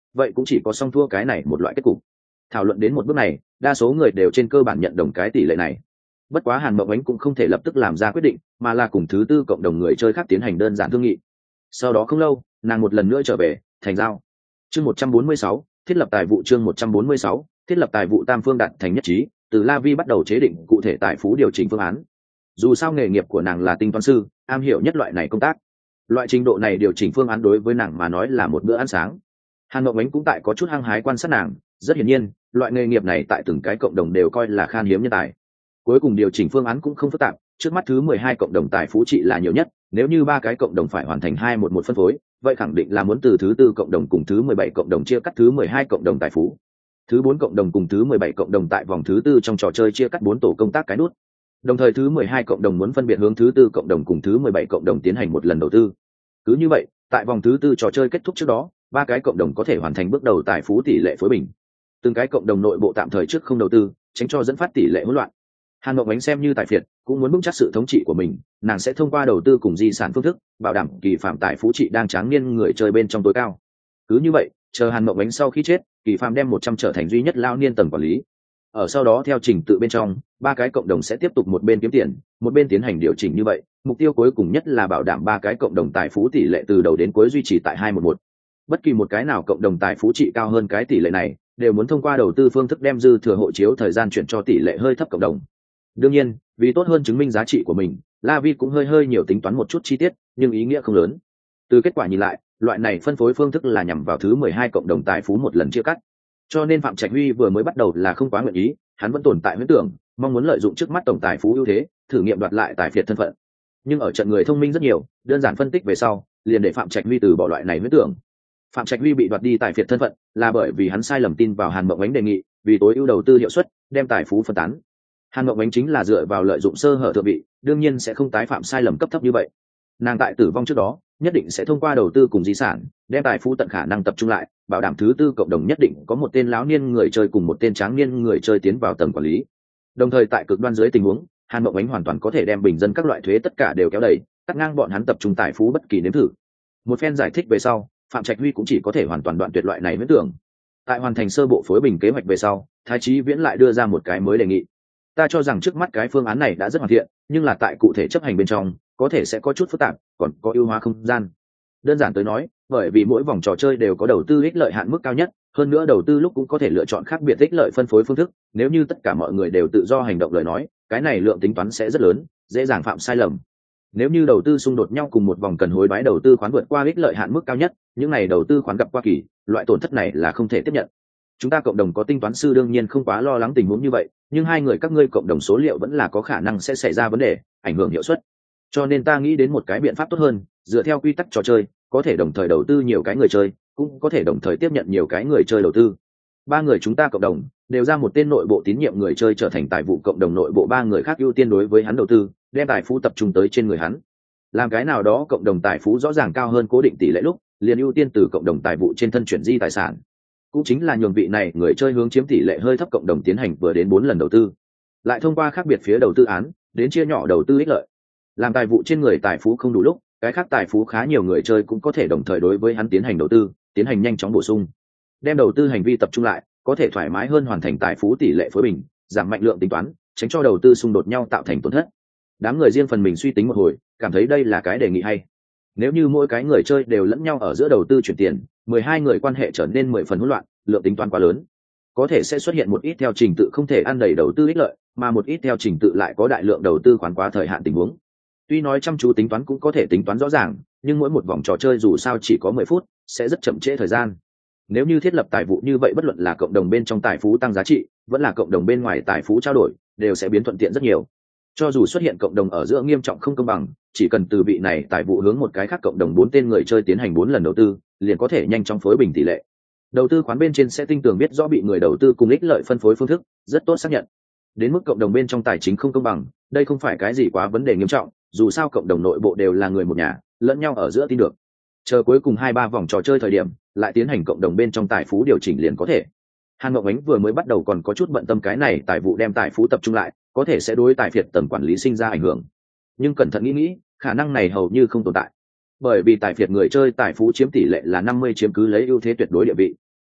S1: vậy cũng chỉ có song thua cái này một loại kết cục. Thảo luận đến một bước này, đa số người đều trên cơ bản nhận đồng cái tỷ lệ này. Bất quá Hàn Mộng Ánh cũng không thể lập tức làm ra quyết định, mà là cùng thứ tư cộng đồng người chơi khác tiến hành đơn giản thương nghị. Sau đó không lâu, nàng một lần nữa trở về, thành giao. Chương một trăm bốn mươi sáu, thiết lập tài vụ. Chương một trăm bốn mươi sáu, thiết lập tài vụ. Tam phương đạt thành nhất trí, từ La Vi bắt đầu chế định cụ thể tài phú điều chỉnh phương án. Dù sao nghề nghiệp của nàng là tinh toán sư, am hiểu nhất loại này công tác. Loại trình độ này điều chỉnh phương án đối với nàng mà nói là một bữa ăn sáng. Hàn Mộng Ánh cũng tại có chút hăng hái quan sát nàng, rất hiển nhiên, loại nghề nghiệp này tại từng cái cộng đồng đều coi là khan hiếm nhân tài. Cuối cùng điều chỉnh phương án cũng không phức tạp, trước mắt thứ mười hai cộng đồng tài phú trị là nhiều nhất, nếu như ba cái cộng đồng phải hoàn thành hai một một phân phối, vậy khẳng định là muốn từ thứ tư cộng đồng cùng thứ mười bảy cộng đồng chia cắt thứ mười hai cộng đồng tài phú. Thứ bốn cộng đồng cùng thứ mười bảy cộng đồng tại vòng thứ tư trong trò chơi chia cắt bốn tổ công tác cái nút. Đồng thời thứ mười hai cộng đồng muốn phân biệt hướng thứ tư cộng đồng cùng thứ mười bảy cộng đồng tiến hành một lần đầu tư. Cứ như vậy, tại vòng thứ tư trò chơi kết thúc trước đó, ba cái cộng đồng có thể hoàn thành bước đầu tài phú tỷ lệ phối bình. Từng cái cộng đồng nội bộ tạm thời trước không đầu tư, tránh cho dẫn phát tỷ lệ hỗn loạn. Hàn Mộng Ánh xem như tài phiệt, cũng muốn vững chắc sự thống trị của mình, nàng sẽ thông qua đầu tư cùng di sản phương thức, bảo đảm kỳ phạm tài phú trị đang tráng niên người chơi bên trong tối cao. Cứ như vậy, chờ Hàn Mộng Ánh sau khi chết, kỳ phạm đem một trăm trở thành duy nhất lao niên tầng quản lý. Ở sau đó theo trình tự bên trong, ba cái cộng đồng sẽ tiếp tục một bên kiếm tiền, một bên tiến hành điều chỉnh như vậy, mục tiêu cuối cùng nhất là bảo đảm ba cái cộng đồng tài phú tỷ lệ từ đầu đến cuối duy trì tại hai một một. Bất kỳ một cái nào cộng đồng tài phú trị cao hơn cái tỷ lệ này, đều muốn thông qua đầu tư phương thức đem dư thừa hộ chiếu thời gian chuyển cho tỷ lệ hơi thấp cộng đồng. Đương nhiên, vì tốt hơn chứng minh giá trị của mình, La Vi cũng hơi hơi nhiều tính toán một chút chi tiết, nhưng ý nghĩa không lớn. Từ kết quả nhìn lại, loại này phân phối phương thức là nhằm vào thứ mười hai cộng đồng tài phú một lần chia cắt. Cho nên Phạm Trạch Huy vừa mới bắt đầu là không quá nguyện ý, hắn vẫn tồn tại huyễn tưởng, mong muốn lợi dụng trước mắt tổng tài phú ưu thế, thử nghiệm đoạt lại tài phiệt thân phận. Nhưng ở trận người thông minh rất nhiều, đơn giản phân tích về sau, liền để Phạm Trạch Huy từ bỏ loại này huyễn tưởng. Phạm Trạch Huy bị đoạt đi tài phiệt thân phận, là bởi vì hắn sai lầm tin vào Hàn Mộng Ánh đề nghị, vì tối ưu đầu tư hiệu suất, đem tài phú phân tán. Hàn Mộng Ánh chính là dựa vào lợi dụng sơ hở thượng vị, đương nhiên sẽ không tái phạm sai lầm cấp thấp như vậy. Nàng tại tử vong trước đó, nhất định sẽ thông qua đầu tư cùng di sản, đem tài phú tận khả năng tập trung lại, bảo đảm thứ tư cộng đồng nhất định có một tên lão niên người chơi cùng một tên tráng niên người chơi tiến vào tầng quản lý. Đồng thời tại cực đoan dưới tình huống, Hàn Mộng Ánh hoàn toàn có thể đem bình dân các loại thuế tất cả đều kéo đầy, cắt ngang bọn hắn tập trung tài phú bất kỳ nếm thử. Một phen giải thích về sau, Phạm Trạch Huy cũng chỉ có thể hoàn toàn đoạn tuyệt loại này huyễn tưởng. Tại hoàn thành sơ bộ phối bình kế hoạch về sau, Thái Chí Viễn lại đưa ra một cái mới đề nghị. Ta cho rằng trước mắt cái phương án này đã rất hoàn thiện, nhưng là tại cụ thể chấp hành bên trong, có thể sẽ có chút phức tạp, còn có ưu hóa không gian. Đơn giản tới nói, bởi vì mỗi vòng trò chơi đều có đầu tư ích lợi hạn mức cao nhất, hơn nữa đầu tư lúc cũng có thể lựa chọn khác biệt ích lợi phân phối phương thức, nếu như tất cả mọi người đều tự do hành động lời nói, cái này lượng tính toán sẽ rất lớn, dễ dàng phạm sai lầm. Nếu như đầu tư xung đột nhau cùng một vòng cần hối đoái đầu tư khoán vượt qua ích lợi hạn mức cao nhất, những này đầu tư khoán gặp qua kỳ, loại tổn thất này là không thể tiếp nhận. Chúng ta cộng đồng có tính toán sư đương nhiên không quá lo lắng tình huống như vậy, nhưng hai người các ngươi cộng đồng số liệu vẫn là có khả năng sẽ xảy ra vấn đề, ảnh hưởng hiệu suất. Cho nên ta nghĩ đến một cái biện pháp tốt hơn, dựa theo quy tắc trò chơi, có thể đồng thời đầu tư nhiều cái người chơi, cũng có thể đồng thời tiếp nhận nhiều cái người chơi đầu tư. Ba người chúng ta cộng đồng đều ra một tên nội bộ tín nhiệm người chơi trở thành tài vụ cộng đồng nội bộ, ba người khác ưu tiên đối với hắn đầu tư, đem tài phú tập trung tới trên người hắn. Làm cái nào đó cộng đồng tài phú rõ ràng cao hơn cố định tỷ lệ lúc, liền ưu tiên từ cộng đồng tài vụ trên thân chuyển di tài sản. Cũng chính là nhường vị này người chơi hướng chiếm tỷ lệ hơi thấp cộng đồng tiến hành vừa đến bốn lần đầu tư, lại thông qua khác biệt phía đầu tư án đến chia nhỏ đầu tư ích lợi. Làm tài vụ trên người tài phú không đủ lúc, cái khác tài phú khá nhiều người chơi cũng có thể đồng thời đối với hắn tiến hành đầu tư, tiến hành nhanh chóng bổ sung, đem đầu tư hành vi tập trung lại, có thể thoải mái hơn hoàn thành tài phú tỷ lệ phối bình, giảm mạnh lượng tính toán, tránh cho đầu tư xung đột nhau tạo thành tổn thất. Đám người riêng phần mình suy tính một hồi, cảm thấy đây là cái đề nghị hay. Nếu như mỗi cái người chơi đều lẫn nhau ở giữa đầu tư chuyển tiền, mười hai người quan hệ trở nên mười phần hỗn loạn, lượng tính toán quá lớn, có thể sẽ xuất hiện một ít theo trình tự không thể ăn đầy đầu tư ích lợi, mà một ít theo trình tự lại có đại lượng đầu tư khoán quá thời hạn tình huống. Tuy nói chăm chú tính toán cũng có thể tính toán rõ ràng, nhưng mỗi một vòng trò chơi dù sao chỉ có mười phút, sẽ rất chậm trễ thời gian. Nếu như thiết lập tài vụ như vậy, bất luận là cộng đồng bên trong tài phú tăng giá trị, vẫn là cộng đồng bên ngoài tài phú trao đổi, đều sẽ biến thuận tiện rất nhiều. Cho dù xuất hiện cộng đồng ở giữa nghiêm trọng không công bằng, chỉ cần từ vị này tài vụ hướng một cái khác cộng đồng bốn tên người chơi tiến hành bốn lần đầu tư, liền có thể nhanh chóng phối bình tỷ lệ. Đầu tư khoán bên trên sẽ tinh tường biết rõ bị người đầu tư cùng ích lợi phân phối phương thức, rất tốt xác nhận. Đến mức cộng đồng bên trong tài chính không công bằng, đây không phải cái gì quá vấn đề nghiêm trọng, dù sao cộng đồng nội bộ đều là người một nhà, lẫn nhau ở giữa tin được. Chờ cuối cùng hai ba vòng trò chơi thời điểm, lại tiến hành cộng đồng bên trong tài phú điều chỉnh liền có thể. Hàn Mộng Ánh vừa mới bắt đầu còn có chút bận tâm cái này tài vụ đem tài phú tập trung lại, có thể sẽ đối tài phiệt tầm quản lý sinh ra ảnh hưởng. Nhưng cẩn thận nghĩ nghĩ, khả năng này hầu như không tồn tại. Bởi vì tài phiệt người chơi tài phú chiếm tỷ lệ là năm mươi, chiếm cứ lấy ưu thế tuyệt đối địa vị.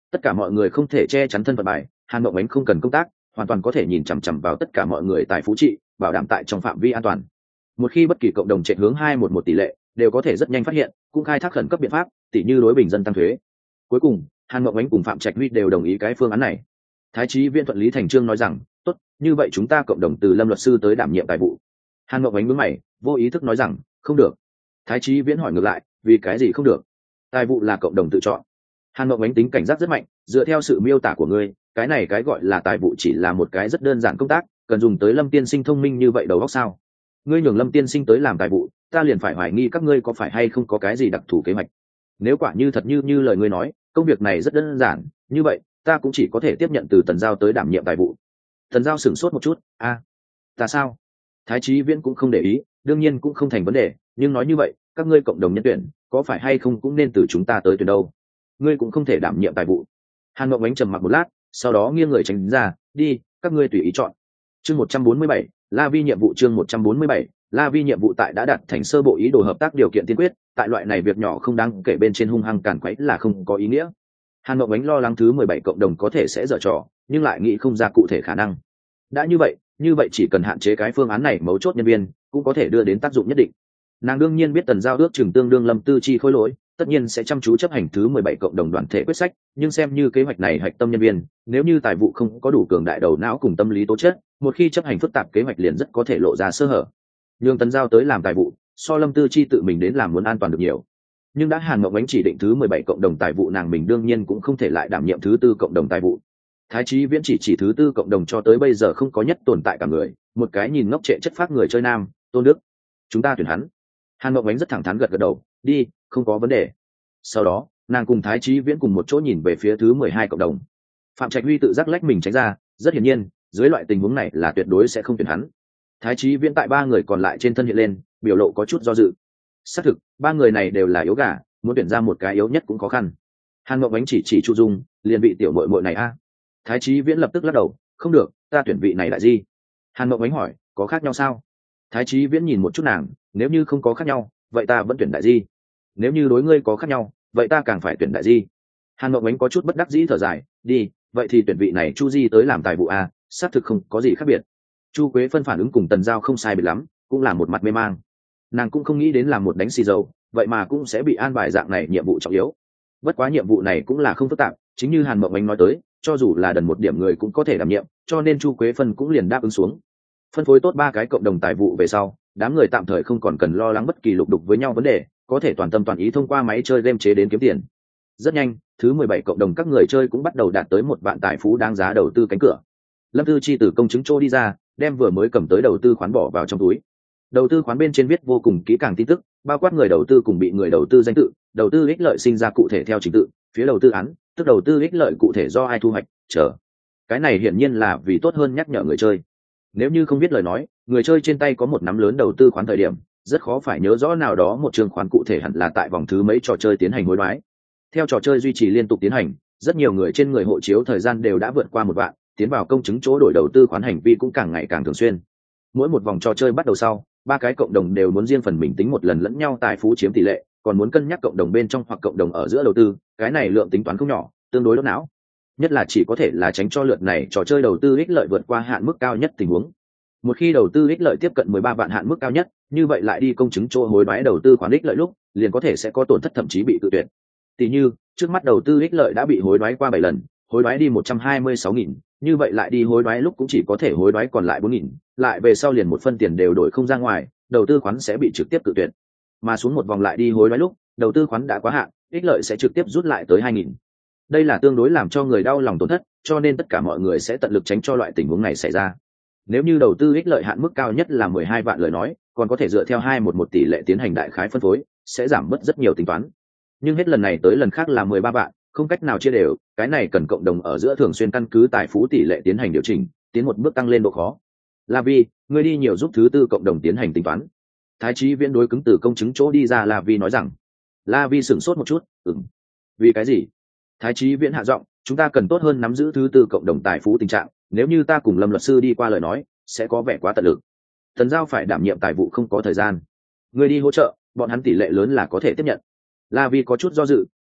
S1: Tất cả mọi người không thể che chắn thân phận bài, Hàn Mộng Ánh không cần công tác, hoàn toàn có thể nhìn chằm chằm vào tất cả mọi người tài phú trị, bảo đảm tại trong phạm vi an toàn. Một khi bất kỳ cộng đồng chạy hướng hai một một tỷ lệ, đều có thể rất nhanh phát hiện, cũng khai thác khẩn cấp biện pháp, tỷ như đối bình dân tăng thuế. Cuối cùng, Hàn Mộng Ánh cùng Phạm Trạch Huy đều đồng ý cái phương án này. Thái Chí Viễn thuận lý thành chương nói rằng, tốt, như vậy chúng ta cộng đồng từ Lâm luật sư tới đảm nhiệm tài vụ. Hàn Mộng Ánh nhướng mày, vô ý thức nói rằng, không được. Thái Chí Viễn hỏi ngược lại, vì cái gì không được? Tài vụ là cộng đồng tự chọn. Hàn Mộng Ánh tính cảnh giác rất mạnh, dựa theo sự miêu tả của ngươi, cái này cái gọi là tài vụ chỉ là một cái rất đơn giản công tác, cần dùng tới Lâm tiên sinh thông minh như vậy đầu óc sao? Ngươi nhường Lâm tiên sinh tới làm tài vụ, ta liền phải hoài nghi các ngươi có phải hay không có cái gì đặc thù kế hoạch. Nếu quả như thật như như lời ngươi nói, công việc này rất đơn giản, như vậy ta cũng chỉ có thể tiếp nhận từ Tần Giao tới đảm nhiệm tài vụ. Tần Giao sửng sốt một chút, a, à, ta sao? Thái Chí Viễn cũng không để ý, đương nhiên cũng không thành vấn đề, nhưng nói như vậy, các ngươi cộng đồng nhân tuyển, có phải hay không cũng nên từ chúng ta tới tuyển đâu? Ngươi cũng không thể đảm nhiệm tài vụ. Hàn Mộng Ánh trầm mặc một lát, sau đó nghiêng người tránh ra, đi, các ngươi tùy ý chọn. Chương một trăm bốn mươi bảy, La Vi nhiệm vụ chương một trăm bốn mươi bảy, La Vi nhiệm vụ tại đã đặt thành sơ bộ ý đồ hợp tác điều kiện tiên quyết, tại loại này việc nhỏ không đáng kể bên trên hung hăng cản quấy là không có ý nghĩa. Hàn Mộng Ánh lo lắng thứ mười bảy cộng đồng có thể sẽ dở trò, nhưng lại nghĩ không ra cụ thể khả năng. Đã như vậy, như vậy chỉ cần hạn chế cái phương án này mấu chốt nhân viên, cũng có thể đưa đến tác dụng nhất định. Nàng đương nhiên biết Tần Giao ước chừng tương đương Lâm Tư Chi khối lỗi, tất nhiên sẽ chăm chú chấp hành thứ mười bảy cộng đồng đoàn thể quyết sách, nhưng xem như kế hoạch này hạch tâm nhân viên, nếu như tài vụ không có đủ cường đại đầu não cùng tâm lý tố chất, một khi chấp hành phức tạp kế hoạch liền rất có thể lộ ra sơ hở. Nhưng Tần Giao tới làm tài vụ, so Lâm Tư Chi tự mình đến làm muốn an toàn được nhiều. Nhưng đã Hàn Mộng Ánh chỉ định thứ mười bảy cộng đồng tài vụ, nàng mình đương nhiên cũng không thể lại đảm nhiệm thứ tư cộng đồng tài vụ. Thái Chí Viễn chỉ chỉ thứ tư cộng đồng cho tới bây giờ không có nhất tồn tại cả người, một cái nhìn ngốc trệ chất phác người chơi nam, Tôn Đức. Chúng ta tuyển hắn. Hàn Mộng Ánh rất thẳng thắn gật gật đầu, đi, không có vấn đề. Sau đó, nàng cùng Thái Chí Viễn cùng một chỗ nhìn về phía thứ mười hai cộng đồng. Phạm Trạch Huy tự giác lách mình tránh ra, rất hiển nhiên, dưới loại tình huống này là tuyệt đối sẽ không tuyển hắn. Thái Chí Viễn tại ba người còn lại trên thân hiện lên, biểu lộ có chút do dự. Xác thực, ba người này đều là yếu gà, muốn tuyển ra một cái yếu nhất cũng khó khăn. Hàn Mộng Ánh chỉ chỉ Chu Dung, liền vị tiểu muội muội này a. Thái Chí Viễn lập tức lắc đầu, không được, ta tuyển vị này lại gì? Hàn Mộng Ánh hỏi, có khác nhau sao? Thái Chí Viễn nhìn một chút nàng, nếu như không có khác nhau, vậy ta vẫn tuyển đại di. Nếu như đối ngươi có khác nhau, vậy ta càng phải tuyển đại di. Hàn Mộng Ánh có chút bất đắc dĩ thở dài, đi, vậy thì tuyển vị này Chu Di tới làm tài vụ a, xác thực không có gì khác biệt. Chu Quế Phân phản ứng cùng Tần Giao không sai biệt lắm, cũng là một mặt mê mang. Nàng cũng không nghĩ đến làm một đánh xì dầu, vậy mà cũng sẽ bị an bài dạng này nhiệm vụ trọng yếu. Bất quá nhiệm vụ này cũng là không phức tạp, chính như Hàn Mộng Ánh nói tới, cho dù là đần một điểm người cũng có thể đảm nhiệm, cho nên Chu Quế Phân cũng liền đáp ứng xuống. Phân phối tốt ba cái cộng đồng tài vụ về sau, đám người tạm thời không còn cần lo lắng bất kỳ lục đục với nhau vấn đề, có thể toàn tâm toàn ý thông qua máy chơi game chế đến kiếm tiền. Rất nhanh, thứ mười bảy cộng đồng các người chơi cũng bắt đầu đạt tới một vạn tài phú đáng giá đầu tư cánh cửa. Lâm Tư Chi từ công chứng chỗ đi ra, đem vừa mới cầm tới đầu tư khoán bỏ vào trong túi. Đầu tư khoán bên trên viết vô cùng kỹ càng tin tức, bao quát người đầu tư cùng bị người đầu tư danh tự, đầu tư ích lợi sinh ra cụ thể theo trình tự, phía đầu tư án, tức đầu tư ích lợi cụ thể do ai thu hoạch, chờ. Cái này hiển nhiên là vì tốt hơn nhắc nhở người chơi. Nếu như không biết lời nói, người chơi trên tay có một nắm lớn đầu tư khoán thời điểm, rất khó phải nhớ rõ nào đó một trường khoán cụ thể hẳn là tại vòng thứ mấy trò chơi tiến hành hối đoái. Theo trò chơi duy trì liên tục tiến hành, rất nhiều người trên người hộ chiếu thời gian đều đã vượt qua một vạn, tiến vào công chứng chỗ đổi đầu tư khoán hành vi cũng càng ngày càng thường xuyên. Mỗi một vòng trò chơi bắt đầu sau, ba cái cộng đồng đều muốn riêng phần mình tính một lần lẫn nhau tài phú chiếm tỷ lệ, còn muốn cân nhắc cộng đồng bên trong hoặc cộng đồng ở giữa đầu tư, cái này lượng tính toán không nhỏ, tương đối đốt não. Nhất là chỉ có thể là tránh cho lượt này trò chơi đầu tư ích lợi vượt qua hạn mức cao nhất tình huống. Một khi đầu tư ích lợi tiếp cận mười ba vạn hạn mức cao nhất, như vậy lại đi công chứng chỗ hối đoái đầu tư khoản ích lợi lúc, liền có thể sẽ có tổn thất thậm chí bị tự tuyệt. Tỷ như, trước mắt đầu tư ích lợi đã bị hối đoái qua bảy lần, hối đoái đi một trăm hai mươi sáu nghìn, như vậy lại đi hối đoái lúc cũng chỉ có thể hối đoái còn lại bốn nghìn, lại về sau liền một phân tiền đều đổi không ra ngoài, đầu tư khoán sẽ bị trực tiếp tự tuyệt. Mà xuống một vòng lại đi hối đoái lúc, đầu tư khoán đã quá hạn, ích lợi sẽ trực tiếp rút lại tới hai nghìn. Đây là tương đối làm cho người đau lòng tổn thất, cho nên tất cả mọi người sẽ tận lực tránh cho loại tình huống này xảy ra. Nếu như đầu tư ích lợi hạn mức cao nhất là mười hai vạn lời nói, còn có thể dựa theo hai một một tỷ lệ tiến hành đại khái phân phối, sẽ giảm bớt rất nhiều tính toán. Nhưng hết lần này tới lần khác là mười ba vạn, không cách nào chia đều, cái này cần cộng đồng ở giữa thường xuyên căn cứ tài phú tỷ lệ tiến hành điều chỉnh, tiến một bước tăng lên độ khó. La Vi, ngươi đi nhiều giúp thứ tư cộng đồng tiến hành tính toán. Thái Chí Viễn đối cứng từ công chứng chỗ đi ra, La Vi nói rằng. La Vi sửng sốt một chút, ừm. Vì cái gì? Thái Chí Viễn hạ giọng, chúng ta cần tốt hơn nắm giữ thứ tư cộng đồng tài phú tình trạng, nếu như ta cùng Lâm luật sư đi qua lời nói, sẽ có vẻ quá tận lực. Tần Giao phải đảm nhiệm tài vụ không có thời gian. Ngươi đi hỗ trợ, bọn hắn tỷ lệ lớn là có thể tiếp nhận. La Vi có chút do dự,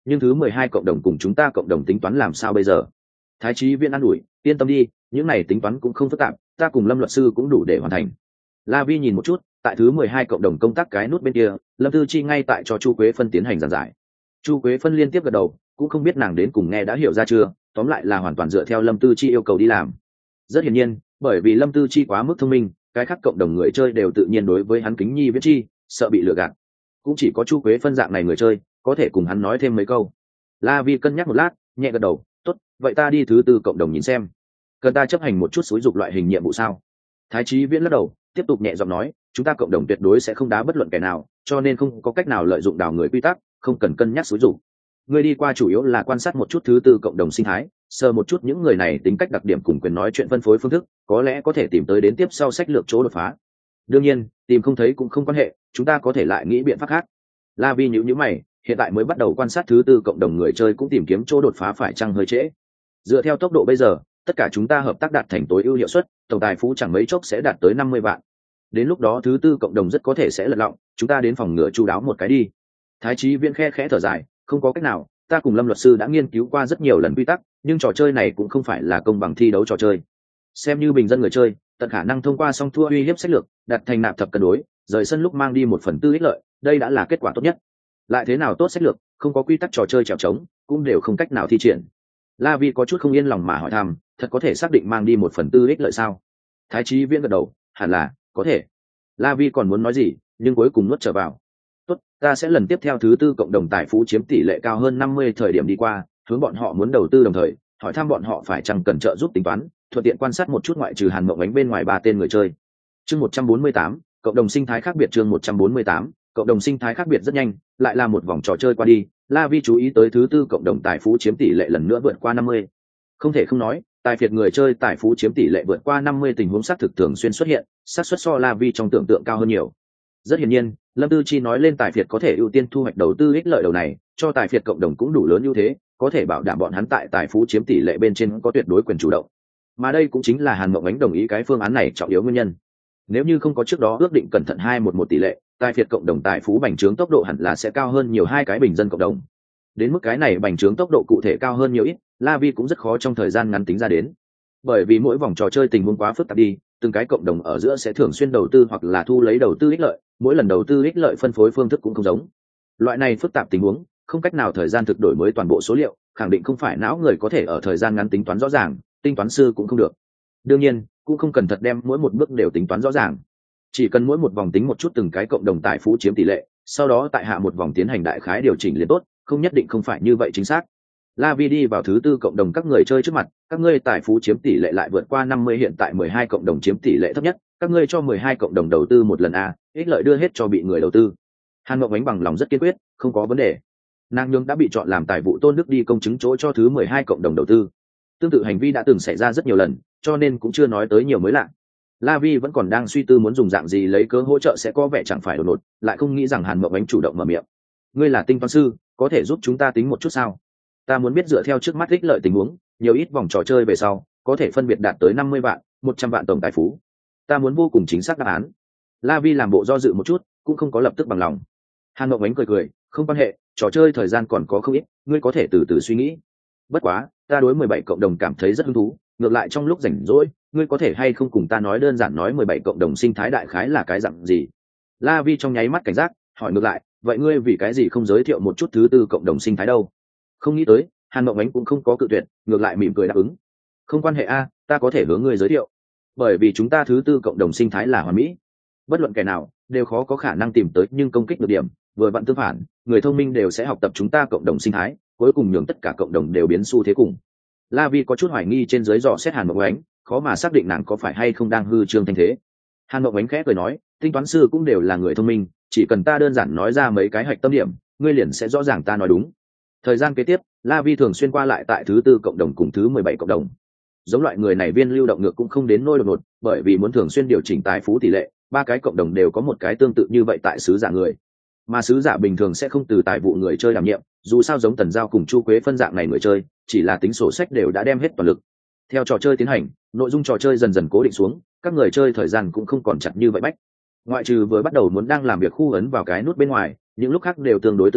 S1: nhưng thứ mười hai cộng đồng cùng chúng ta cộng đồng tính toán làm sao bây giờ? Thái trí viễn an ủi, yên tâm đi, những này tính toán cũng không phức tạp, ta cùng Lâm luật sư cũng đủ để hoàn thành. La Vi nhìn một chút, tại thứ mười hai cộng đồng công tác cái nút bên kia, Lâm Tư Chi ngay tại cho Chu Quế Phân tiến hành giảng giải. Chu Quế Phân liên tiếp gật đầu, cũng không biết nàng đến cùng nghe đã hiểu ra chưa, tóm lại là hoàn toàn dựa theo Lâm Tư Chi yêu cầu đi làm. Rất hiển nhiên, bởi vì Lâm Tư Chi quá mức thông minh, cái khác cộng đồng người chơi đều tự nhiên đối với hắn kính nhi viễn chi, sợ bị lừa gạt. Cũng chỉ có Chu Quế Phân dạng này người chơi, có thể cùng hắn nói thêm mấy câu. La Vi cân nhắc một lát, nhẹ gật đầu, tốt, vậy ta đi thứ tư cộng đồng nhìn xem. Cần ta chấp hành một chút xúi dục loại hình nhiệm vụ sao? Thái trí viễn lắc đầu, tiếp tục nhẹ giọng nói, chúng ta cộng đồng tuyệt đối sẽ không đá bất luận kẻ nào, cho nên không có cách nào lợi dụng đào người quy tắc, không cần cân nhắc xúi dục. Người đi qua chủ yếu là quan sát một chút thứ tư cộng đồng sinh thái, sờ một chút những người này tính cách đặc điểm cùng quyền nói chuyện phân phối phương thức, có lẽ có thể tìm tới đến tiếp sau sách lược chỗ đột phá. Đương nhiên, tìm không thấy cũng không quan hệ, chúng ta có thể lại nghĩ biện pháp khác. La Vi nhíu nhíu mày, hiện tại mới bắt đầu quan sát thứ tư cộng đồng người chơi cũng tìm kiếm chỗ đột phá phải chăng hơi trễ. Dựa theo tốc độ bây giờ, tất cả chúng ta hợp tác đạt thành tối ưu hiệu suất, tổng tài phú chẳng mấy chốc sẽ đạt tới năm mươi vạn. Đến lúc đó thứ tư cộng đồng rất có thể sẽ lật lọng, chúng ta đến phòng ngừa chu đáo một cái đi. Thái trí viễn khe khẽ thở dài, không có cách nào, ta cùng Lâm luật sư đã nghiên cứu qua rất nhiều lần quy tắc, nhưng trò chơi này cũng không phải là công bằng thi đấu trò chơi. Xem như bình dân người chơi, tận khả năng thông qua song thua uy hiếp sách lược, đặt thành nạp thập cân đối, rời sân lúc mang đi một phần tư ích lợi, đây đã là kết quả tốt nhất. Lại thế nào tốt sách lược, không có quy tắc trò chơi trèo trống, cũng đều không cách nào thi triển. La Vi có chút không yên lòng mà hỏi thăm, thật có thể xác định mang đi một phần tư ích lợi sao? Thái trí viễn gật đầu, hẳn là có thể. La Vi còn muốn nói gì, nhưng cuối cùng nuốt trở vào. Tốt, ta sẽ lần tiếp theo thứ tư cộng đồng tài phú chiếm tỷ lệ cao hơn năm mươi thời điểm đi qua, hướng bọn họ muốn đầu tư đồng thời, hỏi thăm bọn họ phải chăng cần trợ giúp tính toán, thuận tiện quan sát một chút ngoại trừ Hàn Mộng Ánh bên ngoài ba tên người chơi. Chương một trăm bốn mươi tám, cộng đồng sinh thái khác biệt. Chương một trăm bốn mươi tám, cộng đồng sinh thái khác biệt rất nhanh, lại là một vòng trò chơi qua đi. La Vi chú ý tới thứ tư cộng đồng tài phú chiếm tỷ lệ lần nữa vượt qua năm mươi. Không thể không nói, tài phiệt người chơi tài phú chiếm tỷ lệ vượt qua năm mươi tình huống xác thực thường xuyên xuất hiện, xác suất so La Vi trong tưởng tượng cao hơn nhiều. Rất hiển nhiên, Lâm Tư Chi nói lên tài phiệt có thể ưu tiên thu hoạch đầu tư ích lợi đầu này, cho tài phiệt cộng đồng cũng đủ lớn ưu thế, có thể bảo đảm bọn hắn tại tài phú chiếm tỷ lệ bên trên có tuyệt đối quyền chủ động. Mà đây cũng chính là Hàn Mộng Ánh đồng ý cái phương án này trọng yếu nguyên nhân. Nếu như không có trước đó ước định cẩn thận hai một một tỷ lệ, tài phiệt cộng đồng tài phú bành trướng tốc độ hẳn là sẽ cao hơn nhiều hai cái bình dân cộng đồng. Đến mức cái này bành trướng tốc độ cụ thể cao hơn nhiều ít, La Vi cũng rất khó trong thời gian ngắn tính ra đến. Bởi vì mỗi vòng trò chơi tình huống quá phức tạp đi, từng cái cộng đồng ở giữa sẽ thường xuyên đầu tư hoặc là thu lấy đầu tư ích lợi, mỗi lần đầu tư ích lợi phân phối phương thức cũng không giống. Loại này phức tạp tình huống, không cách nào thời gian thực đổi mới toàn bộ số liệu, khẳng định không phải não người có thể ở thời gian ngắn tính toán rõ ràng, tính toán sư cũng không được. Đương nhiên, cũng không cần thật đem mỗi một bước đều tính toán rõ ràng. Chỉ cần mỗi một vòng tính một chút từng cái cộng đồng tài phú chiếm tỷ lệ, sau đó tại hạ một vòng tiến hành đại khái điều chỉnh liền tốt, không nhất định không phải như vậy chính xác. La Vi đi vào thứ tư cộng đồng các người chơi trước mặt, các ngươi tài phú chiếm tỷ lệ lại vượt qua năm mươi, hiện tại mười hai cộng đồng chiếm tỷ lệ thấp nhất, các ngươi cho mười hai cộng đồng đầu tư một lần a, ích lợi đưa hết cho bị người đầu tư. Hàn Mộng Ánh bằng lòng rất kiên quyết, không có vấn đề. Nàng nhung đã bị chọn làm tài vụ tôn đức đi công chứng chỗ cho thứ mười hai cộng đồng đầu tư. Tương tự hành vi đã từng xảy ra rất nhiều lần, cho nên cũng chưa nói tới nhiều mới lạ. La Vi vẫn còn đang suy tư muốn dùng dạng gì lấy cớ hỗ trợ sẽ có vẻ chẳng phải đột ngột, lại không nghĩ rằng Hàn Mộng Ánh chủ động mở miệng. Ngươi là tinh toán sư, có thể giúp chúng ta tính một chút sao? Ta muốn biết dựa theo trước mắt ích lợi tình huống, nhiều ít vòng trò chơi về sau, có thể phân biệt đạt tới năm mươi vạn, một trăm vạn tổng tài phú. Ta muốn vô cùng chính xác đáp án. La Vi làm bộ do dự một chút, cũng không có lập tức bằng lòng. Hàn Mộng Ánh cười cười, không quan hệ, trò chơi thời gian còn có không ít, ngươi có thể từ từ suy nghĩ. Bất quá, ta đối mười bảy cộng đồng cảm thấy rất hứng thú, ngược lại trong lúc rảnh rỗi, ngươi có thể hay không cùng ta nói đơn giản nói mười bảy cộng đồng sinh thái đại khái là cái dạng gì? La Vi trong nháy mắt cảnh giác, hỏi ngược lại, vậy ngươi vì cái gì không giới thiệu một chút thứ tư cộng đồng sinh thái đâu? Không nghĩ tới, Hàn Mộng Ánh cũng không có cự tuyệt, ngược lại mỉm cười đáp ứng. Không quan hệ a, ta có thể hướng ngươi giới thiệu. Bởi vì chúng ta thứ tư cộng đồng sinh thái là hoàn mỹ, bất luận kẻ nào đều khó có khả năng tìm tới nhưng công kích được điểm, vừa vặn tương phản, người thông minh đều sẽ học tập chúng ta cộng đồng sinh thái, cuối cùng nhường tất cả cộng đồng đều biến xu thế cùng. La Vi có chút hoài nghi trên dưới dò xét Hàn Mộng Ánh, khó mà xác định nàng có phải hay không đang hư trương thanh thế. Hàn Mộng Ánh khẽ cười nói, tính toán sư cũng đều là người thông minh, chỉ cần ta đơn giản nói ra mấy cái hạch tâm điểm, ngươi liền sẽ rõ ràng ta nói đúng. Thời gian kế tiếp, La Vi thường xuyên qua lại tại thứ tư cộng đồng cùng thứ mười bảy cộng đồng. Giống loại người này viên lưu động ngược cũng không đến nôi đột ngột, bởi vì muốn thường xuyên điều chỉnh tài phú tỷ lệ, ba cái cộng đồng đều có một cái tương tự như vậy tại sứ giả người. Mà sứ giả bình thường sẽ không từ tài vụ người chơi đảm nhiệm, dù sao giống Tần Giao cùng Chu Quế phân dạng này người chơi, chỉ là tính sổ sách đều đã đem hết toàn lực. Theo trò chơi tiến hành, nội dung trò chơi dần dần cố định xuống, các người chơi thời gian cũng không còn chặt như vậy bách. Ngoại trừ vừa bắt đầu muốn đang làm việc khu ấn vào cái nút bên ngoài, những lúc khác đều tương đối tự do,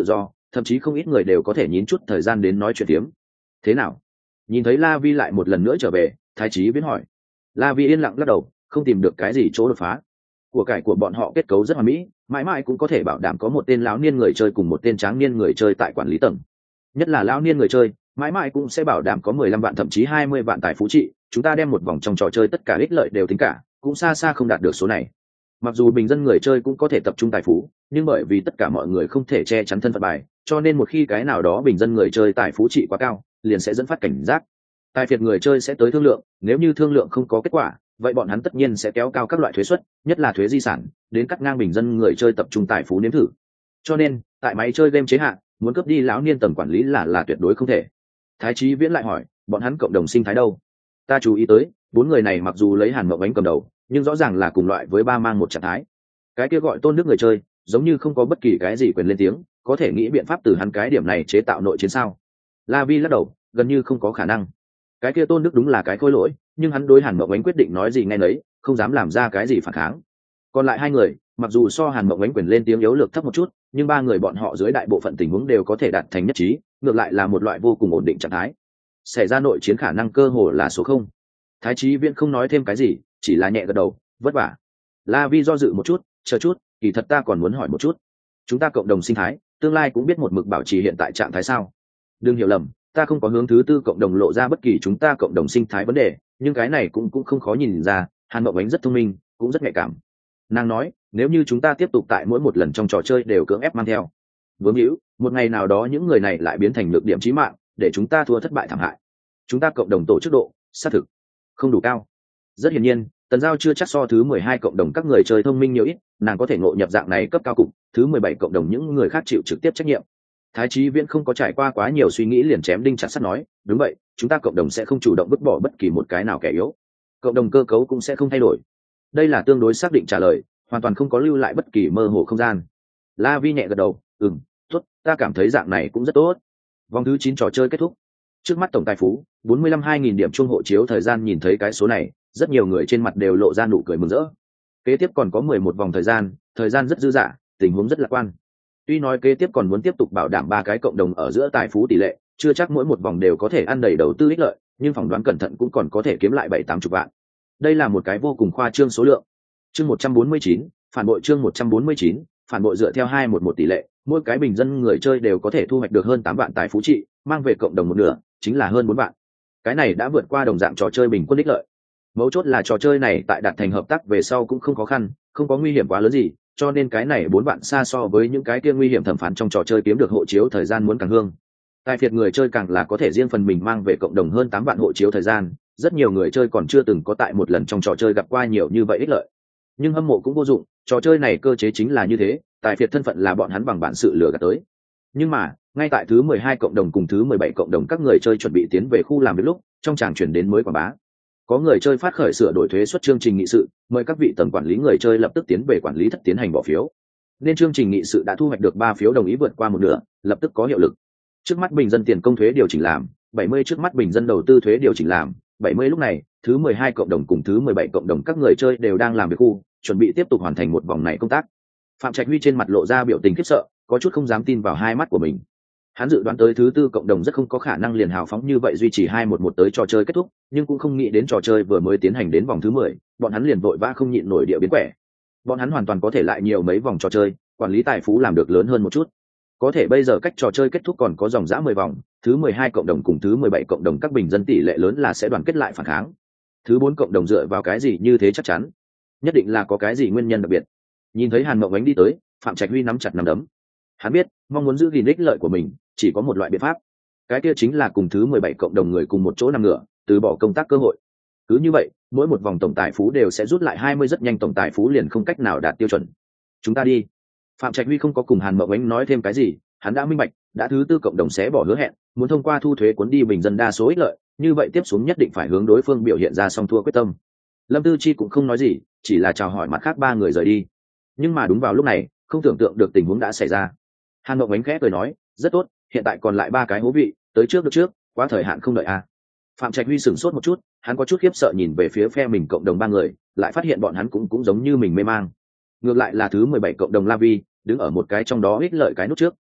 S1: thậm chí không ít người đều có thể nhín chút thời gian đến nói chuyện tiếm. Thế nào? Nhìn thấy La Vi lại một lần nữa trở về, Thái Chí Viễn hỏi. La Vi yên lặng lắc đầu, không tìm được cái gì chỗ đột phá. Của cải của bọn họ kết cấu rất hoàn mỹ, mãi mãi cũng có thể bảo đảm có một tên lão niên người chơi cùng một tên tráng niên người chơi tại quản lý tầng. Nhất là lão niên người chơi, mãi mãi cũng sẽ bảo đảm có mười lăm vạn thậm chí hai mươi vạn tài phú trị. Chúng ta đem một vòng trong trò chơi tất cả ích lợi đều tính cả, cũng xa xa không đạt được số này. Mặc dù bình dân người chơi cũng có thể tập trung tài phú, nhưng bởi vì tất cả mọi người không thể che chắn thân phận bài, cho nên một khi cái nào đó bình dân người chơi tài phú trị quá cao, liền sẽ dẫn phát cảnh giác. Tài phiệt người chơi sẽ tới thương lượng, nếu như thương lượng không có kết quả, vậy bọn hắn tất nhiên sẽ kéo cao các loại thuế suất, nhất là thuế di sản, đến cắt ngang bình dân người chơi tập trung tài phú nếm thử. Cho nên, tại máy chơi game chế hạn, muốn cướp đi lão niên tầng quản lý là là tuyệt đối không thể. Thái Chí Viễn lại hỏi, bọn hắn cộng đồng sinh thái đâu? Ta chú ý tới, bốn người này mặc dù lấy Hàn Mộng Ánh cầm đầu, nhưng rõ ràng là cùng loại với ba mang một trạng thái. Cái kia gọi Tôn Đức người chơi, giống như không có bất kỳ cái gì quyền lên tiếng, có thể nghĩ biện pháp từ hắn cái điểm này chế tạo nội chiến sao? La Vi lắc đầu, gần như không có khả năng. Cái kia Tôn Đức đúng là cái khôi lỗi, nhưng hắn đối Hàn Mộng Ánh quyết định nói gì nghe nấy, không dám làm ra cái gì phản kháng. Còn lại hai người, mặc dù so Hàn Mộng Ánh quyền lên tiếng yếu lược thấp một chút, nhưng ba người bọn họ dưới đại bộ phận tình huống đều có thể đạt thành nhất trí, ngược lại là một loại vô cùng ổn định trạng thái. Xảy ra nội chiến khả năng cơ hồ là số không. Thái Chí Viễn không nói thêm cái gì, chỉ là nhẹ gật đầu, vất vả. La Vi do dự một chút, chờ chút, kỳ thật ta còn muốn hỏi một chút. Chúng ta cộng đồng sinh thái, tương lai cũng biết một mực bảo trì hiện tại trạng thái sao? Đừng hiểu lầm, ta không có hướng thứ tư cộng đồng lộ ra bất kỳ chúng ta cộng đồng sinh thái vấn đề, nhưng cái này cũng cũng không khó nhìn ra, Hàn Mộng Ánh rất thông minh, cũng rất nhạy cảm. Nàng nói, nếu như chúng ta tiếp tục tại mỗi một lần trong trò chơi đều cưỡng ép mang theo, vướng hữu, một ngày nào đó những người này lại biến thành nhược điểm chí mạng, để chúng ta thua thất bại thảm hại. Chúng ta cộng đồng tổ chức độ, xác thực không đủ cao. Rất hiển nhiên, Tần Giao chưa chắc so thứ mười hai cộng đồng các người chơi thông minh nhiều ít, nàng có thể ngộ nhập dạng này cấp cao cục, thứ mười bảy cộng đồng những người khác chịu trực tiếp trách nhiệm. Thái Chí Viễn không có trải qua quá nhiều suy nghĩ liền chém đinh chặt sắt nói, đúng vậy, chúng ta cộng đồng sẽ không chủ động vứt bỏ bất kỳ một cái nào kẻ yếu. Cộng đồng cơ cấu cũng sẽ không thay đổi. Đây là tương đối xác định trả lời, hoàn toàn không có lưu lại bất kỳ mơ hồ không gian. La Vi nhẹ gật đầu, ừm, tốt, ta cảm thấy dạng này cũng rất tốt. Vòng thứ chín trò chơi kết thúc. Trước mắt tổng tài phú bốn mươi lăm hai nghìn điểm chung hộ chiếu thời gian, nhìn thấy cái số này, rất nhiều người trên mặt đều lộ ra nụ cười mừng rỡ. Kế tiếp còn có mười một vòng thời gian, thời gian rất dư dả, tình huống rất lạc quan. Tuy nói kế tiếp còn muốn tiếp tục bảo đảm ba cái cộng đồng ở giữa tài phú tỷ lệ, chưa chắc mỗi một vòng đều có thể ăn đầy đầu tư ích lợi, nhưng phỏng đoán cẩn thận cũng còn có thể kiếm lại bảy tám chục vạn. Đây là một cái vô cùng khoa trương số lượng. Chương một trăm bốn mươi chín, phản bội chương một trăm bốn mươi chín, phản bội dựa theo hai một một tỷ lệ, mỗi cái bình dân người chơi đều có thể thu hoạch được hơn tám vạn tài phú trị, mang về cộng đồng một nửa, chính là hơn bốn vạn. Cái này đã vượt qua đồng dạng trò chơi bình quân ích lợi. Mấu chốt là trò chơi này tại đạt thành hợp tác về sau cũng không khó khăn, không có nguy hiểm quá lớn gì, cho nên cái này bốn vạn xa so với những cái kia nguy hiểm thẩm phán trong trò chơi kiếm được hộ chiếu thời gian muốn càng hương. Tài phiệt người chơi càng là có thể riêng phần mình mang về cộng đồng hơn tám vạn hộ chiếu thời gian, rất nhiều người chơi còn chưa từng có tại một lần trong trò chơi gặp qua nhiều như vậy ích lợi. Nhưng hâm mộ cũng vô dụng, trò chơi này cơ chế chính là như thế, tài phiệt thân phận là bọn hắn bằng bản sự lừa gạt tới. Nhưng mà, ngay tại thứ mười hai cộng đồng cùng thứ mười bảy cộng đồng các người chơi chuẩn bị tiến về khu làm việc lúc, trong tràng chuyển đến mới quảng bá. Có người chơi phát khởi sửa đổi thuế suất chương trình nghị sự, mời các vị tầng quản lý người chơi lập tức tiến về quản lý thất tiến hành bỏ phiếu. Nên chương trình nghị sự đã thu hoạch được ba phiếu đồng ý vượt qua một nửa, lập tức có hiệu lực. Trước mắt bình dân tiền công thuế điều chỉnh làm, bảy mươi trước mắt bình dân đầu tư thuế điều chỉnh làm, bảy mươi lúc này, thứ mười hai cộng đồng cùng thứ mười bảy cộng đồng các người chơi đều đang làm việc khu, chuẩn bị tiếp tục hoàn thành một vòng này công tác. Phạm Trạch Huy trên mặt lộ ra biểu tình khiếp sợ, có chút không dám tin vào hai mắt của mình. Hắn dự đoán tới thứ tư cộng đồng rất không có khả năng liền hào phóng như vậy duy trì hai một một tới trò chơi kết thúc, nhưng cũng không nghĩ đến trò chơi vừa mới tiến hành đến vòng thứ mười, bọn hắn liền vội vã không nhịn nổi địa biến quẻ. Bọn hắn hoàn toàn có thể lại nhiều mấy vòng trò chơi, quản lý tài phú làm được lớn hơn một chút. Có thể bây giờ cách trò chơi kết thúc còn có dòng dã mười vòng, thứ mười hai cộng đồng cùng thứ mười bảy cộng đồng các bình dân tỷ lệ lớn là sẽ đoàn kết lại phản kháng. Thứ bốn cộng đồng dựa vào cái gì như thế chắc chắn? Nhất định là có cái gì nguyên nhân đặc biệt. Nhìn thấy Hàn Mộng Ánh đi tới, Phạm Trạch Huy nắm chặt nắm đấm. Hắn biết, mong muốn giữ gìn ích lợi của mình, chỉ có một loại biện pháp. Cái kia chính là cùng thứ mười bảy cộng đồng người cùng một chỗ nằm ngửa, từ bỏ công tác cơ hội. Cứ như vậy, mỗi một vòng tổng tài phú đều sẽ rút lại hai mươi, rất nhanh tổng tài phú liền không cách nào đạt tiêu chuẩn. Chúng ta đi. Phạm Trạch Huy không có cùng Hàn Mộng Ánh nói thêm cái gì, hắn đã minh bạch, đã thứ tư cộng đồng sẽ bỏ hứa hẹn, muốn thông qua thu thuế cuốn đi bình dân đa số ích lợi, như vậy tiếp xuống nhất định phải hướng đối phương biểu hiện ra song thua quyết tâm. Lâm Tư Chi cũng không nói gì, chỉ là chào hỏi mặt khác ba người rời đi. Nhưng mà đúng vào lúc này, không tưởng tượng được tình huống đã xảy ra. Hàn Mộng Ánh khẽ cười nói, rất tốt, hiện tại còn lại ba cái hố vị, tới trước được trước, quá thời hạn không đợi à. Phạm Trạch Huy sửng sốt một chút, hắn có chút khiếp sợ nhìn về phía phe mình cộng đồng ba người, lại phát hiện bọn hắn cũng cũng giống như mình mê mang. Ngược lại là thứ mười bảy cộng đồng La Vi, đứng ở một cái trong đó ích lợi cái nút trước.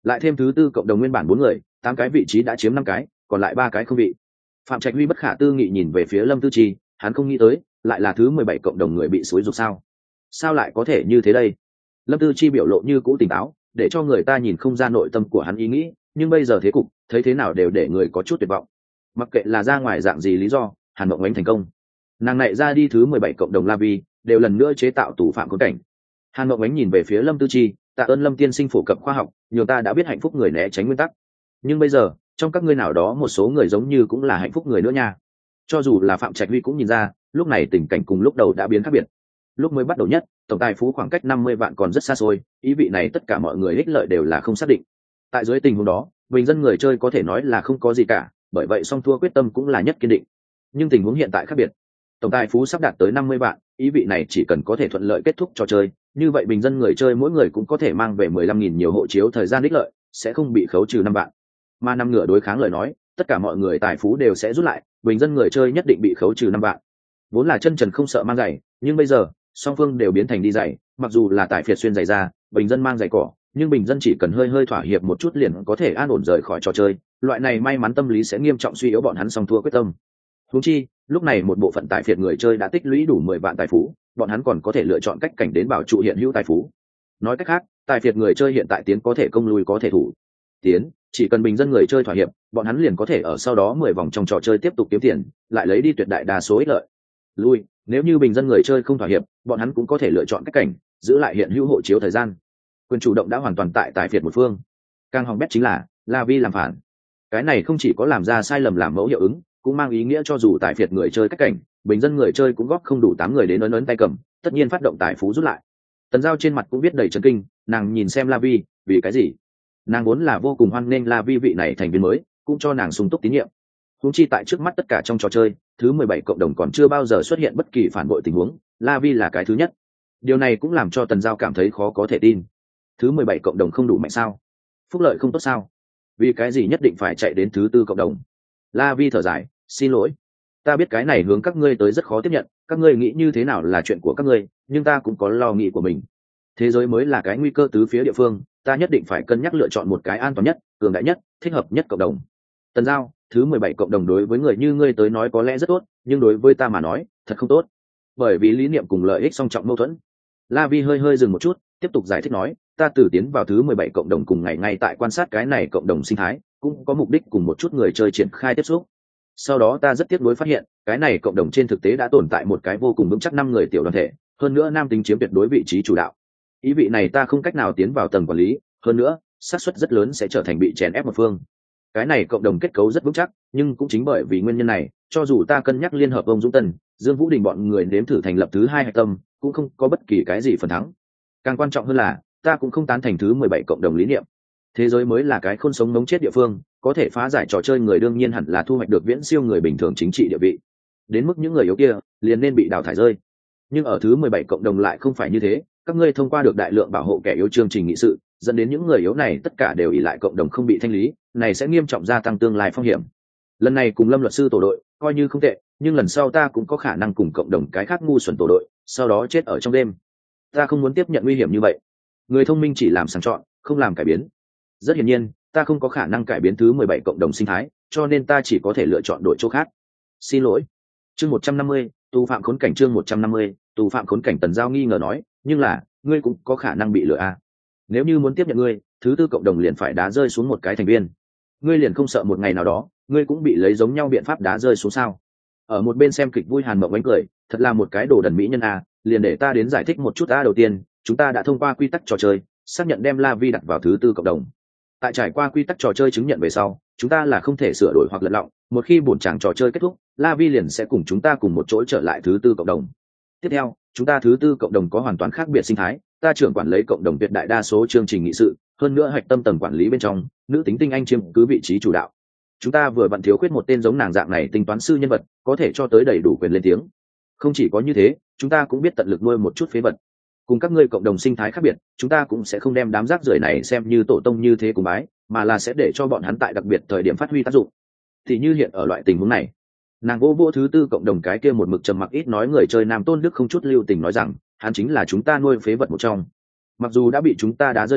S1: lại thêm thứ tư cộng đồng nguyên bản bốn người, tám cái vị trí đã chiếm năm cái, còn lại ba cái không vị. Phạm Trạch Huy bất khả tư nghị nhìn về phía Lâm Tư Chi, hắn không nghĩ tới lại là thứ mười bảy cộng đồng người bị xúi dục sao sao lại có thể như thế đây. Lâm Tư Chi biểu lộ như cũ tỉnh táo, để cho người ta nhìn không ra nội tâm của hắn ý nghĩ, nhưng bây giờ thế cục thấy thế nào đều để người có chút tuyệt vọng. Mặc kệ là ra ngoài dạng gì lý do, Hàn Mộng Ánh thành công, nàng này ra đi thứ mười bảy cộng đồng La Vi đều lần nữa chế tạo tù phạm khốn cảnh. Hàn Mộng Ánh nhìn về phía Lâm Tư Chi, tạ ơn Lâm tiên sinh phổ cập khoa học, nhiều ta đã biết hạnh phúc người né tránh nguyên tắc, nhưng bây giờ trong các ngươi nào đó một số người giống như cũng là hạnh phúc người nữa nha. Cho dù là Phạm Trạch Huy cũng nhìn ra, lúc này tình cảnh cùng lúc đầu đã biến khác biệt. Lúc mới bắt đầu nhất, tổng tài phú khoảng cách năm mươi vạn còn rất xa xôi, ý vị này tất cả mọi người ích lợi đều là không xác định. Tại dưới tình huống đó, bình dân người chơi có thể nói là không có gì cả, bởi vậy song thua quyết tâm cũng là nhất kiên định. Nhưng tình huống hiện tại khác biệt, tổng tài phú sắp đạt tới năm mươi vạn, ý vị này chỉ cần có thể thuận lợi kết thúc trò chơi, như vậy bình dân người chơi mỗi người cũng có thể mang về mười lăm nghìn nhiều hộ chiếu thời gian ích lợi, sẽ không bị khấu trừ năm vạn. Mà năm ngựa đối kháng lời nói, tất cả mọi người tài phú đều sẽ rút lại, bình dân người chơi nhất định bị khấu trừ năm vạn. Vốn là chân trần không sợ mang giày, nhưng bây giờ song phương đều biến thành đi giày, mặc dù là tài phiệt xuyên giày ra, bình dân mang giày cỏ, nhưng bình dân chỉ cần hơi hơi thỏa hiệp một chút liền có thể an ổn rời khỏi trò chơi, loại này may mắn tâm lý sẽ nghiêm trọng suy yếu bọn hắn song thua quyết tâm. Huống chi lúc này một bộ phận tài phiệt người chơi đã tích lũy đủ mười vạn tài phú, bọn hắn còn có thể lựa chọn cách cảnh đến bảo trụ hiện hữu tài phú. Nói cách khác, tài phiệt người chơi hiện tại tiến có thể công lui có thể thủ. Tiến chỉ cần bình dân người chơi thỏa hiệp, bọn hắn liền có thể ở sau đó mười vòng trong trò chơi tiếp tục kiếm tiền, lại lấy đi tuyệt đại đa số ích lợi. Lui, nếu như bình dân người chơi không thỏa hiệp, bọn hắn cũng có thể lựa chọn cách cảnh, giữ lại hiện hữu hộ chiếu thời gian. Quyền chủ động đã hoàn toàn tại tài phiệt một phương. Càng hỏng bét chính là La Vi làm phản. Cái này không chỉ có làm ra sai lầm làm mẫu hiệu ứng, cũng mang ý nghĩa cho dù tài phiệt người chơi cách cảnh, bình dân người chơi cũng góp không đủ tám người đến ấn ấn tay cầm, tất nhiên phát động tài phú rút lại. Tần Giao trên mặt cũng biết đầy chấn kinh, nàng nhìn xem La Vi, vì cái gì? Nàng vốn là vô cùng hoan nghênh La Vi vị này thành viên mới, cũng cho nàng sung túc tín nhiệm. Huống chi tại trước mắt tất cả trong trò chơi, thứ mười bảy cộng đồng còn chưa bao giờ xuất hiện bất kỳ phản bội tình huống, La Vi là cái thứ nhất. Điều này cũng làm cho Tần Giao cảm thấy khó có thể tin. Thứ mười bảy cộng đồng không đủ mạnh sao? Phúc lợi không tốt sao? Vì cái gì nhất định phải chạy đến thứ tư cộng đồng? La Vi thở dài, xin lỗi, ta biết cái này hướng các ngươi tới rất khó tiếp nhận, các ngươi nghĩ như thế nào là chuyện của các ngươi, nhưng ta cũng có lo nghĩ của mình. Thế giới mới là cái nguy cơ tứ phía địa phương, ta nhất định phải cân nhắc lựa chọn một cái an toàn nhất, cường đại nhất, thích hợp nhất cộng đồng. Tần Giao, thứ mười bảy cộng đồng đối với người như ngươi tới nói có lẽ rất tốt, nhưng đối với ta mà nói thật không tốt, bởi vì lý niệm cùng lợi ích song trọng mâu thuẫn. La Vi hơi hơi dừng một chút, tiếp tục giải thích nói, ta từ tiến vào thứ mười bảy cộng đồng cùng ngày ngay tại quan sát cái này cộng đồng sinh thái, cũng có mục đích cùng một chút người chơi triển khai tiếp xúc. Sau đó ta rất tiếc nuối phát hiện, cái này cộng đồng trên thực tế đã tồn tại một cái vô cùng vững chắc năm người tiểu đoàn thể, hơn nữa nam tính chiếm tuyệt đối vị trí chủ đạo. Ý vị này ta không cách nào tiến vào tầng quản lý, hơn nữa xác suất rất lớn sẽ trở thành bị chèn ép một phương. Cái này cộng đồng kết cấu rất vững chắc, nhưng cũng chính bởi vì nguyên nhân này, cho dù ta cân nhắc liên hợp ông Dũng Tần, Dương Vũ Đình bọn người nếm thử thành lập thứ hai hạch tâm, cũng không có bất kỳ cái gì phần thắng. Càng quan trọng hơn là, ta cũng không tán thành thứ mười bảy cộng đồng lý niệm. Thế giới mới là cái khôn sống nóng chết địa phương, có thể phá giải trò chơi người đương nhiên hẳn là thu hoạch được viễn siêu người bình thường chính trị địa vị. Đến mức những người yếu kia, liền nên bị đào thải rơi. Nhưng ở thứ mười bảy cộng đồng lại không phải như thế, các ngươi thông qua được đại lượng bảo hộ kẻ yếu chương trình nghị sự, dẫn đến những người yếu này tất cả đều ỷ lại cộng đồng không bị thanh lý, này sẽ nghiêm trọng gia tăng tương lai phong hiểm. Lần này cùng Lâm luật sư tổ đội coi như không tệ, nhưng lần sau ta cũng có khả năng cùng cộng đồng cái khác ngu xuẩn tổ đội, sau đó chết ở trong đêm. Ta không muốn tiếp nhận nguy hiểm như vậy. Người thông minh chỉ làm sàng chọn, không làm cải biến. Rất hiển nhiên, ta không có khả năng cải biến thứ mười bảy cộng đồng sinh thái, cho nên ta chỉ có thể lựa chọn đổi chỗ khác. Xin lỗi. Chương một trăm năm mươi, tù phạm khốn cảnh. Chương một trăm năm mươi, tù phạm khốn cảnh. Tần Giao nghi ngờ nói, nhưng là, ngươi cũng có khả năng bị lừa à? Nếu như muốn tiếp nhận ngươi, thứ tư cộng đồng liền phải đá rơi xuống một cái thành viên. Ngươi liền không sợ một ngày nào đó, ngươi cũng bị lấy giống nhau biện pháp đá rơi xuống sao? Ở một bên xem kịch vui Hàn Mộng ánh cười, thật là một cái đồ đần mỹ nhân à, liền để ta đến giải thích một chút. Ta đầu tiên, chúng ta đã thông qua quy tắc trò chơi, xác nhận đem La Vi đặt vào thứ tư cộng đồng. Tại trải qua quy tắc trò chơi chứng nhận về sau, chúng ta là không thể sửa đổi hoặc lật lọng, một khi bổn tràng trò chơi kết thúc, La Vi liền sẽ cùng chúng ta cùng một chỗ trở lại thứ tư cộng đồng. Tiếp theo, chúng ta thứ tư cộng đồng có hoàn toàn khác biệt sinh thái, ta trưởng quản lấy cộng đồng tuyệt đại đa số chương trình nghị sự, hơn nữa hạch tâm tầng quản lý bên trong, nữ tính tinh anh chiếm cứ vị trí chủ đạo. Chúng ta vừa vặn thiếu khuyết một tên giống nàng dạng này tính toán sư nhân vật, có thể cho tới đầy đủ quyền lên tiếng. Không chỉ có như thế, chúng ta cũng biết tận lực nuôi một chút phế vật. Cùng các ngươi cộng đồng sinh thái khác biệt, chúng ta cũng sẽ không đem đám rác rưởi này xem như tổ tông như thế cùng bái, mà là sẽ để cho bọn hắn tại đặc biệt thời điểm phát huy tác dụng. Thì như hiện ở loại tình huống này, nàng vô vô thứ tư cộng đồng cái kia một mực trầm mặc ít nói người chơi Nam Tôn Đức không chút lưu tình nói rằng, hắn chính là chúng ta nuôi phế vật một trong. Mặc dù đã bị chúng ta đá rơi xuống,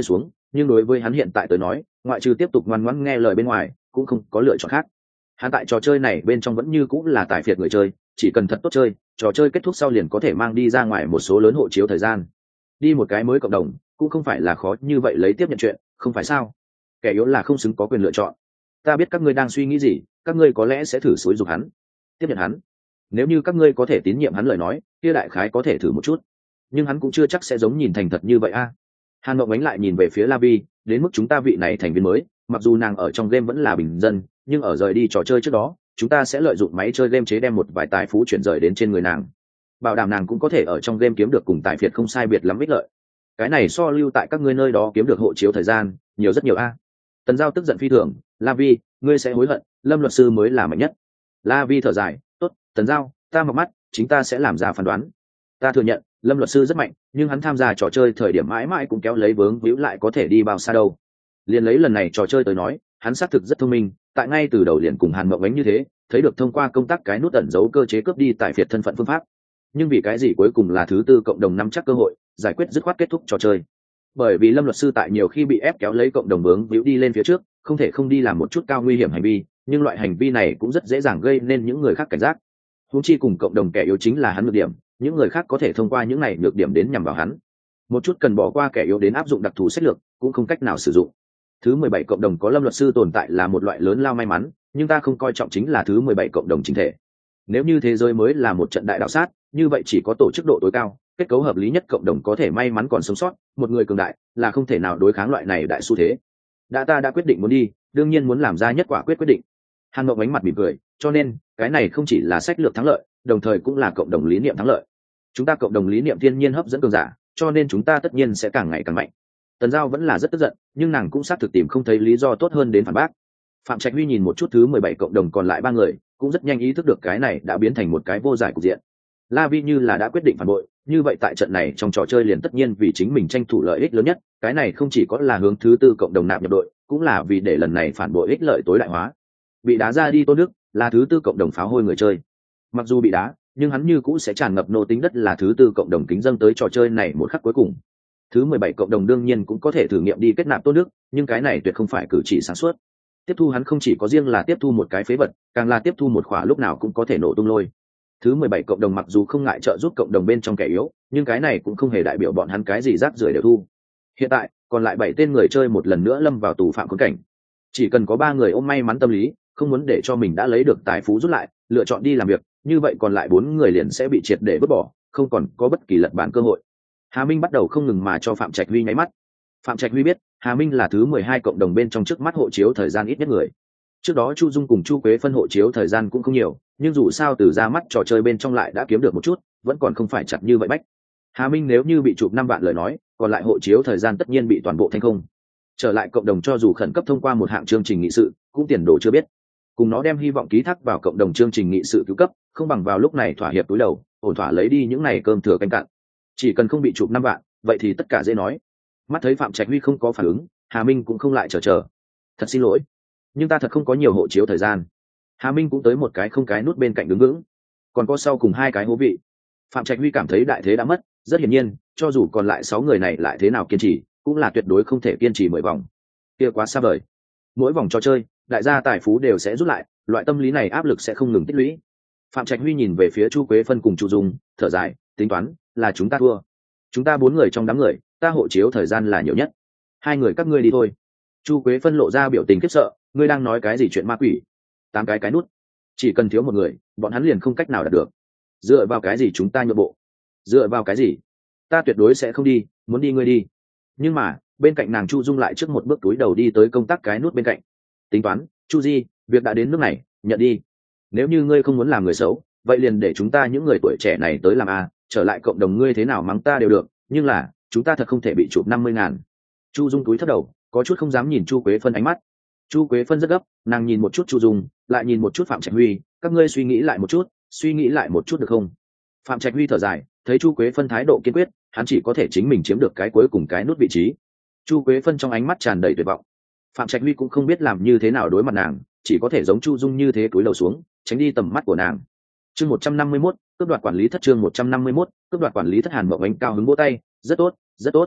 S1: nhưng đối với hắn hiện tại tới nói ngoại trừ tiếp tục ngoan ngoãn nghe lời bên ngoài cũng không có lựa chọn khác. Hắn tại trò chơi này bên trong vẫn như cũng là tài phiệt người chơi, chỉ cần thật tốt chơi, trò chơi kết thúc sau liền có thể mang đi ra ngoài một số lớn hộ chiếu thời gian. Đi một cái mới cộng đồng cũng không phải là khó như vậy lấy tiếp nhận chuyện, không phải sao? Kẻ yếu là không xứng có quyền lựa chọn. Ta biết các ngươi đang suy nghĩ gì, các ngươi có lẽ sẽ thử xúi giục hắn, tiếp nhận hắn. Nếu như các ngươi có thể tín nhiệm hắn lời nói, kia đại khái có thể thử một chút. Nhưng hắn cũng chưa chắc sẽ giống nhìn thành thật như vậy a. Hàn Mộng Ánh lại nhìn về phía La Vi, đến mức chúng ta vị này thành viên mới, mặc dù nàng ở trong game vẫn là bình dân, nhưng ở rời đi trò chơi trước đó, chúng ta sẽ lợi dụng máy chơi game chế đem một vài tài phú chuyển rời đến trên người nàng, bảo đảm nàng cũng có thể ở trong game kiếm được cùng tài phiệt không sai biệt lắm ích lợi. Cái này so lưu tại các ngươi nơi đó kiếm được hộ chiếu thời gian nhiều rất nhiều a. Tần Giao tức giận phi thường, La Vi, ngươi sẽ hối hận, Lâm luật sư mới là mạnh nhất. La Vi thở dài, tốt, Tần Giao, ta mặc mắt, chính ta sẽ làm ra phán đoán. Ta thừa nhận, Lâm luật sư rất mạnh, nhưng hắn tham gia trò chơi thời điểm mãi mãi cũng kéo lấy vướng víu lại có thể đi bao xa đâu. Liền lấy lần này trò chơi tới nói, hắn xác thực rất thông minh, tại ngay từ đầu liền cùng Hàn Mộng Ánh như thế, thấy được thông qua công tác cái nút ẩn giấu cơ chế cướp đi tài phiệt thân phận phương pháp. Nhưng vì cái gì cuối cùng là thứ tư cộng đồng nắm chắc cơ hội giải quyết dứt khoát kết thúc trò chơi? Bởi vì Lâm luật sư tại nhiều khi bị ép kéo lấy cộng đồng vướng víu đi lên phía trước, không thể không đi làm một chút cao nguy hiểm hành vi, nhưng loại hành vi này cũng rất dễ dàng gây nên những người khác cảnh giác. Huống chi cùng cộng đồng kẻ yếu chính là hắn nhược điểm, những người khác có thể thông qua những này nhược điểm đến nhằm vào hắn. Một chút cần bỏ qua kẻ yếu đến áp dụng đặc thù sách lược, cũng không cách nào sử dụng. Thứ mười bảy cộng đồng có Lâm luật sư tồn tại là một loại lớn lao may mắn, nhưng ta không coi trọng chính là thứ mười bảy cộng đồng chính thể. Nếu như thế giới mới là một trận đại đạo sát, như vậy chỉ có tổ chức độ tối cao, kết cấu hợp lý nhất cộng đồng có thể may mắn còn sống sót, một người cường đại là không thể nào đối kháng loại này đại xu thế. Đã ta đã quyết định muốn đi, đương nhiên muốn làm ra nhất quả quyết quyết định. Hàn Mộng Ánh mặt mỉm cười, cho nên cái này không chỉ là sách lược thắng lợi, đồng thời cũng là cộng đồng lý niệm thắng lợi. Chúng ta cộng đồng lý niệm thiên nhiên hấp dẫn cường giả, cho nên chúng ta tất nhiên sẽ càng ngày càng mạnh. Tần Giao vẫn là rất tức giận, nhưng nàng cũng xác thực tìm không thấy lý do tốt hơn đến phản bác. Phạm Trạch Huy nhìn một chút thứ mười bảy cộng đồng còn lại ba người, cũng rất nhanh ý thức được cái này đã biến thành một cái vô giải cục diện. La Vi như là đã quyết định phản bội, như vậy tại trận này trong trò chơi liền tất nhiên vì chính mình tranh thủ lợi ích lớn nhất, cái này không chỉ có là hướng thứ tư cộng đồng nạp nhập đội, cũng là vì để lần này phản bội ích lợi tối đại hóa. Bị đá ra đi Tôn Đức là thứ tư cộng đồng pháo hôi người chơi. Mặc dù bị đá, nhưng hắn như cũ sẽ tràn ngập nô tính đất là thứ tư cộng đồng kính dâng tới trò chơi này một khắc cuối cùng. Thứ mười bảy cộng đồng đương nhiên cũng có thể thử nghiệm đi kết nạp Tôn Đức, nhưng cái này tuyệt không phải cử chỉ sáng suốt. Tiếp thu hắn không chỉ có riêng là tiếp thu một cái phế vật, càng là tiếp thu một khỏa lúc nào cũng có thể nổ tung lôi. Thứ mười bảy cộng đồng mặc dù không ngại trợ giúp cộng đồng bên trong kẻ yếu, nhưng cái này cũng không hề đại biểu bọn hắn cái gì rác rưởi đều thu. Hiện tại, còn lại bảy tên người chơi một lần nữa lâm vào tù phạm khốn cảnh. Chỉ cần có ba người ôm may mắn tâm lý, không muốn để cho mình đã lấy được tài phú rút lại, lựa chọn đi làm việc, như vậy còn lại bốn người liền sẽ bị triệt để vứt bỏ, không còn có bất kỳ lật bản cơ hội. Hà Minh bắt đầu không ngừng mà cho Phạm Trạch Huy nháy mắt. Phạm Trạch Huy biết, Hà Minh là thứ mười hai cộng đồng bên trong trước mắt hộ chiếu thời gian ít nhất người. Trước đó Chu Dung cùng Chu Quế phân hộ chiếu thời gian cũng không nhiều, nhưng dù sao từ ra mắt trò chơi bên trong lại đã kiếm được một chút, vẫn còn không phải chặt như vậy bách. Hà Minh nếu như bị chụp năm vạn lời nói, còn lại hộ chiếu thời gian tất nhiên bị toàn bộ thanh không. Trở lại cộng đồng cho dù khẩn cấp thông qua một hạng chương trình nghị sự, cũng tiền đồ chưa biết. Cùng nó đem hy vọng ký thác vào cộng đồng chương trình nghị sự cứu cấp, không bằng vào lúc này thỏa hiệp túi đầu, ổn thỏa lấy đi những này cơm thừa canh cạn. Chỉ cần không bị chụp năm vạn, vậy thì tất cả dễ nói. Mắt thấy Phạm Trạch Huy không có phản ứng, Hà Minh cũng không lại chờ chờ. Thật xin lỗi, nhưng ta thật không có nhiều hộ chiếu thời gian. Hà Minh cũng tới một cái không cái nút bên cạnh đứng vững, còn có sau cùng hai cái hố vị. Phạm Trạch Huy cảm thấy đại thế đã mất, rất hiển nhiên, cho dù còn lại sáu người này lại thế nào kiên trì, cũng là tuyệt đối không thể kiên trì mười vòng. Kia quá xa vời. Mỗi vòng trò chơi, đại gia tài phú đều sẽ rút lại, loại tâm lý này áp lực sẽ không ngừng tích lũy. Phạm Trạch Huy nhìn về phía Chu Quế Phân cùng Chu Dung, thở dài, tính toán là chúng ta thua. Chúng ta bốn người trong đám người, ta hộ chiếu thời gian là nhiều nhất. Hai người các ngươi đi thôi. Chu Quế Phân lộ ra biểu tình khiếp sợ, ngươi đang nói cái gì chuyện ma quỷ? Tám cái cái nút, chỉ cần thiếu một người, bọn hắn liền không cách nào đạt được. Dựa vào cái gì chúng ta nhượng bộ? Dựa vào cái gì? Ta tuyệt đối sẽ không đi, muốn đi ngươi đi. Nhưng mà, bên cạnh nàng Chu Dung lại trước một bước túi đầu đi tới công tác cái nút bên cạnh. Tính toán, Chu Di, việc đã đến nước này, nhận đi. Nếu như ngươi không muốn làm người xấu, vậy liền để chúng ta những người tuổi trẻ này tới làm a, trở lại cộng đồng ngươi thế nào mắng ta đều được, nhưng là, chúng ta thật không thể bị chụp năm mươi ngàn. Chu Dung túi thấp đầu, có chút không dám nhìn Chu Quế Phân ánh mắt. Chu Quế Phân rất gấp, nàng nhìn một chút Chu Dung, lại nhìn một chút Phạm Trạch Huy, các ngươi suy nghĩ lại một chút, suy nghĩ lại một chút được không? Phạm Trạch Huy thở dài, thấy Chu Quế Phân thái độ kiên quyết, hắn chỉ có thể chính mình chiếm được cái cuối cùng cái nút vị trí. Chu Quế Phân trong ánh mắt tràn đầy tuyệt vọng. Phạm Trạch Huy cũng không biết làm như thế nào đối mặt nàng, chỉ có thể giống Chu Dung như thế cúi đầu xuống, tránh đi tầm mắt của nàng. Chương một trăm năm mươi mốt, cướp đoạt quản lý thất chương một trăm năm mươi mốt, cướp đoạt quản lý thất. Hàn Mộng Ánh cao hứng vỗ tay, rất tốt, rất tốt.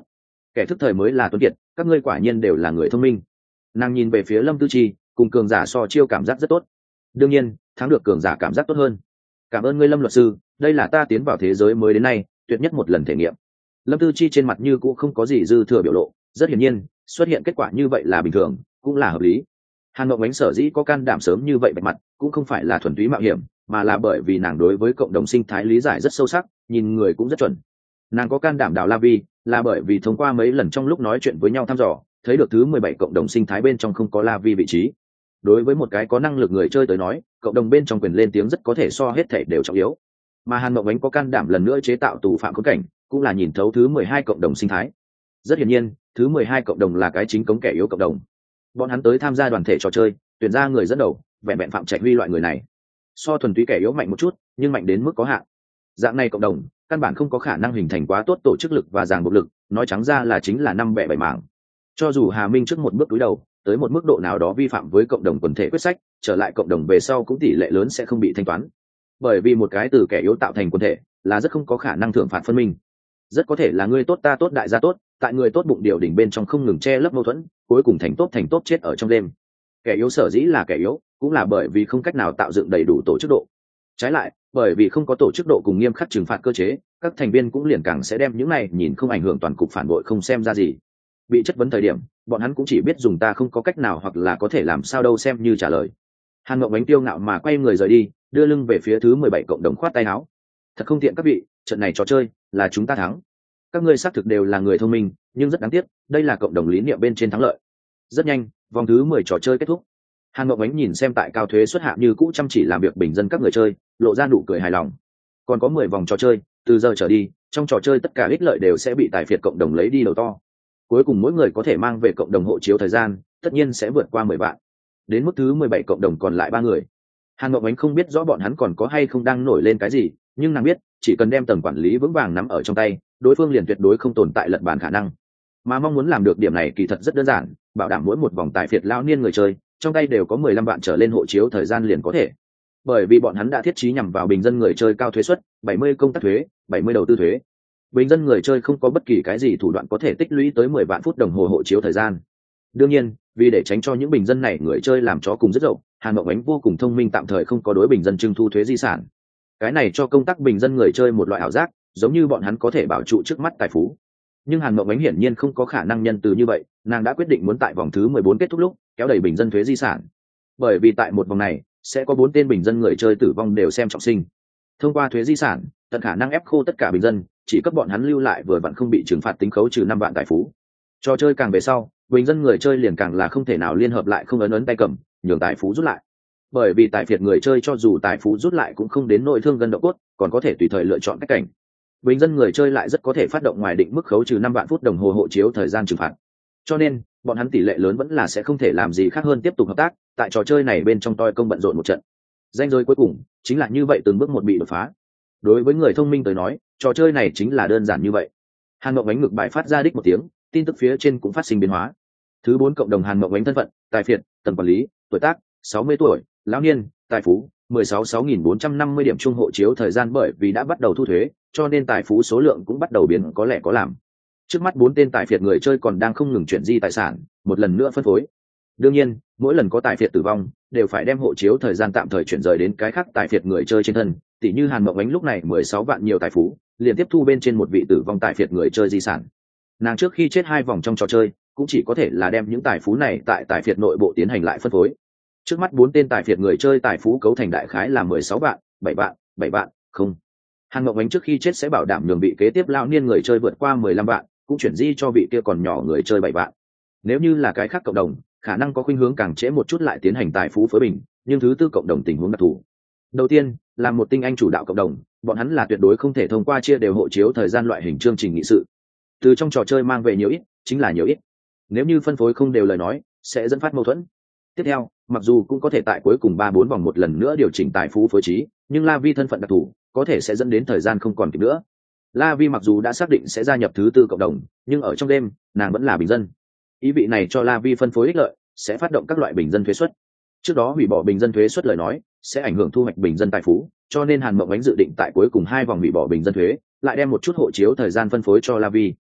S1: kẻ thức thời mới là tuấn kiệt, các ngươi quả nhiên đều là người thông minh. Nàng nhìn về phía Lâm Tư Chi, cùng cường giả so chiêu cảm giác rất tốt. Đương nhiên thắng được cường giả cảm giác tốt hơn. Cảm ơn ngươi Lâm luật sư, đây là ta tiến vào thế giới mới đến nay tuyệt nhất một lần thể nghiệm. Lâm Tư Chi trên mặt như cũng không có gì dư thừa biểu lộ, rất hiển nhiên xuất hiện kết quả như vậy là bình thường, cũng là hợp lý. Hàn Mộng Ánh sở dĩ có can đảm sớm như vậy bạch mặt, cũng không phải là thuần túy mạo hiểm, mà là bởi vì nàng đối với cộng đồng sinh thái lý giải rất sâu sắc, nhìn người cũng rất chuẩn. Nàng có can đảm đào La Vi, là bởi vì thông qua mấy lần trong lúc nói chuyện với nhau thăm dò, thấy được thứ mười bảy cộng đồng sinh thái bên trong không có La Vi vị trí. Đối với một cái có năng lực người chơi tới nói, cộng đồng bên trong quyền lên tiếng rất có thể so hết thể đều trọng yếu. Mà Hàn Mộng Ánh có can đảm lần nữa chế tạo tù phạm khốn cảnh, cũng là nhìn thấu thứ mười hai cộng đồng sinh thái. Rất hiển nhiên, thứ mười hai cộng đồng là cái chính cống kẻ yếu cộng đồng. Bọn hắn tới tham gia đoàn thể trò chơi, tuyển ra người dẫn đầu, vẹn vẹn Phạm Trạch Huy loại người này. So thuần túy kẻ yếu mạnh một chút, nhưng mạnh đến mức có hạn. Dạng này cộng đồng, căn bản không có khả năng hình thành quá tốt tổ chức lực và ràng buộc lực, nói trắng ra là chính là năm bẻ bảy mảng. Cho dù Hà Minh trước một bước cúi đầu, tới một mức độ nào đó vi phạm với cộng đồng quần thể quyết sách, trở lại cộng đồng về sau cũng tỷ lệ lớn sẽ không bị thanh toán. Bởi vì một cái từ kẻ yếu tạo thành quần thể, là rất không có khả năng thưởng phạt phân minh. Rất có thể là người tốt ta tốt đại gia tốt, tại người tốt bụng điều đỉnh bên trong không ngừng che lấp mâu thuẫn, cuối cùng thành tốt thành tốt chết ở trong đêm. Kẻ yếu sở dĩ là kẻ yếu, cũng là bởi vì không cách nào tạo dựng đầy đủ tổ chức độ. Trái lại, bởi vì không có tổ chức độ cùng nghiêm khắc trừng phạt cơ chế, các thành viên cũng liền càng sẽ đem những này nhìn không ảnh hưởng toàn cục phản bội không xem ra gì. Bị chất vấn thời điểm, bọn hắn cũng chỉ biết dùng ta không có cách nào hoặc là có thể làm sao đâu xem như trả lời. Hàn Mộng Ánh tiêu ngạo mà quay người rời đi, đưa lưng về phía thứ mười bảy cộng đồng khoát tay áo. Thật không tiện các vị, trận này trò chơi là chúng ta thắng. Các ngươi xác thực đều là người thông minh, nhưng rất đáng tiếc, đây là cộng đồng lý niệm bên trên thắng lợi. Rất nhanh, vòng thứ mười trò chơi kết thúc. Hàn Mộng Ánh nhìn xem tại cao thuế xuất hạ như cũ chăm chỉ làm việc bình dân các người chơi, lộ ra nụ cười hài lòng. Còn có mười vòng trò chơi, từ giờ trở đi, trong trò chơi tất cả ích lợi đều sẽ bị tài phiệt cộng đồng lấy đi đầu to. Cuối cùng mỗi người có thể mang về cộng đồng hộ chiếu thời gian, tất nhiên sẽ vượt qua mười vạn. Đến mức thứ mười bảy cộng đồng còn lại ba người. Hàn Mộng Ánh không biết rõ bọn hắn còn có hay không đang nổi lên cái gì, nhưng nàng biết, chỉ cần đem tầng quản lý vững vàng nắm ở trong tay, đối phương liền tuyệt đối không tồn tại lật bàn khả năng. Mà mong muốn làm được điểm này kỳ thật rất đơn giản, bảo đảm mỗi một vòng tài phiệt lao niên người chơi, trong tay đều có mười lăm vạn trở lên hộ chiếu thời gian liền có thể. Bởi vì bọn hắn đã thiết trí nhằm vào bình dân người chơi cao thuế suất, bảy mươi công tác thuế, bảy mươi đầu tư thuế. Bình dân người chơi không có bất kỳ cái gì thủ đoạn có thể tích lũy tới mười vạn phút đồng hồ hộ chiếu thời gian. Đương nhiên, vì để tránh cho những bình dân này người chơi làm chó cùng rất dậu, Hàn Mộng Ánh vô cùng thông minh tạm thời không có đối bình dân trưng thu thuế di sản. Cái này cho công tác bình dân người chơi một loại ảo giác, giống như bọn hắn có thể bảo trụ trước mắt tài phú. Nhưng Hàn Mộng Ánh hiển nhiên không có khả năng nhân từ như vậy, nàng đã quyết định muốn tại vòng thứ mười bốn kết thúc lúc kéo đẩy bình dân thuế di sản. Bởi vì tại một vòng này sẽ có bốn tên bình dân người chơi tử vong đều xem trọng sinh. Thông qua thuế di sản, tận khả năng ép khô tất cả bình dân, chỉ cấp bọn hắn lưu lại vừa vặn không bị trừng phạt tính khấu trừ năm vạn tài phú. Trò chơi càng về sau, bình dân người chơi liền càng là không thể nào liên hợp lại không ấn ấn tay cầm, nhường tài phú rút lại. Bởi vì tài phiệt người chơi cho dù tài phú rút lại cũng không đến nội thương gần độ cốt, còn có thể tùy thời lựa chọn cách cảnh. Bình dân người chơi lại rất có thể phát động ngoài định mức khấu trừ năm vạn phút đồng hồ hộ chiếu thời gian trừng phạt. Cho nên, bọn hắn tỷ lệ lớn vẫn là sẽ không thể làm gì khác hơn tiếp tục hợp tác, tại trò chơi này bên trong toi công bận rộn một trận. Danh giới cuối cùng chính là như vậy từng bước một bị đột phá. Đối với người thông minh tới nói, trò chơi này chính là đơn giản như vậy. Hàn Mộng Ánh ngực bài phát ra đích một tiếng, tin tức phía trên cũng phát sinh biến hóa. Thứ bốn cộng đồng Hàn Mộng Ánh thân phận, tài phiệt, tầng quản lý, tuổi tác, sáu mươi tuổi, lão niên, tài phú, mười sáu sáu nghìn bốn trăm năm mươi điểm chung hộ chiếu thời gian bởi vì đã bắt đầu thu thuế, cho nên tài phú số lượng cũng bắt đầu biến có lẽ có làm. Trước mắt bốn tên tài phiệt người chơi còn đang không ngừng chuyển di tài sản, một lần nữa phân phối. Đương nhiên, mỗi lần có tài phiệt tử vong, đều phải đem hộ chiếu thời gian tạm thời chuyển rời đến cái khác tài phiệt người chơi trên thân, tỷ như Hàn Mộng Ánh lúc này mười sáu vạn nhiều tài phú, liền tiếp thu bên trên một vị tử vong tài phiệt người chơi di sản. Nàng trước khi chết hai vòng trong trò chơi, cũng chỉ có thể là đem những tài phú này tại tài phiệt nội bộ tiến hành lại phân phối. Trước mắt bốn tên tài phiệt người chơi tài phú cấu thành đại khái là mười sáu vạn, bảy vạn, bảy vạn, không. Hàn Mộng Ánh trước khi chết sẽ bảo đảm nhường vị kế tiếp lão niên người chơi vượt qua mười lăm vạn, cũng chuyển di cho vị kia còn nhỏ người chơi bảy vạn. Nếu như là cái khác cộng đồng, khả năng có khuynh hướng càng trễ một chút lại tiến hành tài phú phối bình, nhưng thứ tư cộng đồng tình huống đặc thù. Đầu tiên, là một tinh anh chủ đạo cộng đồng, bọn hắn là tuyệt đối không thể thông qua chia đều hộ chiếu thời gian loại hình chương trình nghị sự. Từ trong trò chơi mang về nhiều ít, chính là nhiều ít. Nếu như phân phối không đều lời nói, sẽ dẫn phát mâu thuẫn. Tiếp theo, mặc dù cũng có thể tại cuối cùng ba bốn vòng một lần nữa điều chỉnh tài phú phối trí, nhưng La Vi thân phận đặc thù, có thể sẽ dẫn đến thời gian không còn kịp nữa. La Vi mặc dù đã xác định sẽ gia nhập thứ tư cộng đồng, nhưng ở trong đêm, nàng vẫn là bình dân. Ý vị này cho La Vi phân phối ích lợi, sẽ phát động các loại bình dân thuế suất. Trước đó hủy bỏ bình dân thuế suất lời nói, sẽ ảnh hưởng thu hoạch bình dân tài phú, cho nên Hàn Mộng Ánh dự định tại cuối cùng hai vòng hủy bỏ bình dân thuế, lại đem một chút hộ chiếu thời gian phân phối cho La Vi.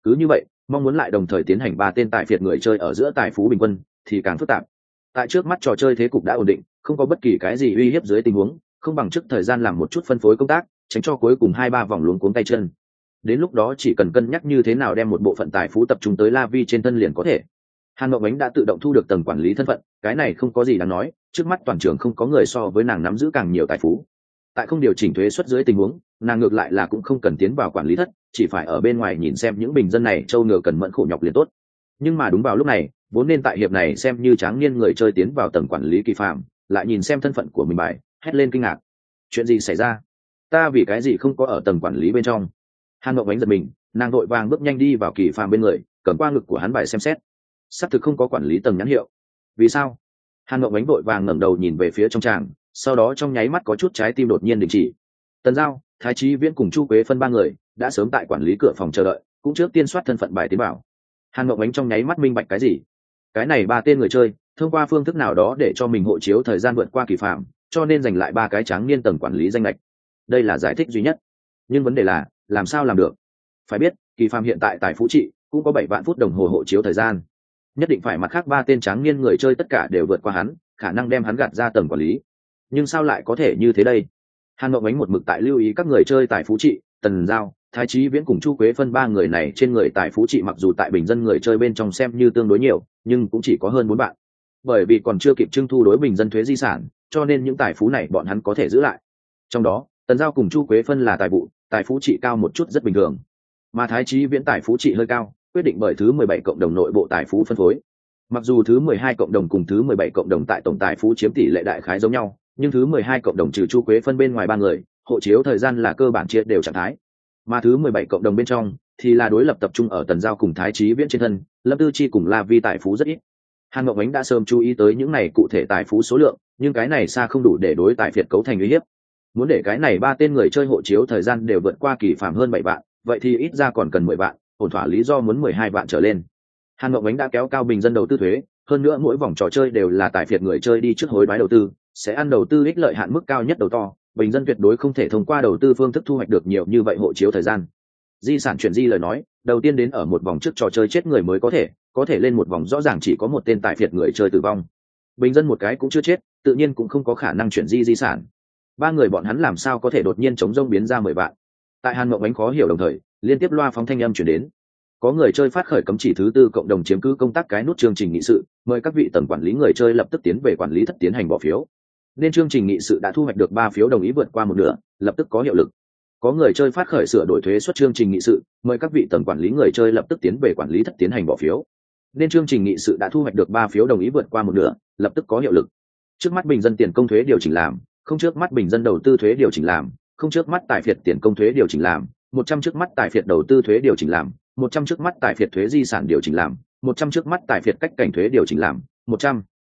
S1: cứ như vậy mong muốn lại đồng thời tiến hành ba tên tài phiệt người chơi ở giữa tài phú bình quân thì càng phức tạp. Tại trước mắt trò chơi thế cục đã ổn định, không có bất kỳ cái gì uy hiếp dưới tình huống, không bằng trước thời gian làm một chút phân phối công tác, tránh cho cuối cùng hai ba vòng luống cuống tay chân. Đến lúc đó chỉ cần cân nhắc như thế nào đem một bộ phận tài phú tập trung tới La Vi trên thân liền có thể. Hàn Mộng Ánh đã tự động thu được tầng quản lý thân phận, cái này không có gì đáng nói, trước mắt toàn trường không có người so với nàng nắm giữ càng nhiều tài phú. Tại không điều chỉnh thuế suất dưới tình huống, nàng ngược lại là cũng không cần tiến vào quản lý thất, chỉ phải ở bên ngoài nhìn xem những bình dân này trâu ngựa cần mẫn khổ nhọc liền tốt. Nhưng mà đúng vào lúc này, vốn nên tại hiệp này xem như tráng niên người chơi tiến vào tầng quản lý Kỳ Phạm, lại nhìn xem thân phận của mình bài, hét lên kinh ngạc. Chuyện gì xảy ra? Ta vì cái gì không có ở tầng quản lý bên trong? Hàn Mộng Ánh giật mình, nàng vội vàng bước nhanh đi vào Kỳ Phạm bên người, cầm qua ngực của hắn bài xem xét. Xác thực không có quản lý tầng nhãn hiệu. Vì sao? Hàn Mộng Ánh vội vàng ngẩng đầu nhìn về phía trong tràng, sau đó trong nháy mắt có chút trái tim đột nhiên đình chỉ. Tần Giao, Thái Chí Viễn cùng Chu Quế phân ba người đã sớm tại quản lý cửa phòng chờ đợi, cũng trước tiên soát thân phận bài tiến vào. Hàn Mộng Ánh trong nháy mắt minh bạch cái gì? Cái này ba tên người chơi thông qua phương thức nào đó để cho mình hộ chiếu thời gian vượt qua Kỳ Phạm, cho nên giành lại ba cái tráng niên tầng quản lý danh lệch. Đây là giải thích duy nhất, nhưng vấn đề là làm sao làm được? Phải biết Kỳ Phạm hiện tại tại phú trị cũng có bảy vạn phút đồng hồ hộ chiếu thời gian, nhất định phải mặt khác ba tên tráng niên người chơi tất cả đều vượt qua hắn, khả năng đem hắn gạt ra tầng quản lý. Nhưng sao lại có thể như thế đây? Hàn Mộng Ánh một mực tại lưu ý các người chơi tại phú trị, Tần Giao, Thái Chí Viễn cùng Chu Quế phân ba người này trên người tại phú trị mặc dù tại bình dân người chơi bên trong xem như tương đối nhiều, nhưng cũng chỉ có hơn bốn bạn. Bởi vì còn chưa kịp trưng thu đối bình dân thuế di sản, cho nên những tài phú này bọn hắn có thể giữ lại. Trong đó, Tần Giao cùng Chu Quế phân là tài vụ, tài phú trị cao một chút rất bình thường. Mà Thái Chí Viễn tài phú trị hơi cao, quyết định bởi thứ mười bảy cộng đồng nội bộ tài phú phân phối. Mặc dù thứ mười hai cộng đồng cùng thứ mười bảy cộng đồng tại tổng tài phú chiếm tỷ lệ đại khái giống nhau, nhưng thứ mười hai cộng đồng trừ Chu Quế phân bên ngoài ba người, hộ chiếu thời gian là cơ bản chia đều trạng thái. Mà thứ mười bảy cộng đồng bên trong thì là đối lập tập trung ở Tần Giao cùng Thái Chí Viễn trên thân, Lâm Tư Chi cùng La Vi tài phú rất ít. Hàn Mộng Ánh đã sớm chú ý tới những này cụ thể tài phú số lượng, nhưng cái này xa không đủ để đối tài phiệt cấu thành uy hiếp. Muốn để cái này ba tên người chơi hộ chiếu thời gian đều vượt qua Kỳ Phạm hơn bảy vạn, vậy thì ít ra còn cần mười vạn, ổn thỏa lý do muốn mười hai vạn trở lên. Hàn Mộng Ánh đã kéo cao bình dân đầu tư thuế, hơn nữa mỗi vòng trò chơi đều là tài phiệt người chơi đi trước hối đoái đầu tư, sẽ ăn đầu tư ích lợi hạn mức cao nhất đầu to, bình dân tuyệt đối không thể thông qua đầu tư phương thức thu hoạch được nhiều như vậy hộ chiếu thời gian. Di sản chuyển di lời nói, đầu tiên đến ở một vòng trước trò chơi chết người mới có thể, có thể lên một vòng rõ ràng chỉ có một tên tài phiệt người chơi tử vong. Bình dân một cái cũng chưa chết, tự nhiên cũng không có khả năng chuyển di di sản. Ba người bọn hắn làm sao có thể đột nhiên chống rông biến ra mười vạn? Tại Hàn Mộng Ánh khó hiểu đồng thời, liên tiếp loa phóng thanh âm chuyển đến. Có người chơi phát khởi cấm chỉ thứ tư cộng đồng chiếm cứ công tác cái nút chương trình nghị sự, mời các vị tầng quản lý người chơi lập tức tiến về quản lý thất tiến hành bỏ phiếu. Nên chương trình nghị sự đã thu hoạch được ba phiếu đồng ý vượt qua một nửa, lập tức có hiệu lực. Có người chơi phát khởi sửa đổi thuế suất chương trình nghị sự, mời các vị tầng quản lý người chơi lập tức tiến về quản lý thất tiến hành bỏ phiếu. Nên chương trình nghị sự đã thu hoạch được ba phiếu đồng ý vượt qua một nửa, lập tức có hiệu lực. Trước mắt bình dân tiền công thuế điều chỉnh làm, không trước mắt bình dân đầu tư thuế điều chỉnh làm, không trước mắt tài phiệt tiền công thuế điều chỉnh làm, một trăm trước mắt tài phiệt đầu tư thuế điều chỉnh làm, một trăm trước mắt tài phiệt thuế di sản điều chỉnh làm, một trăm trước mắt tài phiệt cách cảnh thuế điều chỉnh làm, một trăm